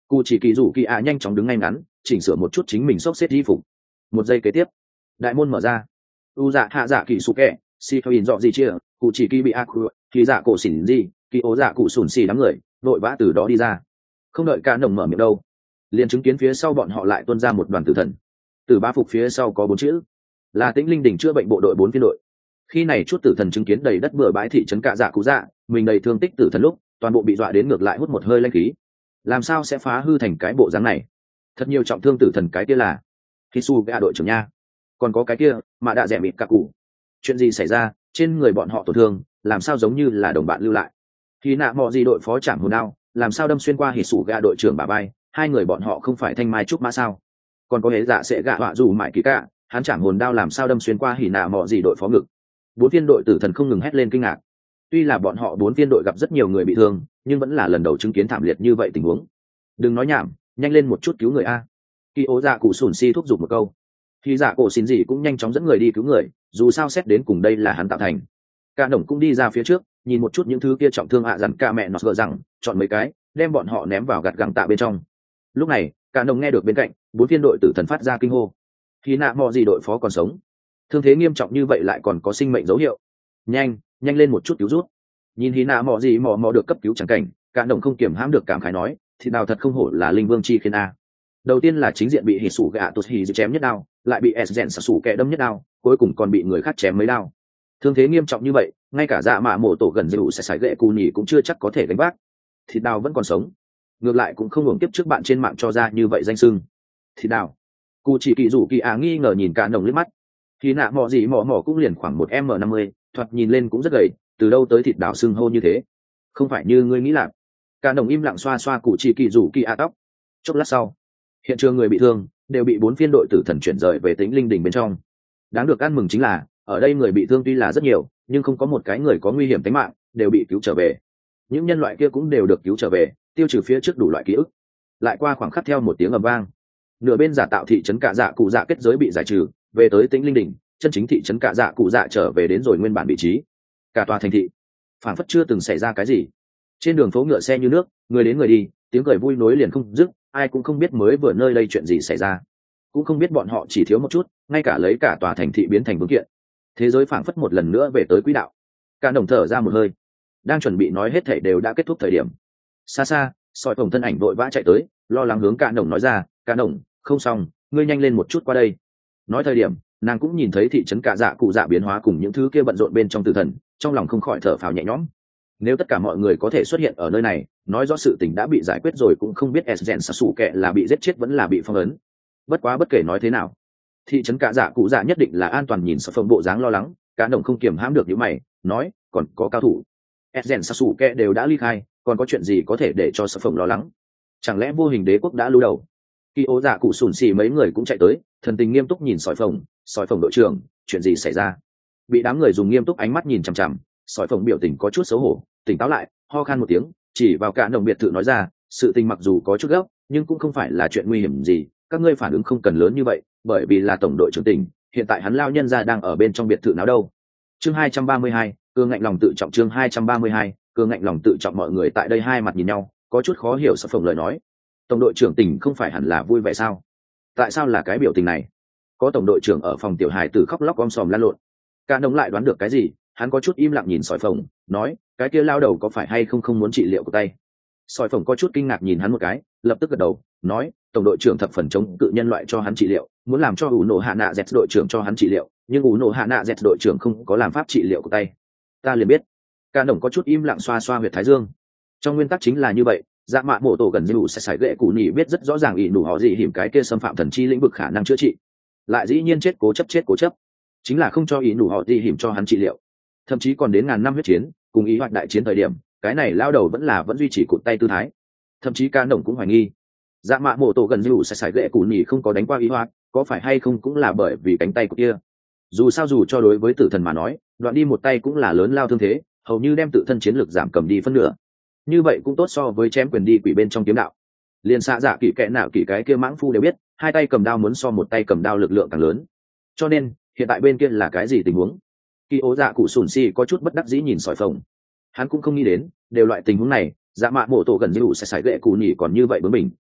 cụ chỉ kỳ rủ kỳ ạ nhanh chóng đứng ngay ngắn, chỉnh sửa một chút chính mình xốc xếp y phục. Một giây kế tiếp, đại môn mở ra. U dạ hạ dạ kỳ sụ kẹ si thôi in dọ gì chia, cụ chỉ kỳ bị ác kỳ dạ cổ xỉn gì, kỳ ố dạ cụ sùn xì đám người vội vã từ đó đi ra. Không đợi cả nồng mở miệng đâu, liền chứng kiến phía sau bọn họ lại tuôn ra một đoàn tử thần. Từ ba phục phía sau có bốn chữ, là Tĩnh Linh đỉnh chữa bệnh bộ đội bốn phiên đội. Khi này chút tử thần chứng kiến đầy đất bừa bãi thị trấn cạ dạ cú dạ, mình đầy thương tích tử thần lúc, toàn bộ bị dọa đến ngược lại hút một hơi lanh khí. Làm sao sẽ phá hư thành cái bộ dáng này? Thật nhiều trọng thương tử thần cái kia là Hisuga đội trưởng nha, còn có cái kia mà đã rẻ mịt cả cụ. Chuyện gì xảy ra? Trên người bọn họ tổn thương, làm sao giống như là đồng bạn lưu lại? Khi nạ mọ gì đội phó trảm hồn đao, làm sao đâm xuyên qua Hisuga đội trưởng bà bay? Hai người bọn họ không phải thanh mai trúc mã sao? Còn có hễ dạ sẽ gạ họa dù mãi kỳ cả, hắn trảm hồn đao làm sao đâm xuyên qua hỉ nạ mọ gì đội phó ngực? Bốn viên đội tử thần không ngừng hét lên kinh ngạc. Tuy là bọn họ bốn viên đội gặp rất nhiều người bị thương, nhưng vẫn là lần đầu chứng kiến thảm liệt như vậy tình huống. Đừng nói nhảm, nhanh lên một chút cứu người a. Kỳ ố dạ cụ sùn si thúc giục một câu. Khi dạ cổ xin gì cũng nhanh chóng dẫn người đi cứu người, dù sao xét đến cùng đây là hắn tạo thành. Cả đồng cũng đi ra phía trước, nhìn một chút những thứ kia trọng thương hạ dặn cả mẹ nó gỡ rằng chọn mấy cái, đem bọn họ ném vào gạt gẳng tạ bên trong. Lúc này, cả đồng nghe được bên cạnh bốn viên đội tử thần phát ra kinh hô. Khi nạ mò gì đội phó còn sống, thương thế nghiêm trọng như vậy lại còn có sinh mệnh dấu hiệu, nhanh nhanh lên một chút cứu rút. Nhìn hí nạ mò gì mò mò được cấp cứu chẳng cảnh, cả đồng không kiềm hãm được cảm khái nói, thì nào thật không hổ là linh vương chi khiên a. Đầu tiên là chính diện bị hỉ sủ gạ tụt hỉ chém nhất đao, lại bị s rèn sủ kẹ đâm nhất đao, cuối cùng còn bị người khác chém mấy đao. Thương thế nghiêm trọng như vậy, ngay cả dạ mạ mổ tổ gần dịu sẽ sải gậy cù nhỉ cũng chưa chắc có thể gánh vác. Thịt đào vẫn còn sống, ngược lại cũng không hưởng tiếp trước bạn trên mạng cho ra như vậy danh sưng. Thịt đào. Cụ chỉ kỳ rủ kỳ á nghi ngờ nhìn cả đồng liếc mắt. Thì nạ mò gì mò mò cũng liền khoảng một m năm mươi, thoạt nhìn lên cũng rất gầy, từ đâu tới thịt đào sưng hô như thế? Không phải như ngươi nghĩ là. Cả đồng im lặng xoa xoa cụ chỉ kỳ rủ kỳ á tóc. Chốc lát sau, hiện trường người bị thương đều bị bốn phiên đội tử thần chuyển rời về Tĩnh Linh đỉnh bên trong. Đáng được ăn mừng chính là ở đây người bị thương tuy là rất nhiều, nhưng không có một cái người có nguy hiểm tính mạng, đều bị cứu trở về. Những nhân loại kia cũng đều được cứu trở về, tiêu trừ phía trước đủ loại ký ức. Lại qua khoảng khắc theo một tiếng ầm vang, nửa bên giả tạo thị trấn cạ dạ cụ dạ kết giới bị giải trừ, về tới Tĩnh Linh đỉnh, chân chính thị trấn cạ dạ cụ dạ trở về đến rồi nguyên bản vị trí. Cả tòa thành thị phản phất chưa từng xảy ra cái gì. Trên đường phố ngựa xe như nước, người đến người đi, tiếng cười vui nối liền không dứt, ai cũng không biết mới vừa nơi đây chuyện gì xảy ra, cũng không biết bọn họ chỉ thiếu một chút, ngay cả lấy cả tòa thành thị biến thành vương kiện. Thế giới phảng phất một lần nữa về tới quỹ đạo. Cả đồng thở ra một hơi, đang chuẩn bị nói hết thảy đều đã kết thúc thời điểm, xa xa soi phồng thân ảnh vội vã chạy tới, lo lắng hướng cả đồng nói ra, cả đồng, không xong, ngươi nhanh lên một chút qua đây. Nói thời điểm, nàng cũng nhìn thấy thị trấn cạ dạ cụ dạ biến hóa cùng những thứ kia bận rộn bên trong tử thần, trong lòng không khỏi thở phào nhẹ nhõm. Nếu tất cả mọi người có thể xuất hiện ở nơi này, nói rõ sự tình đã bị giải quyết rồi, cũng không biết Esgen Sasuke là bị giết chết vẫn là bị phong ấn. Bất quá bất kể nói thế nào, thị trấn cạ dạ cụ dạ nhất định là an toàn. Nhìn sở phong bộ dáng lo lắng, cả đồng không kiềm hãm được những mày, nói, còn có cao thủ. Esgen Sasuke đều đã ly khai, còn có chuyện gì có thể để cho sở phong lo lắng? Chẳng lẽ vô hình đế quốc đã lưu đầu? Kỳ ố dạ cụ sùn xì mấy người cũng chạy tới, thần tình nghiêm túc nhìn sỏi phồng, sỏi phồng đội trưởng, chuyện gì xảy ra? Bị đám người dùng nghiêm túc ánh mắt nhìn chằm chằm, sỏi phồng biểu tình có chút xấu hổ, tỉnh táo lại, ho khan một tiếng, chỉ vào cả đồng biệt thự nói ra, sự tình mặc dù có chút gấp, nhưng cũng không phải là chuyện nguy hiểm gì, các ngươi phản ứng không cần lớn như vậy, bởi vì là tổng đội trưởng tỉnh, hiện tại hắn lao nhân ra đang ở bên trong biệt thự nào đâu. Chương hai trăm ba mươi hai, cương ngạnh lòng tự trọng. Chương hai trăm ba mươi hai, cương ngạnh lòng tự trọng. Mọi người tại đây hai mặt nhìn nhau, có chút khó hiểu sỏi phồng lời nói. Tổng đội trưởng tỉnh không phải hẳn là vui vẻ sao? Tại sao là cái biểu tình này? Có tổng đội trưởng ở phòng tiểu hài tử khóc lóc om sòm lan lộn. Cả đồng lại đoán được cái gì, hắn có chút im lặng nhìn sỏi phồng, nói, cái kia lao đầu có phải hay không không muốn trị liệu của tay? Sỏi phồng có chút kinh ngạc nhìn hắn một cái, lập tức gật đầu, nói, tổng đội trưởng thập phần chống cự nhân loại cho hắn trị liệu, muốn làm cho ủ nổ hạ nạ dẹt đội trưởng cho hắn trị liệu, nhưng ủ nổ hạ nạ dẹt đội trưởng không có làm pháp trị liệu của tay. Ta liền biết. Cả đồng có chút im lặng xoa xoa huyệt thái dương. Trong nguyên tắc chính là như vậy, dạ mạ mổ tổ gần như sẽ sải gậy cụ nhỉ biết rất rõ ràng ỷ nụ họ gì hiểm cái kia xâm phạm thần chi lĩnh vực khả năng chữa trị, lại dĩ nhiên chết cố chấp chết cố chấp, chính là không cho ỷ nụ họ gì hiểm cho hắn trị liệu, thậm chí còn đến ngàn năm huyết chiến cùng ý hoạch đại chiến thời điểm, cái này lao đầu vẫn là vẫn duy trì cụt tay tư thái. Thậm chí ca đồng cũng hoài nghi dạ mạ mổ tổ gần như sẽ sải gậy cụ nhỉ không có đánh qua ý hoạch, có phải hay không cũng là bởi vì cánh tay của kia. Dù sao dù cho đối với tử thần mà nói, đoạn đi một tay cũng là lớn lao thương thế, hầu như đem tự thân chiến lược giảm cầm đi phân nửa. Như vậy cũng tốt so với chém quyền đi quỷ bên trong kiếm đạo. Liền xạ dạ kỳ kẽ nào kỳ cái kia mãng phu đều biết, hai tay cầm đao muốn so một tay cầm đao lực lượng càng lớn. Cho nên hiện tại bên kia là cái gì tình huống? Kỳ ố dạ cụ sùn si có chút bất đắc dĩ nhìn sỏi phồng. Hắn cũng không nghĩ đến, đều loại tình huống này, dạ mạ mổ tổ gần như sẽ sải gậy cụ nhỉ còn như vậy bướng mình.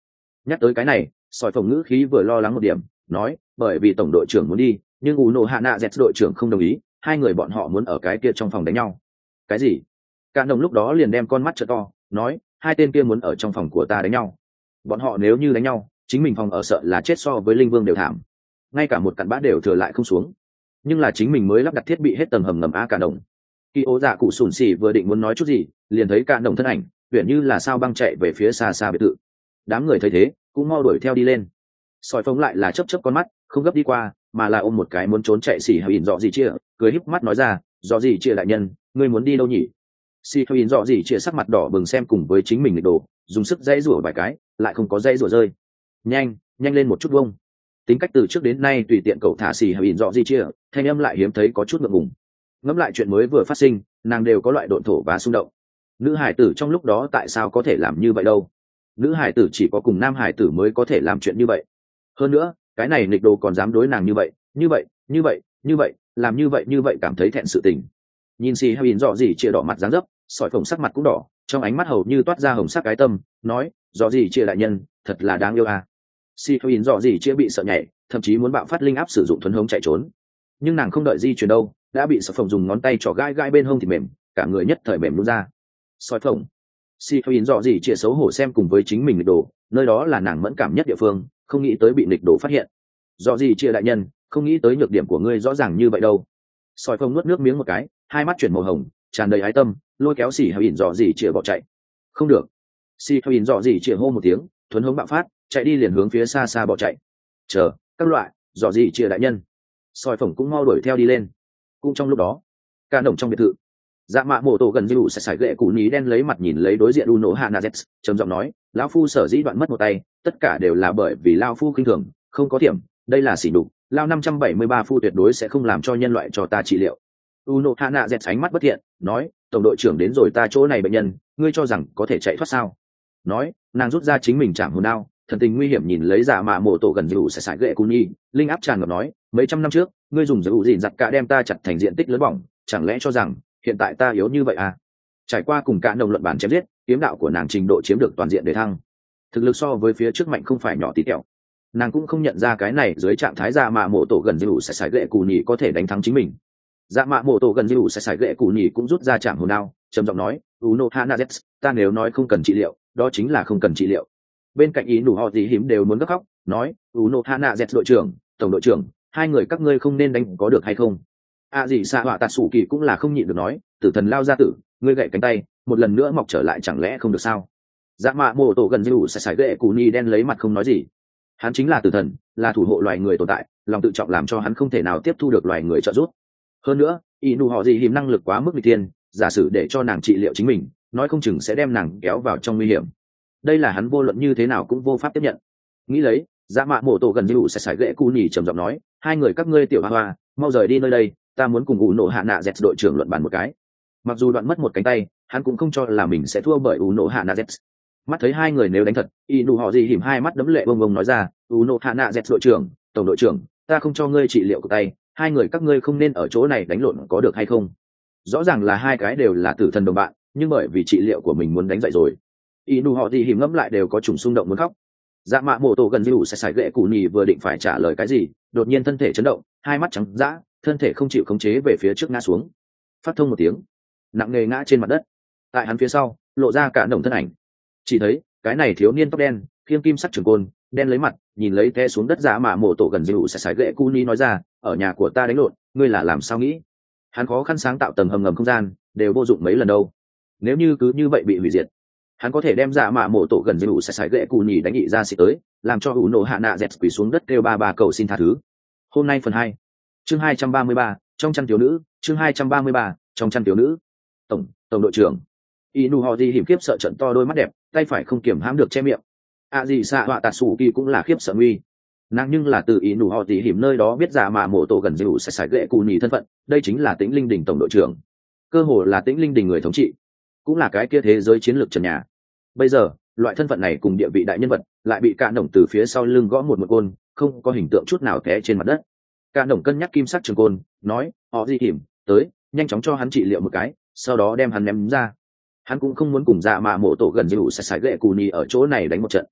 Nhắc tới cái này, sỏi phồng ngữ khí vừa lo lắng một điểm, nói bởi vì tổng đội trưởng muốn đi, nhưng u nộ hạ nạ dẹt đội trưởng không đồng ý, hai người bọn họ muốn ở cái kia trong phòng đánh nhau. Cái gì? Cả đồng lúc đó liền đem con mắt trợ to, nói hai tên kia muốn ở trong phòng của ta đánh nhau. Bọn họ nếu như đánh nhau, chính mình phòng ở sợ là chết so với linh vương đều thảm, ngay cả một cặn bã đều thừa lại không xuống. Nhưng là chính mình mới lắp đặt thiết bị hết tầng hầm ngầm a. Cả đồng kỳ ố dạ cụ sùn xì vừa định muốn nói chút gì, liền thấy cả đồng thân ảnh huyện như là sao băng chạy về phía xa xa biệt thự. Đám người thấy thế cũng mau đuổi theo đi lên. Sỏi phồng lại là chớp chớp con mắt, không gấp đi qua, mà là ôm một cái muốn trốn chạy xì hơi dọ gì chia, cười híp mắt nói ra, dọ gì chia đại nhân, ngươi muốn đi đâu nhỉ? Xì hơi dọ gì chia sắc mặt đỏ bừng xem cùng với chính mình nghịch đồ, dùng sức dãy rủa vài cái, lại không có dãy rủa rơi. Nhanh, nhanh lên một chút vông. Tính cách từ trước đến nay tùy tiện cậu thả xì hơi dọ gì chia, thanh âm lại hiếm thấy có chút ngượng ngùng. Ngẫm lại chuyện mới vừa phát sinh, nàng đều có loại độn thổ và xung động. Nữ hải tử trong lúc đó tại sao có thể làm như vậy đâu? Nữ hải tử chỉ có cùng nam hải tử mới có thể làm chuyện như vậy. Hơn nữa, cái này nghịch đồ còn dám đối nàng như vậy, như vậy, như vậy, như vậy, làm như vậy như vậy cảm thấy thẹn sự tình. Nhìn xì hay dọ gì chia đỏ mặt dáng dấp, sỏi phồng sắc mặt cũng đỏ, trong ánh mắt hầu như toát ra hồng sắc cái tâm, nói, dọ gì chia đại nhân, thật là đáng yêu à. Xì hay dọ gì chia bị sợ nhảy, thậm chí muốn bạo phát linh áp sử dụng thuần hống chạy trốn. Nhưng nàng không đợi di chuyển đâu, đã bị sỏi phồng dùng ngón tay trỏ gai gai bên hông thì mềm, cả người nhất thời mềm luôn ra. Sỏi phồng si thôi dọ gì chia xấu hổ xem cùng với chính mình nghịch đồ, nơi đó là nàng mẫn cảm nhất địa phương, không nghĩ tới bị nghịch đồ phát hiện. Dọ gì chia đại nhân, không nghĩ tới nhược điểm của ngươi rõ ràng như vậy đâu. Sỏi phồng nuốt nước miếng một cái, hai mắt chuyển màu hồng, tràn đầy ái tâm, lôi kéo xì hơi dọ gì chia bỏ chạy. Không được. Si thôi dọ gì chia hô một tiếng, thuấn hướng bạo phát, chạy đi liền hướng phía xa xa bỏ chạy. Chờ, các loại, dọ gì chia đại nhân. Sỏi phồng cũng mau đuổi theo đi lên. Cũng trong lúc đó, cả đồng trong biệt thự, dạ mạ mổ tổ gần như đủ sẽ sải gậy cú ní đen lấy mặt nhìn lấy đối diện u nổ hạ nazet, trầm giọng nói, lão phu sở dĩ đoạn mất một tay, tất cả đều là bởi vì lao phu khinh thường, không có thiểm, đây là sỉ nhục, lao năm trăm bảy mươi ba phu tuyệt đối sẽ không làm cho nhân loại cho ta trị liệu. u nổ hạ nazet ánh mắt bất thiện, nói, tổng đội trưởng đến rồi ta chỗ này bệnh nhân, ngươi cho rằng có thể chạy thoát sao? Nói, nàng rút ra chính mình chạm hồn đao, thần tình nguy hiểm nhìn lấy dạ mạ mổ tổ gần như đủ sẽ sải gậy cú ní, linh áp tràn ngập nói, mấy trăm năm trước, ngươi dùng dữ dịn giặt cả đem ta chặt thành diện tích lớn bỏng, chẳng lẽ cho rằng hiện tại ta yếu như vậy à? Trải qua cùng cả đồng luận bản chém giết, kiếm đạo của nàng trình độ chiếm được toàn diện để thăng, thực lực so với phía trước mạnh không phải nhỏ tí tẹo. Nàng cũng không nhận ra cái này dưới trạng thái dạ mạ mổ tổ gần như sẽ sải gậy cù nhỉ có thể đánh thắng chính mình. Dạ mạ mổ tổ gần như sẽ sải gậy cù nhỉ cũng rút ra chạm hồn đao, trầm giọng nói, uno hanazet, ta nếu nói không cần trị liệu, đó chính là không cần trị liệu. Bên cạnh ý nụ họ gì hiếm đều muốn gấp khóc, nói, uno hanazet đội trưởng, tổng đội trưởng, hai người các ngươi không nên đánh có được hay không? À gì xạ họa tạt sủ kỳ cũng là không nhịn được nói, tử thần lao ra tử, ngươi gậy cánh tay một lần nữa mọc trở lại chẳng lẽ không được sao? Dạ mạ mổ tổ gần như sẽ sải gậy cù ni đen lấy mặt không nói gì. Hắn chính là tử thần, là thủ hộ loài người tồn tại, lòng tự trọng làm cho hắn không thể nào tiếp thu được loài người trợ giúp. Hơn nữa, y nụ họ gì hiếm năng lực quá mức nguy tiên, giả sử để cho nàng trị liệu chính mình, nói không chừng sẽ đem nàng kéo vào trong nguy hiểm. Đây là hắn vô luận như thế nào cũng vô pháp tiếp nhận. Nghĩ lấy, dạ mạ mổ tổ gần như sẽ sải gậy cù ni trầm giọng nói, hai người các ngươi tiểu hoa hoa, mau rời đi nơi đây, ta muốn cùng ủ nổ hạ nạ dẹt đội trưởng luận bàn một cái. Mặc dù đoạn mất một cánh tay, hắn cũng không cho là mình sẽ thua bởi ủ nổ hạ nạ dẹt. Mắt thấy hai người nếu đánh thật, y nụ họ gì hiểm hai mắt đấm lệ bông bông nói ra, ủ nổ hạ nạ dẹt đội trưởng, tổng đội trưởng, ta không cho ngươi trị liệu của tay, hai người các ngươi không nên ở chỗ này đánh lộn có được hay không? Rõ ràng là hai cái đều là tử thần đồng bạn, nhưng bởi vì trị liệu của mình muốn đánh dậy rồi, y nụ họ gì hiểm ngẫm lại đều có trùng xung động muốn khóc. Dạ mạ mổ tổ gần như sẽ sải gậy cù nhì vừa định phải trả lời cái gì, đột nhiên thân thể chấn động, hai mắt trắng dã, thân thể không chịu khống chế về phía trước ngã xuống, phát thông một tiếng, nặng nề ngã trên mặt đất. Tại hắn phía sau lộ ra cả nồng thân ảnh, chỉ thấy cái này thiếu niên tóc đen khiêng kim sắc trường côn đen lấy mặt nhìn lấy té xuống đất giả mạ mổ tổ gần như sẽ sải gậy cu ni nói ra, ở nhà của ta đánh lộn, ngươi là làm sao nghĩ? Hắn khó khăn sáng tạo tầng hầm ngầm không gian đều vô dụng mấy lần đâu, nếu như cứ như vậy bị hủy diệt, hắn có thể đem giả mạ mổ tổ gần như sẽ sải gậy cu ni đánh nhị ra xịt tới, làm cho ủ nổ hạ nạ dẹt quỳ xuống đất kêu ba ba cầu xin tha thứ. Hôm nay phần hai, chương hai trăm ba mươi ba, trong chăn thiếu nữ, chương hai trăm ba mươi ba, trong chăn thiếu nữ. Tổng, tổng đội trưởng. Inu Hoji hiểm khiếp sợ trận to đôi mắt đẹp, tay phải không kiểm hãm được che miệng. À gì xạ họa tạt sủ kỳ cũng là khiếp sợ nguy. Nàng nhưng là từ Inu Hoji hiểm nơi đó biết giả mà mổ tổ gần dữ sẽ sải gậy cù nhì thân phận, đây chính là Tĩnh Linh Đình tổng đội trưởng. Cơ hồ là Tĩnh Linh Đình người thống trị, cũng là cái kia thế giới chiến lược trần nhà. Bây giờ, loại thân phận này cùng địa vị đại nhân vật, lại bị Cạn Đồng từ phía sau lưng gõ một một côn, không có hình tượng chút nào té trên mặt đất. Cạn Đồng cân nhắc kim sắc trường côn, nói, họ di hiểm, tới, nhanh chóng cho hắn trị liệu một cái, sau đó đem hắn ném ra. Hắn cũng không muốn cùng dạ mạ mổ tổ gần như sẽ sải gậy cù nhì ở chỗ này đánh một trận.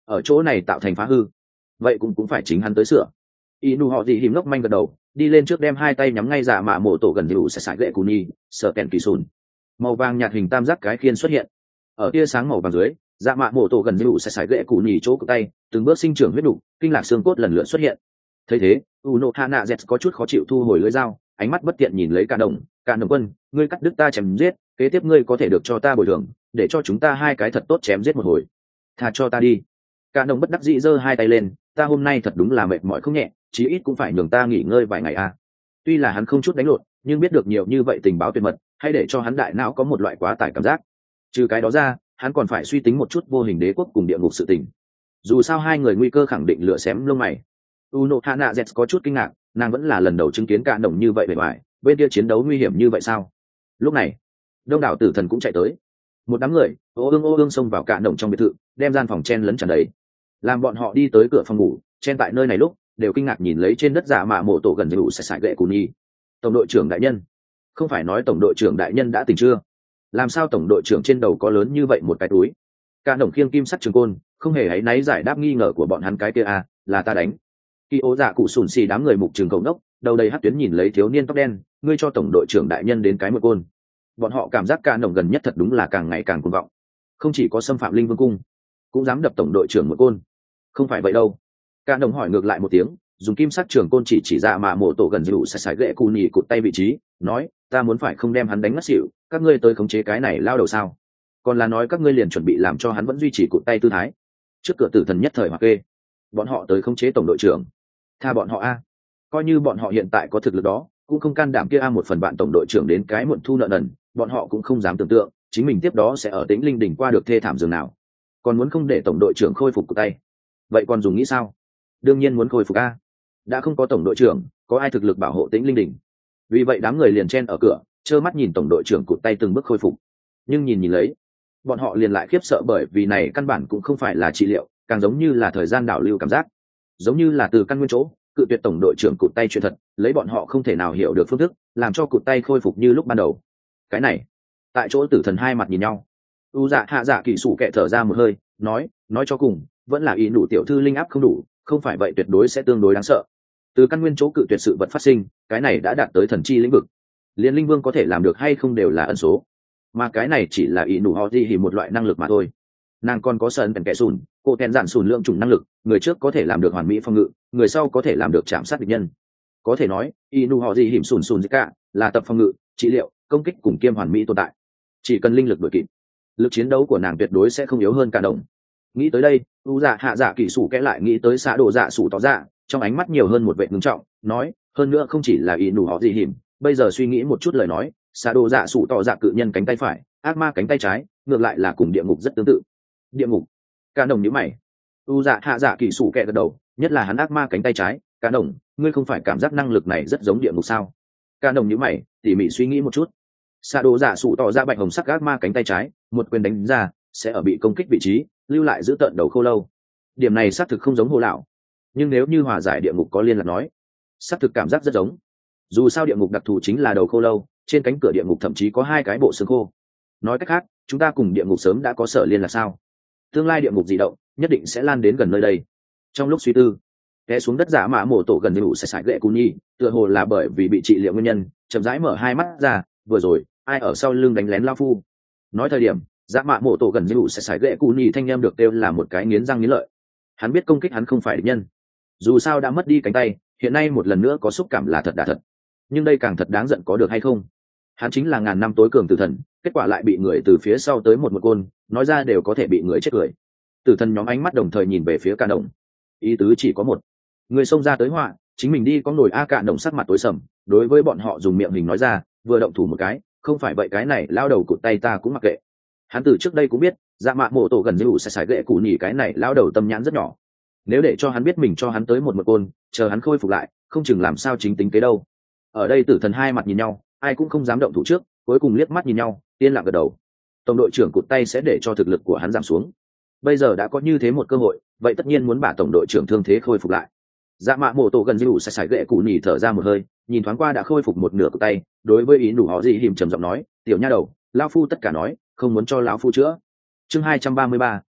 ở chỗ này tạo thành phá hư, vậy cũng cũng phải chính hắn tới sửa. Y nụ họ gì hìm ngốc manh gật đầu, đi lên trước đem hai tay nhắm ngay dạ mạ mổ tổ gần như sẽ sải gậy cù nhi sợ kèn kỳ sùn. Màu vàng nhạt hình tam giác cái khiên xuất hiện ở tia sáng màu vàng dưới, dạ mạ mổ tổ gần như sẽ sải gậy cù nhi chỗ cự tay từng bước sinh trưởng huyết đủ, kinh lạc xương cốt lần lượt xuất hiện. Thấy thế, Uno Hana Z có chút khó chịu thu hồi lưỡi dao, ánh mắt bất tiện nhìn lấy Cả Đồng, Cả Đồng quân, ngươi cắt đứt ta chém giết, kế tiếp ngươi có thể được cho ta bồi thường, để cho chúng ta hai cái thật tốt chém giết một hồi. Tha cho ta đi. Cả Đồng bất đắc dĩ giơ hai tay lên, ta hôm nay thật đúng là mệt mỏi không nhẹ, chí ít cũng phải nhường ta nghỉ ngơi vài ngày a. À. Tuy là hắn không chút đánh lộn, nhưng biết được nhiều như vậy tình báo tuyệt mật, hay để cho hắn đại não có một loại quá tải cảm giác. Trừ cái đó ra, hắn còn phải suy tính một chút vô hình đế quốc cùng địa ngục sự tình. Dù sao hai người nguy cơ khẳng định lựa xém lông mày. Uno Hana Z có chút kinh ngạc, nàng vẫn là lần đầu chứng kiến Cả Đồng như vậy bề ngoài, bên kia chiến đấu nguy hiểm như vậy sao? Lúc này, đông đảo tử thần cũng chạy tới, một đám người ô ương ô ương xông vào Cả Đồng trong biệt thự, đem gian phòng chen lấn tràn đầy. Làm bọn họ đi tới cửa phòng ngủ, chen tại nơi này lúc đều kinh ngạc nhìn lấy trên đất giả mạ mộ tổ gần như sẽ sải gậy cù nhi. Tổng đội trưởng đại nhân, không phải nói tổng đội trưởng đại nhân đã tỉnh chưa? Làm sao tổng đội trưởng trên đầu có lớn như vậy một cái túi? Cả Đồng khiêng kim sắt trường côn, không hề hãy náy giải đáp nghi ngờ của bọn hắn, cái kia à, là ta đánh. Kỳ ố dạ cụ sùn xì đám người mục trường cầu nốc, đầu đầy hắt tuyến nhìn lấy thiếu niên tóc đen, ngươi cho tổng đội trưởng đại nhân đến cái một côn. Bọn họ cảm giác Cả Đồng gần nhất thật đúng là càng ngày càng cuồng vọng, không chỉ có xâm phạm linh vương cung, cũng dám đập tổng đội trưởng một côn. Không phải vậy đâu. Cả Đồng hỏi ngược lại một tiếng, dùng kim sắc trường côn chỉ chỉ ra mà mổ tổ gần như sẽ sải gậy cù nhì cụt tay vị trí, nói, ta muốn phải không đem hắn đánh ngất xỉu, các ngươi tới khống chế cái này lao đầu sao? Còn là nói các ngươi liền chuẩn bị làm cho hắn vẫn duy trì cụt tay tư thái? Trước cửa tử thần nhất thời hoặc kê, bọn họ tới khống chế tổng đội trưởng. Tha bọn họ a, coi như bọn họ hiện tại có thực lực đó, cũng không can đảm kia a một phần bạn tổng đội trưởng đến cái muộn thu nợ nần, bọn họ cũng không dám tưởng tượng chính mình tiếp đó sẽ ở Tĩnh Linh đỉnh qua được thê thảm dường nào. Còn muốn không để tổng đội trưởng khôi phục cụt tay, vậy còn dùng nghĩ sao? Đương nhiên muốn khôi phục a, đã không có tổng đội trưởng, có ai thực lực bảo hộ Tĩnh Linh đỉnh? Vì vậy đám người liền chen ở cửa, trơ mắt nhìn tổng đội trưởng cụt tay từng bước khôi phục. Nhưng nhìn nhìn lấy, bọn họ liền lại khiếp sợ, bởi vì này căn bản cũng không phải là trị liệu, càng giống như là thời gian đảo lưu cảm giác, giống như là từ căn nguyên chỗ cự tuyệt tổng đội trưởng cụt tay chuyện thật, lấy bọn họ không thể nào hiểu được phương thức làm cho cụt tay khôi phục như lúc ban đầu. Cái này, tại chỗ tử thần hai mặt nhìn nhau. U dạ hạ dạ kỳ sủ kệ thở ra một hơi, nói nói cho cùng vẫn là ý nụ tiểu thư linh áp không đủ, không phải vậy tuyệt đối sẽ tương đối đáng sợ. Từ căn nguyên chỗ cự tuyệt sự vật phát sinh, cái này đã đạt tới thần chi lĩnh vực, liên linh vương có thể làm được hay không đều là ẩn số, mà cái này chỉ là ý nụ họ gì thì một loại năng lực mà thôi. Nàng còn có sân kẻ sùn, cô kèn giản sùn lượng chủng năng lực, người trước có thể làm được hoàn mỹ phòng ngự, người sau có thể làm được chạm sát địch nhân. Có thể nói inu họ gì hiểm sùn sùn cả là tập phòng ngự, trị liệu, công kích cùng kiêm hoàn mỹ tồn tại. Chỉ cần linh lực đổi kịp, lực chiến đấu của nàng tuyệt đối sẽ không yếu hơn Cả Đồng. Nghĩ tới đây, u dạ hạ dạ kỳ sủ kẽ lại nghĩ tới xã đồ dạ sủ tỏ dạ, trong ánh mắt nhiều hơn một vệ ngưng trọng, nói hơn nữa không chỉ là inu họ gì hiểm, bây giờ suy nghĩ một chút lời nói, xã đồ dạ sủ tỏ dạ cự nhân cánh tay phải, ác ma cánh tay trái, ngược lại là cùng địa ngục rất tương tự. Địa ngục? Cả Đồng nhíu mày. U dạ hạ dạ kỳ sủ kẹ gật đầu, nhất là hắn ác ma cánh tay trái. Cả Đồng, ngươi không phải cảm giác năng lực này rất giống địa ngục sao? Cả Đồng nhíu mày, tỉ mỉ suy nghĩ một chút. Sa đồ dạ sủ tỏ ra bạch hồng sắc ác ma cánh tay trái, một quyền đánh ra sẽ ở bị công kích vị trí lưu lại giữ tận đầu khô lâu. Điểm này xác thực không giống hồ lão, nhưng nếu như hòa giải địa ngục có liên lạc nói, xác thực cảm giác rất giống. Dù sao địa ngục đặc thù chính là đầu khô lâu, trên cánh cửa địa ngục thậm chí có hai cái bộ xương khô. Nói cách khác, chúng ta cùng địa ngục sớm đã có sở liên lạc sao? Tương lai địa ngục di động nhất định sẽ lan đến gần nơi đây. Trong lúc suy tư, té xuống đất giả mã mổ tổ gần như sẽ sải gậy cú nhi, tựa hồ là bởi vì bị trị liệu nguyên nhân, chậm rãi mở hai mắt ra. Vừa rồi ai ở sau lưng đánh lén lao phu? Nói thời điểm giả mã mổ tổ gần như sẽ sải gậy cú nhi thanh em được kêu là một cái nghiến răng nghiến lợi. Hắn biết công kích hắn không phải địch nhân, dù sao đã mất đi cánh tay, hiện nay một lần nữa có xúc cảm là thật đã thật. Nhưng đây càng thật đáng giận, có được hay không? Hắn chính là ngàn năm tối cường tử thần, kết quả lại bị người từ phía sau tới một một côn, nói ra đều có thể bị người chết cười. Tử thần nhóm ánh mắt đồng thời nhìn về phía Cả Đồng, ý tứ chỉ có một: người xông ra tới họa, chính mình đi có nổi. A Cả Đồng sắc mặt tối sầm, đối với bọn họ dùng miệng hình nói ra, vừa động thủ một cái, không phải vậy cái này lao đầu cụt tay ta cũng mặc kệ. Hắn từ trước đây cũng biết dạ mạ mộ tổ gần như sẽ sải gậy củ nhỉ, cái này lao đầu tâm nhãn rất nhỏ, nếu để cho hắn biết mình cho hắn tới một một côn, chờ hắn khôi phục lại không chừng làm sao chính tính kế đâu. Ở đây tử thần hai mặt nhìn nhau, ai cũng không dám động thủ trước, cuối cùng liếc mắt nhìn nhau, yên lặng gật đầu. Tổng đội trưởng cụt tay sẽ để cho thực lực của hắn giảm xuống, bây giờ đã có như thế một cơ hội, vậy tất nhiên muốn bả tổng đội trưởng thương thế khôi phục lại. Dạ mạ mộ tổ gần như sẽ sải gậy củ nhỉ thở ra một hơi, nhìn thoáng qua đã khôi phục một nửa cụt tay, đối với ý đủ họ gì hiểm trầm giọng nói, tiểu nha đầu, lão phu tất cả nói, không muốn cho lão phu chữa. Chương hai trăm ba mươi ba,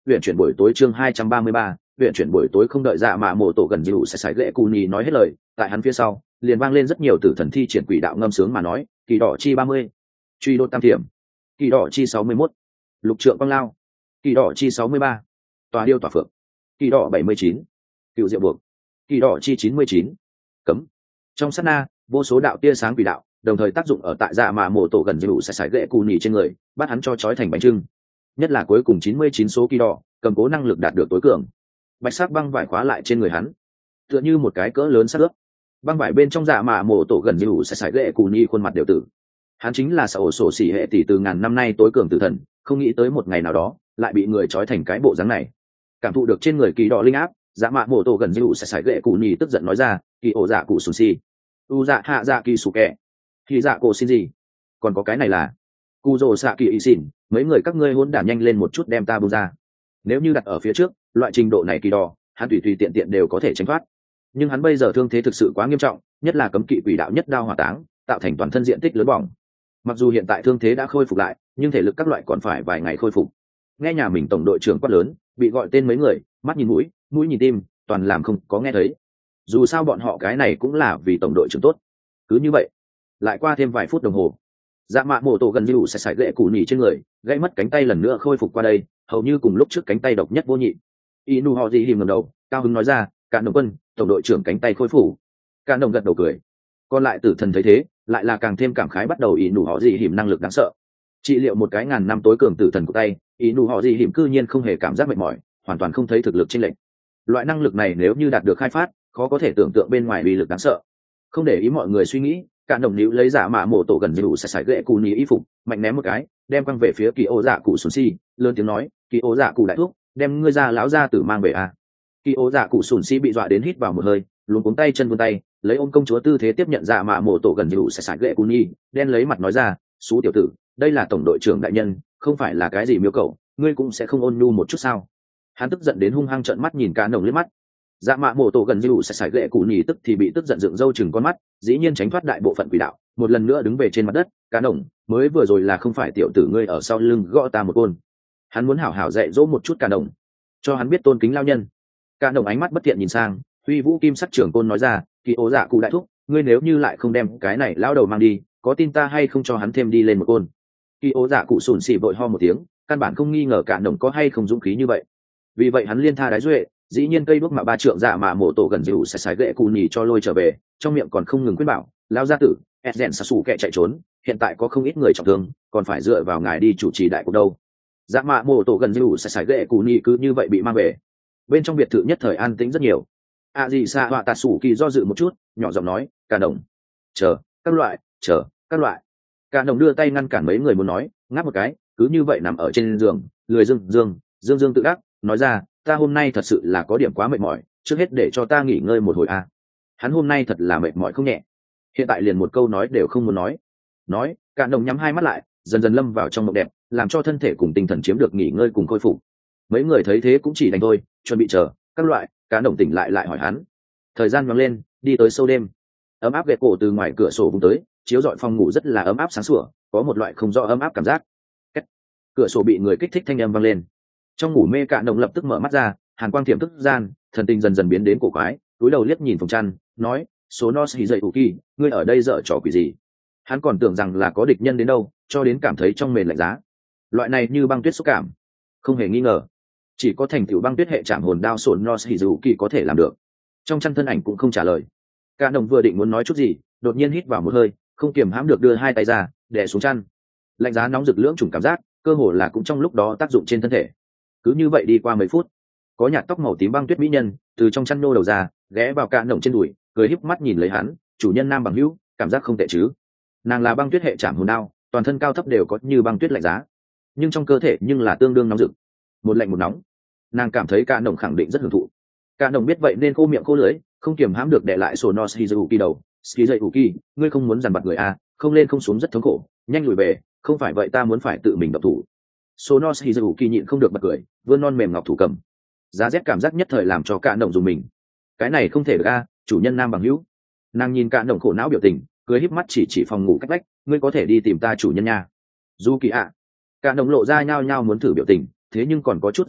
huyện chuyển buổi tối chương hai trăm ba mươi ba, huyện chuyển buổi tối không đợi dạ mạ mổ tổ gần dịu sẽ sải ghệ cù nhì nói hết lời, tại hắn phía sau liền vang lên rất nhiều tử thần thi triển quỷ đạo ngâm sướng mà nói, kỳ đỏ chi ba mươi, truy đốt tam thiểm, kỳ đỏ chi sáu mươi mốt, lục trượng quang lao, kỳ đỏ chi sáu mươi ba, tòa điêu tòa phượng, kỳ đỏ bảy mươi chín, cựu diệu buộc, kỳ đỏ chi chín mươi chín, cấm. Trong sát na, vô số đạo tia sáng quỷ đạo đồng thời tác dụng ở tại dạ mạ mổ tổ gần dịu sẽ sải ghệ cù nhì trên người, bắt hắn cho trói thành bánh trưng. Nhất là cuối cùng chín mươi chín số kỳ đỏ cầm cố năng lực đạt được tối cường, bạch sắc băng vải khóa lại trên người hắn tựa như một cái cỡ lớn sát ướp. Băng vải bên trong dạ mạ mổ tổ gần dịu sẽ sải ghệ cù nhì khuôn mặt đều tử. Hắn chính là sở sổ xỉ hệ tỷ từ ngàn năm nay tối cường tử thần, không nghĩ tới một ngày nào đó lại bị người trói thành cái bộ dáng này. Cảm thụ được trên người kỳ đỏ linh áp, dạ mạ mổ tổ gần dịu sẽ sải ghệ cù nhì tức giận nói ra, kỳ ổ dạ cụ sùn xì u dạ hạ dạ kỳ sù kẹ kỳ dạ cổ xin gì, còn có cái này là cu rồ xạ kỳ y xỉn, mấy người các ngươi hôn đản nhanh lên một chút đem ta buông ra. Nếu như đặt ở phía trước, loại trình độ này kỳ đỏ hắn tùy tùy tiện tiện đều có thể tránh thoát, nhưng hắn bây giờ thương thế thực sự quá nghiêm trọng, nhất là cấm kỵ quỷ đạo nhất đao hỏa táng tạo thành toàn thân diện tích lớn bỏng. Mặc dù hiện tại thương thế đã khôi phục lại, nhưng thể lực các loại còn phải vài ngày khôi phục. Nghe nhà mình tổng đội trưởng quát lớn, bị gọi tên mấy người mắt nhìn mũi, mũi nhìn tim, toàn làm không có nghe thấy. Dù sao bọn họ cái này cũng là vì tổng đội trưởng tốt. Cứ như vậy lại qua thêm vài phút đồng hồ, dạ mạ mổ tổ gần như sẽ sải gậy củ nhỉ trên người, gãy mất cánh tay lần nữa khôi phục qua đây, hầu như cùng lúc trước cánh tay độc nhất vô nhị. Inu họ gì hìm ngẩng đầu, cao hứng nói ra, Cạn Đồng quân, tổng đội trưởng cánh tay khôi phục. Cạn Đồng gật đầu cười. Còn lại tử thần thấy thế, lại là càng thêm cảm khái, bắt đầu Inu họ gì hìm năng lực đáng sợ. Trị liệu một cái ngàn năm tối cường tử thần của tay, Inu họ gì hìm cư nhiên không hề cảm giác mệt mỏi, hoàn toàn không thấy thực lực chênh lệch. Loại năng lực này nếu như đạt được khai phát, khó có thể tưởng tượng bên ngoài uy lực đáng sợ. Không để ý mọi người suy nghĩ, Cạn Đồng níu lấy giả mạ mổ tổ gần như sẽ sải gậy cù nhì y phục, mạnh ném một cái, đem quăng về phía kỳ ô dạ cụ sùn si, lớn tiếng nói, kỳ ô dạ cụ đại thuốc, đem ngươi ra lão ra tử mang về à. Kỳ ô dạ cụ sùn si bị dọa đến hít vào một hơi, luống cuống tay chân vươn tay, lấy ôm công chúa tư thế tiếp nhận giả mạ mổ tổ gần như sẽ sải gậy cù nhì, đen lấy mặt nói ra, xú tiểu tử, đây là tổng đội trưởng đại nhân, không phải là cái gì miêu cầu, ngươi cũng sẽ không ôn nhu một chút sao. Hắn tức giận đến hung hăng trợn mắt nhìn Cạn Đồng liếc mắt. Dạ mạ mổ tổ gần như sẽ sải gậy cù nhì tức thì bị tức giận dựng râu chừng con mắt, dĩ nhiên tránh thoát đại bộ phận quỷ đạo, một lần nữa đứng về trên mặt đất. Cạn Đồng, mới vừa rồi là không phải tiểu tử ngươi ở sau lưng gõ ta một côn. Hắn muốn hảo hảo dạy dỗ một chút Cạn Đồng, cho hắn biết tôn kính lao nhân. Cạn Đồng ánh mắt bất thiện nhìn sang, huy vũ kim sắc trưởng côn nói ra, kỳ ố dạ cụ đại thúc, ngươi nếu như lại không đem cái này lao đầu mang đi, có tin ta hay không cho hắn thêm đi lên một côn. Kỳ ố dạ cụ sùn xì vội ho một tiếng, căn bản không nghi ngờ Cạn Đồng có hay không dũng khí như vậy. Vì vậy hắn liên tha đái duệ, dĩ nhiên cây bước mà ba trượng dạ mà mổ tổ gần dịu sẽ sải gậy cù nhì cho lôi trở về, trong miệng còn không ngừng khuyên bảo, lao gia tử, Ezen sa sủ kẻ chạy trốn, hiện tại có không ít người trọng thương, còn phải dựa vào ngài đi chủ trì đại cuộc đâu. Dạ mạ mổ tổ gần dịu sẽ sải gậy cù nhì cứ như vậy bị mang về. Bên trong biệt thự nhất thời an tĩnh rất nhiều. A gì sa họa tạt sủ kỳ do dự một chút, nhỏ giọng nói, Cạn Đồng, chờ các loại, chờ các loại. Cạn Đồng đưa tay ngăn cản mấy người muốn nói, ngáp một cái, cứ như vậy nằm ở trên giường, lười dương dương dương dương tự đắc, nói ra, ta hôm nay thật sự là có điểm quá mệt mỏi, trước hết để cho ta nghỉ ngơi một hồi a. À. Hắn hôm nay thật là mệt mỏi không nhẹ, hiện tại liền một câu nói đều không muốn nói. Nói, Cạn Đồng nhắm hai mắt lại, dần dần lâm vào trong mộng đẹp, làm cho thân thể cùng tinh thần chiếm được nghỉ ngơi cùng khôi phục. Mấy người thấy thế cũng chỉ đành thôi, chuẩn bị chờ các loại. Cạn Đồng tỉnh lại lại hỏi hắn. Thời gian nhoáng lên, đi tới sâu đêm, ấm áp ghẹt cổ từ ngoài cửa sổ vung tới, chiếu rọi phòng ngủ rất là ấm áp sáng sủa, có một loại không rõ ấm áp cảm giác. Cách. Cửa sổ bị người kích thích thanh âm vang lên. Trong ngủ mê Cạn Đồng lập tức mở mắt ra, hàn quang tiềm thức gian, thần tình dần dần biến đến cổ quái, túi đầu liếc nhìn phòng chăn, nói, số nos hì dậy ủ kỳ, ngươi ở đây dở trò quỷ gì. Hắn còn tưởng rằng là có địch nhân đến đâu, cho đến cảm thấy trong mền lạnh giá. Loại này như băng tuyết xúc cảm, không hề nghi ngờ, chỉ có thành tựu băng tuyết hệ chạm hồn đao sồn nos hì dậy ủ kỳ có thể làm được. Trong chăn thân ảnh cũng không trả lời. Cạn Đồng vừa định muốn nói chút gì, đột nhiên hít vào một hơi, không kiềm hãm được đưa hai tay ra, đè xuống chăn. Lạnh giá nóng rực lưỡng trùng cảm giác, cơ hồ là cũng trong lúc đó tác dụng trên thân thể. Cứ như vậy đi qua mấy phút, có nhạt tóc màu tím băng tuyết mỹ nhân từ trong chăn nô đầu ra, ghé vào Cạn Đồng trên đùi, cười híp mắt nhìn lấy hắn, chủ nhân nam bằng hữu, cảm giác không tệ chứ. Nàng là băng tuyết hệ chạm hồn đao, toàn thân cao thấp đều có như băng tuyết lạnh giá, nhưng trong cơ thể nhưng là tương đương nóng rực, một lạnh một nóng. Nàng cảm thấy Cạn Đồng khẳng định rất hưởng thụ. Cạn Đồng biết vậy nên khô miệng khô lưỡi, không kiềm hãm được để lại sổ nos hizuki đầu. Shizuki, ngươi không muốn dằn vặt người à, không lên không xuống rất thống khổ, nhanh lùi về, không phải vậy ta muốn phải tự mình độc thủ. Sonos Hizuki nhịn không được bật cười, vươn non mềm ngọc thủ cầm. Giá rét cảm giác nhất thời làm cho Cạn Đồng dùng mình. Cái này không thể được a, chủ nhân nam bằng hữu. Nàng nhìn Cạn Đồng khổ não biểu tình, cười híp mắt chỉ chỉ phòng ngủ cách vách, ngươi có thể đi tìm ta chủ nhân nha. Du kỳ ạ. Cạn Đồng lộ ra nhao nhao muốn thử biểu tình, thế nhưng còn có chút do dự,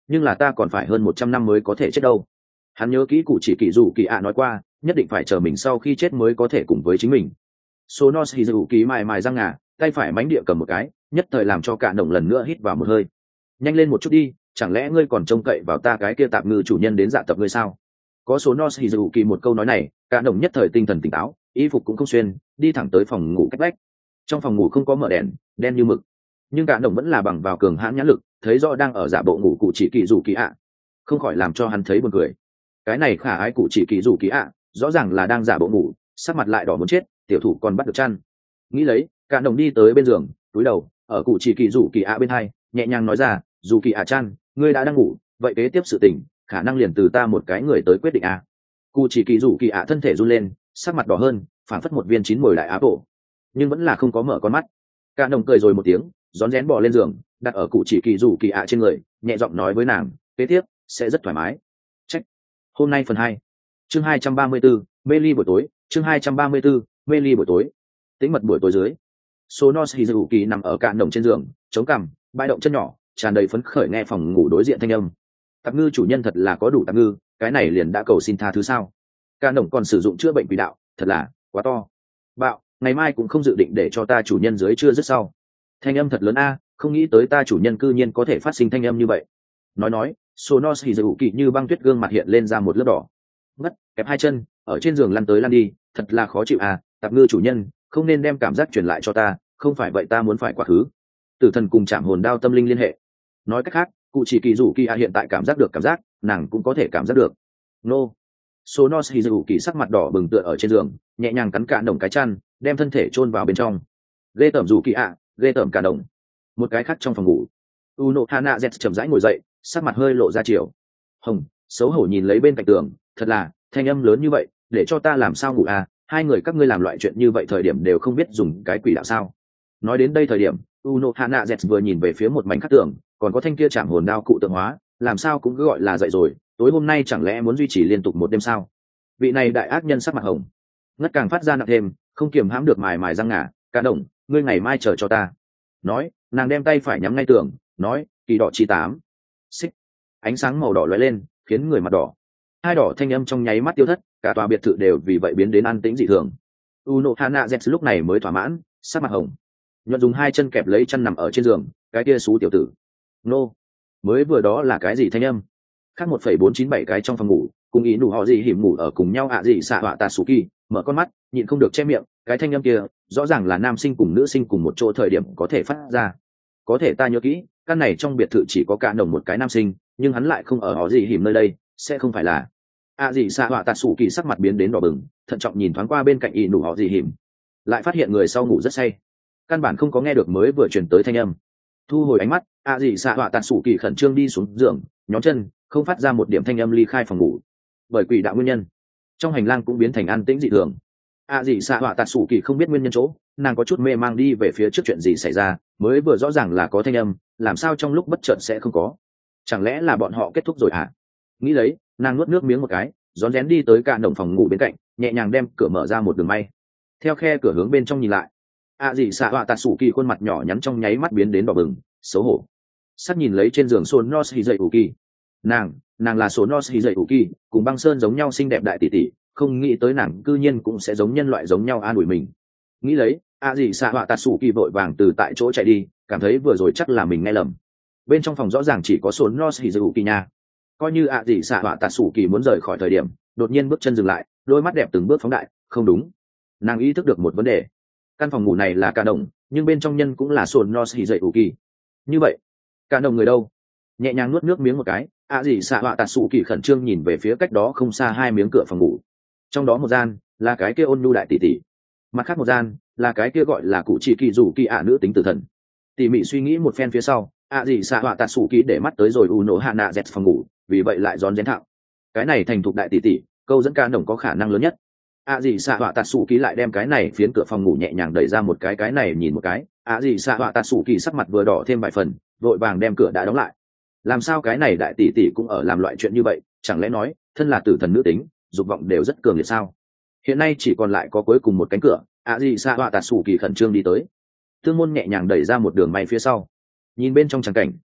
nhưng là ta còn phải hơn một trăm năm mới có thể chết đâu. Hắn nhớ kỹ cụ chỉ kỳ dù kỳ ạ nói qua, nhất định phải chờ mình sau khi chết mới có thể cùng với chính mình. Sonos Hizu kỳ mài mài răng ngà, tay phải mánh địa cầm một cái, nhất thời làm cho cả đồng lần nữa hít vào một hơi. Nhanh lên một chút đi, chẳng lẽ ngươi còn trông cậy vào ta cái kia tạp ngư chủ nhân đến dạ tập ngươi sao? Có Sonos Hizu kỳ một câu nói này, cả đồng nhất thời tinh thần tỉnh táo, y phục cũng không xuyên, đi thẳng tới phòng ngủ cách vách. Trong phòng ngủ không có mở đèn, đen như mực, nhưng cả đồng vẫn là bằng vào cường hãn nhãn lực, thấy rõ đang ở giả bộ ngủ cụ chỉ kỳ dù kỳ ạ, không khỏi làm cho hắn thấy buồn cười. Cái này khả ái cụ chỉ kỳ dù kỳ ạ, rõ ràng là đang giả bộ ngủ, sắc mặt lại đỏ muốn chết, tiểu thủ còn bắt được chăn. Nghĩ lấy, cả đồng đi tới bên giường, cúi đầu ở cụ chỉ kỳ dù kỳ ạ bên hai, nhẹ nhàng nói ra, dù kỳ ạ chăn, ngươi đã đang ngủ, vậy kế tiếp sự tình khả năng liền từ ta một cái người tới quyết định à. Cụ chỉ kỳ dù kỳ ạ thân thể run lên, sắc mặt đỏ hơn, phảng phất một viên chín mùi đại áp bộ, nhưng vẫn là không có mở con mắt. Cả đồng cười rồi một tiếng, rón rén bò lên giường, đặt ở cụ chỉ kỳ dù kỳ ạ trên người, nhẹ giọng nói với nàng, kế tiếp sẽ rất thoải mái. Trách. Hôm nay phần hai, chương hai trăm ba mươi 234, mê ly buổi tối, chương hai trăm ba mươi 234, mê ly buổi tối. Tĩnh mật buổi tối dưới, Sonos Hizuki nằm ở cạn đồng trên giường, chống cằm, bãi động chân nhỏ, tràn đầy phấn khởi nghe phòng ngủ đối diện thanh âm. Tạp ngư chủ nhân thật là có đủ tạp ngư, cái này liền đã cầu xin tha thứ sao? Cạn đồng còn sử dụng chữa bệnh quỷ đạo, thật là quá to. Bạo, ngày mai cũng không dự định để cho ta chủ nhân dưới trưa rất sau. Thanh âm thật lớn a, không nghĩ tới ta chủ nhân cư nhiên có thể phát sinh thanh âm như vậy. Nói nói, Sonos Hizuki như băng tuyết gương mặt hiện lên ra một lớp đỏ. Ngất, kẹp hai chân, ở trên giường lăn tới lăn đi, thật là khó chịu à, tạp ngư chủ nhân, không nên đem cảm giác truyền lại cho ta, không phải vậy ta muốn phải quá khứ. Tử thần cùng chạm hồn đao tâm linh liên hệ. Nói cách khác, cụ chỉ kỳ dù kỳ a hiện tại cảm giác được cảm giác, nàng cũng có thể cảm giác được. Nô. Sonos Hizuki sắc mặt đỏ bừng tựa ở trên giường, nhẹ nhàng cắn cạn đồng cái chăn, đem thân thể chôn vào bên trong. Ghê tởm dù kỳ a, ghê tởm cả đồng. Một cái khác trong phòng ngủ, Uno Hana Z chậm rãi ngồi dậy, sắc mặt hơi lộ ra chiều. Hồng, xấu hổ nhìn lấy bên cạnh tường, thật là, thanh âm lớn như vậy, để cho ta làm sao ngủ à, hai người các ngươi làm loại chuyện như vậy thời điểm đều không biết dùng cái quỷ đạo sao. Nói đến đây thời điểm, Uno Hana Z vừa nhìn về phía một mảnh khắc tường, còn có thanh kia chạm hồn đao cụ tượng hóa, làm sao cũng cứ gọi là dậy rồi, tối hôm nay chẳng lẽ muốn duy trì liên tục một đêm sao? Vị này đại ác nhân sắc mặt hồng, ngất càng phát ra nặng thêm, không kiềm hãm được mài mài răng ngà, cả đồng, ngươi ngày mai chờ cho ta. Nói, nàng đem tay phải nhắm ngay tường, nói, kỳ đỏ chi tám. Xích. Ánh sáng màu đỏ lóe lên, khiến người mặt đỏ. Hai đỏ thanh âm trong nháy mắt tiêu thất, cả tòa biệt thự đều vì vậy biến đến an tĩnh dị thường. Uno Hana Z lúc này mới thỏa mãn, sắc mặt hồng. Nhuận dùng hai chân kẹp lấy chân nằm ở trên giường, cái kia xú tiểu tử. Nô. Mới vừa đó là cái gì thanh âm? Khác một phẩy bốn chín bảy cái trong phòng ngủ, cùng ý đủ họ gì hiểm ngủ ở cùng nhau ạ gì xạ họa Tatsuki, mở con mắt, nhịn không được che miệng, cái thanh âm kia, rõ ràng là nam sinh cùng nữ sinh cùng một chỗ thời điểm có thể phát ra. Có thể ta nhớ kỹ, căn này trong biệt thự chỉ có cả đồng một cái nam sinh, nhưng hắn lại không ở họ gì hiểm nơi đây, sẽ không phải là ạ gì xạ họa Tatsuki sắc mặt biến đến đỏ bừng, thận trọng nhìn thoáng qua bên cạnh ý đủ họ gì hiểm, lại phát hiện người sau ngủ rất say, căn bản không có nghe được mới vừa truyền tới thanh âm. Thu hồi ánh mắt, ạ gì xạ họa Tatsuki khẩn trương đi xuống giường, nhóm chân, không phát ra một điểm thanh âm ly khai phòng ngủ. Bởi quỷ đạo nguyên nhân, trong hành lang cũng biến thành an tĩnh dị thường. ạ gì xạ họa Tatsuki không biết nguyên nhân chỗ, nàng có chút mê mang đi về phía trước chuyện gì xảy ra, mới vừa rõ ràng là có thanh âm, làm sao trong lúc bất chợt sẽ không có? Chẳng lẽ là bọn họ kết thúc rồi à? Nghĩ lấy, nàng nuốt nước miếng một cái, rón rén đi tới cạn đồng phòng ngủ bên cạnh, nhẹ nhàng đem cửa mở ra một đường may. Theo khe cửa hướng bên trong nhìn lại, ạ gì xạ họa Tatsuki khuôn mặt nhỏ nhắn trong nháy mắt biến đến đỏ bừng, xấu hổ. Sắc nhìn lấy trên giường Sonos Hizuki, nàng, nàng là Sonos Hizuki, cùng băng sơn giống nhau xinh đẹp đại tỷ tỷ, không nghĩ tới nàng cư nhiên cũng sẽ giống nhân loại giống nhau an ủi mình. Nghĩ lấy, a gì xạ họa Tatsuki vội vàng từ tại chỗ chạy đi, cảm thấy vừa rồi chắc là mình nghe lầm. Bên trong phòng rõ ràng chỉ có Sonos Hizuki nha. Coi như a gì xạ họa Tatsuki muốn rời khỏi thời điểm, đột nhiên bước chân dừng lại, đôi mắt đẹp từng bước phóng đại, không đúng. Nàng ý thức được một vấn đề. Căn phòng ngủ này là cả đồng, nhưng bên trong nhân cũng là Sonos Hizuki. Như vậy, cả đồng người đâu? Nhẹ nhàng nuốt nước miếng một cái, a gì xạ họa Tatsuki khẩn trương nhìn về phía cách đó không xa hai miếng cửa phòng ngủ. Trong đó một gian là cái kia ôn nhu đại tỷ tỷ, mặt khác một gian là cái kia gọi là cụ chỉ kỳ dù kỳ ạ nữ tính tử thần. Tỉ mỉ suy nghĩ một phen phía sau, a gì xạ họa Tatsuki để mắt tới rồi Uno Hana Z phòng ngủ, vì vậy lại rón rén thạo. Cái này thành thục đại tỷ tỷ, câu dẫn ca đồng có khả năng lớn nhất. a gì xạ họa Tatsuki lại đem cái này phiến cửa phòng ngủ nhẹ nhàng đẩy ra một cái cái này nhìn một cái, a gì xạ họa Tatsuki sắc mặt vừa đỏ thêm vài phần, vội vàng đem cửa đã đóng lại. Làm sao cái này đại tỷ tỷ cũng ở làm loại chuyện như vậy, chẳng lẽ nói thân là tử thần nữ tính, dục vọng đều rất cường liệt sao? Hiện nay chỉ còn lại có cuối cùng một cánh cửa, a gì xạ họa Tatsuki khẩn trương đi tới, tương môn nhẹ nhàng đẩy ra một đường may phía sau, nhìn bên trong tràng cảnh,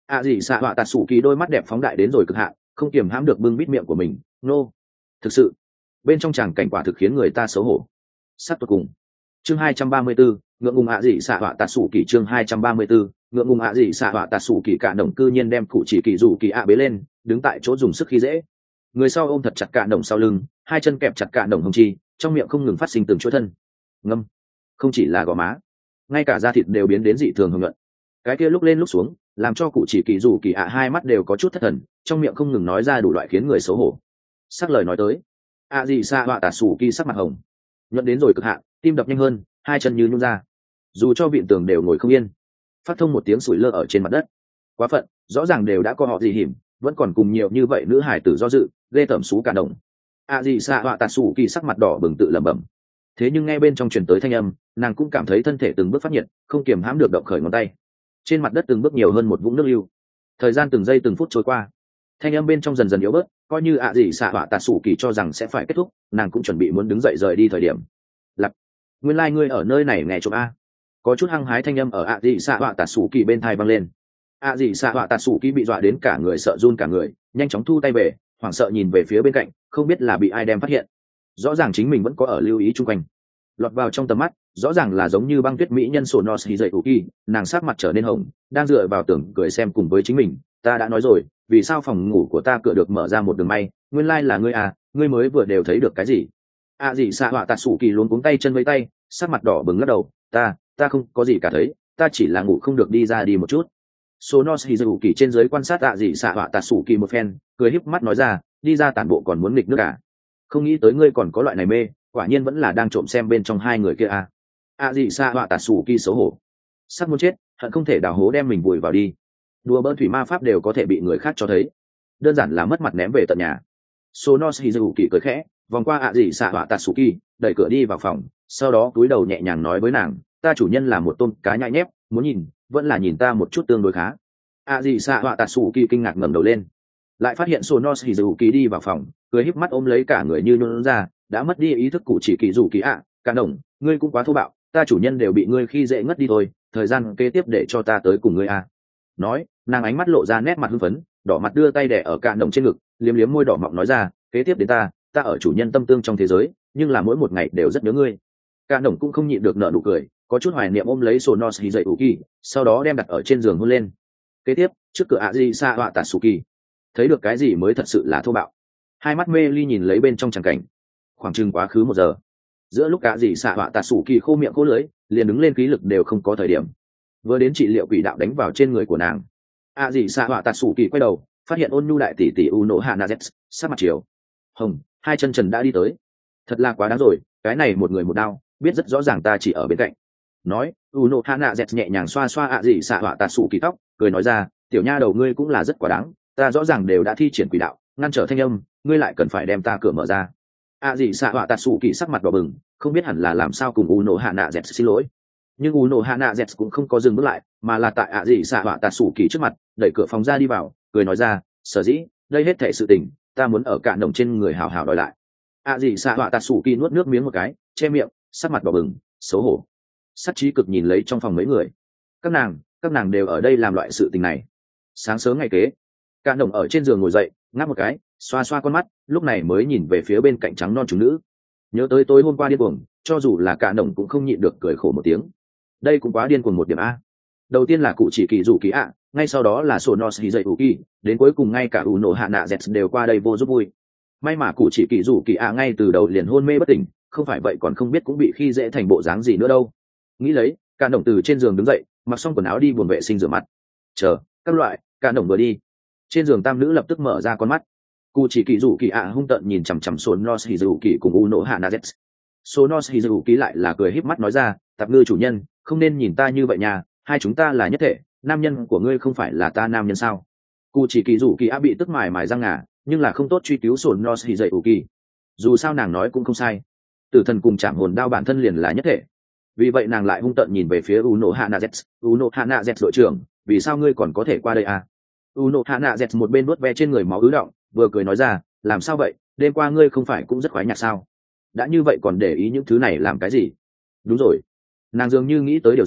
ạ gì xạ họa tạt sủ kỳ đôi mắt đẹp phóng đại đến rồi cực hạn, không kiềm hãm được bưng bít miệng của mình. Nô, thực sự bên trong tràng cảnh quả thực khiến người ta xấu hổ. Sát tuyệt cùng. Chương hai trăm ba mươi bốn, ngượng ngùng ạ gì xạ họa tạt sủ kỳ. Chương hai trăm ba mươi bốn, ngượng ngùng ạ gì xạ họa tạt sủ kỳ. Cả đồng cư nhiên đem cụ chỉ kỳ rủ kỳ ạ bế lên, đứng tại chỗ dùng sức khi dễ. Người sau ôm thật chặt cả đồng sau lưng, hai chân kẹp chặt cả đồng hông chi, trong miệng không ngừng phát sinh từng chuỗi thân. Ngâm. Không chỉ là gò má, ngay cả da thịt đều biến đến dị thường hồng nhuận. Cái kia lúc lên lúc xuống, làm cho cụ chỉ kỳ rủ kỳ ạ hai mắt đều có chút thất thần, trong miệng không ngừng nói ra đủ loại khiến người xấu hổ. Sắc lời nói tới, ạ gì xạ họa tạt sủ kỳ sắc mặt hồng, nhuận đến rồi cực hạn, tim đập nhanh hơn, hai chân như nhún ra, dù cho vịn tường đều ngồi không yên. Phát thông một tiếng sủi lơ ở trên mặt đất. Quá phận, rõ ràng đều đã có họ gì hiểm, vẫn còn cùng nhiều như vậy nữ hải tử do dự, ghê tởm xú cả đồng. ạ gì xạ họa tạt sủ kỳ sắc mặt đỏ bừng tự lẩm bẩm. Thế nhưng nghe bên trong truyền tới thanh âm, nàng cũng cảm thấy thân thể từng bước phát nhiệt, không kiềm hãm được động khởi ngón tay. Trên mặt đất từng bước nhiều hơn một vũng nước lưu. Thời gian từng giây từng phút trôi qua, thanh âm bên trong dần dần yếu bớt, coi như ạ gì xạ họa tạt sủ kỳ cho rằng sẽ phải kết thúc, nàng cũng chuẩn bị muốn đứng dậy rời đi thời điểm. Lặp, nguyên lai like ngươi ở nơi này nghe chụp a. Có chút hăng hái thanh âm ở ạ gì xạ họa tạt sủ kỳ bên tai vang lên. ạ gì xạ họa tạt sủ kỳ bị dọa đến cả người sợ run cả người, nhanh chóng thu tay về, hoảng sợ nhìn về phía bên cạnh, không biết là bị ai đem phát hiện. Rõ ràng chính mình vẫn có ở lưu ý chung quanh. Lọt vào trong tầm mắt, rõ ràng là giống như băng tuyết mỹ nhân sổ nos hì dậy ủ kỳ, nàng sát mặt trở nên hồng, đang dựa vào tường cười xem cùng với chính mình. Ta đã nói rồi, vì sao phòng ngủ của ta cửa được mở ra một đường may, nguyên lai là ngươi à, ngươi mới vừa đều thấy được cái gì? À gì xạ họa tạt sủ kỳ luống cuống tay chân với tay, sát mặt đỏ bừng lắc đầu, ta, ta không có gì cả thấy, ta chỉ là ngủ không được đi ra đi một chút. Sổ nos hì dậy ủ kỳ trên dưới quan sát ạ gì xạ họa tạt sủ kỳ một phen, cười híp mắt nói ra, đi ra tản bộ còn muốn nghịch nước cả. Không nghĩ tới ngươi còn có loại này mê, quả nhiên vẫn là đang trộm xem bên trong hai người kia à. À gì xa họa tạt sủ kỳ xấu hổ, sắp muốn chết, hận không thể đào hố đem mình vùi vào đi. Đùa bỡn thủy ma pháp đều có thể bị người khác cho thấy, đơn giản là mất mặt ném về tận nhà. Sonos Hizuki cười khẽ, vòng qua ạ gì xạ họa tạt sủ kỳ, đẩy cửa đi vào phòng, sau đó cúi đầu nhẹ nhàng nói với nàng, ta chủ nhân là một tôm cá nhại nhép, muốn nhìn, vẫn là nhìn ta một chút tương đối khá. ạ gì xạ họa tạt sủ kỳ kinh ngạc ngẩng đầu lên, lại phát hiện Sonos Hizuki đi vào phòng, cười híp mắt ôm lấy cả người như nhún ra, đã mất đi ý thức cụ chỉ kỳ rủ kỳ ạ. À, cả đồng, ngươi cũng quá thô bạo, ta chủ nhân đều bị ngươi khi dễ ngất đi thôi, thời gian kế tiếp để cho ta tới cùng ngươi à. Nói, nàng ánh mắt lộ ra nét mặt hưng phấn, đỏ mặt đưa tay đẻ ở cả đồng trên ngực, liếm liếm môi đỏ mọng nói ra, kế tiếp đến ta, ta ở chủ nhân tâm tương trong thế giới, nhưng là mỗi một ngày đều rất nhớ ngươi. Cả đồng cũng không nhịn được nở nụ cười, có chút hoài niệm ôm lấy Sonos Hizuki, sau đó đem đặt ở trên giường hôn lên. Kế tiếp, trước cửa ạ gì xa họa Tatsuki, thấy được cái gì mới thật sự là thô bạo. Hai mắt mê ly nhìn lấy bên trong tràng cảnh, khoảng chừng quá khứ một giờ, giữa lúc cả gì xạ họa tạt sủ kỳ khô miệng khô lưới, liền đứng lên khí lực đều không có thời điểm, vừa đến trị liệu quỷ đạo đánh vào trên người của nàng. À gì xạ họa tạt sủ kỳ quay đầu, phát hiện ôn nhu đại tỷ tỷ u nổ hạ na z sát mặt chiều hồng, hai chân trần đã đi tới. Thật là quá đáng rồi, cái này một người một đao, biết rất rõ ràng ta chỉ ở bên cạnh. Nói, u nổ hạ na z nhẹ nhàng xoa xoa ạ gì xạ họa tạt sủ kỳ tóc, cười nói ra, tiểu nha đầu ngươi cũng là rất quá đáng, ta rõ ràng đều đã thi triển quỷ đạo ngăn trở thanh âm, ngươi lại cần phải đem ta cửa mở ra. À gì xạ họa tạt sủ kỳ sắc mặt đỏ bừng, không biết hẳn là làm sao cùng u nổ hạ nạ dẹt xin lỗi, nhưng u nổ hạ nạ dẹt cũng không có dừng bước lại, mà là tại à gì xạ họa tạt sủ kỳ trước mặt đẩy cửa phòng ra đi vào, cười nói ra, sở dĩ đây hết thể sự tình ta muốn ở cạn đồng trên người hào hào đòi lại. À gì xạ họa tạt sủ kỳ nuốt nước miếng một cái, che miệng, sắc mặt đỏ bừng, xấu hổ, sắc trí cực nhìn lấy trong phòng mấy người, các nàng các nàng đều ở đây làm loại sự tình này. Sáng sớm ngày kế, cạn đồng ở trên giường ngồi dậy, ngáp một cái, xoa xoa con mắt, lúc này mới nhìn về phía bên cạnh trắng non chúng nữ, nhớ tới tối hôm qua điên cuồng, cho dù là cả đồng cũng không nhịn được cười khổ một tiếng. Đây cũng quá điên cuồng một điểm a. Đầu tiên là cụ chỉ kỳ rủ kỳ ạ, ngay sau đó là Sonos Hizuki, đến cuối cùng ngay cả u nổ hạ nạ z đều qua đây vô giúp vui. May mà cụ chỉ kỳ rủ kỳ ạ ngay từ đầu liền hôn mê bất tỉnh, không phải vậy còn không biết cũng bị khi dễ thành bộ dáng gì nữa đâu. Nghĩ lấy, cả đồng từ trên giường đứng dậy, mặc xong quần áo đi buồng vệ sinh rửa mặt. Chờ, các loại, cả đồng vừa đi, trên giường tam nữ lập tức mở ra con mắt. Cụ chỉ kỳ rủ kỳ ạ hung tợn nhìn chằm chằm Sonos Hizuki cùng u nổ hạ nạ z. Sonos Hizuki lại là cười híp mắt nói ra, tạp ngư chủ nhân, không nên nhìn ta như vậy nha, hai chúng ta là nhất thể, nam nhân của ngươi không phải là ta nam nhân sao? Cụ chỉ kỳ rủ kỳ ạ bị tức mài mài răng ngà, nhưng là không tốt truy cứu Sonos Hizuki. Dù sao nàng nói cũng không sai, tử thần cùng chạm hồn đao bản thân liền là nhất thể. Vì vậy nàng lại hung tợn nhìn về phía Uno Hanazet, Uno Hanazet đội trưởng, vì sao ngươi còn có thể qua đây à? Uno Hanazet một bên vuốt ve trên người máu ứ động, vừa cười nói ra, làm sao vậy, đêm qua ngươi không phải cũng rất khoái nhạc sao? Đã như vậy còn để ý những thứ này làm cái gì? Đúng rồi, nàng dường như nghĩ tới điều gì,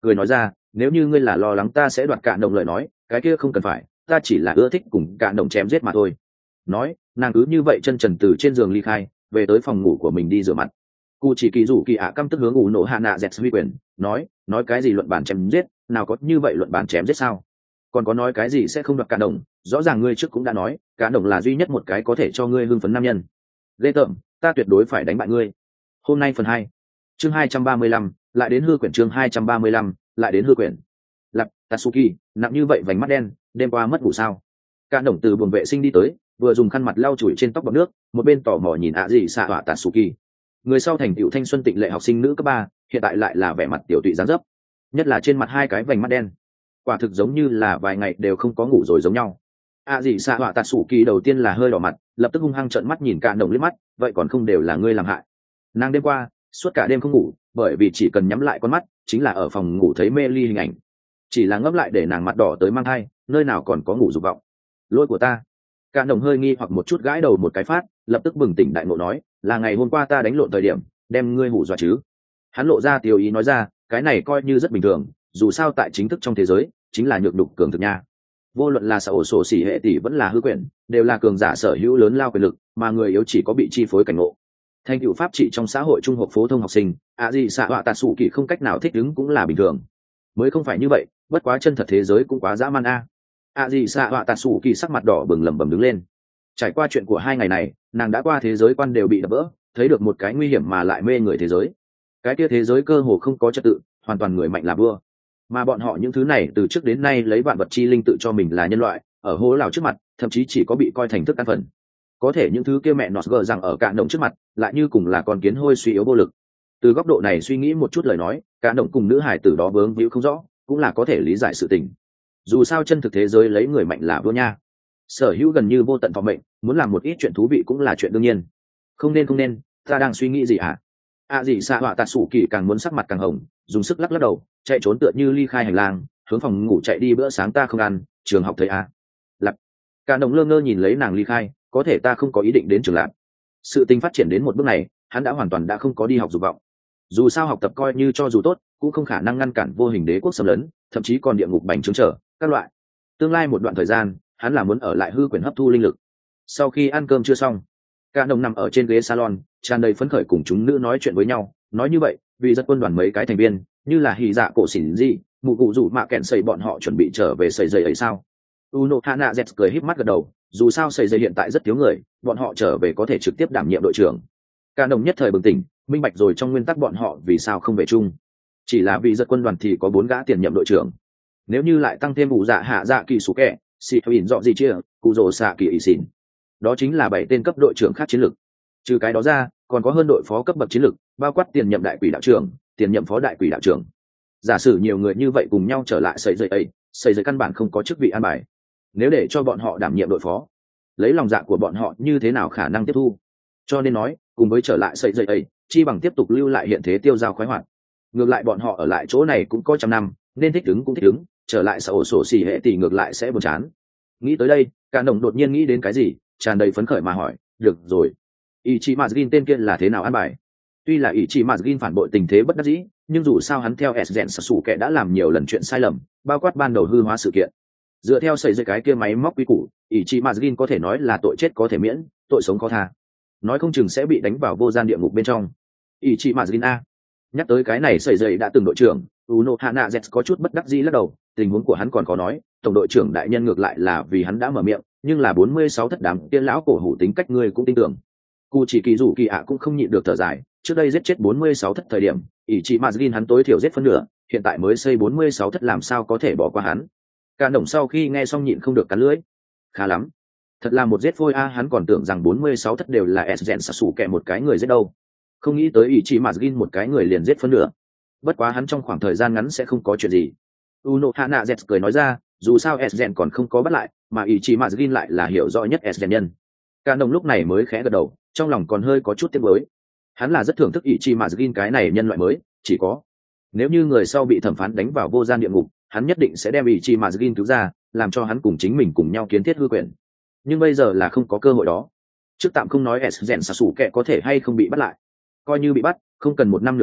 cười nói ra, nếu như ngươi là lo lắng ta sẽ đoạt Cả Đồng lời nói, cái kia không cần phải, ta chỉ là ưa thích cùng Cả Đồng chém giết mà thôi. Nói, nàng cứ như vậy chân trần từ trên giường ly khai, về tới phòng ngủ của mình đi rửa mặt. Cụ chỉ kỳ rủ kỳ ạ căm tức hướng ủ nổ hạ nạ dẹt huy quyền, nói, nói cái gì luận bản chém giết, nào có như vậy luận bản chém giết sao? Còn có nói cái gì sẽ không đoạt Cả Đồng, rõ ràng ngươi trước cũng đã nói, Cả Đồng là duy nhất một cái có thể cho ngươi hưng phấn nam nhân. Ghê tởm, ta tuyệt đối phải đánh bại ngươi. Hôm nay phần hai, chương hai trăm ba mươi lăm, lại đến hư quyển chương hai trăm ba mươi lăm, lại đến hư quyển. Lặp, Tatsuki, nặng như vậy vành mắt đen, đêm qua mất ngủ sao? Cả Đồng từ buồng vệ sinh đi tới, vừa dùng khăn mặt lau chùi trên tóc bọt nước, một bên tò mò nhìn ạ gì xạ họa Tatsuki. Người sau thành tựu thanh xuân tịnh lệ học sinh nữ cấp ba, hiện tại lại là vẻ mặt tiểu tụy dáng dấp, nhất là trên mặt hai cái vành mắt đen, quả thực giống như là vài ngày đều không có ngủ rồi giống nhau. ạ gì xạ họa Tatsuki đầu tiên là hơi đỏ mặt, lập tức hung hăng trợn mắt nhìn Cả Đồng liếc mắt, vậy còn không đều là ngươi làm hại? Nàng đêm qua suốt cả đêm không ngủ, bởi vì chỉ cần nhắm lại con mắt chính là ở phòng ngủ thấy mê ly hình ảnh, chỉ là ngấp lại để nàng mặt đỏ tới mang thai, nơi nào còn có ngủ dục vọng. Lỗi của ta. Cả Đồng hơi nghi hoặc một chút gãi đầu một cái phát, lập tức bừng tỉnh đại ngộ nói, là ngày hôm qua ta đánh lộn thời điểm đem ngươi hủ dọa chứ? Hắn lộ ra tiêu ý nói ra, cái này coi như rất bình thường, dù sao tại chính thức trong thế giới chính là nhược đục cường thực nha. Vô luận là sở ổ sổ xỉ hệ tỷ vẫn là hư quyển, đều là cường giả sở hữu lớn lao quyền lực, mà người yếu chỉ có bị chi phối cảnh ngộ. Thành tựu pháp trị trong xã hội trung học phổ thông học sinh, ạ gì xạ họa tạ sủ kỳ không cách nào thích ứng cũng là bình thường. Mới không phải như vậy, bất quá chân thật thế giới cũng quá dã man a. ạ gì xạ họa tạ sủ kỳ sắc mặt đỏ bừng lẩm bẩm đứng lên. Trải qua chuyện của hai ngày này, nàng đã qua thế giới quan đều bị đập vỡ, thấy được một cái nguy hiểm mà lại mê người thế giới. Cái kia thế giới cơ hồ không có trật tự, hoàn toàn người mạnh là vua. Mà bọn họ những thứ này từ trước đến nay lấy vạn vật chi linh tự cho mình là nhân loại, ở hố lào trước mặt, thậm chí chỉ có bị coi thành thức ăn phần. Có thể những thứ kia mẹ nọt gờ rằng ở Cả Đồng trước mặt, lại như cùng là con kiến hôi suy yếu vô lực. Từ góc độ này suy nghĩ một chút lời nói, Cả Đồng cùng nữ hải tử đó vướng víu không rõ, cũng là có thể lý giải sự tình. Dù sao chân thực thế giới lấy người mạnh là vua nha. Sở hữu gần như vô tận phòng mệnh, muốn làm một ít chuyện thú vị cũng là chuyện đương nhiên. Không nên không nên, ta đang suy nghĩ gì hả? À gì xạ họa tạ sủ kỳ càng muốn sắc mặt càng hồng, dùng sức lắc lắc đầu, chạy trốn tựa như ly khai hành lang, hướng phòng ngủ chạy đi. Bữa sáng ta không ăn, trường học thấy à? Lặp. Cả Đồng lơ ngơ nhìn lấy nàng ly khai, có thể ta không có ý định đến trường lạp. Sự tình phát triển đến một bước này, hắn đã hoàn toàn đã không có đi học dục vọng. Dù sao học tập coi như cho dù tốt, cũng không khả năng ngăn cản vô hình đế quốc xâm lấn, thậm chí còn địa ngục bành trướng trở các loại. Tương lai một đoạn thời gian, hắn là muốn ở lại hư quyển hấp thu linh lực. Sau khi ăn cơm chưa xong, Cả Đồng nằm ở trên ghế salon, tràn đầy phấn khởi cùng chúng nữ nói chuyện với nhau. Nói như vậy, vì rất quân đoàn mấy cái thành viên, như là Hỉ Dạ cổ xỉn gì, mụ cụ rủ mạ kẹn sầy bọn họ chuẩn bị trở về sầy dây ấy sao? Uno Hana Z cười híp mắt gật đầu, dù sao sầy dây hiện tại rất thiếu người, bọn họ trở về có thể trực tiếp đảm nhiệm đội trưởng. Cả Đồng nhất thời bừng tỉnh, minh bạch rồi trong nguyên tắc bọn họ vì sao không về chung. Chỉ là vì giật quân đoàn thì có bốn gã tiền nhiệm đội trưởng. Nếu như lại tăng thêm vụ dạ hạ dạ kỳ sủ kẹ, xì huỳnh dọ gì chia, cụ rồ xạ kỳ ý xỉn, đó chính là bảy tên cấp đội trưởng khác chiến lược. Trừ cái đó ra, còn có hơn đội phó cấp bậc chiến lược, bao quát tiền nhiệm đại quỷ đạo trưởng, tiền nhiệm phó đại quỷ đạo trưởng. Giả sử nhiều người như vậy cùng nhau trở lại sầy dây ấy, sầy dây căn bản không có chức vị an bài. Nếu để cho bọn họ đảm nhiệm đội phó, lấy lòng dạ của bọn họ như thế nào khả năng tiếp thu? Cho nên nói, cùng với trở lại sầy dây ấy, chi bằng tiếp tục lưu lại hiện thế tiêu dao khoái hoạt. Ngược lại bọn họ ở lại chỗ này cũng có trăm năm, nên thích ứng cũng thích ứng, trở lại sở ổ sổ xỉ hệ tỷ ngược lại sẽ buồn chán. Nghĩ tới đây, Cả Đồng đột nhiên nghĩ đến cái gì, tràn đầy phấn khởi mà hỏi, được rồi, Ichimazgin tên kia là thế nào an bài? Tuy là Ichimazgin phản bội tình thế bất đắc dĩ, nhưng dù sao hắn theo Sgen Sasuke đã làm nhiều lần chuyện sai lầm, bao quát ban đầu hư hóa sự kiện. Dựa theo xây dựng cái kia máy móc quy củ, Ichimazgin có thể nói là tội chết có thể miễn, tội sống có tha. Nói không chừng sẽ bị đánh vào vô gian địa ngục bên trong. Ichimazgin a. Nhắc tới cái này xây dậy đã từng đội trưởng, Uno Hana Z có chút bất đắc dĩ lắc đầu, tình huống của hắn còn có nói, tổng đội trưởng đại nhân ngược lại là vì hắn đã mở miệng, nhưng là bốn mươi sáu thất đám kia lão cổ hủ tính cách ngươi cũng tin tưởng. Cụ chỉ kỳ rủ kỳ ạ cũng không nhịn được thở dài, trước đây giết chết bốn mươi sáu thất thời điểm, ỷ trị Mazgin hắn tối thiểu giết phân nửa, hiện tại mới xây bốn mươi sáu thất làm sao có thể bỏ qua hắn. Cả Đồng sau khi nghe xong nhịn không được cắn lưỡi. Khá lắm, thật là một giết phôi a, hắn còn tưởng rằng bốn mươi sáu thất đều là Sgen Sasuke một cái người giết đâu. Không nghĩ tới ỷ trị Mazgin một cái người liền giết phân nửa. Bất quá hắn trong khoảng thời gian ngắn sẽ không có chuyện gì. Uno Hana Z cười nói ra, dù sao Sgen còn không có bắt lại, mà ỷ trị Mazgin lại là hiểu rõ nhất Sgen nhân. Cả Đồng lúc này mới khẽ gật đầu, trong lòng còn hơi có chút tiếc nuối. Hắn là rất thưởng thức Ichimazgin cái này nhân loại mới, chỉ có nếu như người sau bị thẩm phán đánh vào vô gian địa ngục, hắn nhất định sẽ đem Ichimazgin cứu ra, làm cho hắn cùng chính mình cùng nhau kiến thiết hư quyển. Nhưng bây giờ là không có cơ hội đó. Trước tạm không nói Sgen Sasuke có thể hay không bị bắt lại, coi như bị bắt, không cần một năm nửa năm,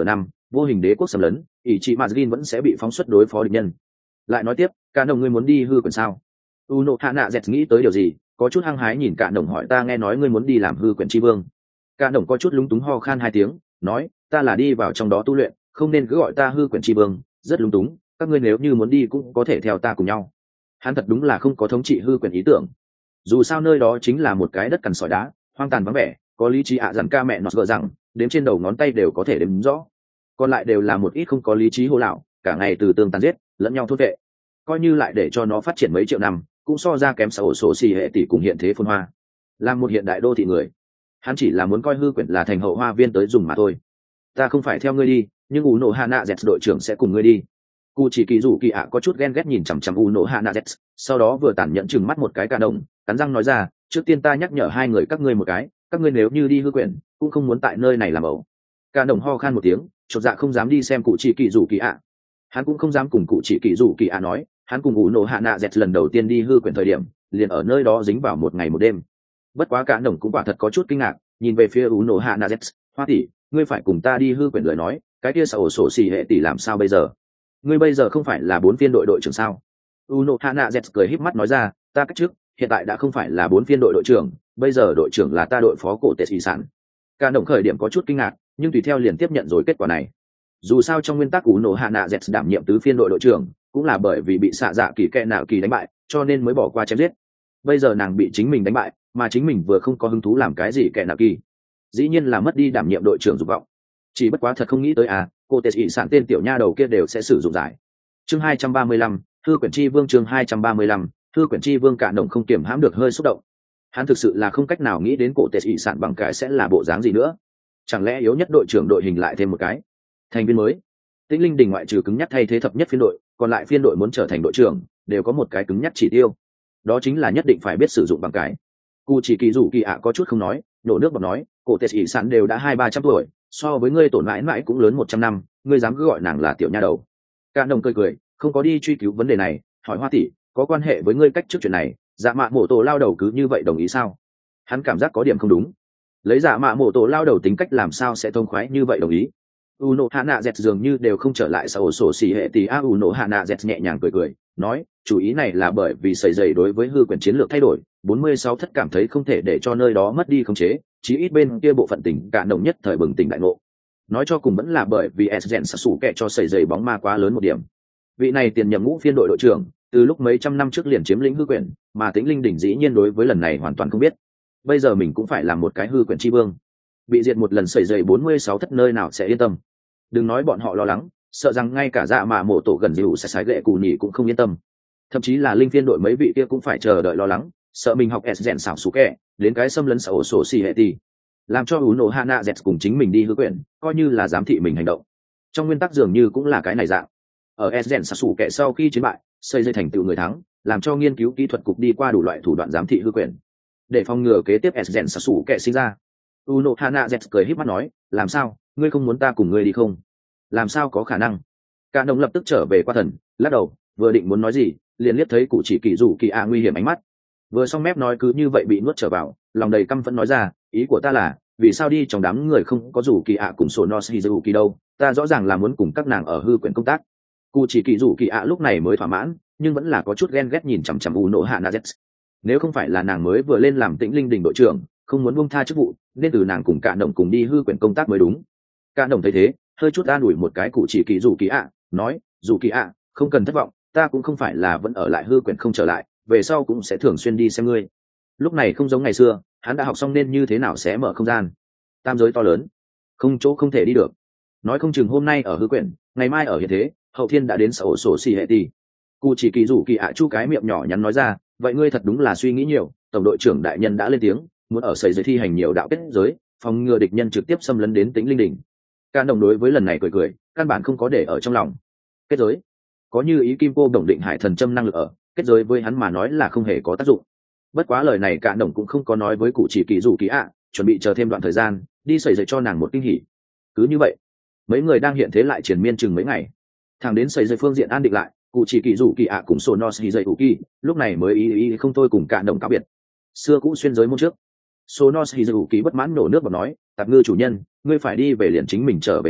vô hình đế quốc xâm lấn, ỷ trị Madrid vẫn sẽ bị phóng xuất đối phó địch nhân. Lại nói tiếp, cả đồng ngươi muốn đi hư quyển sao? Uno Hana Z nghĩ tới điều gì, có chút hăng hái nhìn cả đồng hỏi ta nghe nói ngươi muốn đi làm hư quyển tri vương. Cả đồng có chút lúng túng ho khan hai tiếng, nói ta là đi vào trong đó tu luyện, không nên cứ gọi ta hư quyển tri vương, rất lúng túng, các ngươi nếu như muốn đi cũng có thể theo ta cùng nhau. Hắn thật đúng là không có thống trị hư quyển ý tưởng. Dù sao nơi đó chính là một cái đất cằn sỏi đá, hoang tàn vắng vẻ, có lý trí ạ à dặn ca mẹ nó gỡ rằng đếm trên đầu ngón tay đều có thể đếm rõ, còn lại đều là một ít không có lý trí hồ lão, cả ngày từ tương tàn giết lẫn nhau thốt vệ, coi như lại để cho nó phát triển mấy triệu năm cũng so ra kém xã hội sổ xì hệ tỷ cùng hiện thế phồn hoa. Làm một hiện đại đô thị người, hắn chỉ là muốn coi hư quyển là thành hậu hoa viên tới dùng mà thôi. Ta không phải theo ngươi đi, nhưng u nổ Hana Z đội trưởng sẽ cùng ngươi đi. Cụ chỉ kỳ rủ kỳ ạ có chút ghen ghét nhìn chằm chằm u nổ Hana Z, sau đó vừa tàn nhẫn chừng mắt một cái cả đồng, cắn răng nói ra, trước tiên ta nhắc nhở hai người các ngươi một cái, các ngươi nếu như đi hư quyển cũng không muốn tại nơi này làm ẩu. Cả đồng ho khan một tiếng, chột dạ không dám đi xem cụ chỉ kỳ rủ kỳ ạ. Hắn cũng không dám cùng cụ chỉ kỳ rủ kỳ ạ nói, hắn cùng u nổ Hana Z lần đầu tiên đi hư quyển thời điểm liền ở nơi đó dính vào một ngày một đêm. Bất quá cả đồng cũng quả thật có chút kinh ngạc, nhìn về phía u nổ Hana Z, Hoa tỷ, ngươi phải cùng ta đi hư quyển lời nói, cái kia xã hội sổ xì hệ tỷ làm sao bây giờ? Ngươi bây giờ không phải là bốn phiên đội đội trưởng sao? Uno Hana Z cười híp mắt nói ra, ta cách trước, hiện tại đã không phải là bốn phiên đội đội trưởng, bây giờ đội trưởng là ta đội phó cổ tệ sĩ sản. Cả đồng khởi điểm có chút kinh ngạc, nhưng tùy theo liền tiếp nhận rồi kết quả này. Dù sao trong nguyên tắc Uno Hana Z đảm nhiệm tứ phiên đội đội trưởng, cũng là bởi vì bị xạ dạ kỳ kẹ nào kỳ đánh bại, cho nên mới bỏ qua chém giết. Bây giờ nàng bị chính mình đánh bại, mà chính mình vừa không có hứng thú làm cái gì kẹ nào kỳ, dĩ nhiên là mất đi đảm nhiệm đội trưởng dục vọng. Chỉ bất quá thật không nghĩ tới à, cô tệ sĩ sản tên tiểu nha đầu kia đều sẽ sử dụng giải. Chương hai trăm ba mươi lăm, Thư quyển chi vương chương hai trăm ba mươi lăm, Thư quyển chi vương cả đồng không kiềm hãm được hơi xúc động. Hắn thực sự là không cách nào nghĩ đến cổ tệ sĩ sản bằng cái sẽ là bộ dáng gì nữa. Chẳng lẽ yếu nhất đội trưởng đội hình lại thêm một cái thành viên mới? Tĩnh Linh Đình ngoại trừ cứng nhắc thay thế thập nhất phiên đội, còn lại phiên đội muốn trở thành đội trưởng đều có một cái cứng nhắc chỉ tiêu, đó chính là nhất định phải biết sử dụng bằng cái. Cụ chỉ kỳ rủ kỳ ạ có chút không nói, nổ nước bọt nói, cổ tệ sĩ sản đều đã hai ba trăm tuổi, so với ngươi tổn mãi mãi cũng lớn một trăm năm, ngươi dám cứ gọi nàng là tiểu nha đầu? Cả đồng cười cười, không có đi truy cứu vấn đề này, hỏi Hoa tỷ, có quan hệ với ngươi cách trước chuyện này, dạ mạ mổ tổ lao đầu cứ như vậy đồng ý sao? Hắn cảm giác có điểm không đúng, lấy dạ mạ mổ tổ lao đầu tính cách làm sao sẽ thông khoái như vậy đồng ý? Uno Hana Z dường như đều không trở lại sau sổ xì hệ tỷ a. Uno Hana Z nhẹ nhàng cười cười, nói, chủ ý này là bởi vì sẩy dày đối với hư quyển chiến lược thay đổi, bốn mươi sáu thất cảm thấy không thể để cho nơi đó mất đi khống chế, chí ít bên kia bộ phận tỉnh cả đồng nhất thời bừng tỉnh đại ngộ. Nói cho cùng vẫn là bởi vì Esgen sủ kẹ cho sẩy dày bóng ma quá lớn một điểm. Vị này tiền nhậm ngũ phiên đội đội trưởng, từ lúc mấy trăm năm trước liền chiếm lĩnh hư quyển, mà Tĩnh Linh Đỉnh dĩ nhiên đối với lần này hoàn toàn không biết. Bây giờ mình cũng phải làm một cái hư quyển chi vương, bị diệt một lần sẩy dày bốn mươi sáu thất nơi nào sẽ yên tâm? Đừng nói bọn họ lo lắng, sợ rằng ngay cả dạ mạ mổ tổ gần dịu sẽ sái gậy cù nhỉ cũng không yên tâm. Thậm chí là linh phiên đội mấy vị kia cũng phải chờ đợi lo lắng, sợ mình học Esgen xảo xú kẹ, đến cái xâm lấn xã ổ sổ xì hệ tỷ, làm cho Uno Hana Z cùng chính mình đi hư quyển, coi như là giám thị mình hành động. Trong nguyên tắc dường như cũng là cái này dạng. Ở Esgen xảo xú kẹ sau khi chiến bại, xây dây thành tựu người thắng, làm cho nghiên cứu kỹ thuật cục đi qua đủ loại thủ đoạn giám thị hư quyển, để phòng ngừa kế tiếp Esgen xảo xú kẹ sinh ra. Uno Hana Z cười híp mắt nói, làm sao, ngươi không muốn ta cùng ngươi đi không? Làm sao có khả năng? Cả đồng lập tức trở về qua thần, lắc đầu, vừa định muốn nói gì, liền liếc thấy cụ chỉ kỳ rủ kỳ ạ nguy hiểm ánh mắt, vừa xong mép nói cứ như vậy bị nuốt trở vào, lòng đầy căm phẫn nói ra, ý của ta là, vì sao đi trong đám người không có rủ kỳ ạ cùng sổ nos hizu đâu, ta rõ ràng là muốn cùng các nàng ở hư quyển công tác. Cụ chỉ kỳ rủ kỳ ạ lúc này mới thỏa mãn, nhưng vẫn là có chút ghen ghét nhìn chằm chằm Uno Hana Z. Nếu không phải là nàng mới vừa lên làm Tĩnh Linh Đình đội trưởng, không muốn buông tha chức vụ, nên từ nàng cùng cả đồng cùng đi hư quyển công tác mới đúng. Cả đồng thấy thế, hơi chút an ủi một cái cụ chỉ kỳ rủ kỳ ạ, nói, rủ kỳ ạ, không cần thất vọng, ta cũng không phải là vẫn ở lại hư quyển không trở lại, về sau cũng sẽ thường xuyên đi xem ngươi. Lúc này không giống ngày xưa, hắn đã học xong nên như thế nào sẽ mở không gian. Tam giới to lớn, không chỗ không thể đi được. Nói không chừng hôm nay ở hư quyển, ngày mai ở hiện thế, hậu thiên đã đến sổ sổ xì hệ tỷ. Cụ chỉ kỳ rủ kỳ ạ chu cái miệng nhỏ nhắn nói ra, vậy ngươi thật đúng là suy nghĩ nhiều. Tổng đội trưởng đại nhân đã lên tiếng, muốn ở sầy giới thi hành nhiều đạo kết giới, phòng ngừa địch nhân trực tiếp xâm lấn đến Tĩnh Linh Đỉnh. Can đồng đối với lần này cười cười, căn bản không có để ở trong lòng. Kết giới, có như ý kim cô đồng định hải thần châm năng lực ở, kết giới với hắn mà nói là không hề có tác dụng. Bất quá lời này Cạn đồng cũng không có nói với cụ chỉ kỳ rủ kỳ ạ, chuẩn bị chờ thêm đoạn thời gian đi sẩy dậy cho nàng một kinh hỉ. Cứ như vậy mấy người đang hiện thế lại triển miên chừng mấy ngày, thằng đến sẩy dậy phương diện an định lại, cụ chỉ kỳ rủ kỳ ạ cùng sổ nos đi dậy cụ kỳ lúc này mới ý ý không thôi cùng Cạn đồng cáo biệt. Xưa cũ xuyên giới môn trước, sổ nos đi dậy cụ kỳ bất mãn nổ nước và nói, tạp ngư chủ nhân, ngươi phải đi về liền chính mình trở về nhà,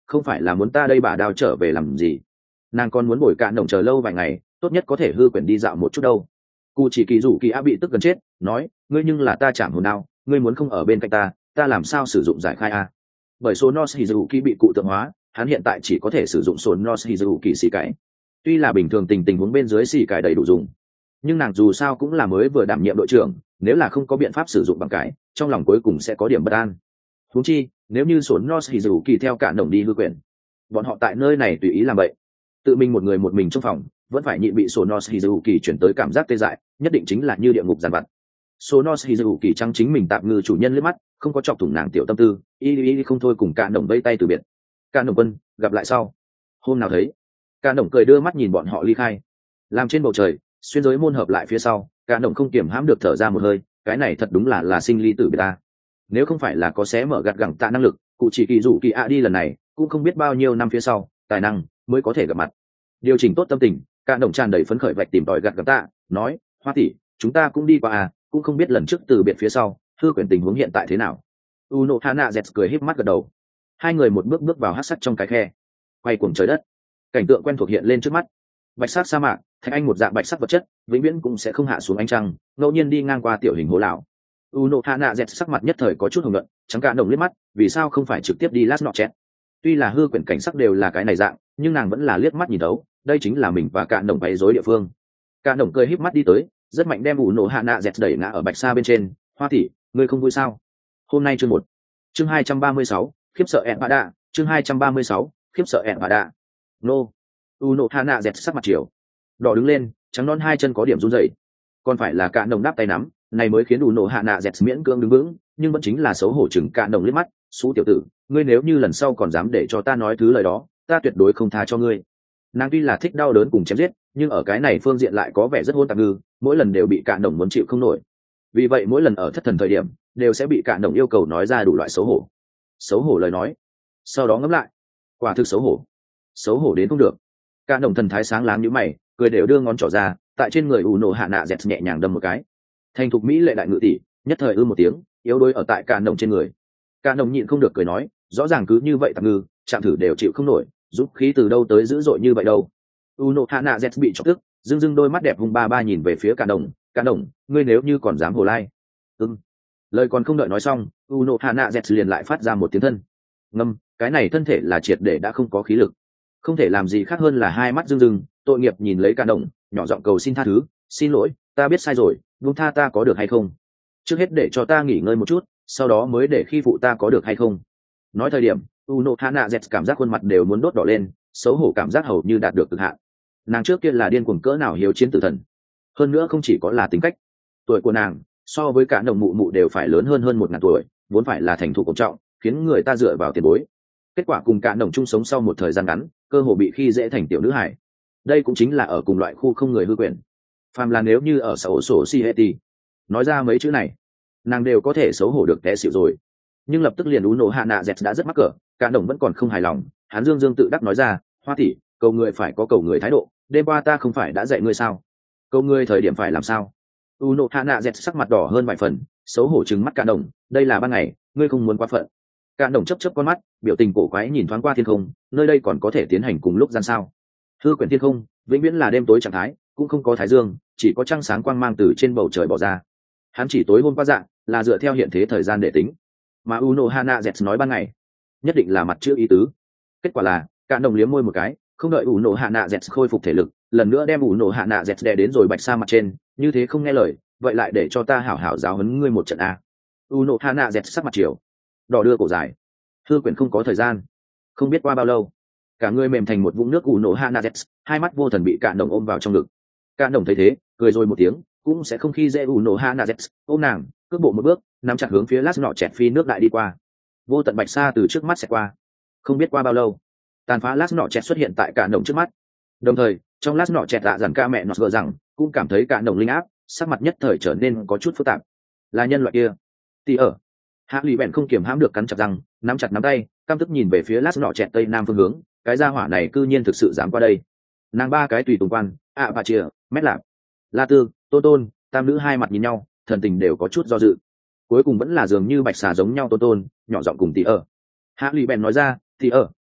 không phải là muốn ta đây bà đao trở về làm gì. Nàng còn muốn bồi cạn đồng chờ lâu vài ngày, tốt nhất có thể hư quyển đi dạo một chút đâu. Cụ chỉ kỳ rủ kỳ a bị tức gần chết, nói, ngươi nhưng là ta chạm hồn đao, ngươi muốn không ở bên cạnh ta, ta làm sao sử dụng giải khai a? Bởi số nos hizuki bị cụ tượng hóa, hắn hiện tại chỉ có thể sử dụng số nos hizuki xì cải. Tuy là bình thường tình tình huống bên dưới xì cải đầy đủ dùng, nhưng nàng dù sao cũng là mới vừa đảm nhiệm đội trưởng, nếu là không có biện pháp sử dụng bằng cải, trong lòng cuối cùng sẽ có điểm bất an. Huống chi, nếu như số nos hizuki theo cả đồng đi hư quyển, bọn họ tại nơi này tùy ý làm vậy, tự mình một người một mình trong phòng, vẫn phải nhịn bị Sonos Hizuki chuyển tới cảm giác tê dại, nhất định chính là như địa ngục giàn vặt. Sonos Hizuki trắng chính mình tạm ngư chủ nhân liếc mắt, không có chọc thủng nàng tiểu tâm tư, y y không thôi cùng Cạn Đồng vây tay từ biệt. Cạn Đồng quân, gặp lại sau. Hôm nào thấy. Cạn Đồng cười đưa mắt nhìn bọn họ ly khai. Làm trên bầu trời, xuyên giới môn hợp lại phía sau, Cạn Đồng không kiềm hãm được thở ra một hơi, cái này thật đúng là là sinh ly tử biệt ta. Nếu không phải là có xé mở gạt gẳng tạ năng lực, cụ chỉ kỳ dụ kỳ a đi lần này, cũng không biết bao nhiêu năm phía sau, tài năng mới có thể gặp mặt. Điều chỉnh tốt tâm tình, Cạn Đồng tràn đầy phấn khởi vạch tìm tòi gạt gẳng tạ, nói, Hoa tỷ, chúng ta cũng đi qua à, cũng không biết lần trước từ biệt phía sau, hư quyển tình huống hiện tại thế nào. Uno Hana Zets cười híp mắt gật đầu. Hai người một bước bước vào hắc sắt trong cái khe, quay cuồng trời đất, cảnh tượng quen thuộc hiện lên trước mắt. Bạch sắc sa mạc, thạch anh một dạng bạch sắc vật chất, vĩnh viễn cũng sẽ không hạ xuống ánh trăng, ngẫu nhiên đi ngang qua tiểu hình hồ lão. Uno Hana Zets sắc mặt nhất thời có chút hồng nhuận, trắng Cạn Đồng liếc mắt, vì sao không phải trực tiếp đi Last Notchet? Tuy là hư quyển cảnh sắc đều là cái này dạng, nhưng nàng vẫn là liếc mắt nhìn đấu, đây chính là mình và Cạn Đồng bày rối địa phương. Cạn Đồng cười híp mắt đi tới, rất mạnh đem Uno Hana Zets đẩy ngã ở bạch sa bên trên. Hoa tỷ, ngươi không vui sao? Hôm nay chương một, chương hai trăm ba mươi sáu, khiếp sợ ẹn bada, chương hai trăm ba mươi sáu, khiếp sợ ẹn bada. Nô. Uno Hana Zets sắc mặt chiều, đỏ đứng lên, trắng non hai chân có điểm run rẩy. Còn phải là Cạn Đồng đáp tay nắm, này mới khiến Uno Hana Zets miễn cưỡng đứng vững, nhưng vẫn chính là xấu hổ chừng Cạn Đồng liếc mắt, "Sú tiểu tử, ngươi nếu như lần sau còn dám để cho ta nói thứ lời đó, ta tuyệt đối không tha cho ngươi." Nàng tuy là thích đau đớn cùng chém giết, nhưng ở cái này phương diện lại có vẻ rất hôn tạp ngư, mỗi lần đều bị Cạn Đồng muốn chịu không nổi. Vì vậy mỗi lần ở thất thần thời điểm, đều sẽ bị Cạn Đồng yêu cầu nói ra đủ loại xấu hổ. Xấu hổ lời nói, sau đó ngẫm lại, quả thực xấu hổ. Xấu hổ đến không được. Cạn Đồng thần thái sáng láng như mày, cười đều đưa ngón trỏ ra, tại trên người Uno Hana Zets nhẹ nhàng đâm một cái. Thành thục mỹ lệ đại ngự tỷ, nhất thời ư một tiếng, yếu đuối ở tại Cạn Đồng trên người. Cạn Đồng nhịn không được cười nói, rõ ràng cứ như vậy tạm ngư, chạm thử đều chịu không nổi, giúp khí từ đâu tới dữ dội như vậy đâu. Uno Hana Zets bị chọc tức, dưng dưng đôi mắt đẹp hung ba ba nhìn về phía Cạn Đồng. Cạn Đồng, ngươi nếu như còn dám hồ lai. Ừm. Lời còn không đợi nói xong, Uno Hana Zets liền lại phát ra một tiếng thân. Ngâm, cái này thân thể là triệt để đã không có khí lực, không thể làm gì khác hơn là hai mắt rưng rưng, tội nghiệp nhìn lấy Cạn Đồng, nhỏ giọng cầu xin tha thứ, xin lỗi, ta biết sai rồi, buông tha ta có được hay không? Trước hết để cho ta nghỉ ngơi một chút, sau đó mới để khi phụ ta có được hay không? Nói thời điểm, Uno Hana Zets cảm giác khuôn mặt đều muốn đốt đỏ lên, xấu hổ cảm giác hầu như đạt được cực hạn. Nàng trước kia là điên cuồng cỡ nào hiếu chiến tử thần, hơn nữa không chỉ có là tính cách, tuổi của nàng so với Cạn Đồng mụ mụ đều phải lớn hơn hơn một ngàn tuổi, vốn phải là thành thục cổ trọng, khiến người ta dựa vào tiền bối. Kết quả cùng Cạn Đồng chung sống sau một thời gian ngắn, cơ hồ bị khi dễ thành tiểu nữ hài. Đây cũng chính là ở cùng loại khu không người hư quyền. Phàm là nếu như ở xã hội sổ Sieti, nói ra mấy chữ này, nàng đều có thể xấu hổ được té xỉu rồi. Nhưng lập tức liền Uno Hana Zets đã rất mắc cỡ, Cạn Đồng vẫn còn không hài lòng, hắn dương dương tự đắc nói ra, Hoa tỷ, cầu người phải có cầu người thái độ, đêm qua ta không phải đã dạy ngươi sao? Cầu ngươi thời điểm phải làm sao? Uno Hana Zets sắc mặt đỏ hơn vài phần, xấu hổ trừng mắt Cạn Đồng, đây là ban ngày, ngươi không muốn quá phận. Cạn Đồng chớp chớp con mắt, biểu tình cổ quái nhìn thoáng qua thiên không, nơi đây còn có thể tiến hành cùng lúc gian sao? Hư quyển thiên không, vĩnh viễn là đêm tối trạng thái, cũng không có thái dương, chỉ có trăng sáng quang mang từ trên bầu trời bỏ ra. Hắn chỉ tối hôm qua dạng, là dựa theo hiện thế thời gian để tính. Mà Uno Hana Zets nói ban ngày, nhất định là mặt chữ ý tứ. Kết quả là, Cạn Đồng liếm môi một cái, không đợi Uno Hana Zets khôi phục thể lực, lần nữa đem Uno Hana Zets đè đến rồi bạch sa mặt trên, như thế không nghe lời, vậy lại để cho ta hảo hảo giáo huấn ngươi một trận a. Uno Hana Zets sắc mặt chiều, đỏ đưa cổ dài. Hư quyển không có thời gian, không biết qua bao lâu, cả người mềm thành một vũng nước. Uno Hana Zets, hai mắt vô thần bị Cạn Đồng ôm vào trong ngực. Cạn Đồng thấy thế, cười rồi một tiếng, cũng sẽ không khi dễ Uno Hana Zets, ôm nàng, cước bộ một bước, nắm chặt hướng phía Last Notchet phi nước đại đi qua. Vô tận bạch sa từ trước mắt sẽ qua, không biết qua bao lâu, tàn phá Last Notchet xuất hiện tại Cạn Đồng trước mắt. Đồng thời, trong Last Notchet dạ dàn ca mẹ nọt vừa rằng, cũng cảm thấy Cạn Đồng linh áp, sắc mặt nhất thời trở nên có chút phức tạp. Là nhân loại kia. Tí ở. Hạ Lụy bèn không kiềm hãm được cắn chặt răng, nắm chặt nắm tay, căm tức nhìn về phía Last Notchet tây nam phương hướng, cái gia hỏa này cư nhiên thực sự dám qua đây. Nàng ba cái tùy tùng quan, ạ bà chìa, mét lạp, La Tư, Tôn Tôn, tam nữ hai mặt nhìn nhau, thần tình đều có chút do dự. Cuối cùng vẫn là dường như bạch xà giống nhau Tôn Tôn, nhỏ giọng cùng Tí ở. Hạ Lụy bèn nói ra, Tí ở,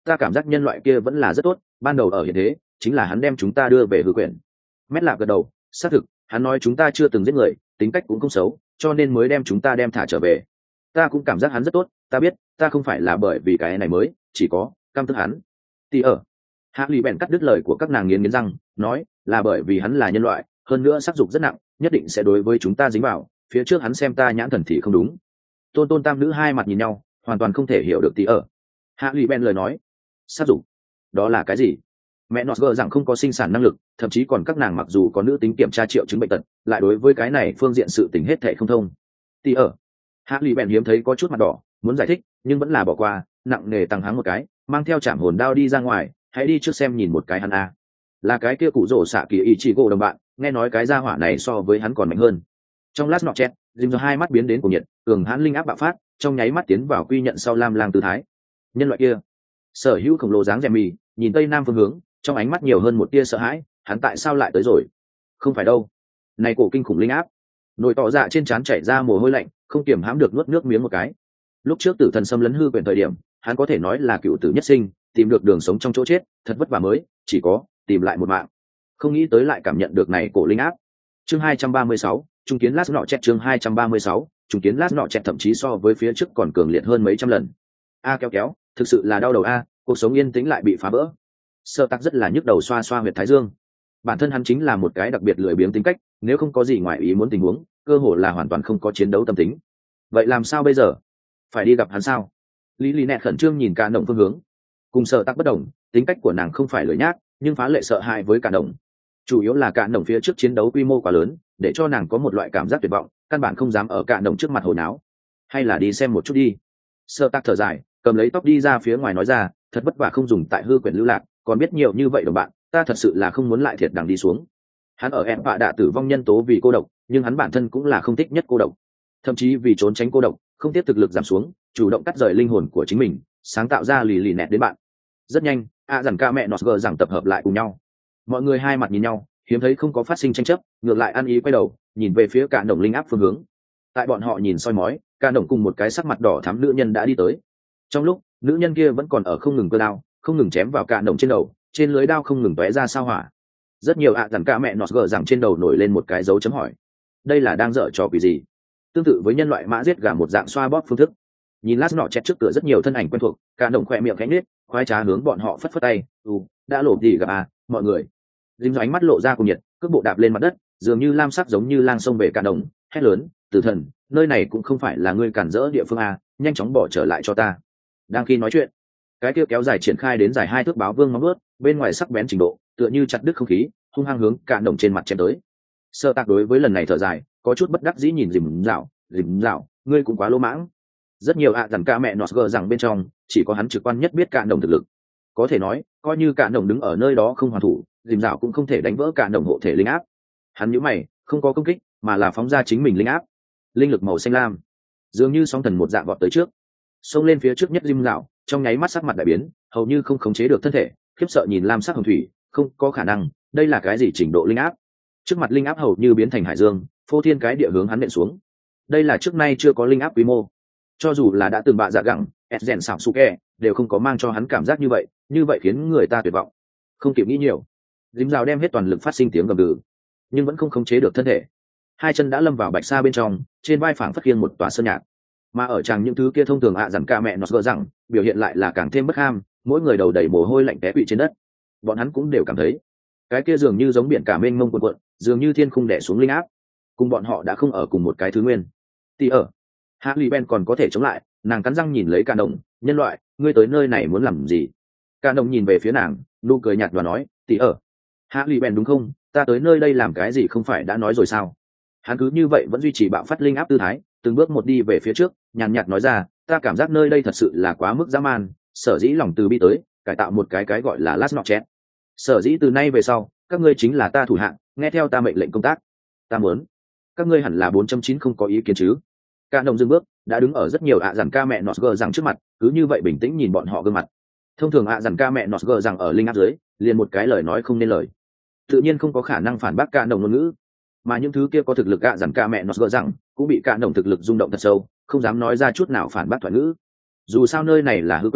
ta cảm giác nhân loại kia vẫn là rất tốt, ban đầu ở hiện thế chính là hắn đem chúng ta đưa về hư quyển. Mét Lạp gật đầu, xác thực, hắn nói chúng ta chưa từng giết người, tính cách cũng không xấu, cho nên mới đem chúng ta đem thả trở về. Ta cũng cảm giác hắn rất tốt, ta biết ta không phải là bởi vì cái này mới chỉ có căm tức hắn. Thì ở hạ lì bèn cắt đứt lời của các nàng nghiến nghiến răng, nói là bởi vì hắn là nhân loại, hơn nữa sắc dục rất nặng, nhất định sẽ đối với chúng ta dính vào. Phía trước hắn xem ta nhãn thần thì không đúng. Tôn tôn tam nữ hai mặt nhìn nhau, hoàn toàn không thể hiểu được tí ở hạ lì bèn lời nói. Sắc dục, đó là cái gì? Mẹ nó gờ rằng không có sinh sản năng lực, thậm chí còn các nàng mặc dù có nữ tính kiểm tra triệu chứng bệnh tật, lại đối với cái này phương diện sự tình hết thệ không thông. Tí ở hạ lì bèn hiếm thấy có chút mặt đỏ, muốn giải thích nhưng vẫn là bỏ qua, nặng nề tăng hắng một cái, mang theo chạm hồn đao đi ra ngoài. Hãy đi trước xem nhìn một cái hắn a. Là cái kia cụ rổ xạ kỳ ý chỉ gỗ đồng bạn, nghe nói cái gia hỏa này so với hắn còn mạnh hơn. Trong lát nọ chết, dìm do hai mắt biến đến cùng nhiệt, cường hãn linh áp bạo phát, trong nháy mắt tiến vào quy nhận sau lam lang tư thái. Nhân loại kia, sở hữu khổng lồ dáng dèm mì, nhìn tây nam phương hướng, trong ánh mắt nhiều hơn một tia sợ hãi. Hắn tại sao lại tới rồi? Không phải đâu, này cổ kinh khủng linh áp. Nội tỏ dạ trên trán chảy ra mồ hôi lạnh, không kiềm hãm được nuốt nước miếng một cái. Lúc trước tử thần xâm lấn hư quyển thời điểm, hắn có thể nói là cựu tử nhất sinh, tìm được đường sống trong chỗ chết, thật vất vả mới chỉ có tìm lại một mạng. Không nghĩ tới lại cảm nhận được này cổ linh áp. Chương hai trăm ba mươi sáu, trung kiến lát nọ chẹt. Chương hai trăm ba mươi sáu, trung kiến lát nọ chẹt, thậm chí so với phía trước còn cường liệt hơn mấy trăm lần. A kéo kéo, thực sự là đau đầu a, cuộc sống yên tĩnh lại bị phá vỡ. Sơ Tắc rất là nhức đầu xoa xoa huyệt thái dương. Bản thân hắn chính là một cái đặc biệt lười biếng tính cách, nếu không có gì ngoài ý muốn tình huống, cơ hội là hoàn toàn không có chiến đấu tâm tính. Vậy làm sao bây giờ? Phải đi gặp hắn sao? Lý Lý nẹt khẩn trương nhìn cả động phương hướng. Cùng Sơ Tắc bất đồng, tính cách của nàng không phải lười nhác, nhưng phá lệ sợ hãi với cả động. Chủ yếu là cả động phía trước chiến đấu quy mô quá lớn, để cho nàng có một loại cảm giác tuyệt vọng, căn bản không dám ở cả động trước mặt hồi náo. Hay là đi xem một chút đi. Sơ Tắc thở dài, cầm lấy tóc đi ra phía ngoài nói ra, thật vất vả không dùng tại hư quyển lưu lạc, còn biết nhiều như vậy đồng bạn, ta thật sự là không muốn lại thiệt đằng đi xuống. Hắn ở em vạ đã tử vong nhân tố vì cô độc, nhưng hắn bản thân cũng là không thích nhất cô độc, thậm chí vì trốn tránh cô độc, không tiếp thực lực giảm xuống, chủ động cắt rời linh hồn của chính mình, sáng tạo ra lì lì nẹt đến bạn. Rất nhanh, a dằn ca mẹ nọt gờ rằng tập hợp lại cùng nhau. Mọi người hai mặt nhìn nhau, hiếm thấy không có phát sinh tranh chấp, ngược lại ăn ý quay đầu nhìn về phía cả đồng linh áp phương hướng. Tại bọn họ nhìn soi mói, cả đồng cùng một cái sắc mặt đỏ thắm nữ nhân đã đi tới. Trong lúc nữ nhân kia vẫn còn ở không ngừng cơ đao, không ngừng chém vào cả đồng trên đầu, trên lưới đao không ngừng tóe ra sao hỏa. Rất nhiều ạ dằn ca mẹ nọt gờ rằng trên đầu nổi lên một cái dấu chấm hỏi. Đây là đang dở trò quỷ gì? Tương tự với nhân loại mã giết gà một dạng xoa bóp phương thức. Nhìn lát nọ chẹt trước cửa rất nhiều thân ảnh quen thuộc, cả đồng khỏe miệng cánh nết, khoái trá hướng bọn họ phất phất tay. Ừ, đã lộ gì gặp à, mọi người. Dinh do ánh mắt lộ ra cùng nhiệt, cước bộ đạp lên mặt đất, dường như lam sắc giống như lang sông về cả đồng, hét lớn, tử thần, nơi này cũng không phải là ngươi cản rỡ địa phương à, nhanh chóng bỏ trở lại cho ta. Đang khi nói chuyện, cái kia kéo dài triển khai đến dài hai thước báo vương móng ướt, bên ngoài sắc bén trình độ, tựa như chặt đứt không khí, hung hăng hướng cả đồng trên mặt chém tới. Sơ Tạc đối với lần này thở dài, có chút bất đắc dĩ nhìn dìm dạo, dìm dạo, ngươi cũng quá lỗ mãng. Rất nhiều ạ dằn ca mẹ nọt gờ rằng bên trong, chỉ có hắn trực quan nhất biết cả đồng thực lực. Có thể nói, coi như cả đồng đứng ở nơi đó không hoàn thủ, dìm dạo cũng không thể đánh vỡ cả đồng hộ thể linh áp. Hắn nhíu mày, không có công kích, mà là phóng ra chính mình linh áp. Linh lực màu xanh lam, dường như sóng thần một dạng vọt tới trước, xông lên phía trước nhất dìm dạo, trong nháy mắt sắc mặt đại biến, hầu như không khống chế được thân thể, khiếp sợ nhìn lam sắc hồng thủy, không có khả năng, đây là cái gì trình độ linh áp? Trước mặt linh áp hầu như biến thành hải dương, phô thiên cái địa hướng hắn nện xuống. Đây là trước nay chưa có linh áp quy mô. Cho dù là đã từng bạ dạ gẳng, Ezen xảo Suke, đều không có mang cho hắn cảm giác như vậy, như vậy khiến người ta tuyệt vọng. Không kịp nghĩ nhiều, dím rào đem hết toàn lực phát sinh tiếng gầm gừ, nhưng vẫn không khống chế được thân thể. Hai chân đã lâm vào bạch sa bên trong, trên vai phảng phất khiêng một tòa sơn nhạc. Mà ở chàng những thứ kia thông thường ạ à dằn ca mẹ nó gỡ rằng, biểu hiện lại là càng thêm bất ham, mỗi người đầu đầy mồ hôi lạnh té quỵ trên đất. Bọn hắn cũng đều cảm thấy, cái kia dường như giống biển cả mênh mông cuộn cuộn, dường như thiên khung đè xuống linh áp, cùng bọn họ đã không ở cùng một cái thứ nguyên. Tí ở Harley Ben còn có thể chống lại, nàng cắn răng nhìn lấy Cả Đồng, nhân loại, ngươi tới nơi này muốn làm gì? Cả Đồng nhìn về phía nàng, nụ cười nhạt và nói, Tí ở Harley Ben đúng không? Ta tới nơi đây làm cái gì không phải đã nói rồi sao? Hắn cứ như vậy vẫn duy trì bạo phát linh áp tư thái, từng bước một đi về phía trước, nhàn nhạt nói ra, ta cảm giác nơi đây thật sự là quá mức dã man, sở dĩ lòng từ bi tới, cải tạo một cái cái gọi là Last Notch. Sở dĩ từ nay về sau, các ngươi chính là ta thủ hạng, nghe theo ta mệnh lệnh công tác. Ta muốn, các ngươi hẳn là bốn chấm chín không có ý kiến chứ? Cả Đồng dừng bước, đã đứng ở rất nhiều ạ dàn ca mẹ nọt gờ rằng trước mặt, cứ như vậy bình tĩnh nhìn bọn họ gương mặt. Thông thường ạ dàn ca mẹ nọt gờ rằng ở linh áp dưới, liền một cái lời nói không nên lời, tự nhiên không có khả năng phản bác Cả Đồng ngôn ngữ. Mà những thứ kia có thực lực ạ dàn ca mẹ nọt gờ rằng, cũng bị Cả Đồng thực lực rung động thật sâu, không dám nói ra chút nào phản bác thoại ngữ. Dù sao nơi này là hư quyển,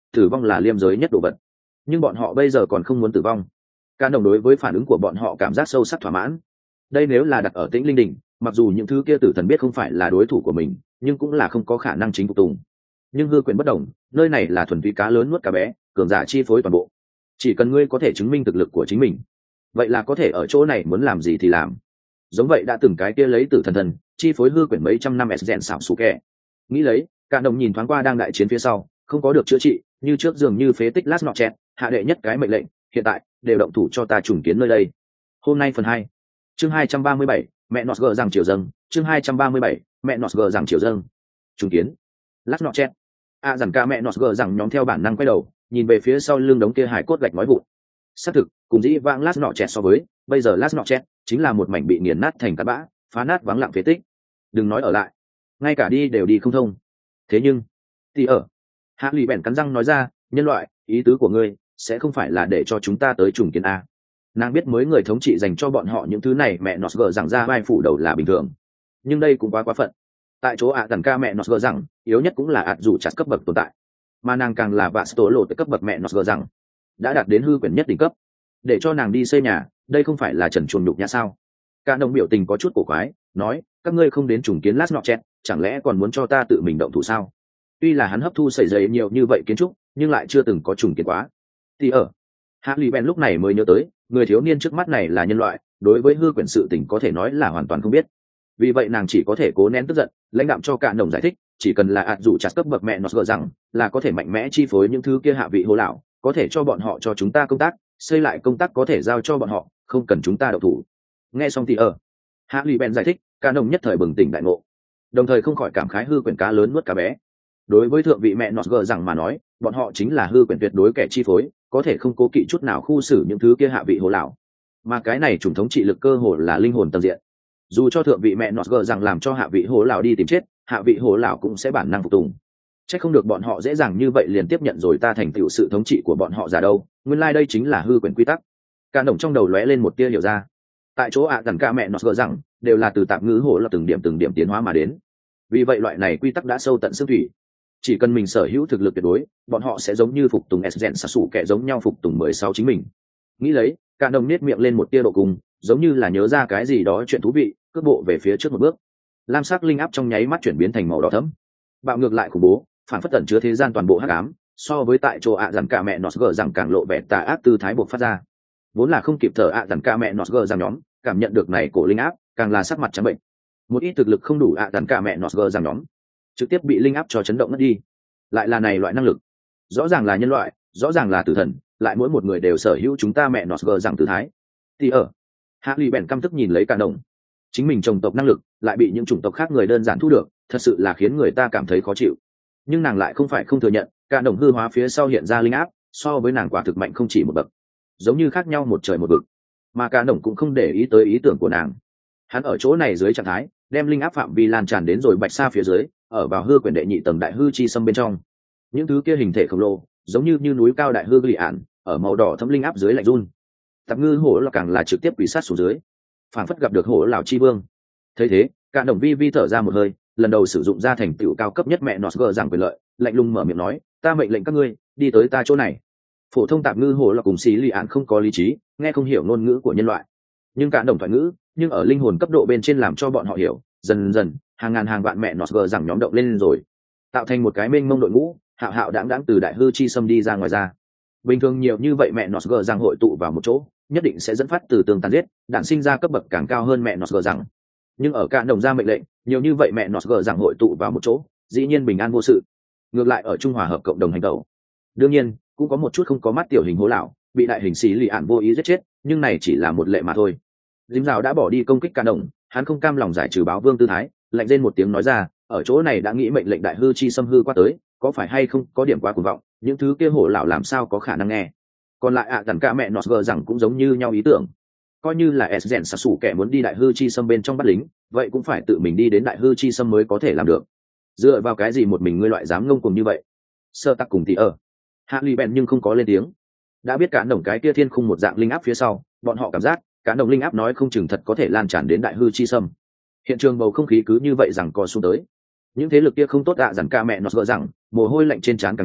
tử vong là liêm giới nhất đồ vật, nhưng bọn họ bây giờ còn không muốn tử vong. Cả đồng đối với phản ứng của bọn họ cảm giác sâu sắc thỏa mãn. Đây nếu là đặt ở Tĩnh Linh Đỉnh, mặc dù những thứ kia tử thần biết không phải là đối thủ của mình, nhưng cũng là không có khả năng chính phục tùng. Nhưng hư quyền bất đồng, nơi này là thuần túy cá lớn nuốt cá bé, cường giả chi phối toàn bộ. Chỉ cần ngươi có thể chứng minh thực lực của chính mình, vậy là có thể ở chỗ này muốn làm gì thì làm. Giống vậy đã từng cái kia lấy tử thần thần chi phối hư quyền mấy trăm năm s rèn xảo xù kẹ. Nghĩ lấy, cả đồng nhìn thoáng qua đang đại chiến phía sau, không có được chữa trị, như trước dường như phế tích lát nọ chẹt, hạ đệ nhất cái mệnh lệnh, hiện tại đều động thủ cho ta trùng kiến nơi đây. Hôm nay phần hai, chương hai trăm ba mươi bảy, mẹ nọt gờ rằng triều dâng, chương hai trăm ba mươi bảy, mẹ nọt gờ rằng triều dâng. Trùng kiến. Lát nọ chẹt. A dằn ca mẹ nọt gờ rằng nhóm theo bản năng quay đầu, nhìn về phía sau lưng đống kia hải cốt gạch nói vụn. Xác thực, cùng dĩ vãng lát nọ chẹt so với, bây giờ lát nọ chẹt chính là một mảnh bị nghiền nát thành cát bã, phá nát vắng lặng phế tích. Đừng nói ở lại, ngay cả đi đều đi không thông. Thế nhưng, thì ở. Hạ lụy bèn cắn răng nói ra, nhân loại, ý tứ của ngươi sẽ không phải là để cho chúng ta tới trùng kiến a. Nàng biết mới người thống trị dành cho bọn họ những thứ này mẹ nọt gờ rằng ra vai phủ đầu là bình thường, nhưng đây cũng quá quá phận. Tại chỗ ạ tần ca mẹ nọt gờ rằng yếu nhất cũng là ạt dù chặt cấp bậc tồn tại, mà nàng càng là vạ tố lộ tới cấp bậc mẹ nọt gờ rằng đã đạt đến hư quyền nhất đỉnh cấp, để cho nàng đi xây nhà, đây không phải là trần chuồn nhục nhã sao? Cả đồng biểu tình có chút cổ quái, nói, các ngươi không đến trùng kiến lát nọ chẹt, chẳng lẽ còn muốn cho ta tự mình động thủ sao? Tuy là hắn hấp thu sẩy dày nhiều như vậy kiến trúc, nhưng lại chưa từng có trùng kiến quá. Thì ở Hạ Lì Ben lúc này mới nhớ tới, người thiếu niên trước mắt này là nhân loại, đối với hư quyền sự tình có thể nói là hoàn toàn không biết. Vì vậy nàng chỉ có thể cố nén tức giận, lãnh đạm cho cả đồng giải thích, chỉ cần là ạt dụ chặt cấp bậc mẹ nó gờ rằng là có thể mạnh mẽ chi phối những thứ kia hạ vị hô lão, có thể cho bọn họ cho chúng ta công tác, xây lại công tác có thể giao cho bọn họ, không cần chúng ta động thủ. Nghe xong thì ở Hạ Lì Ben giải thích, cả đồng nhất thời bừng tỉnh đại ngộ, đồng thời không khỏi cảm khái hư quyền cá lớn nuốt cá bé. Đối với thượng vị mẹ nọt gờ rằng mà nói, bọn họ chính là hư quyền tuyệt đối kẻ chi phối, có thể không cố kỵ chút nào khu xử những thứ kia hạ vị hồ lão, mà cái này chủng thống trị lực cơ hồ là linh hồn tầng diện. Dù cho thượng vị mẹ nọt gờ rằng làm cho hạ vị hồ lão đi tìm chết, hạ vị hồ lão cũng sẽ bản năng phục tùng. Chắc không được bọn họ dễ dàng như vậy liền tiếp nhận rồi ta thành tựu sự thống trị của bọn họ giả đâu, nguyên lai like đây chính là hư quyền quy tắc. Cả đồng trong đầu lóe lên một tia hiểu ra. Tại chỗ ạ gần cả mẹ nọt gờ rằng đều là từ tạm ngữ hồ là từng điểm từng điểm tiến hóa mà đến, vì vậy loại này quy tắc đã sâu tận xương thủy. Chỉ cần mình sở hữu thực lực tuyệt đối, bọn họ sẽ giống như phục tùng Esgen sát sủ kẻ giống nhau phục tùng mười sáu chính mình. Nghĩ lấy, cả đồng nết miệng lên một tia độ cùng, giống như là nhớ ra cái gì đó chuyện thú vị, cước bộ về phía trước một bước. Lam sắc linh áp trong nháy mắt chuyển biến thành màu đỏ thẫm, bạo ngược lại khủng bố, phản phất tẩn chứa thế gian toàn bộ hắc ám, so với tại chỗ ạ dằn cả mẹ nọt gờ rằng càng lộ vẻ tà ác tư thái buộc phát ra. Vốn là không kịp thở ạ dằn cả mẹ nọt gờ rằng nhóm, cảm nhận được này cổ linh áp, càng là sắc mặt trắng bệnh. Một ít thực lực không đủ ạ dằn cả mẹ nọt gờ rằng nhóm, trực tiếp bị linh áp cho chấn động mất đi. Lại là này loại năng lực, rõ ràng là nhân loại, rõ ràng là tử thần, lại mỗi một người đều sở hữu chúng ta mẹ nọt gờ rằng tử thái. Thì ở Hạ Lì bèn căm tức nhìn lấy cả đồng, chính mình trồng tộc năng lực lại bị những chủng tộc khác người đơn giản thu được, thật sự là khiến người ta cảm thấy khó chịu. Nhưng nàng lại không phải không thừa nhận, cả đồng hư hóa phía sau hiện ra linh áp, so với nàng quả thực mạnh không chỉ một bậc, giống như khác nhau một trời một vực. Mà cả đồng cũng không để ý tới ý tưởng của nàng, hắn ở chỗ này dưới trạng thái đem linh áp phạm vi lan tràn đến rồi bạch sa phía dưới, ở vào hư quyền đệ nhị tầng đại hư chi xâm bên trong. Những thứ kia hình thể khổng lồ giống như như núi cao đại hư lì ản ở màu đỏ thấm linh áp dưới lạnh run. Tạp ngư hổ là càng là trực tiếp quỷ sát xuống dưới, phảng phất gặp được hổ lão chi vương. Thấy thế, cả đồng vi vi thở ra một hơi, lần đầu sử dụng ra thành tựu cao cấp nhất mẹ nọt gờ rằng quyền lợi, lạnh lùng mở miệng nói, ta mệnh lệnh các ngươi đi tới ta chỗ này. Phổ thông tạp ngư hổ là cùng xí lì ản không có lý trí, nghe không hiểu ngôn ngữ của nhân loại, nhưng cả đồng thoại ngữ nhưng ở linh hồn cấp độ bên trên làm cho bọn họ hiểu. Dần dần hàng ngàn hàng vạn mẹ nọt gờ rằng nhóm động lên rồi, tạo thành một cái mênh mông đội ngũ, hạo hạo đãng đãng từ đại hư chi xâm đi ra ngoài ra. Bình thường nhiều như vậy mẹ nọt gờ rằng hội tụ vào một chỗ, nhất định sẽ dẫn phát từ tương tàn giết, đạn sinh ra cấp bậc càng cao hơn mẹ nọt gờ rằng. Nhưng ở cả đồng ra mệnh lệnh, nhiều như vậy mẹ nọt gờ rằng hội tụ vào một chỗ, dĩ nhiên bình an vô sự. Ngược lại ở trung hòa hợp cộng đồng hành động. Đương nhiên cũng có một chút không có mắt tiểu hình hố lão bị đại hình xì lì ạn vô ý giết chết, nhưng này chỉ là một lệ mà thôi. Dím rào đã bỏ đi công kích cả đồng, hắn không cam lòng giải trừ báo vương tư thái, lạnh lên một tiếng nói ra, ở chỗ này đã nghĩ mệnh lệnh đại hư chi xâm hư qua tới, có phải hay không có điểm quá cuồng vọng, những thứ kia hổ lão làm sao có khả năng nghe. Còn lại ạ dằn cả mẹ nọt gờ rằng cũng giống như nhau ý tưởng, coi như là Esgen sát sủ kẻ muốn đi đại hư chi xâm bên trong bắt lính, vậy cũng phải tự mình đi đến đại hư chi xâm mới có thể làm được. Dựa vào cái gì một mình ngươi loại dám ngông cuồng như vậy? Sơ tắc cùng thì ở Hạ Lì bèn nhưng không có lên tiếng. Đã biết cả đồng cái kia thiên khung một dạng linh áp phía sau, bọn họ cảm giác cả đồng linh áp nói không chừng thật có thể lan tràn đến đại hư chi xâm. Hiện trường bầu không khí cứ như vậy rằng co xuống tới. Những thế lực kia không tốt ạ dằn ca mẹ nó gỡ rằng mồ hôi lạnh trên trán càng nhiều,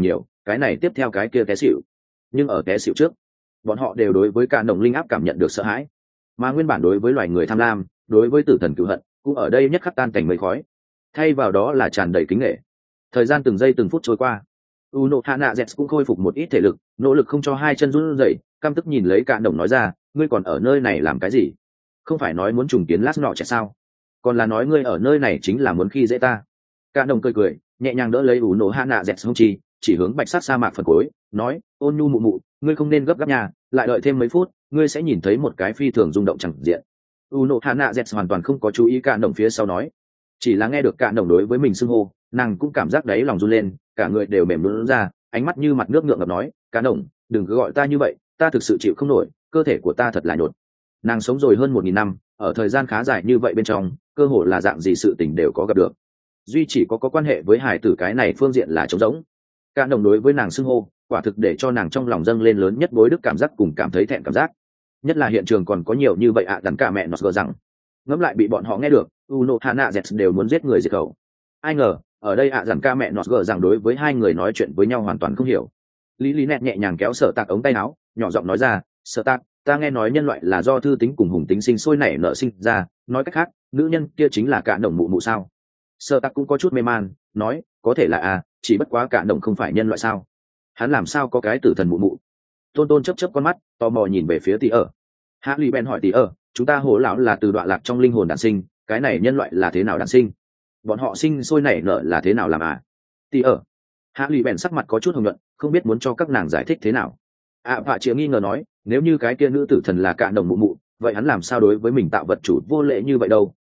cái này tiếp theo cái kia té xịu. Nhưng ở té xịu trước, bọn họ đều đối với cả đồng linh áp cảm nhận được sợ hãi, mà nguyên bản đối với loài người tham lam, đối với tử thần cựu hận cũng ở đây nhất khắc tan cảnh mây khói, thay vào đó là tràn đầy kính nghệ. Thời gian từng giây từng phút trôi qua, Uno Hana Zets cũng khôi phục một ít thể lực, nỗ lực không cho hai chân run rẩy, căm tức nhìn lấy cả đồng nói ra, ngươi còn ở nơi này làm cái gì? Không phải nói muốn trùng kiến lát nọ trẻ sao? Còn là nói ngươi ở nơi này chính là muốn khi dễ ta? Cả đồng cười cười, nhẹ nhàng đỡ lấy Uno Hana Zets hông chi, chỉ hướng bạch sắc sa mạc phần cuối, nói, ôn nhu mụ mụ, ngươi không nên gấp gáp nhà, lại đợi thêm mấy phút, ngươi sẽ nhìn thấy một cái phi thường rung động chẳng diện. Uno Hana Zets hoàn toàn không có chú ý cả đồng phía sau nói, chỉ là nghe được cả đồng đối với mình xưng hô, nàng cũng cảm giác đáy lòng run lên, cả người đều mềm nhũn ra, ánh mắt như mặt nước ngượng ngập nói, cả đồng, đừng cứ gọi ta như vậy, ta thực sự chịu không nổi, cơ thể của ta thật là nhột. Nàng sống rồi hơn một nghìn năm, ở thời gian khá dài như vậy bên trong, cơ hội là dạng gì sự tình đều có gặp được, duy chỉ có có quan hệ với hải tử cái này phương diện là trống rỗng. Cả đồng đối với nàng xưng hô, quả thực để cho nàng trong lòng dâng lên lớn nhất bối đức cảm giác cùng cảm thấy thẹn cảm giác, nhất là hiện trường còn có nhiều như vậy ạ à, đàn cả mẹ nó gờ rằng ngẫm lại bị bọn họ nghe được, Uno Hana Zets đều muốn giết người diệt khẩu. Ai ngờ ở đây ạ à, dàn ca mẹ nó gờ rằng đối với hai người nói chuyện với nhau hoàn toàn không hiểu. Lý Lý nẹt nhẹ nhàng kéo Sở Tạc ống tay áo, nhỏ giọng nói ra, Sở Tạc, ta nghe nói nhân loại là do thư tính cùng hùng tính sinh sôi nảy nở sinh ra, nói cách khác nữ nhân kia chính là cả đồng mụ mụ sao? Sở Tạc cũng có chút mê man, nói, có thể là à, chỉ bất quá cả đồng không phải nhân loại sao? Hắn làm sao có cái tử thần mụ mụ? Tôn Tôn chớp chớp con mắt, tò mò nhìn về phía Tỷ ở. Hạ Lụy Ben hỏi Tỷ ở, chúng ta hồ lão là từ đoạn lạc trong linh hồn đản sinh, cái này nhân loại là thế nào đản sinh? Bọn họ sinh sôi nảy nở là thế nào làm à? Tỷ ở. Hạ Lụy Ben sắc mặt có chút hồng nhuận, không biết muốn cho các nàng giải thích thế nào. À, Vạ Triệu nghi ngờ nói, nếu như cái kia nữ tử thần là cả đồng mụ mụ, vậy hắn làm sao đối với mình tạo vật chủ vô lễ như vậy đâu?